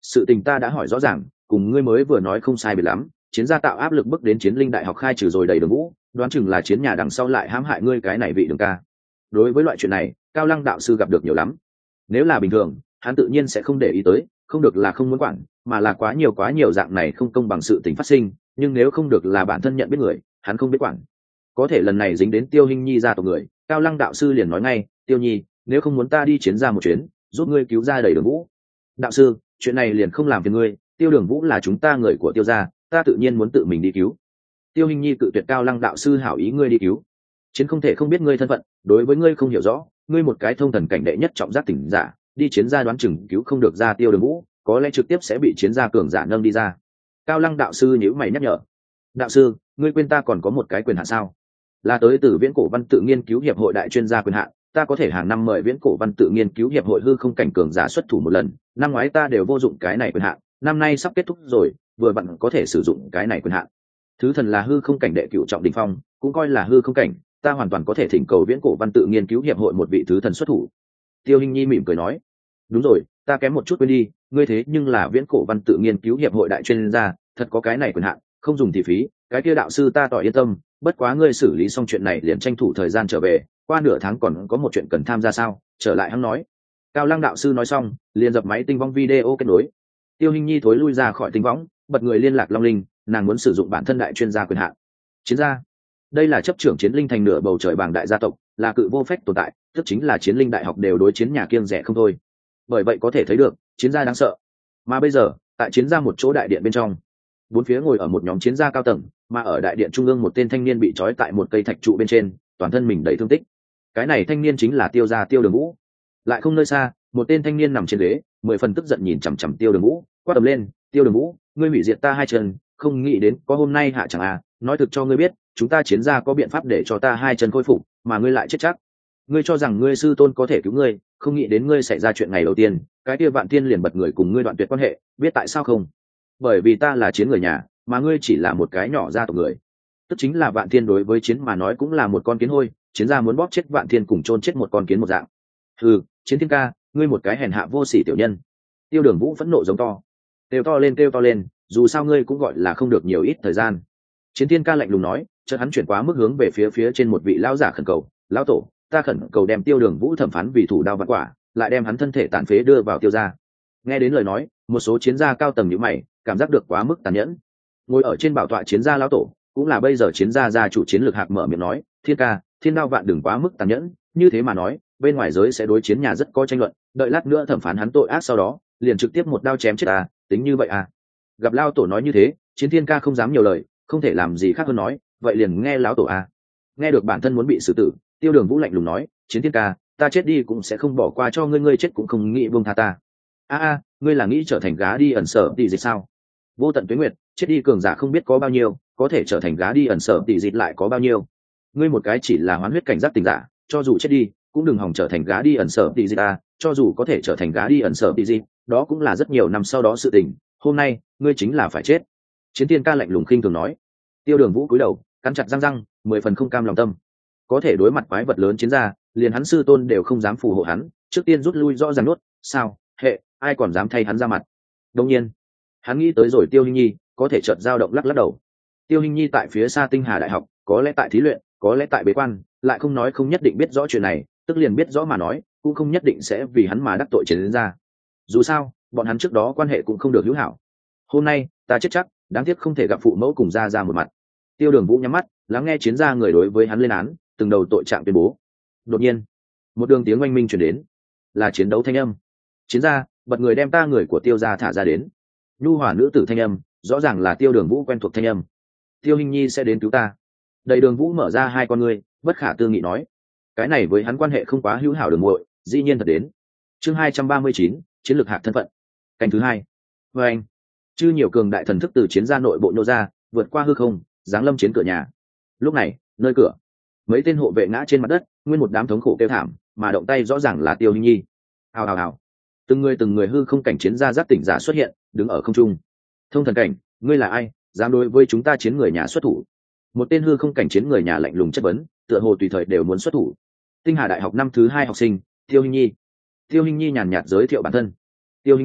sự tình ta đã hỏi rõ ràng, cùng ngươi mới vừa nói không sai biệt lắm. Chiến gia tạo áp lực bức đến Chiến Linh Đại học khai trừ rồi đầy Đường Vũ, đoán chừng là chiến nhà đằng sau lại hãm hại ngươi cái này vị Đường ca. Đối với loại chuyện này, Cao Lăng đạo sư gặp được nhiều lắm. Nếu là bình thường, hắn tự nhiên sẽ không để ý tới, không được là không muốn quản, mà là quá nhiều quá nhiều dạng này không công bằng sự tình phát sinh, nhưng nếu không được là bản thân nhận biết người, hắn không biết quản. Có thể lần này dính đến Tiêu Hinh Nhi gia tộc người, Cao Lăng đạo sư liền nói ngay, Tiêu Nhi, nếu không muốn ta đi chiến ra một chuyến, giúp ngươi cứu ra đầy Đường Vũ. Đạo sư, chuyện này liền không làm phiền ngươi, Tiêu Đường Vũ là chúng ta người của Tiêu gia, ta tự nhiên muốn tự mình đi cứu. Tiêu Hinh Nhi cự tuyệt Cao Lăng đạo sư hảo ý ngươi đi cứu. Chiến không thể không biết ngươi thân phận, đối với ngươi không hiểu rõ, ngươi một cái thông thần cảnh đệ nhất trọng giác tỉnh giả, đi chiến gia đoán chừng cứu không được ra Tiêu Đường Vũ, có lẽ trực tiếp sẽ bị chiến gia cường giả nâng đi ra. Cao Lăng đạo sư nhíu mày nhắc nhở. Đạo sư, ngươi quên ta còn có một cái quyền hạn sao? Là tới từ Viễn Cổ Văn Tự Nghiên Cứu Hiệp hội đại chuyên gia quyền hạn, ta có thể hàng năm mời Viễn Cổ Văn Tự Nghiên Cứu Hiệp hội hư không cảnh cường giả xuất thủ một lần, năm ngoái ta đều vô dụng cái này quyền hạn, năm nay sắp kết thúc rồi, vừa vặn có thể sử dụng cái này quyền hạn. Thứ thần là hư không cảnh đệ cửu trọng đỉnh phong, cũng coi là hư không cảnh, ta hoàn toàn có thể thỉnh cầu Viễn Cổ Văn Tự Nghiên Cứu Hiệp hội một vị thứ thần xuất thủ. Tiêu Hinh Nhi mỉm cười nói, đúng rồi, ta kém một chút quên đi, ngươi thế nhưng là Viễn Cổ Văn Tự Nghiên Cứu Hiệp hội đại chuyên gia, thật có cái này quyền hạn, không dùng thì phí, cái kia đạo sư ta tỏ yên tâm, bất quá ngươi xử lý xong chuyện này liền tranh thủ thời gian trở về, qua nửa tháng còn có một chuyện cần tham gia sao? Trở lại hắn nói. Cao Lăng đạo sư nói xong, liền dập máy tinh vong video kết nối. Tiêu Hinh Nhi thối lui ra khỏi tinh võng, bật người liên lạc Long Linh, nàng muốn sử dụng bản thân đại chuyên gia quyền hạn. Chiến gia, đây là chấp trưởng Chiến Linh thành nửa bầu trời bảng đại gia tộc, là cự vô phách tồn tại, tức chính là Chiến Linh đại học đều đối chiến nhà kiêng rẻ không thôi. Bởi vậy có thể thấy được, chiến gia đáng sợ. Mà bây giờ, tại chiến gia một chỗ đại điện bên trong, bốn phía ngồi ở một nhóm chiến gia cao tầng, mà ở đại điện trung ương một tên thanh niên bị trói tại một cây thạch trụ bên trên, toàn thân mình đầy thương tích. Cái này thanh niên chính là Tiêu gia Tiêu Đường Vũ. Lại không nơi xa, một tên thanh niên nằm trên ghế, mười phần tức giận nhìn chằm chằm Tiêu Đường Vũ, quát ầm lên, Tiêu Đường Vũ, ngươi hủy diệt ta hai chân, không nghĩ đến có hôm nay hạ chẳng à, nói thực cho ngươi biết, chúng ta chiến gia có biện pháp để cho ta hai chân khôi phục, mà ngươi lại chết chắc. Ngươi cho rằng ngươi sư tôn có thể cứu ngươi, không nghĩ đến ngươi xảy ra chuyện ngày đầu tiên, cái kia Vạn Tiên liền bật người cùng ngươi đoạn tuyệt quan hệ, biết tại sao không? Bởi vì ta là chiến người nhà, mà ngươi chỉ là một cái nhỏ gia tộc người. Tức chính là Vạn Tiên đối với chiến mà nói cũng là một con kiến hôi, chiến gia muốn bóp chết Vạn Tiên cùng chôn chết một con kiến một dạng. Ừ, Chiến Thiên ca, ngươi một cái hèn hạ vô sỉ tiểu nhân. Tiêu Đường Vũ phẫn nộ giống to. Kêu to lên kêu to lên, dù sao ngươi cũng gọi là không được nhiều ít thời gian. Chiến Thiên ca lạnh lùng nói, chợt hắn chuyển quá mức hướng về phía phía trên một vị lão giả khẩn cầu, lão tổ, ta khẩn cầu đem Tiêu Đường Vũ thẩm phán vì thủ đao vạn quả, lại đem hắn thân thể tàn phế đưa vào Tiêu gia. Nghe đến lời nói, một số chiến gia cao tầng như mày, cảm giác được quá mức tàn nhẫn. Ngồi ở trên bảo tọa chiến gia lão tổ, cũng là bây giờ chiến gia gia chủ chiến lược hạc mở miệng nói, Thiên ca, Thiên đao vạn đừng quá mức tàn nhẫn, như thế mà nói, bên ngoài giới sẽ đối chiến nhà rất có tranh luận, đợi lát nữa thẩm phán hắn tội ác sau đó, liền trực tiếp một đao chém chết à, tính như vậy à? Gặp lão tổ nói như thế, Chiến Thiên ca không dám nhiều lời, không thể làm gì khác hơn nói, vậy liền nghe lão tổ à. Nghe được bản thân muốn bị xử tử, Tiêu Đường Vũ lạnh lùng nói, Chiến Thiên ca, ta chết đi cũng sẽ không bỏ qua cho ngươi, ngươi chết cũng không nghĩ buông tha ta. A a, ngươi là nghĩ trở thành gá đi ẩn sở tỷ dịch sao? Vô tận tuế nguyệt, chết đi cường giả không biết có bao nhiêu, có thể trở thành gá đi ẩn sở tỷ dịch lại có bao nhiêu? Ngươi một cái chỉ là hoán huyết cảnh giác tình giả, cho dù chết đi, cũng đừng hòng trở thành gá đi ẩn sở tỷ dịch à, cho dù có thể trở thành gá đi ẩn sở tỷ dịch, đó cũng là rất nhiều năm sau đó sự tình, hôm nay, ngươi chính là phải chết. Chiến Thiên ca lạnh lùng khinh thường nói. Tiêu Đường Vũ cúi đầu, cắn chặt răng răng, mười phần không cam lòng tâm. Có thể đối mặt quái vật lớn chiến gia, liền hắn sư tôn đều không dám phù hộ hắn, trước tiên rút lui rõ ràng nốt, sao, hệ, ai còn dám thay hắn ra mặt. Đương nhiên, hắn nghĩ tới rồi Tiêu Hinh Nhi, có thể chợt dao động lắc lắc đầu. Tiêu Hinh Nhi tại phía xa Tinh Hà đại học, có lẽ tại thí luyện, có lẽ tại bế quan, lại không nói không nhất định biết rõ chuyện này, tức liền biết rõ mà nói, cũng không nhất định sẽ vì hắn mà đắc tội chiến gia. Dù sao, bọn hắn trước đó quan hệ cũng không được hữu hảo. Hôm nay, ta chết chắc, đáng tiếc không thể gặp phụ mẫu cùng gia ra một mặt. Tiêu Đường Vũ nhắm mắt, lắng nghe chiến gia người đối với hắn lên án, từng đầu tội trạng tuyên bố. Đột nhiên, một đường tiếng oanh minh truyền đến, là chiến đấu thanh âm. Chiến gia, bật người đem ta người của Tiêu gia thả ra đến. Nhu hòa nữ tử thanh âm, rõ ràng là Tiêu Đường Vũ quen thuộc thanh âm. Tiêu Hinh Nhi sẽ đến cứu ta. Đầy Đường Vũ mở ra hai con ngươi, bất khả tư nghị nói, cái này với hắn quan hệ không quá hữu hảo đường muội, dĩ nhiên thật đến. Chương hai trăm ba mươi chín, chiến lược hạc thân phận. Canh thứ hai. Và anh, chư nhiều cường đại thần thức từ chiến gia nội bộ nô ra, vượt qua hư không, giáng lâm chiến cửa nhà. Lúc này, nơi cửa, mấy tên hộ vệ ngã trên mặt đất, nguyên một đám thống khổ kêu thảm, mà động tay rõ ràng là Tiêu Hinh Nhi. Hào hào hào. Từng người từng người hư không cảnh chiến gia giác tỉnh giả xuất hiện, đứng ở không trung. Thông thần cảnh, ngươi là ai, dám đối với chúng ta chiến người nhà xuất thủ? Một tên hư không cảnh chiến người nhà lạnh lùng chất vấn, tựa hồ tùy thời đều muốn xuất thủ. Tinh Hà đại học năm thứ hai học sinh, Tiêu Hinh Nhi. Tiêu Hinh Nhi nhàn nhạt giới thiệu bản thân. Tiêu Hinh Nhi,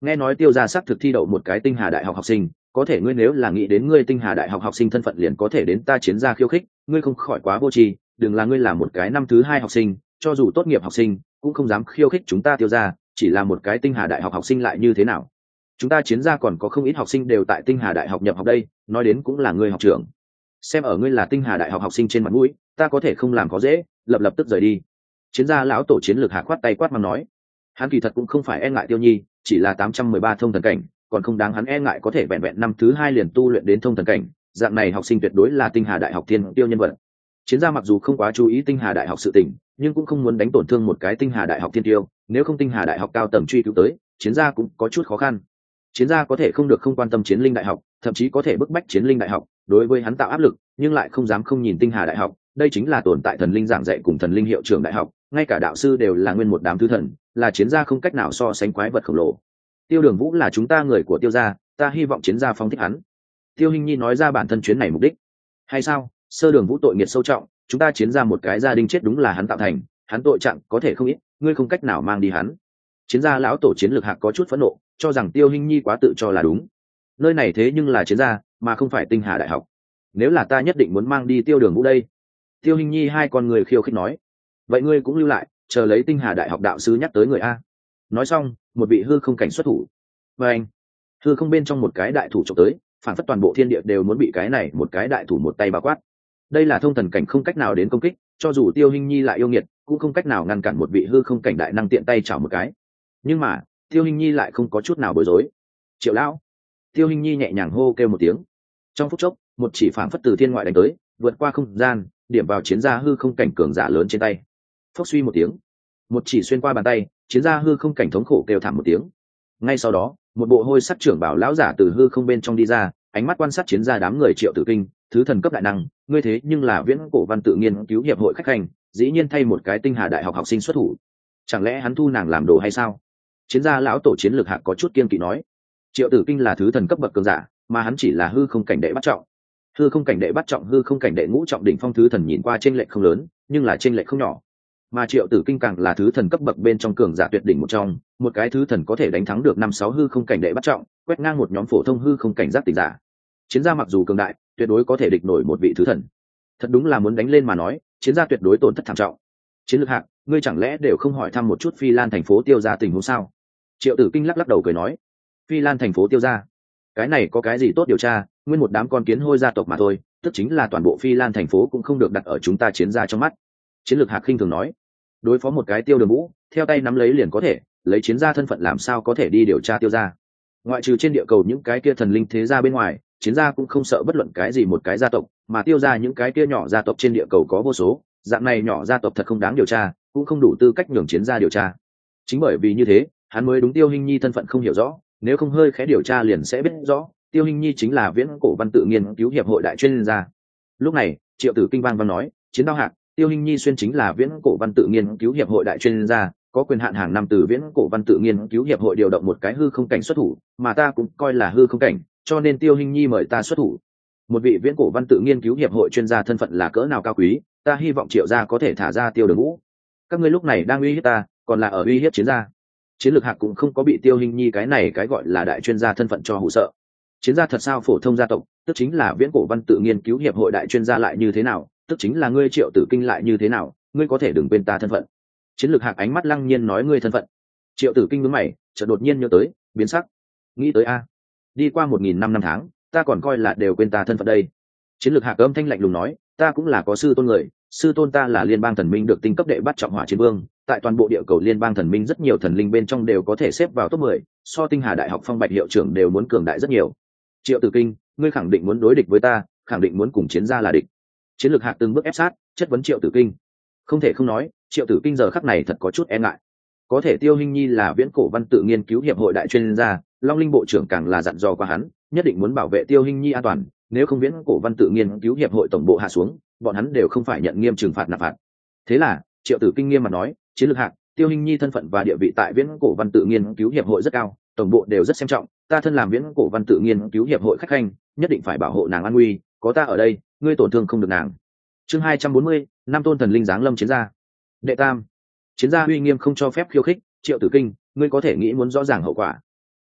nghe nói tiêu gia xác thực thi đậu một cái tinh hà đại học học sinh, có thể ngươi nếu là nghĩ đến ngươi tinh hà đại học học sinh thân phận liền có thể đến ta chiến gia khiêu khích, ngươi không khỏi quá vô tri. Đừng là ngươi là một cái năm thứ hai học sinh, cho dù tốt nghiệp học sinh cũng không dám khiêu khích chúng ta tiêu gia, chỉ là một cái tinh hà đại học học sinh lại như thế nào? Chúng ta chiến gia còn có không ít học sinh đều tại tinh hà đại học nhập học đây, nói đến cũng là ngươi học trưởng. Xem ở ngươi là tinh hà đại học học sinh trên mặt mũi, ta có thể không làm khó dễ, lập lập tức rời đi. Chiến gia lão tổ chiến lược hạ khoát tay quát mà nói, hắn kỳ thật cũng không phải e ngại Tiêu Nhi, chỉ là tám trăm mười ba thông thần cảnh, còn không đáng hắn e ngại, có thể vẹn vẹn năm thứ hai liền tu luyện đến thông thần cảnh, dạng này học sinh tuyệt đối là tinh hà đại học thiên tiêu nhân vật. Chiến gia mặc dù không quá chú ý tinh hà đại học sự tình, nhưng cũng không muốn đánh tổn thương một cái tinh hà đại học thiên tiêu, nếu không tinh hà đại học cao tầng truy cứu tới, chiến gia cũng có chút khó khăn. Chiến gia có thể không được không quan tâm chiến linh đại học, thậm chí có thể bức bách chiến linh đại học đối với hắn tạo áp lực, nhưng lại không dám không nhìn tinh hà đại học. Đây chính là tồn tại thần linh giảng dạy cùng thần linh hiệu trưởng đại học, ngay cả đạo sư đều là nguyên một đám thứ thần, là chiến gia không cách nào so sánh quái vật khổng lồ. Tiêu Đường Vũ là chúng ta người của Tiêu gia, ta hy vọng chiến gia phong thích hắn. Tiêu Hinh Nhi nói ra bản thân chuyến này mục đích. Hay sao? Sơ Đường Vũ tội nghiệt sâu trọng, chúng ta chiến gia một cái gia đình chết đúng là hắn tạo thành, hắn tội trạng có thể không ít, ngươi không cách nào mang đi hắn. Chiến gia lão tổ chiến lược hạc có chút phẫn nộ, cho rằng Tiêu Hinh Nhi quá tự cho là đúng. Nơi này thế nhưng là chiến gia, mà không phải tinh hà đại học. Nếu là ta nhất định muốn mang đi Tiêu Đường Vũ đây. Tiêu Hinh Nhi hai con người khiêu khích nói, vậy ngươi cũng lưu lại, chờ lấy tinh hà đại học đạo sư nhắc tới người a. Nói xong, một vị hư không cảnh xuất thủ. Và anh, hư không bên trong một cái đại thủ chụp tới, phản phất toàn bộ thiên địa đều muốn bị cái này một cái đại thủ một tay bao quát. Đây là thông thần cảnh không cách nào đến công kích, cho dù Tiêu Hinh Nhi lại yêu nghiệt, cũng không cách nào ngăn cản một vị hư không cảnh đại năng tiện tay chảo một cái. Nhưng mà, Tiêu Hinh Nhi lại không có chút nào bối rối. Triệu lão. Tiêu Hinh Nhi nhẹ nhàng hô kêu một tiếng. Trong phút chốc, một chỉ phản phất từ thiên ngoại đánh tới, vượt qua không gian, điểm vào chiến gia hư không cảnh cường giả lớn trên tay. Phốc suy một tiếng, một chỉ xuyên qua bàn tay, chiến gia hư không cảnh thống khổ kêu thảm một tiếng. Ngay sau đó, một bộ hôi sắc trưởng bảo lão giả từ hư không bên trong đi ra, ánh mắt quan sát chiến gia đám người Triệu Tử Kinh, thứ thần cấp đại năng, ngươi thế nhưng là Viễn Cổ Văn Tự nghiên cứu hiệp hội khách hành, dĩ nhiên thay một cái tinh hà đại học học sinh xuất thủ, chẳng lẽ hắn thu nàng làm đồ hay sao? Chiến gia lão tổ chiến lược hạng có chút kiên kỵ nói, Triệu Tử Kinh là thứ thần cấp bậc cường giả, mà hắn chỉ là hư không cảnh đệ bắt trọng. Hư không cảnh đệ bắt trọng, hư không cảnh đệ ngũ trọng đỉnh phong thứ thần nhìn qua chênh lệch không lớn, nhưng là chênh lệch không nhỏ. Mà Triệu Tử Kinh càng là thứ thần cấp bậc bên trong cường giả tuyệt đỉnh một trong, một cái thứ thần có thể đánh thắng được năm sáu hư không cảnh đệ bắt trọng, quét ngang một nhóm phổ thông hư không cảnh giác tỉnh giả. Chiến gia mặc dù cường đại, tuyệt đối có thể địch nổi một vị thứ thần. Thật đúng là muốn đánh lên mà nói, chiến gia tuyệt đối tổn thất thảm trọng. Chiến lược hạng, ngươi chẳng lẽ đều không hỏi thăm một chút Phi Lan thành phố Tiêu gia tình huống sao? Triệu Tử Kinh lắc lắc đầu cười nói, Phi Lan thành phố Tiêu gia, cái này có cái gì tốt điều tra, nguyên một đám con kiến hôi gia tộc mà thôi, tức chính là toàn bộ Phi Lan thành phố cũng không được đặt ở chúng ta chiến gia trong mắt. Chiến lược hạc khinh thường nói, đối phó một cái Tiêu Đường Vũ, theo tay nắm lấy liền có thể, lấy chiến gia thân phận làm sao có thể đi điều tra Tiêu gia? Ngoại trừ trên địa cầu những cái kia thần linh thế gia bên ngoài, chiến gia cũng không sợ bất luận cái gì một cái gia tộc, mà Tiêu gia những cái kia nhỏ gia tộc trên địa cầu có vô số, dạng này nhỏ gia tộc thật không đáng điều tra, cũng không đủ tư cách nhường chiến gia điều tra. Chính bởi vì như thế, hắn mới đúng Tiêu Hinh Nhi thân phận không hiểu rõ, nếu không hơi khẽ điều tra liền sẽ biết rõ, Tiêu Hinh Nhi chính là Viễn Cổ Văn Tự nghiên cứu hiệp hội đại chuyên gia. Lúc này, Triệu Tử Kinh vang vang nói, chiến đao hạc, Tiêu Hinh Nhi xuyên chính là Viễn Cổ Văn Tự nghiên cứu hiệp hội đại chuyên gia, có quyền hạn hàng năm từ Viễn Cổ Văn Tự nghiên cứu hiệp hội điều động một cái hư không cảnh xuất thủ, mà ta cũng coi là hư không cảnh, cho nên Tiêu Hinh Nhi mời ta xuất thủ. Một vị Viễn Cổ Văn Tự nghiên cứu hiệp hội chuyên gia thân phận là cỡ nào cao quý, ta hy vọng Triệu gia có thể thả ra Tiêu Đường Vũ. Các ngươi lúc này đang uy hiếp ta, còn là ở uy hiếp chiến gia. Chiến lược hạc cũng không có bị Tiêu Hinh Nhi cái này cái gọi là đại chuyên gia thân phận cho hù sợ. Chiến gia thật sao phổ thông gia tộc, tức chính là Viễn Cổ Văn Tự nghiên cứu hiệp hội đại chuyên gia lại như thế nào, tức chính là ngươi Triệu Tử Kinh lại như thế nào, ngươi có thể đừng quên ta thân phận. Chiến lược hạc ánh mắt lăng nhiên nói ngươi thân phận. Triệu Tử Kinh nhướng mày, chợt đột nhiên nhớ tới, biến sắc. Nghĩ tới a, đi qua một nghìn năm năm tháng, ta còn coi là đều quên ta thân phận đây. Chiến lược hạc âm thanh lạnh lùng nói, ta cũng là có sư tôn người, sư tôn ta là liên bang thần minh được tinh cấp đệ bắt trọng hỏa chiến vương, tại toàn bộ địa cầu liên bang thần minh rất nhiều thần linh bên trong đều có thể xếp vào top mười, so tinh hà đại học phong bạch hiệu trưởng đều muốn cường đại rất nhiều. Triệu Tử Kinh, ngươi khẳng định muốn đối địch với ta, khẳng định muốn cùng chiến gia là địch. Chiến lược hạc từng bước ép sát, chất vấn Triệu Tử Kinh. Không thể không nói, Triệu Tử Kinh giờ khắc này thật có chút e ngại. Có thể Tiêu Hinh Nhi là Viễn Cổ Văn Tự nghiên cứu hiệp hội đại chuyên gia, Long Linh bộ trưởng càng là dặn dò qua hắn, nhất định muốn bảo vệ Tiêu Hinh Nhi an toàn, nếu không Viễn Cổ Văn Tự nghiên cứu hiệp hội tổng bộ hạ xuống, bọn hắn đều không phải nhận nghiêm trừng phạt nạp phạt. Thế là, Triệu Tử Kinh nghiêm mặt nói, chiến lược hạc, Tiêu Hinh Nhi thân phận và địa vị tại Viễn Cổ Văn Tự nghiên cứu hiệp hội rất cao, tổng bộ đều rất xem trọng, ta thân làm Viễn Cổ Văn Tự nghiên cứu hiệp hội khách khanh, nhất định phải bảo hộ nàng an nguy, có ta ở đây, ngươi tổn thương không được nàng. Chương hai trăm bốn mươi, năm tôn thần linh giáng lâm chiến gia. Đệ tam, chiến gia uy nghiêm không cho phép khiêu khích, Triệu Tử Kinh, ngươi có thể nghĩ muốn rõ ràng hậu quả.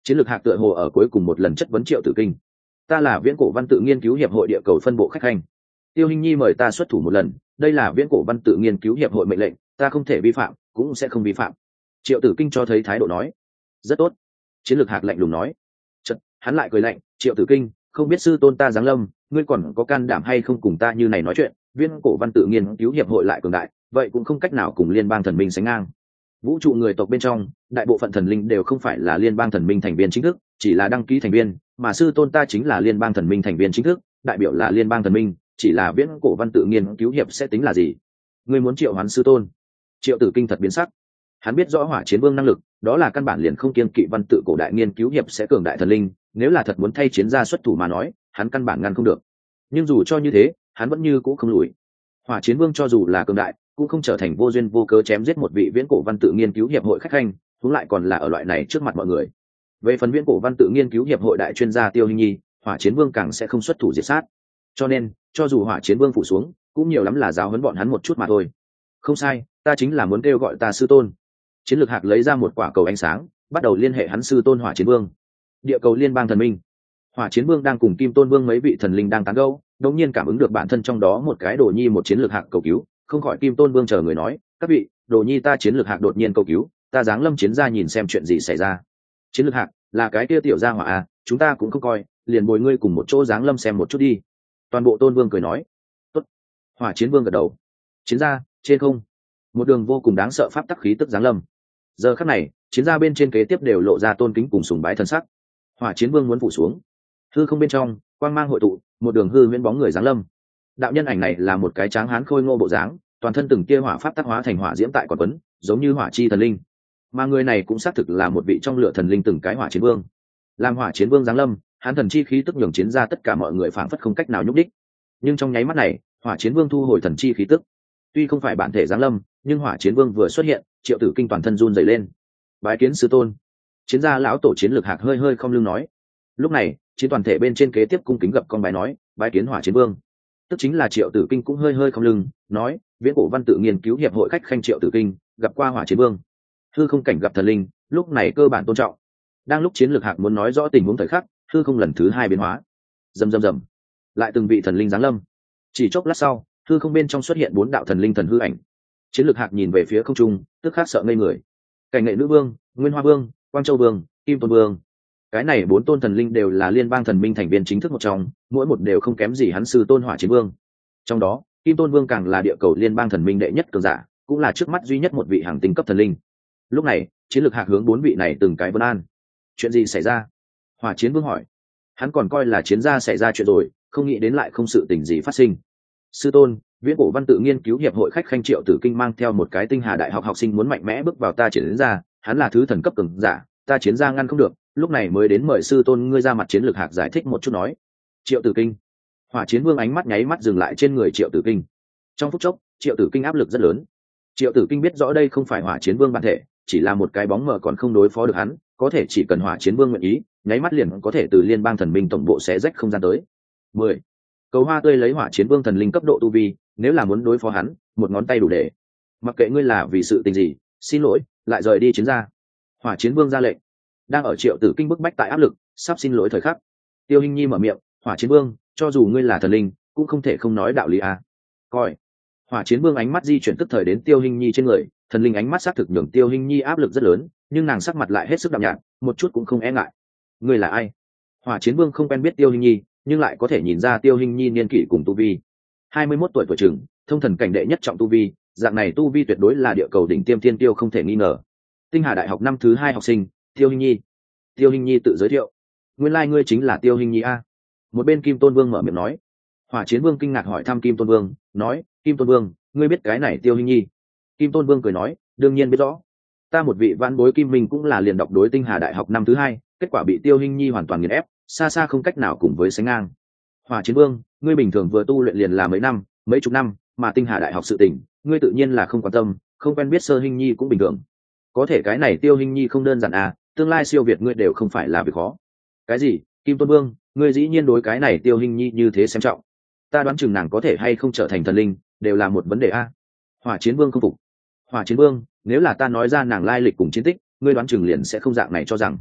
Chiến lược hạc tựa hồ ở cuối cùng một lần chất vấn Triệu Tử Kinh. Ta là Viễn Cổ Văn Tự Nghiên cứu hiệp hội địa cầu phân bộ khách khanh, Tiêu Hinh Nhi mời ta xuất thủ một lần, đây là Viễn Cổ Văn Tự Nghiên cứu hiệp hội mệnh lệnh, ta không thể vi phạm, cũng sẽ không vi phạm. Triệu Tử Kinh cho thấy thái độ nói. Rất tốt. Chiến lược hạc lạnh lùng nói. Chật, hắn lại cười lạnh, Triệu Tử Kinh, không biết sư tôn ta giáng lâm, ngươi còn có can đảm hay không cùng ta như này nói chuyện? Viễn Cổ Văn Tự Nghiên cứu hiệp hội lại cường đại, vậy cũng không cách nào cùng liên bang thần minh sánh ngang. Vũ trụ người tộc bên trong, đại bộ phận thần linh đều không phải là liên bang thần minh thành viên chính thức, chỉ là đăng ký thành viên, mà sư tôn ta chính là liên bang thần minh thành viên chính thức, đại biểu là liên bang thần minh, chỉ là Viễn Cổ Văn Tự Nghiên cứu hiệp sẽ tính là gì? Ngươi muốn triệu hoán sư tôn? Triệu Tử Kinh thật biến sắc. Hắn biết rõ Hỏa Chiến Vương năng lực, đó là căn bản liền không kiêng kỵ văn tự cổ đại nghiên cứu hiệp sẽ cường đại thần linh, nếu là thật muốn thay chiến gia xuất thủ mà nói, hắn căn bản ngăn không được. Nhưng dù cho như thế, hắn vẫn như cũ không lùi. Hỏa Chiến Vương cho dù là cường đại, cũng không trở thành vô duyên vô cớ chém giết một vị Viễn Cổ Văn Tự Nghiên cứu hiệp hội khách khanh, chúng lại còn là ở loại này trước mặt mọi người. Về phần Viễn Cổ Văn Tự Nghiên cứu hiệp hội đại chuyên gia Tiêu Hinh Nhi, Hỏa Chiến Vương càng sẽ không xuất thủ diệt sát. Cho nên, cho dù Hỏa Chiến Vương phủ xuống, cũng nhiều lắm là giáo huấn bọn hắn một chút mà thôi. Không sai, ta chính là muốn kêu gọi ta sư tôn. Chiến lược hạc lấy ra một quả cầu ánh sáng, bắt đầu liên hệ hắn sư tôn Hỏa Chiến Vương. Địa cầu liên bang thần minh. Hỏa Chiến Vương đang cùng Kim Tôn Vương mấy vị thần linh đang tán gẫu, đột nhiên cảm ứng được bản thân trong đó một cái đồ nhi một chiến lược hạc cầu cứu, không khỏi Kim Tôn Vương chờ người nói, các vị, đồ nhi ta chiến lược hạc đột nhiên cầu cứu, ta giáng lâm chiến gia nhìn xem chuyện gì xảy ra. Chiến lược hạc là cái kia tiểu gia hỏa à, chúng ta cũng không coi, liền bồi ngươi cùng một chỗ giáng lâm xem một chút đi. Toàn bộ Tôn Vương cười nói. Tốt. Hỏa Chiến Vương gật đầu. Chiến gia trên không, một đường vô cùng đáng sợ pháp tắc khí tức giáng lâm. Giờ khắc này, chiến gia bên trên kế tiếp đều lộ ra tôn kính cùng sùng bái thần sắc. Hỏa Chiến Vương muốn phủ xuống. Hư không bên trong, quang mang hội tụ, một đường hư huyễn bóng người giáng lâm. Đạo nhân ảnh này là một cái tráng hán khôi ngô bộ dáng, toàn thân từng tia hỏa pháp tác hóa thành hỏa diễm tại còn quấn, giống như hỏa chi thần linh. Mà người này cũng xác thực là một vị trong lửa thần linh từng cái Hỏa Chiến Vương. Làm Hỏa Chiến Vương giáng lâm, hắn thần chi khí tức nhường chiến ra tất cả mọi người phảng phất không cách nào nhúc đích. Nhưng trong nháy mắt này, Hỏa Chiến Vương thu hồi thần chi khí tức. Tuy không phải bản thể giáng lâm, nhưng Hỏa Chiến Vương vừa xuất hiện, Triệu Tử Kinh toàn thân run rẩy lên. Bái kiến sư tôn. Chiến gia lão tổ Chiến Lược Hạc hơi hơi không lưng nói. Lúc này, chiến toàn thể bên trên kế tiếp cung kính gặp con bái nói, bái kiến Hỏa Chiến Vương. Tức chính là Triệu Tử Kinh cũng hơi hơi không lưng nói, Viễn Cổ Văn Tự Nghiên cứu hiệp hội khách khanh Triệu Tử Kinh gặp qua Hỏa Chiến Vương. Hư không cảnh gặp thần linh, lúc này cơ bản tôn trọng. Đang lúc Chiến Lược Hạc muốn nói rõ tình huống thời khắc, hư không lần thứ hai biến hóa. Rầm rầm rầm, lại từng vị thần linh giáng lâm. Chỉ chốc lát sau, hư không bên trong xuất hiện bốn đạo thần linh thần hư ảnh. Chiến Lược Hạc nhìn về phía không trung, tức khắc sợ ngây người. Cảnh Nghệ Nữ Vương, Nguyên Hoa Vương, Quang Châu Vương, Kim Tôn Vương, cái này bốn tôn thần linh đều là liên bang thần minh thành viên chính thức một trong, mỗi một đều không kém gì hắn sư tôn Hỏa Chiến Vương. Trong đó, Kim Tôn Vương càng là địa cầu liên bang thần minh đệ nhất cường giả, cũng là trước mắt duy nhất một vị hàng tinh cấp thần linh. Lúc này, Chiến Lược Hạc hướng bốn vị này từng cái vấn an. Chuyện gì xảy ra? Hỏa Chiến Vương hỏi. Hắn còn coi là chiến gia xảy ra chuyện rồi, không nghĩ đến lại không sự tình gì phát sinh. Sư tôn, Viễn Cổ Văn Tự Nghiên cứu hiệp hội khách khanh Triệu Tử Kinh mang theo một cái tinh hà đại học học sinh muốn mạnh mẽ bước vào ta triển ra, hắn là thứ thần cấp cường giả, ta chiến gia ngăn không được, lúc này mới đến mời sư tôn ngươi ra mặt. Chiến Lược Hạc giải thích một chút nói. Triệu Tử Kinh. Hỏa Chiến Vương ánh mắt nháy mắt dừng lại trên người Triệu Tử Kinh. Trong phút chốc, Triệu Tử Kinh áp lực rất lớn. Triệu Tử Kinh biết rõ đây không phải Hỏa Chiến Vương bản thể, chỉ là một cái bóng mờ còn không đối phó được hắn, có thể chỉ cần Hỏa Chiến Vương nguyện ý, nháy mắt liền có thể từ liên bang thần minh tổng bộ xé rách không gian tới. Mười. Cầu Hoa Tươi lấy Hỏa Chiến Vương thần linh cấp độ tu vi, nếu là muốn đối phó hắn, một ngón tay đủ để. Mặc kệ ngươi là vì sự tình gì, xin lỗi, lại rời đi chiến gia. Hỏa Chiến Vương ra lệnh. Đang ở Triệu Tử Kinh bức bách tại áp lực, sắp xin lỗi thời khắc, Tiêu Hinh Nhi mở miệng, Hỏa Chiến Vương, cho dù ngươi là thần linh, cũng không thể không nói đạo lý à. Coi. Hỏa Chiến Vương ánh mắt di chuyển tức thời đến Tiêu Hinh Nhi trên người, thần linh ánh mắt xác thực nhường Tiêu Hinh Nhi áp lực rất lớn, nhưng nàng sắc mặt lại hết sức đạm nhạt, một chút cũng không e ngại. Ngươi là ai? Hỏa Chiến Vương không quen biết Tiêu Hinh Nhi, nhưng lại có thể nhìn ra Tiêu Hinh Nhi niên kỷ cùng tu vi. hai mươi mốt tuổi tuổi trưởng, thông thần cảnh đệ nhất trọng tu vi, dạng này tu vi tuyệt đối là địa cầu đỉnh tiêm tiên tiêu không thể nghi ngờ. Tinh Hà đại học năm thứ hai học sinh, Tiêu Hinh Nhi. Tiêu Hinh Nhi tự giới thiệu. Nguyên lai like ngươi chính là Tiêu Hinh Nhi a. Một bên Kim Tôn Vương mở miệng nói. Hỏa Chiến Vương kinh ngạc hỏi thăm Kim Tôn Vương, nói, Kim Tôn Vương, ngươi biết cái này Tiêu Hinh Nhi? Kim Tôn Vương cười nói, đương nhiên biết rõ. Ta một vị vãn bối Kim Minh cũng là liền đọc đối Tinh Hà đại học năm thứ hai, kết quả bị Tiêu Hinh Nhi hoàn toàn nghiền ép, xa xa không cách nào cùng với sánh ngang. Hỏa Chiến Vương, ngươi bình thường vừa tu luyện liền là mấy năm, mấy chục năm, mà Tinh Hà đại học sự tình, ngươi tự nhiên là không quan tâm, không quen biết Sơ Hinh Nhi cũng bình thường. Có thể cái này Tiêu Hinh Nhi không đơn giản à, tương lai siêu việt ngươi đều không phải là việc khó. Cái gì? Kim Tôn Vương, ngươi dĩ nhiên đối cái này Tiêu Hinh Nhi như thế xem trọng. Ta đoán chừng nàng có thể hay không trở thành thần linh, đều là một vấn đề a. Hỏa Chiến Vương không phục. Hỏa Chiến Vương, nếu là ta nói ra nàng lai lịch cùng chiến tích, ngươi đoán chừng liền sẽ không dạng này cho rằng.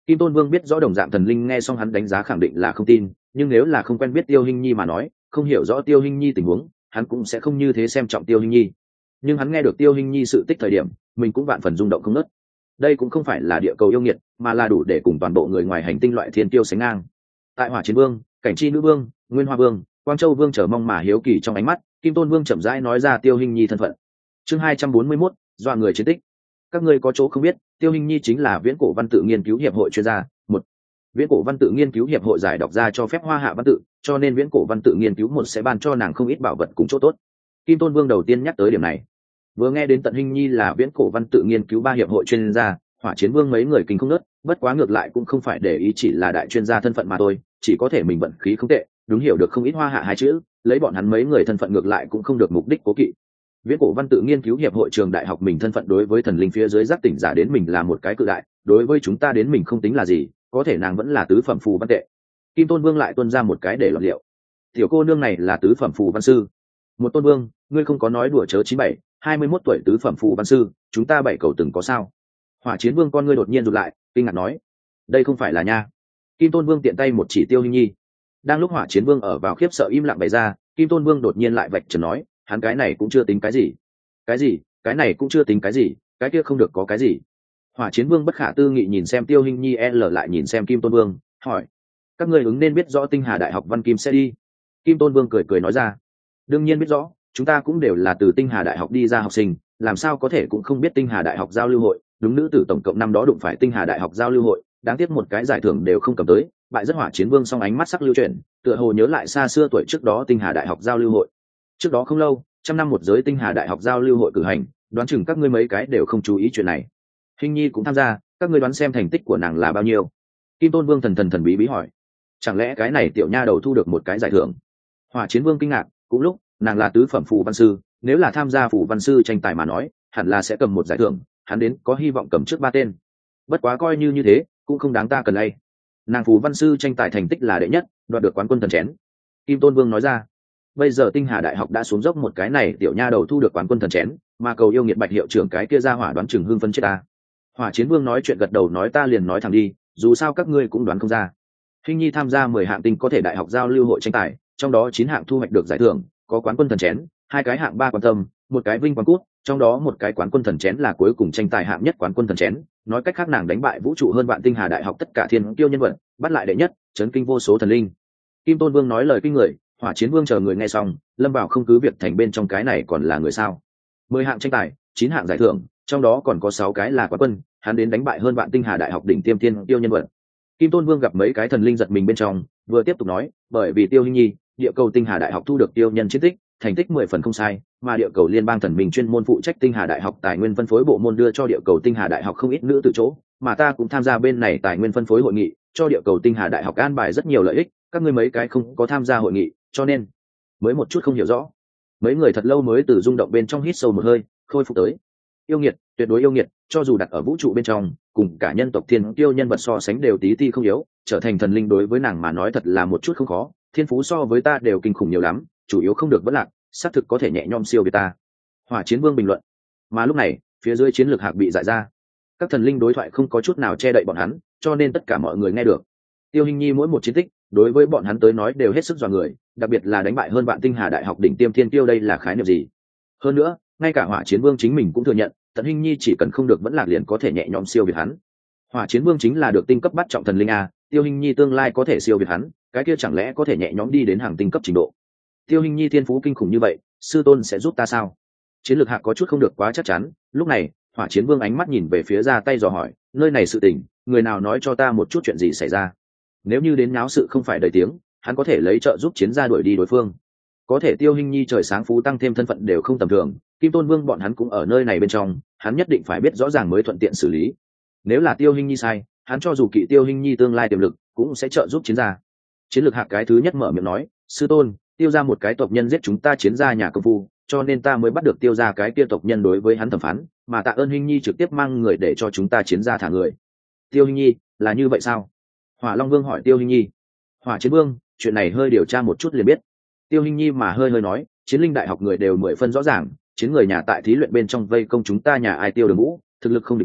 Kim Tôn Vương biết rõ đồng dạng thần linh, nghe xong hắn đánh giá khẳng định là không tin, nhưng nếu là không quen biết Tiêu Hinh Nhi mà nói, không hiểu rõ Tiêu Hinh Nhi tình huống, hắn cũng sẽ không như thế xem trọng Tiêu Hinh Nhi. Nhưng hắn nghe được Tiêu Hinh Nhi sự tích thời điểm, mình cũng vạn phần rung động không ngớt. Đây cũng không phải là địa cầu yêu nghiệt, mà là đủ để cùng toàn bộ người ngoài hành tinh loại thiên tiêu sánh ngang. Tại Hỏa Chiến Vương, Cảnh Chi Nữ Vương, Nguyên Hoa Vương, Quang Châu Vương chờ mong mà hiếu kỳ trong ánh mắt, Kim Tôn Vương chậm rãi nói ra Tiêu Hinh Nhi thân phận. Chương hai trăm bốn mươi mốt, dọa người chiến tích. Các ngươi có chỗ không biết, Tiêu Hinh Nhi chính là Viễn Cổ Văn Tự Nghiên cứu Hiệp hội chuyên gia. Một, Viễn Cổ Văn Tự Nghiên cứu Hiệp hội giải đọc ra cho phép hoa hạ văn tự, cho nên Viễn Cổ Văn Tự Nghiên cứu một sẽ ban cho nàng không ít bảo vật cùng chỗ tốt. Kim Tôn Vương đầu tiên nhắc tới điểm này. Vừa nghe đến Tận Hinh Nhi là Viễn Cổ Văn Tự Nghiên cứu ba hiệp hội chuyên gia, Hỏa Chiến Vương mấy người kinh không nớt, bất quá ngược lại cũng không phải để ý chỉ là đại chuyên gia thân phận mà thôi, chỉ có thể mình vận khí không tệ, đúng hiểu được không ít hoa hạ hai chữ, lấy bọn hắn mấy người thân phận ngược lại cũng không được mục đích cố kỵ. Viễn Cổ Văn Tự Nghiên cứu Hiệp hội trường đại học mình thân phận đối với thần linh phía dưới giác tỉnh giả đến mình là một cái cự đại, đối với chúng ta đến mình không tính là gì, có thể nàng vẫn là tứ phẩm phù văn tệ. Kim Tôn Vương lại tuân ra một cái để lọt liệu. Tiểu cô nương này là tứ phẩm phù văn sư. Một Tôn Vương, ngươi không có nói đùa chớ chín bảy, hai mươi mốt tuổi tứ phẩm phù văn sư, chúng ta bảy cầu từng có sao? Hỏa Chiến Vương con ngươi đột nhiên rụt lại, kinh ngạc nói, đây không phải là nha. Kim Tôn Vương tiện tay một chỉ Tiêu Hinh Nhi. Đang lúc Hỏa Chiến Vương ở vào khiếp sợ im lặng bày ra, Kim Tôn Vương đột nhiên lại vạch trần nói, hắn cái này cũng chưa tính cái gì. Cái gì? Cái này cũng chưa tính cái gì, cái kia không được có cái gì. Hỏa Chiến Vương bất khả tư nghị nhìn xem Tiêu Hinh Nhi, l lại nhìn xem Kim Tôn Vương, hỏi, các ngươi ứng nên biết rõ Tinh Hà Đại học Văn Kim sẽ đi. Kim Tôn Vương cười cười nói ra, đương nhiên biết rõ, chúng ta cũng đều là từ Tinh Hà Đại học đi ra học sinh, làm sao có thể cũng không biết Tinh Hà Đại học giao lưu hội. Đúng, nữ tử tổng cộng năm đó đụng phải Tinh Hà Đại học giao lưu hội, đáng tiếc một cái giải thưởng đều không cầm tới, bại rất. Hỏa Chiến Vương song ánh mắt sắc lưu chuyển, tựa hồ nhớ lại xa xưa tuổi trước đó Tinh Hà Đại học giao lưu hội. Trước đó không lâu, trăm năm một giới Tinh Hà Đại học giao lưu hội cử hành, đoán chừng các ngươi mấy cái đều không chú ý chuyện này. Hinh Nhi cũng tham gia, các ngươi đoán xem thành tích của nàng là bao nhiêu? Kim Tôn Vương thần thần thần bí bí hỏi, chẳng lẽ cái này tiểu nha đầu thu được một cái giải thưởng? Hỏa Chiến Vương kinh ngạc, cũng lúc nàng là tứ phẩm phù văn sư, nếu là tham gia phù văn sư tranh tài mà nói, hẳn là sẽ cầm một giải thưởng, hắn đến có hy vọng cầm trước ba tên. Bất quá coi như như thế, cũng không đáng ta cần lay. Nàng phù văn sư tranh tài thành tích là đệ nhất, đoạt được quán quân thần chén. Kim Tôn Vương nói ra, bây giờ Tinh Hà Đại học đã xuống dốc một cái này tiểu nha đầu thu được quán quân thần chén, mà cầu yêu nghiệt Bạch hiệu trưởng cái kia ra hỏa đoán chừng hưng phân chết ta. Hỏa Chiến Vương nói chuyện gật đầu nói, ta liền nói thẳng đi, dù sao các ngươi cũng đoán không ra. Hinh Nhi tham gia mười hạng tinh có thể đại học giao lưu hội tranh tài, trong đó chín hạng thu hoạch được giải thưởng, có quán quân thần chén, hai cái hạng ba quan tâm, một cái vinh quang cút, trong đó một cái quán quân thần chén là cuối cùng tranh tài hạng nhất quán quân thần chén. Nói cách khác, nàng đánh bại vũ trụ hơn vạn Tinh Hà Đại học tất cả thiên kiêu nhân vật, bắt lại đệ nhất, chấn kinh vô số thần linh. Kim Tôn Vương nói lời kinh người, Hỏa Chiến Vương chờ người nghe xong, lâm vào không cứ việc thành bên trong, cái này còn là người sao? Mười hạng tranh tài, chín hạng giải thưởng, trong đó còn có sáu cái là quán quân, hắn đến đánh bại hơn vạn Tinh Hà Đại học đỉnh tiêm thiên kiêu nhân vật. Kim Tôn Vương gặp mấy cái thần linh giật mình bên trong, vừa tiếp tục nói, bởi vì Tiêu Hinh Nhi, địa cầu Tinh Hà Đại học thu được tiêu nhân chiến tích, thành tích mười phần không sai, mà địa cầu liên bang thần mình chuyên môn phụ trách Tinh Hà Đại học tài nguyên phân phối bộ môn đưa cho địa cầu Tinh Hà Đại học không ít nữ từ chỗ, mà ta cũng tham gia bên này tài nguyên phân phối hội nghị, cho địa cầu Tinh Hà Đại học an bài rất nhiều lợi ích, các ngươi mấy cái không có tham gia hội nghị, cho nên mới một chút không hiểu rõ. Mấy người thật lâu mới từ rung động bên trong hít sâu một hơi, khôi phục tới. Yêu nghiệt, tuyệt đối yêu nghiệt, cho dù đặt ở vũ trụ bên trong, cùng cả nhân tộc thiên kiêu nhân vật so sánh đều tí ti không yếu, trở thành thần linh đối với nàng mà nói thật là một chút không khó, thiên phú so với ta đều kinh khủng nhiều lắm, chủ yếu không được vẫn lạc, xác thực có thể nhẹ nhõm siêu việt ta. Hỏa Chiến Vương bình luận. Mà lúc này, phía dưới chiến lược hạc bị giải ra, các thần linh đối thoại không có chút nào che đậy bọn hắn, cho nên tất cả mọi người nghe được. Tiêu Hinh Nhi mỗi một chiến tích, đối với bọn hắn tới nói đều hết sức dọa người, đặc biệt là đánh bại hơn vạn Tinh Hà Đại học đỉnh tiêm thiên kiêu, đây là khái niệm gì? Hơn nữa, ngay cả Hỏa Chiến Vương chính mình cũng thừa nhận, Tận Hinh Nhi chỉ cần không được vẫn lạc liền có thể nhẹ nhõm siêu việt hắn. Hỏa Chiến Vương chính là được tinh cấp bắt trọng thần linh a, Tiêu Hinh Nhi tương lai có thể siêu việt hắn, cái kia chẳng lẽ có thể nhẹ nhõm đi đến hàng tinh cấp trình độ? Tiêu Hinh Nhi thiên phú kinh khủng như vậy, sư tôn sẽ giúp ta sao? Chiến lược hạc có chút không được quá chắc chắn. Lúc này, Hỏa Chiến Vương ánh mắt nhìn về phía ra tay dò hỏi, nơi này sự tình, người nào nói cho ta một chút chuyện gì xảy ra? Nếu như đến nháo sự không phải đầy tiếng, hắn có thể lấy trợ giúp chiến gia đuổi đi đối phương. Có thể Tiêu Hinh Nhi trời sáng phú tăng thêm thân phận đều không tầm thường, Kim Tôn Vương bọn hắn cũng ở nơi này bên trong, hắn nhất định phải biết rõ ràng mới thuận tiện xử lý. Nếu là Tiêu Hinh Nhi sai, hắn cho dù kỵ Tiêu Hinh Nhi tương lai tiềm lực, cũng sẽ trợ giúp chiến gia. Chiến lược hạc cái thứ nhất mở miệng nói, sư tôn, Tiêu gia một cái tộc nhân giết chúng ta chiến gia nhà công phu, cho nên ta mới bắt được Tiêu gia cái kia tộc nhân đối với hắn thẩm phán, mà Tạ Ơn Hinh Nhi trực tiếp mang người để cho chúng ta chiến gia thả người. Tiêu Hinh Nhi, là như vậy sao? Hỏa Long Vương hỏi Tiêu Hinh Nhi. Hỏa Chiến Vương, chuyện này hơi điều tra một chút liền biết. Tiêu Hinh Nhi mà hơi hơi nói, chiến linh đại học người đều mười phân rõ ràng, chiến người nhà tại thí luyện bên trong vây công chúng ta nhà ai Tiêu Đường Vũ, thực lực không địch lại,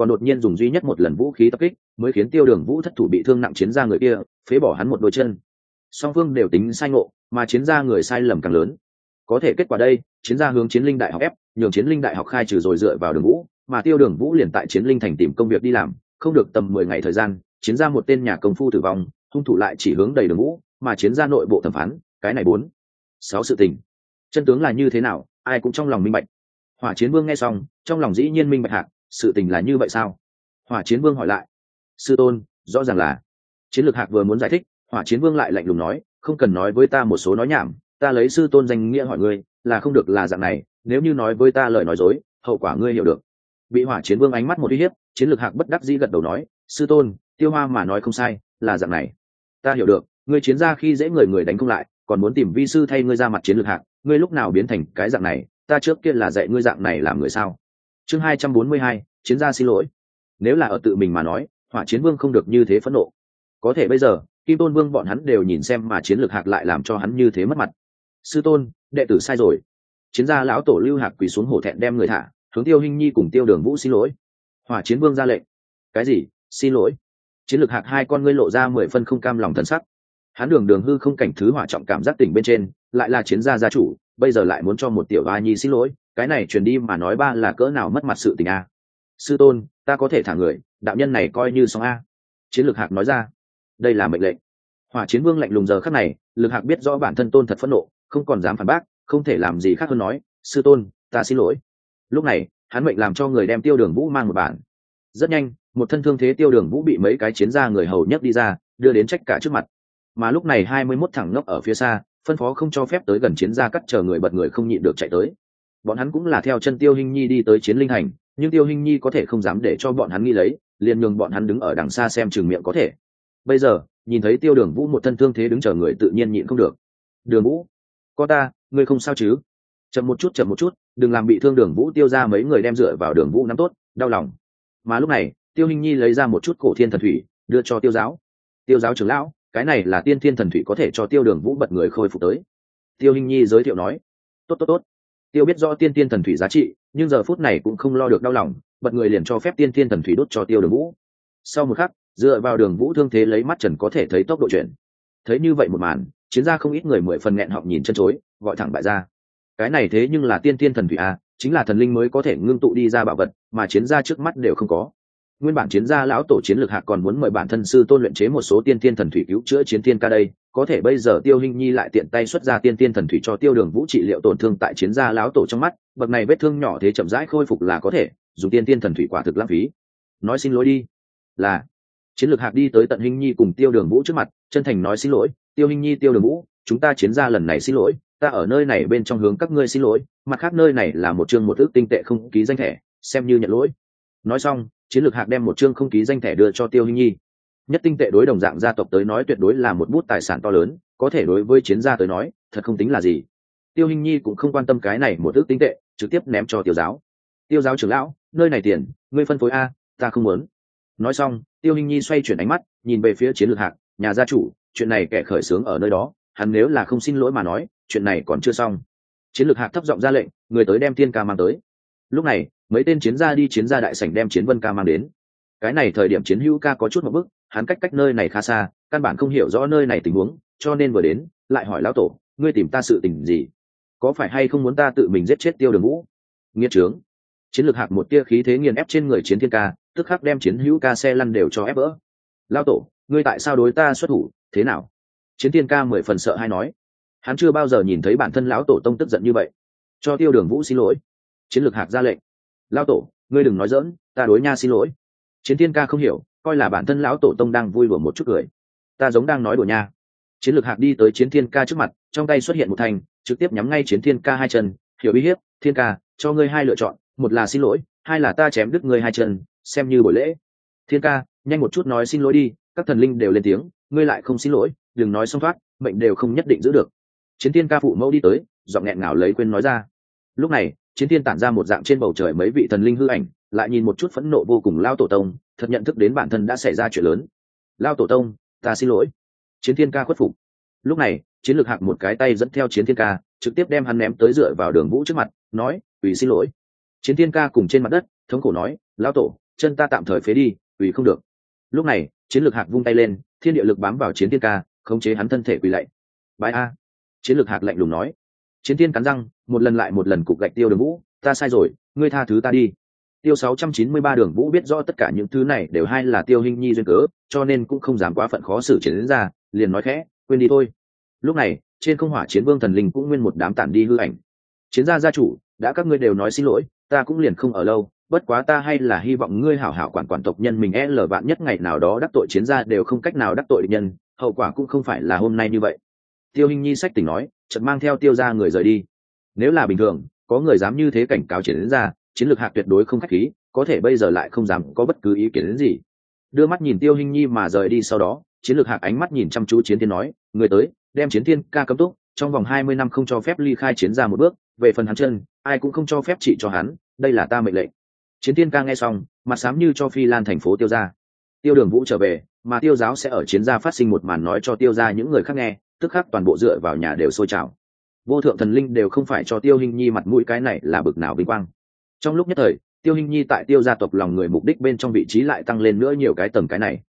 còn đột nhiên dùng duy nhất một lần vũ khí tập kích mới khiến tiêu đường vũ thất thủ bị thương nặng chiến gia người kia phế bỏ hắn một đôi chân. Song phương đều tính sai ngộ, mà chiến gia người sai lầm càng lớn. Có thể kết quả đây, chiến gia hướng Chiến Linh Đại học ép, nhường Chiến Linh Đại học khai trừ rồi dựa vào Đường Vũ, mà Tiêu Đường Vũ liền tại Chiến Linh thành tìm công việc đi làm, không được tầm mười ngày thời gian, chiến gia một tên nhà công phu tử vong, hung thủ lại chỉ hướng đầy Đường Vũ, mà chiến gia nội bộ thẩm phán, cái này bốn, sáu sự tình. Chân tướng là như thế nào, ai cũng trong lòng minh bạch. Hỏa Chiến Vương nghe xong, trong lòng dĩ nhiên minh bạch hạc, sự tình là như vậy sao? Hỏa Chiến Vương hỏi lại. Sư tôn, rõ ràng là. Chiến Lược Hạc vừa muốn giải thích, Hỏa Chiến Vương lại lạnh lùng nói, không cần nói với ta một số nói nhảm, ta lấy sư tôn danh nghĩa hỏi ngươi, là không được là dạng này, nếu như nói với ta lời nói dối, hậu quả ngươi hiểu được. Bị Hỏa Chiến Vương ánh mắt một uy hiếp, Chiến Lược Hạc bất đắc dĩ gật đầu nói, sư tôn, Tiêu Hoa mà nói không sai, là dạng này. Ta hiểu được, ngươi chiến gia khi dễ người người đánh không lại, còn muốn tìm vi sư thay ngươi ra mặt. Chiến Lược Hạc, ngươi lúc nào biến thành cái dạng này, ta trước kia là dạy ngươi dạng này làm người sao? Chương hai trăm bốn mươi hai, chiến gia xin lỗi. Nếu là ở tự mình mà nói, Hỏa Chiến Vương không được như thế phẫn nộ. Có thể bây giờ, Kim Tôn Vương bọn hắn đều nhìn xem mà Chiến Lược Hạc lại làm cho hắn như thế mất mặt. Sư tôn, đệ tử sai rồi. Chiến gia lão tổ Lưu Hạc quỳ xuống hổ thẹn đem người thả, hướng Tiêu Hinh Nhi cùng Tiêu Đường Vũ xin lỗi. Hỏa Chiến Vương ra lệnh. Cái gì? Xin lỗi? Chiến Lược Hạc hai con ngươi lộ ra mười phân không cam lòng thần sắc. Hắn đường đường hư không cảnh thứ hỏa trọng cảm giác tỉnh bên trên, lại là chiến gia gia chủ, bây giờ lại muốn cho một tiểu a nhi xin lỗi, cái này truyền đi mà nói ba là cỡ nào mất mặt sự tình a. Sư tôn, ta có thể thả người, đạo nhân này coi như xong a. Chiến Lược Hạc nói ra. Đây là mệnh lệnh. Hỏa Chiến Vương lạnh lùng giờ khắc này, Lược Hạc biết rõ bản thân tôn thật phẫn nộ, không còn dám phản bác, không thể làm gì khác hơn nói, sư tôn, ta xin lỗi. Lúc này, hắn mệnh làm cho người đem Tiêu Đường Vũ mang một bản. Rất nhanh, một thân thương thế Tiêu Đường Vũ bị mấy cái chiến gia người hầu nhấc đi ra, đưa đến trách cả trước mặt. Mà lúc này hai mươi mốt thằng ngốc ở phía xa, phân phó không cho phép tới gần chiến gia cắt chờ người bật người không nhịn được chạy tới. Bọn hắn cũng là theo chân Tiêu Hinh Nhi đi tới Chiến Linh Hành, nhưng Tiêu Hinh Nhi có thể không dám để cho bọn hắn nghi lấy, liền nhường bọn hắn đứng ở đằng xa xem chừng miệng có thể. Bây giờ, nhìn thấy Tiêu Đường Vũ một thân thương thế đứng chờ người tự nhiên nhịn không được. Đường Vũ, có ta, ngươi không sao chứ? Chậm một chút, chậm một chút, đừng làm bị thương Đường Vũ. Tiêu ra mấy người đem dựa vào Đường Vũ nắm tốt, đau lòng. Mà lúc này, Tiêu Hinh Nhi lấy ra một chút cổ thiên thần thủy, đưa cho Tiêu giáo. Tiêu giáo trưởng lão, cái này là tiên thiên thần thủy, có thể cho Tiêu Đường Vũ bật người khôi phục tới. Tiêu Hinh Nhi giới thiệu nói. Tốt tốt tốt. Tiêu biết rõ tiên thiên thần thủy giá trị, nhưng giờ phút này cũng không lo được đau lòng, bật người liền cho phép tiên thiên thần thủy đốt cho Tiêu Đường Vũ. Sau một khắc, dựa vào Đường Vũ thương thế lấy mắt trần có thể thấy tốc độ chuyển. Thấy như vậy một màn, chiến gia không ít người mười phần nghẹn họng nhìn chân chối, gọi thẳng bại gia. Cái này thế nhưng là tiên thiên thần thủy a, chính là thần linh mới có thể ngưng tụ đi ra bảo vật, mà chiến gia trước mắt đều không có. Nguyên bản chiến gia lão tổ Chiến Lược Hạc còn muốn mời bản thân sư tôn luyện chế một số tiên thiên thần thủy cứu chữa chiến thiên ca đây, có thể bây giờ Tiêu Hinh Nhi lại tiện tay xuất ra tiên thiên thần thủy cho Tiêu Đường Vũ trị liệu tổn thương tại chiến gia lão tổ trong mắt, bậc này vết thương nhỏ thế chậm rãi khôi phục là có thể, dùng tiên thiên thần thủy quả thực lãng phí. Nói xin lỗi đi. Là. Chiến Lược Hạc đi tới tận Hinh Nhi cùng Tiêu Đường Vũ trước mặt, chân thành nói xin lỗi, Tiêu Hinh Nhi, Tiêu Đường Vũ, chúng ta chiến gia lần này xin lỗi, ta ở nơi này bên trong hướng các ngươi xin lỗi, mặt khác nơi này là một chương một ước tinh tệ không ký danh thẻ, xem như nhận lỗi. Nói xong, Chiến Lược Hạc đem một chương không ký danh thẻ đưa cho Tiêu Hinh Nhi. Nhất tinh tệ đối đồng dạng gia tộc tới nói tuyệt đối là một bút tài sản to lớn, có thể đối với chiến gia tới nói, thật không tính là gì. Tiêu Hinh Nhi cũng không quan tâm cái này một ước tinh tệ, trực tiếp ném cho Tiêu giáo. Tiêu giáo trưởng lão, nơi này tiền, ngươi phân phối a, ta không muốn. Nói xong, Tiêu Hinh Nhi xoay chuyển ánh mắt, nhìn về phía Chiến Lược Hạc, nhà gia chủ, chuyện này kẻ khởi xướng ở nơi đó, hắn nếu là không xin lỗi mà nói, chuyện này còn chưa xong. Chiến Lược Hạc thấp giọng ra lệnh, người tới đem Thiên Ca mang tới. Lúc này, mấy tên chiến gia đi chiến gia đại sảnh đem Chiến Vân Ca mang đến. Cái này thời điểm Chiến Hữu Ca có chút một bức, hắn cách cách nơi này khá xa, căn bản không hiểu rõ nơi này tình huống, cho nên vừa đến, lại hỏi lão tổ, ngươi tìm ta sự tình gì? Có phải hay không muốn ta tự mình giết chết Tiêu Đường Vũ? Nghiệt trướng. Chiến Lược Hạc một tia khí thế nghiền ép trên người Chiến Thiên Ca, tức khắc đem Chiến Hữu Ca xe lăn đều cho ép vỡ. Lão tổ, ngươi tại sao đối ta xuất thủ, thế nào? Chiến Thiên Ca mười phần sợ hay nói, hắn chưa bao giờ nhìn thấy bản thân lão tổ tông tức giận như vậy. Cho Tiêu Đường Vũ xin lỗi. Chiến Lược Hạc ra lệnh. Lão tổ, ngươi đừng nói giỡn, ta đối nha xin lỗi. Chiến Thiên Ca không hiểu, coi là bản thân lão tổ tông đang vui đùa một chút cười. Ta giống đang nói đùa nha. Chiến Lược Hạc đi tới Chiến Thiên Ca trước mặt, trong tay xuất hiện một thanh, trực tiếp nhắm ngay Chiến Thiên Ca hai chân, hiểu uy hiếp, Thiên Ca, cho ngươi hai lựa chọn, một là xin lỗi, hai là ta chém đứt ngươi hai chân, xem như buổi lễ. Thiên Ca, nhanh một chút nói xin lỗi đi, các thần linh đều lên tiếng, ngươi lại không xin lỗi, đừng nói xong thoát, mệnh đều không nhất định giữ được. Chiến Thiên Ca phụ mẫu đi tới, giọng nghẹn ngào lấy quên nói ra. Lúc này, Chiến Thiên tản ra một dạng trên bầu trời mấy vị thần linh hư ảnh, lại nhìn một chút phẫn nộ vô cùng lao tổ tông, thật nhận thức đến bản thân đã xảy ra chuyện lớn. Lao tổ tông, ta xin lỗi. Chiến Thiên Ca khuất phục. Lúc này, Chiến Lược Hạc một cái tay dẫn theo Chiến Thiên Ca, trực tiếp đem hắn ném tới dựa vào Đường Vũ trước mặt, nói, "Ủy xin lỗi." Chiến Thiên Ca cùng trên mặt đất, thống khổ nói, "Lão tổ, chân ta tạm thời phế đi ủy không được. Lúc này chiến lược hạc vung tay lên, thiên địa lực bám vào chiến thiên ca, khống chế hắn thân thể quỳ lạy. Bái a. Chiến lược hạc lạnh lùng nói. Chiến thiên cắn răng một lần lại một lần cục gạch Tiêu Đường Vũ, ta sai rồi, ngươi tha thứ ta đi. Tiêu sáu trăm chín mươi ba Đường Vũ biết rõ tất cả những thứ này đều hay là Tiêu Hinh Nhi duyên cớ, cho nên cũng không dám quá phận khó xử chiến đến ra, liền nói khẽ, quên đi thôi. Lúc này trên không hỏa chiến vương thần linh cũng nguyên một đám tản đi hư ảnh. Chiến gia gia chủ, đã các ngươi đều nói xin lỗi, ta cũng liền không ở lâu, bất quá ta hay là hy vọng ngươi hảo hảo quản quản tộc nhân mình, l vạn nhất ngày nào đó đắc tội chiến gia đều không cách nào đắc tội địch nhân, hậu quả cũng không phải là hôm nay như vậy. Tiêu Hinh Nhi sách tỉnh nói, chợt mang theo Tiêu gia người rời đi. Nếu là bình thường, có người dám như thế cảnh cáo chiến gia, chiến lược hạc tuyệt đối không khách khí, có thể bây giờ lại không dám có bất cứ ý kiến gì. Đưa mắt nhìn Tiêu Hinh Nhi mà rời đi, sau đó chiến lược hạc ánh mắt nhìn chăm chú chiến thiên nói, người tới đem chiến thiên ca cấm túc, trong vòng hai mươi năm không cho phép ly khai chiến gia một bước, về phần hắn chân ai cũng không cho phép trị cho hắn, đây là ta mệnh lệnh. Chiến thiên ca nghe xong mặt xám như cho phi lan thành phố Tiêu gia. Tiêu Đường Vũ trở về, mà Tiêu giáo sẽ ở chiến gia phát sinh một màn nói cho Tiêu gia những người khác nghe, tức khắc toàn bộ dựa vào nhà đều sôi trào. Vô thượng thần linh đều không phải cho Tiêu Hinh Nhi mặt mũi, cái này là bực nào vinh quang. Trong lúc nhất thời Tiêu Hinh Nhi tại Tiêu gia tộc lòng người mục đích bên trong vị trí lại tăng lên nữa nhiều cái tầng, cái này